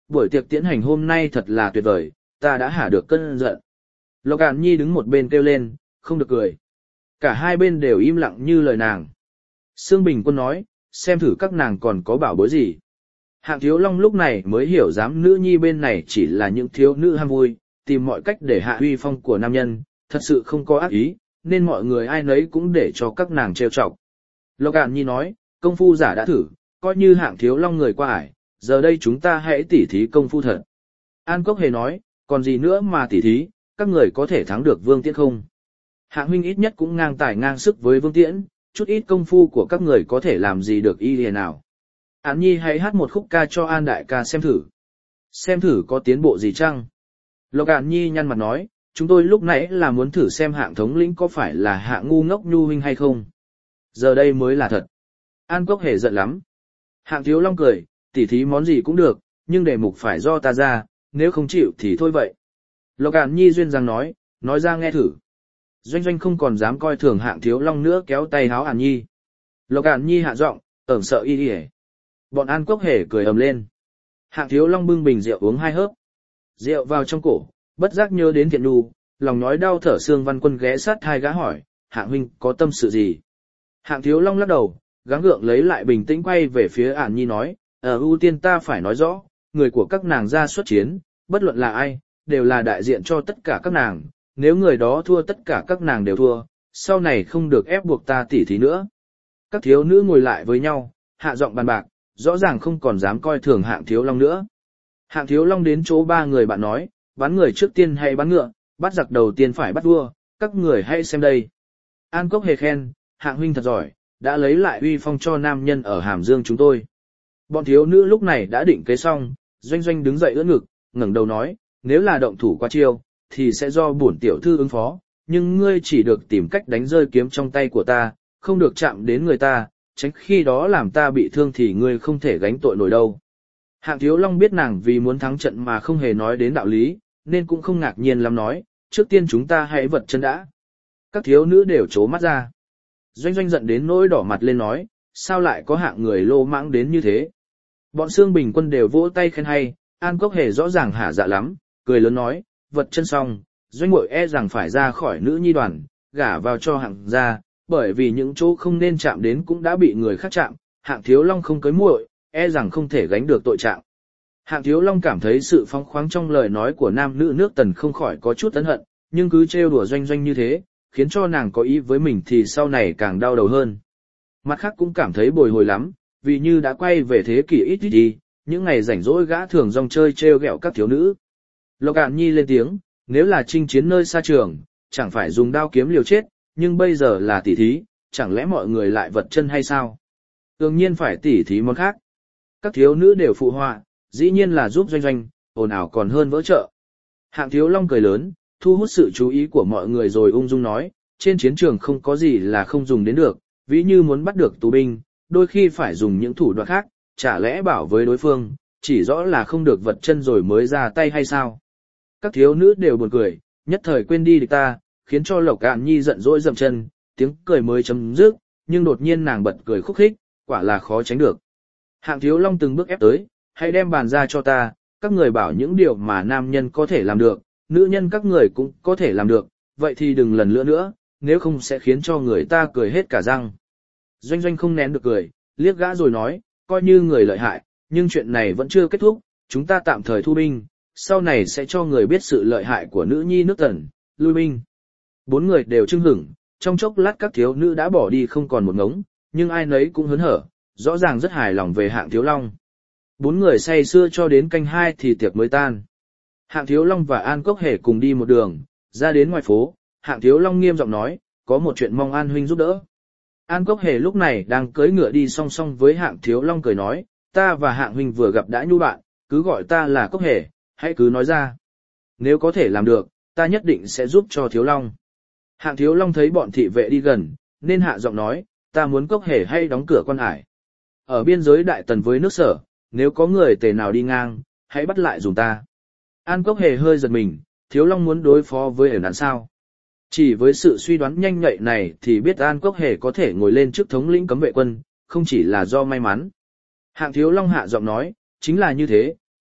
S1: buổi tiệc tiễn hành hôm nay thật là tuyệt vời, ta đã hả được cơn giận. Lộc Cạn Nhi đứng một bên kêu lên, không được cười. Cả hai bên đều im lặng như lời nàng. Sương Bình Quân nói, xem thử các nàng còn có bảo bối gì. Hạng Thiếu Long lúc này mới hiểu dám nữ nhi bên này chỉ là những thiếu nữ ham vui, tìm mọi cách để hạ uy phong của nam nhân, thật sự không có ác ý, nên mọi người ai nấy cũng để cho các nàng trêu chọc. Lộc Cạn Nhi nói, công phu giả đã thử, coi như Hạng Thiếu Long người qua ải, giờ đây chúng ta hãy tỉ thí công phu thật. An Cốc Hề nói, còn gì nữa mà tỉ thí, các người có thể thắng được Vương Tiễn không? Hạng huynh ít nhất cũng ngang tài ngang sức với Vương Tiễn, chút ít công phu của các người có thể làm gì được y liền nào. Án Nhi hãy hát một khúc ca cho An đại ca xem thử. Xem thử có tiến bộ gì chăng? Lộc Án Nhi nhăn mặt nói, chúng tôi lúc nãy là muốn thử xem Hạng thống lĩnh có phải là Hạng ngu ngốc nhu huynh hay không. Giờ đây mới là thật. An Cốc Hề giận lắm. Hạng Thiếu Long cười, tỉ thí món gì cũng được, nhưng đề mục phải do ta ra, nếu không chịu thì thôi vậy. Lộc Án Nhi duyên dáng nói, nói ra nghe thử. Doanh Doanh không còn dám coi thường Hạng Thiếu Long nữa, kéo tay háo Án Nhi. Lộc Án Nhi hạ giọng, ẩn sợ y đi. Bọn An Cốc Hề cười ầm lên. Hạng Thiếu Long bưng bình rượu uống hai hớp. Rượu vào trong cổ, bất giác nhớ đến Thiện Nhu, lòng nói đau thở. Sương Văn Quân ghé sát hai gã hỏi, Hạng huynh có tâm sự gì? Hạng Thiếu Long lắc đầu, gắng gượng lấy lại bình tĩnh, quay về phía Án Nhi nói, ở ưu tiên ta phải nói rõ, người của các nàng ra xuất chiến, bất luận là ai, đều là đại diện cho tất cả các nàng, nếu người đó thua tất cả các nàng đều thua, sau này không được ép buộc ta tỉ thí nữa. Các thiếu nữ ngồi lại với nhau, hạ giọng bàn bạc, rõ ràng không còn dám coi thường Hạng Thiếu Long nữa. Hạng Thiếu Long đến chỗ ba người bạn nói, bắn người trước tiên hay bắn ngựa, bắt giặc đầu tiên phải bắt vua, các người hãy xem đây. An Cốc Hề khen, Hạng huynh thật giỏi, đã lấy lại uy phong cho nam nhân ở Hàm Dương chúng tôi. Bọn thiếu nữ lúc này đã định kế xong, Doanh Doanh đứng dậy ưỡn ngực, ngẩng đầu nói, nếu là động thủ qua chiêu, thì sẽ do bổn tiểu thư ứng phó, nhưng ngươi chỉ được tìm cách đánh rơi kiếm trong tay của ta, không được chạm đến người ta, tránh khi đó làm ta bị thương thì ngươi không thể gánh tội nổi đâu. Hạng Thiếu Long biết nàng vì muốn thắng trận mà không hề nói đến đạo lý, nên cũng không ngạc nhiên lắm nói, trước tiên chúng ta hãy vật chân đã. Các thiếu nữ đều trố mắt ra. Doanh Doanh giận đến nỗi đỏ mặt lên nói, sao lại có hạng người lô mãng đến như thế. Bọn Sương Bình Quân đều vỗ tay khen hay, An Cốc Hề rõ ràng hả dạ lắm, cười lớn nói, vật chân xong, Doanh muội e rằng phải ra khỏi nữ nhi đoàn, gả vào cho Hạng gia, bởi vì những chỗ không nên chạm đến cũng đã bị người khác chạm, Hạng Thiếu Long không cưới muội, e rằng không thể gánh được tội trạng. Hạng Thiếu Long cảm thấy sự phóng khoáng trong lời nói của nam nữ nước Tần không khỏi có chút ấn hận, nhưng cứ trêu đùa Doanh Doanh như thế, khiến cho nàng có ý với mình thì sau này càng đau đầu hơn. Mặt khác cũng cảm thấy bồi hồi lắm, vì như đã quay về thế kỷ ít ít đi, những ngày rảnh rỗi gã thường rong chơi trêu ghẹo các thiếu nữ. Lộc Cạn Nhi lên tiếng, nếu là chinh chiến nơi xa trường, chẳng phải dùng đao kiếm liều chết, nhưng bây giờ là tỉ thí, chẳng lẽ mọi người lại vật chân hay sao? Đương nhiên phải tỉ thí món khác. Các thiếu nữ đều phụ họa, dĩ nhiên là giúp Doanh Doanh, ồn ào còn hơn vỡ chợ. Hạng Thiếu Long cười lớn, thu hút sự chú ý của mọi người rồi ung dung nói, trên chiến trường không có gì là không dùng đến được, ví như muốn bắt được tù binh, đôi khi phải dùng những thủ đoạn khác, chả lẽ bảo với đối phương, chỉ rõ là không được vật chân rồi mới ra tay hay sao? Các thiếu nữ đều buồn cười, nhất thời quên đi địch ta, khiến cho Lộc Cạn Nhi giận dỗi dậm chân, tiếng cười mới chấm dứt, nhưng đột nhiên nàng bật cười khúc khích, quả là khó tránh được. Hạng Thiếu Long từng bước ép tới, hãy đem bàn ra cho ta, các người bảo những điều mà nam nhân có thể làm được, nữ nhân các người cũng có thể làm được, vậy thì đừng lần nữa nữa, nếu không sẽ khiến cho người ta cười hết cả răng. Doanh Doanh không nén được cười, liếc gã rồi nói, coi như người lợi hại, nhưng chuyện này vẫn chưa kết thúc, chúng ta tạm thời thu binh, sau này sẽ cho người biết sự lợi hại của nữ nhi nước Tần, lui binh. Bốn người đều chưng hửng, trong chốc lát các thiếu nữ đã bỏ đi không còn một ngống, nhưng ai nấy cũng hớn hở, rõ ràng rất hài lòng về Hạng Thiếu Long. Bốn người say sưa cho đến canh hai thì tiệc mới tan. Hạng Thiếu Long và An Cốc Hề cùng đi một đường, ra đến ngoài phố, Hạng Thiếu Long nghiêm giọng nói, có một chuyện mong An huynh giúp đỡ. An Cốc Hề lúc này đang cưỡi ngựa đi song song với Hạng Thiếu Long cười nói, ta và Hạng huynh vừa gặp đã nhu bạn, cứ gọi ta là Cốc Hề, hãy cứ nói ra. Nếu có thể làm được, ta nhất định sẽ giúp cho Thiếu Long. Hạng Thiếu Long thấy bọn thị vệ đi gần, nên hạ giọng nói, ta muốn Cốc Hề hay đóng cửa quan ải. Ở biên giới Đại Tần với nước Sở, nếu có người tề nào đi ngang, hãy bắt lại dùng ta. An Cốc Hề hơi giật mình, Thiếu Long muốn đối phó với ẩn đàn sao. Chỉ với sự suy đoán nhanh nhạy này thì biết An Cốc Hề có thể ngồi lên chức thống lĩnh cấm vệ quân, không chỉ là do may mắn. Hạng Thiếu Long hạ giọng nói, chính là như thế,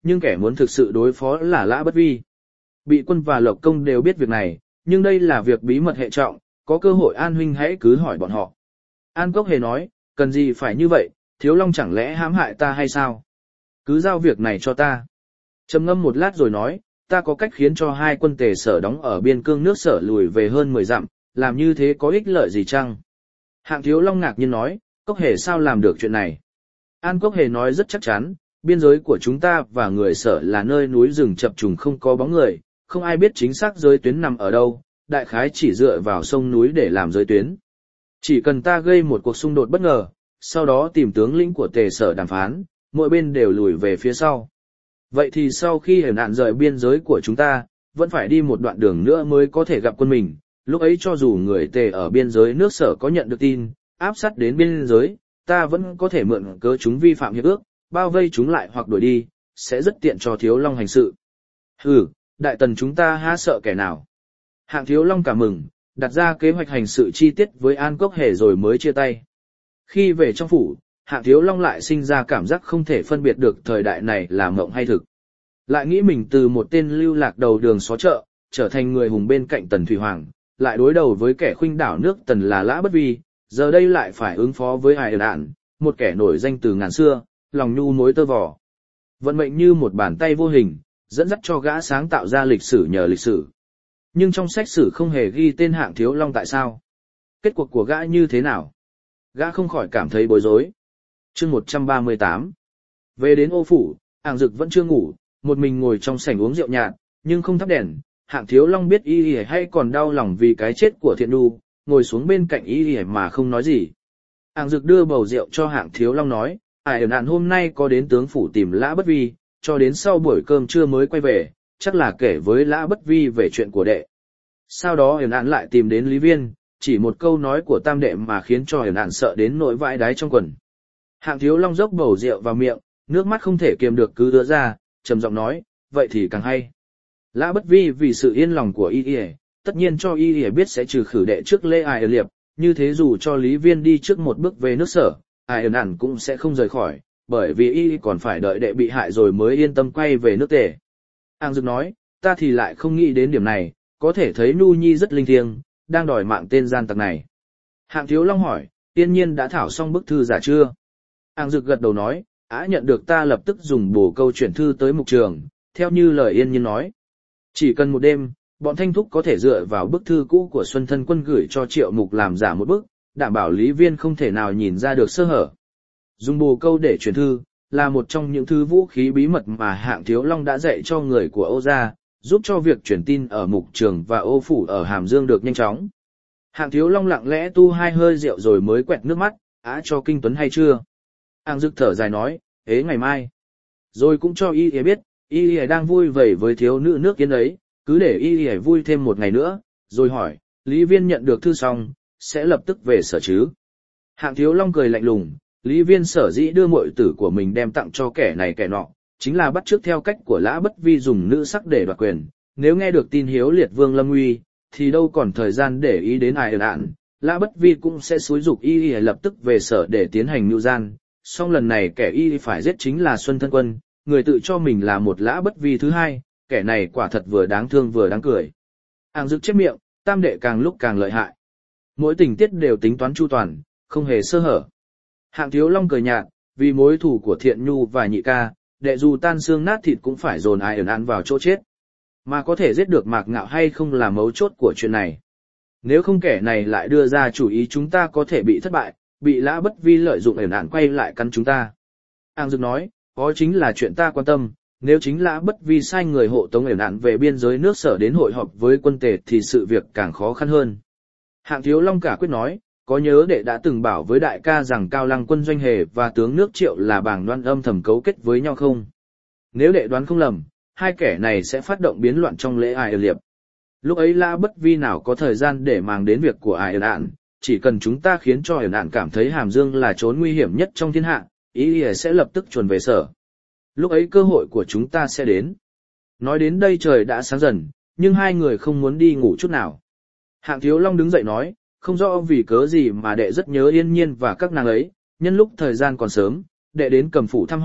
S1: nhưng kẻ muốn thực sự đối phó là Lã Bất Vi. Bị quân và Lộc Công đều biết việc này, nhưng đây là việc bí mật hệ trọng, có cơ hội An huynh hãy cứ hỏi bọn họ. An Cốc Hề nói, cần gì phải như vậy, Thiếu Long chẳng lẽ hãm hại ta hay sao? Cứ giao việc này cho ta. Trầm ngâm một lát rồi nói, ta có cách khiến cho hai quân Tề Sở đóng ở biên cương nước Sở lùi về hơn mười dặm, làm như thế có ích lợi gì chăng? Hạng Thiếu Long ngạc nhiên nói, Cốc Hề sao làm được chuyện này? An Cốc Hề nói rất chắc chắn, biên giới của chúng ta và người Sở là nơi núi rừng chập trùng không có bóng người, không ai biết chính xác giới tuyến nằm ở đâu, đại khái chỉ dựa vào sông núi để làm giới tuyến. Chỉ cần ta gây một cuộc xung đột bất ngờ, sau đó tìm tướng lĩnh của Tề Sở đàm phán, mỗi bên đều lùi về phía sau. Vậy thì sau khi Hề Nạn rời biên giới của chúng ta, vẫn phải đi một đoạn đường nữa mới có thể gặp quân mình, lúc ấy cho dù người Tề ở biên giới nước Sở có nhận được tin, áp sát đến biên giới, ta vẫn có thể mượn cớ chúng vi phạm hiệp ước, bao vây chúng lại hoặc đuổi đi, sẽ rất tiện cho Thiếu Long hành sự. Hừ, đại tần chúng ta há sợ kẻ nào? Hạng Thiếu Long cảm mừng, đặt ra kế hoạch hành sự chi tiết với An Cốc Hề rồi mới chia tay. Khi về trong phủ, Hạng Thiếu Long lại sinh ra cảm giác không thể phân biệt được thời đại này là mộng hay thực. Lại nghĩ mình từ một tên lưu lạc đầu đường xó chợ, trở thành người hùng bên cạnh Tần Thủy Hoàng, lại đối đầu với kẻ khuynh đảo nước Tần là Lã Bất Vi, giờ đây lại phải ứng phó với Ai Đạn, một kẻ nổi danh từ ngàn xưa, lòng nhu mối tơ vò. Vận mệnh như một bàn tay vô hình, dẫn dắt cho gã sáng tạo ra lịch sử nhờ lịch sử. Nhưng trong sách sử không hề ghi tên Hạng Thiếu Long tại sao? Kết cuộc của gã như thế nào? Gã không khỏi cảm thấy bối rối. Chương một trăm ba mươi tám. Về đến ô phủ, Hạng Dực vẫn chưa ngủ, một mình ngồi trong sảnh uống rượu nhạt, nhưng không thắp đèn. Hạng Thiếu Long biết y y hay còn đau lòng vì cái chết của Thiện Nhu, ngồi xuống bên cạnh y y mà không nói gì. Hạng Dực đưa bầu rượu cho Hạng Thiếu Long nói, Ai Ẩn Nạn hôm nay có đến tướng phủ tìm Lã Bất Vi, cho đến sau buổi cơm trưa mới quay về, chắc là kể với Lã Bất Vi về chuyện của đệ. Sau đó Ẩn Nạn lại tìm đến Lý Viên, chỉ một câu nói của tam đệ mà khiến cho Ẩn Nạn sợ đến nỗi vãi đáy trong quần. Hạng Thiếu Long dốc bầu rượu vào miệng, nước mắt không thể kiềm được cứ ứa ra, trầm giọng nói, vậy thì càng hay. Lã Bất Vi vì sự yên lòng của y y, tất nhiên cho y y biết sẽ trừ khử đệ trước lễ Ai Liệp, như thế dù cho Lý Viên đi trước một bước về nước Sở, Ai Ẩn Nạn cũng sẽ không rời khỏi, bởi vì y còn phải đợi đệ bị hại rồi mới yên tâm quay về nước Tề. Hạng Dực nói, ta thì lại không nghĩ đến điểm này, có thể thấy Nhu Nhi rất linh thiêng, đang đòi mạng tên gian tặc này. Hạng Thiếu Long hỏi, Yên Nhiên đã thảo xong bức thư giả chưa? Hạng Dực gật đầu nói, Á nhận được ta lập tức dùng bổ câu chuyển thư tới mục trường, theo như lời Yên Nhiên nói. Chỉ cần một đêm, bọn Thanh Thúc có thể dựa vào bức thư cũ của Xuân Thân Quân gửi cho Triệu Mục làm giả một bức, đảm bảo Lý Viên không thể nào nhìn ra được sơ hở. Dùng bồ câu để chuyển thư, là một trong những thứ vũ khí bí mật mà Hạng Thiếu Long đã dạy cho người của Âu gia, giúp cho việc truyền tin ở mục trường và ô phủ ở Hàm Dương được nhanh chóng. Hạng Thiếu Long lặng lẽ tu hai hơi rượu rồi mới quẹt nước mắt, á cho Kinh Tuấn hay chưa? Hạng Dực thở dài nói, ế ngày mai. Rồi cũng cho y y biết, y y đang vui vầy với thiếu nữ nước Yên ấy, cứ để y y vui thêm một ngày nữa, rồi hỏi, Lý Viên nhận được thư xong, sẽ lập tức về Sở chứ? Hạng Thiếu Long cười lạnh lùng, Lý Viên sở dĩ đưa muội tử của mình đem tặng cho kẻ này kẻ nọ, chính là bắt chước theo cách của Lã Bất Vi dùng nữ sắc để đoạt quyền. Nếu nghe được tin hiếu liệt vương lâm nguy, thì đâu còn thời gian để ý đến Ai Ẩn Nạn, Lã Bất Vi cũng sẽ xúi giục y y lập tức về Sở để tiến hành mưu gian. Song lần này kẻ y phải giết chính là Xuân Thân Quân, người tự cho mình là một Lã Bất Vi thứ hai, kẻ này quả thật vừa đáng thương vừa đáng cười. Hạng Dực chép miệng, tam đệ càng lúc càng lợi hại. Mỗi tình tiết đều tính toán chu toàn, không hề sơ hở. Hạng Thiếu Long cười nhạt, vì mối thù của Thiện Nhu và Nhị ca, đệ dù tan xương nát thịt cũng phải dồn Ai Ẩn Nạn vào chỗ chết. Mà có thể giết được Mạc Ngạo hay không là mấu chốt của chuyện này. Nếu không kẻ này lại đưa ra chủ ý chúng ta có thể bị thất bại, bị Lã Bất Vi lợi dụng Ẩn Nạn quay lại cắn chúng ta. Hạng Dực nói, đó chính là chuyện ta quan tâm, nếu chính Lã Bất Vi sai người hộ tống Ẩn Nạn về biên giới nước Sở đến hội họp với quân Tề thì sự việc càng khó khăn hơn. Hạng Thiếu Long cả quyết nói, có nhớ đệ đã từng bảo với đại ca rằng Cao Lăng quân Doanh Hề và tướng nước Triệu là bảng đoan âm thầm cấu kết với nhau không? Nếu đệ đoán không lầm, hai kẻ này sẽ phát động biến loạn trong lễ Ai Liệp. Lúc ấy Lã Bất Vi nào có thời gian để màng đến việc của Ai Nạn, chỉ cần chúng ta khiến cho Ai Nạn cảm thấy Hàm Dương là chốn nguy hiểm nhất trong thiên hạ, ý sẽ lập tức chuồn về Sở. Lúc ấy cơ hội của chúng ta sẽ đến. Nói đến đây trời đã sáng dần, nhưng hai người không muốn đi ngủ chút nào. Hạng Thiếu Long đứng dậy nói, không rõ vì cớ gì mà đệ rất nhớ Yên Nhiên và các nàng ấy, nhân lúc thời gian còn sớm, đệ đến Cầm phủ thăm họ,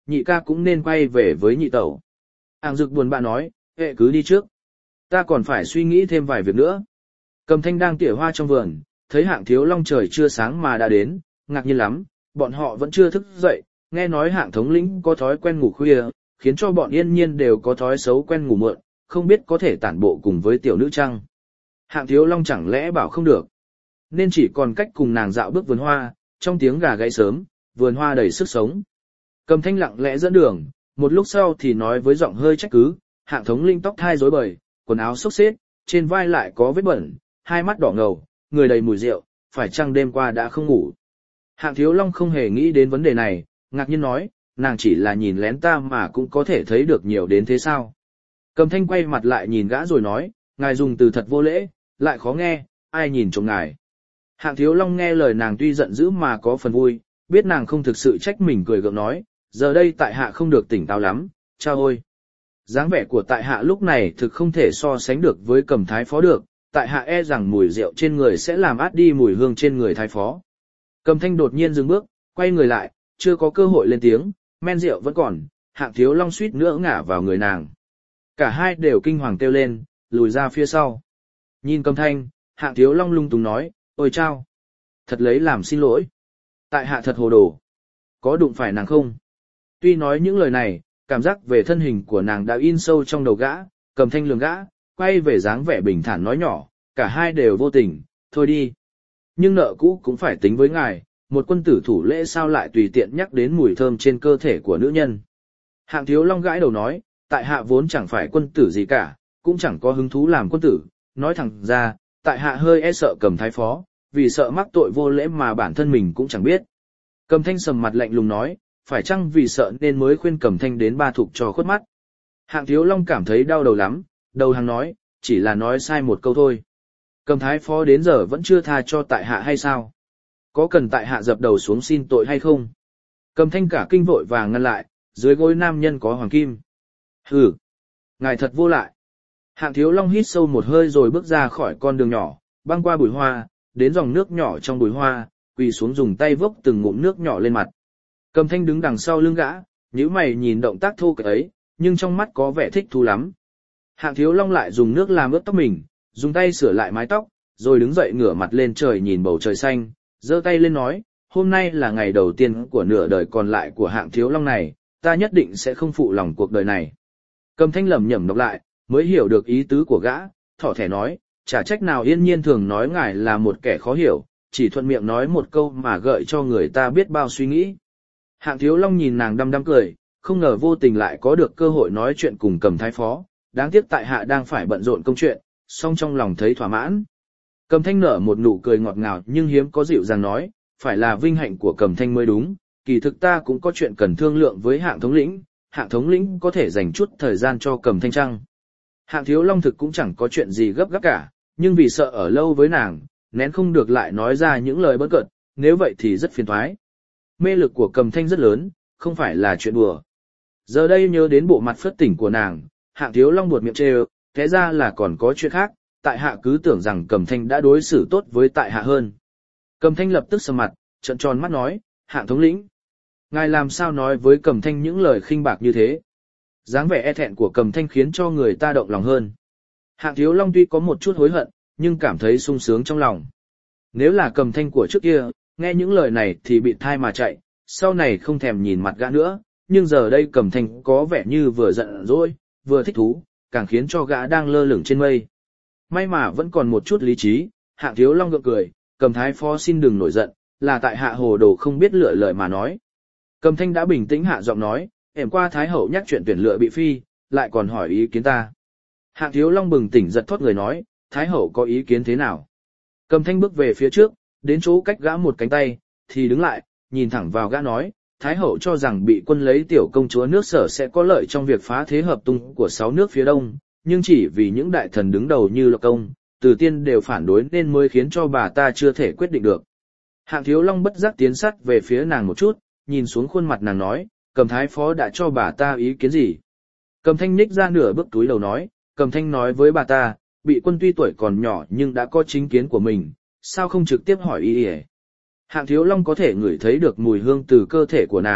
S1: nhị ca cũng nên quay về với nhị tẩu. Hạng Dực buồn bã nói, hệ cứ đi trước. Ta còn phải suy nghĩ thêm vài việc nữa. Cầm Thanh đang tỉa hoa trong vườn, thấy Hạng Thiếu Long trời chưa sáng mà đã đến, ngạc nhiên lắm, bọn họ vẫn chưa thức dậy, nghe nói Hạng thống lĩnh có thói quen ngủ khuya, khiến cho bọn Yên Nhiên đều có thói xấu quen ngủ muộn, không biết có thể tản bộ cùng với tiểu nữ chăng. Hạng Thiếu Long chẳng lẽ bảo không được, nên chỉ còn cách cùng nàng dạo bước vườn hoa, trong tiếng gà gáy sớm, vườn hoa đầy sức sống. Cầm Thanh lặng lẽ dẫn đường, một lúc sau thì nói với giọng hơi trách cứ, Hạng thống lĩnh tóc thai rối bời, quần áo xốc xếch, trên vai lại có vết bẩn, hai mắt đỏ ngầu, người đầy mùi rượu, phải chăng đêm qua đã không ngủ. Hạng Thiếu Long không hề nghĩ đến vấn đề này, ngạc nhiên nói, nàng chỉ là nhìn lén ta mà cũng có thể thấy được nhiều đến thế sao. Cầm Thanh quay mặt lại nhìn gã rồi nói, ngài dùng từ thật vô lễ, lại khó nghe, ai nhìn trộm ngài. Hạng Thiếu Long nghe lời nàng tuy giận dữ mà có phần vui, biết nàng không thực sự trách mình, cười gượng nói, giờ đây tại hạ không được tỉnh táo lắm, chao ôi. Dáng vẻ của tại hạ lúc này thực không thể so sánh được với Cầm thái phó được, tại hạ e rằng mùi rượu trên người sẽ làm át đi mùi hương trên người thái phó. Cầm Thanh đột nhiên dừng bước, quay người lại, chưa có cơ hội lên tiếng, men rượu vẫn còn, Hạng Thiếu Long suýt nữa ngã vào người nàng. Cả hai đều kinh hoàng kêu lên, lùi ra phía sau. Nhìn Cầm Thanh, Hạng Thiếu Long lung túng nói, ôi chao, thật lấy làm xin lỗi. Tại hạ thật hồ đồ. Có đụng phải nàng không? Tuy nói những lời này, cảm giác về thân hình của nàng đã in sâu trong đầu gã, Cầm Thanh lườm gã, quay về dáng vẻ bình thản nói nhỏ, cả hai đều vô tình, thôi đi. Nhưng nợ cũ cũng phải tính với ngài, một quân tử thủ lễ sao lại tùy tiện nhắc đến mùi thơm trên cơ thể của nữ nhân. Hạng Thiếu Long gãi đầu nói, tại hạ vốn chẳng phải quân tử gì cả, cũng chẳng có hứng thú làm quân tử, nói thẳng ra, tại hạ hơi e sợ Cầm thái phó, vì sợ mắc tội vô lễ mà bản thân mình cũng chẳng biết. Cầm Thanh sầm mặt lạnh lùng nói, phải chăng vì sợ nên mới khuyên Cầm Thanh đến ba thục cho khuất mắt. Hạng Thiếu Long cảm thấy đau đầu lắm, đầu hàng nói, chỉ là nói sai một câu thôi. Cầm thái phó đến giờ vẫn chưa tha cho tại hạ hay sao? Có cần tại hạ dập đầu xuống xin tội hay không? Cầm Thanh cả kinh vội vàng ngăn lại, dưới gối nam nhân có hoàng kim. Hừ, ngài thật vô lại. Hạng Thiếu Long hít sâu một hơi rồi bước ra khỏi con đường nhỏ, băng qua bụi hoa, đến dòng nước nhỏ trong bụi hoa, quỳ xuống dùng tay vốc từng ngụm nước nhỏ lên mặt. Cầm Thanh đứng đằng sau lưng gã, nhíu mày nhìn động tác thô kệch ấy, nhưng trong mắt có vẻ thích thú lắm. Hạng Thiếu Long lại dùng nước làm ướt tóc mình, dùng tay sửa lại mái tóc, rồi đứng dậy ngửa mặt lên trời nhìn bầu trời xanh, giơ tay lên nói, hôm nay là ngày đầu tiên của nửa đời còn lại của Hạng Thiếu Long này, ta nhất định sẽ không phụ lòng cuộc đời này. Cầm Thanh lẩm nhẩm đọc lại, mới hiểu được ý tứ của gã, thỏ thẻ nói, chả trách nào Yên Nhiên thường nói ngài là một kẻ khó hiểu, chỉ thuận miệng nói một câu mà gợi cho người ta biết bao suy nghĩ. Hạng Thiếu Long nhìn nàng đăm đăm cười, không ngờ vô tình lại có được cơ hội nói chuyện cùng Cầm thái phó, đáng tiếc tại hạ đang phải bận rộn công chuyện, song trong lòng thấy thỏa mãn. Cầm Thanh nở một nụ cười ngọt ngào nhưng hiếm có dịu dàng nói, phải là vinh hạnh của Cầm Thanh mới đúng, kỳ thực ta cũng có chuyện cần thương lượng với Hạng thống lĩnh, Hạng thống lĩnh có thể dành chút thời gian cho Cầm Thanh chăng? Hạng Thiếu Long thực cũng chẳng có chuyện gì gấp gáp cả, nhưng vì sợ ở lâu với nàng, nén không được lại nói ra những lời bỡn cợt, nếu vậy thì rất phiền toái. Mê lực của Cầm Thanh rất lớn, không phải là chuyện đùa. Giờ đây nhớ đến bộ mặt phớt tỉnh của nàng, Hạng Thiếu Long buột miệng trêu, thế ra là còn có chuyện khác, tại hạ cứ tưởng rằng Cầm Thanh đã đối xử tốt với tại hạ hơn. Cầm Thanh lập tức sầm mặt, trợn tròn mắt nói, Hạng thống lĩnh, ngài làm sao nói với Cầm Thanh những lời khinh bạc như thế? Dáng vẻ e thẹn của Cầm Thanh khiến cho người ta động lòng hơn. Hạng Thiếu Long tuy có một chút hối hận, nhưng cảm thấy sung sướng trong lòng. Nếu là Cầm Thanh của trước kia, nghe những lời này thì bị thai mà chạy, sau này không thèm nhìn mặt gã nữa, nhưng giờ đây Cầm Thanh có vẻ như vừa giận dỗi, vừa thích thú, càng khiến cho gã đang lơ lửng trên mây. May mà vẫn còn một chút lý trí, Hạng Thiếu Long gượng cười, Cầm thái phó xin đừng nổi giận, là tại hạ hồ đồ không biết lựa lời mà nói. Cầm Thanh đã bình tĩnh hạ giọng nói, ẻm qua Thái hậu nhắc chuyện tuyển lựa bị phi, lại còn hỏi ý kiến ta. Hạng Thiếu Long bừng tỉnh giật thoát người nói, Thái hậu có ý kiến thế nào? Cầm Thanh bước về phía trước, đến chỗ cách gã một cánh tay, thì đứng lại, nhìn thẳng vào gã nói, Thái hậu cho rằng bị quân lấy tiểu công chúa nước Sở sẽ có lợi trong việc phá thế hợp tung của sáu nước phía đông, nhưng chỉ vì những đại thần đứng đầu như Lộc Công, Từ Tiên đều phản đối nên mới khiến cho bà ta chưa thể quyết định được. Hạng Thiếu Long bất giác tiến sát về phía nàng một chút, nhìn xuống khuôn mặt nàng nói, Cầm thái phó đã cho bà ta ý kiến gì? Cầm Thanh ních ra nửa bước túi đầu nói, Cầm Thanh nói với bà ta, bị quân tuy tuổi còn nhỏ nhưng đã có chính kiến của mình, sao không trực tiếp hỏi ý ỉa? Hạng Thiếu Long có thể ngửi thấy được mùi hương từ cơ thể của nàng,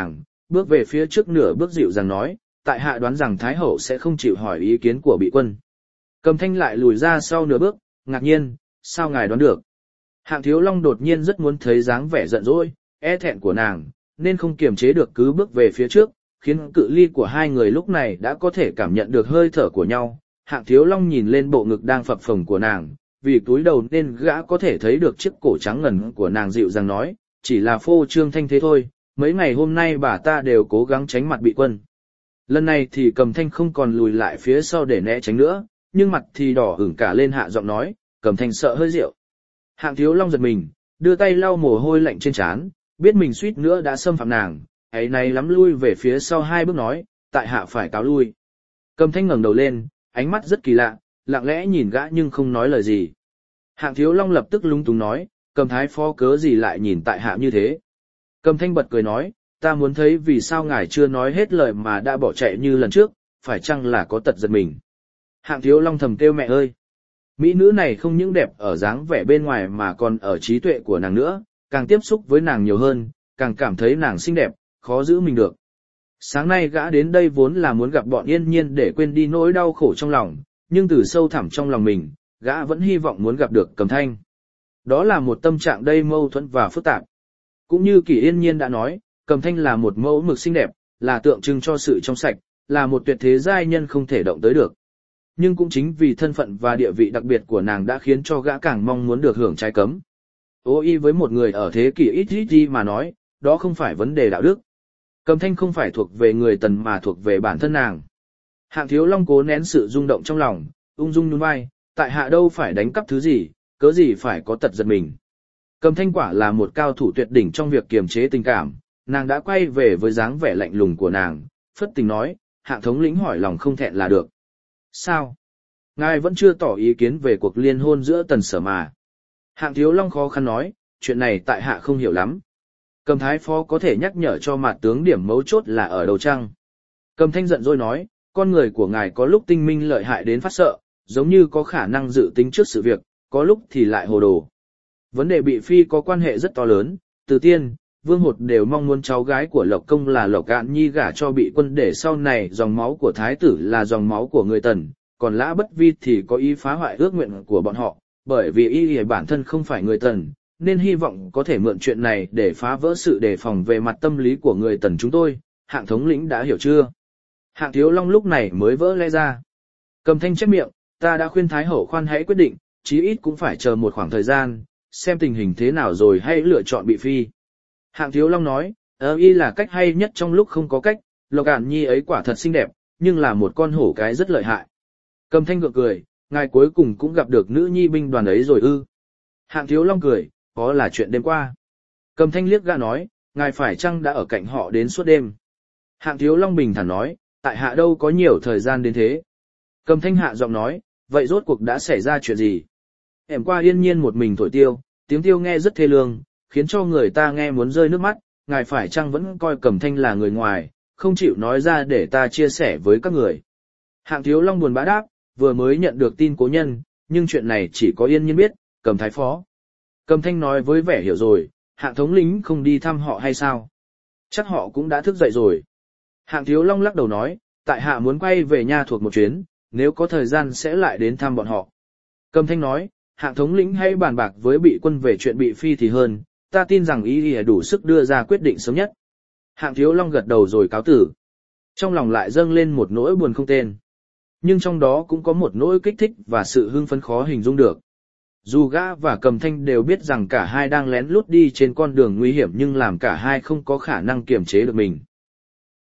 S1: bước về phía trước nửa bước dịu dàng nói, tại hạ đoán rằng Thái Hậu sẽ không chịu hỏi ý kiến của bị quân. Cầm Thanh lại lùi ra sau nửa bước, ngạc nhiên, sao ngài đoán được? Hạng Thiếu Long đột nhiên rất muốn thấy dáng vẻ giận dỗi, e thẹn của nàng, nên không kiềm chế được cứ bước về phía trước, khiến cự ly của hai người lúc này đã có thể cảm nhận được hơi thở của nhau. Hạng Thiếu Long nhìn lên bộ ngực đang phập phồng của nàng, vì túi đầu nên gã có thể thấy được chiếc cổ trắng ngần của nàng dịu dàng nói, chỉ là phô trương thanh thế thôi, mấy ngày hôm nay bà ta đều cố gắng tránh mặt bị quân. Lần này thì Cầm Thanh không còn lùi lại phía sau để né tránh nữa, nhưng mặt thì đỏ ửng cả lên, hạ giọng nói, Cầm Thanh sợ hơi rượu. Hạng Thiếu Long giật mình, đưa tay lau mồ hôi lạnh trên trán, biết mình suýt nữa đã xâm phạm nàng, ấy này lắm lui về phía sau hai bước nói, tại hạ phải cáo lui. Cầm Thanh ngẩng đầu lên, ánh mắt rất kỳ lạ, lặng lẽ nhìn gã nhưng không nói lời gì. Hạng Thiếu Long lập tức lúng túng nói, Cầm Thái Phó cớ gì lại nhìn tại hạ như thế. Cầm Thanh bật cười nói, ta muốn thấy vì sao ngài chưa nói hết lời mà đã bỏ chạy như lần trước, phải chăng là có tật giật mình. Hạng Thiếu Long thầm kêu mẹ ơi. Mỹ nữ này không những đẹp ở dáng vẻ bên ngoài mà còn ở trí tuệ của nàng nữa, càng tiếp xúc với nàng nhiều hơn, càng cảm thấy nàng xinh đẹp, khó giữ mình được. Sáng nay gã đến đây vốn là muốn gặp bọn Yên Nhiên để quên đi nỗi đau khổ trong lòng, nhưng từ sâu thẳm trong lòng mình, gã vẫn hy vọng muốn gặp được Cầm Thanh. Đó là một tâm trạng đầy mâu thuẫn và phức tạp. Cũng như Kỷ Yên Nhiên đã nói, Cầm Thanh là một mẫu mực xinh đẹp, là tượng trưng cho sự trong sạch, là một tuyệt thế giai nhân không thể động tới được. Nhưng cũng chính vì thân phận và địa vị đặc biệt của nàng đã khiến cho gã càng mong muốn được hưởng trái cấm. Ô y với một người ở thế kỷ ít ít đi mà nói, đó không phải vấn đề đạo đức. Cầm Thanh không phải thuộc về người Tần mà thuộc về bản thân nàng. Hạng Thiếu Long cố nén sự rung động trong lòng, ung dung nhún vai, tại hạ đâu phải đánh cắp thứ gì, cớ gì phải có tật giật mình. Cầm Thanh quả là một cao thủ tuyệt đỉnh trong việc kiềm chế tình cảm, nàng đã quay về với dáng vẻ lạnh lùng của nàng, phất tình nói, Hạng thống lĩnh hỏi lòng không thẹn là được. Sao? Ngài vẫn chưa tỏ ý kiến về cuộc liên hôn giữa Tần Sở mà. Hạng Thiếu Long khó khăn nói, chuyện này tại hạ không hiểu lắm. Cầm Thái Phó có thể nhắc nhở cho Mạt tướng điểm mấu chốt là ở đâu chăng? Cầm Thanh giận dỗi nói, con người của ngài có lúc tinh minh lợi hại đến phát sợ, giống như có khả năng dự tính trước sự việc, có lúc thì lại hồ đồ. Vấn đề bị phi có quan hệ rất to lớn, từ tiên, Vương Hột đều mong muốn cháu gái của Lộc Công là Lộc Cạn Nhi gả cho bị quân để sau này dòng máu của Thái tử là dòng máu của người Tần, còn Lã Bất Vi thì có ý phá hoại ước nguyện của bọn họ, bởi vì y bản thân không phải người Tần, nên hy vọng có thể mượn chuyện này để phá vỡ sự đề phòng về mặt tâm lý của người Tần chúng tôi. Hạng thống lĩnh đã hiểu chưa? Hạng Thiếu Long lúc này mới vỡ lẽ ra. Cầm Thanh chép miệng, ta đã khuyên Thái Hậu khoan hãy quyết định, chí ít cũng phải chờ một khoảng thời gian, xem tình hình thế nào rồi hãy lựa chọn bị phi. Hạng Thiếu Long nói, ờ y là cách hay nhất trong lúc không có cách, Lộc Cạn Nhi ấy quả thật xinh đẹp, nhưng là một con hổ cái rất lợi hại. Cầm Thanh gượng cười, ngài cuối cùng cũng gặp được nữ nhi binh đoàn ấy rồi ư? Hạng Thiếu Long cười, có là chuyện đêm qua. Cầm Thanh liếc gã nói, ngài phải chăng đã ở cạnh họ đến suốt đêm? Hạng Thiếu Long bình thản nói, tại hạ đâu có nhiều thời gian đến thế. Cầm Thanh hạ giọng nói, vậy rốt cuộc đã xảy ra chuyện gì? Em qua Yên Nhiên một mình thổi tiêu, tiếng tiêu nghe rất thê lương, khiến cho người ta nghe muốn rơi nước mắt, ngài phải chăng vẫn coi Cầm Thanh là người ngoài, không chịu nói ra để ta chia sẻ với các người. Hạng Thiếu Long buồn bã đáp, vừa mới nhận được tin cố nhân, nhưng chuyện này chỉ có Yên Nhiên biết, Cầm Thái Phó. Cầm Thanh nói với vẻ hiểu rồi, Hạng thống lĩnh không đi thăm họ hay sao? Chắc họ cũng đã thức dậy rồi. Hạng Thiếu Long lắc đầu nói, tại hạ muốn quay về nha thuộc một chuyến, nếu có thời gian sẽ lại đến thăm bọn họ. Cầm Thanh nói, Hạng thống lĩnh hãy bàn bạc với bị quân về chuyện bị phi thì hơn, ta tin rằng y đủ sức đưa ra quyết định sớm nhất. Hạng Thiếu Long gật đầu rồi cáo tử. Trong lòng lại dâng lên một nỗi buồn không tên. Nhưng trong đó cũng có một nỗi kích thích và sự hưng phấn khó hình dung được. Dù gã và Cầm Thanh đều biết rằng cả hai đang lén lút đi trên con đường nguy hiểm nhưng làm cả hai không có khả năng kiềm chế được mình.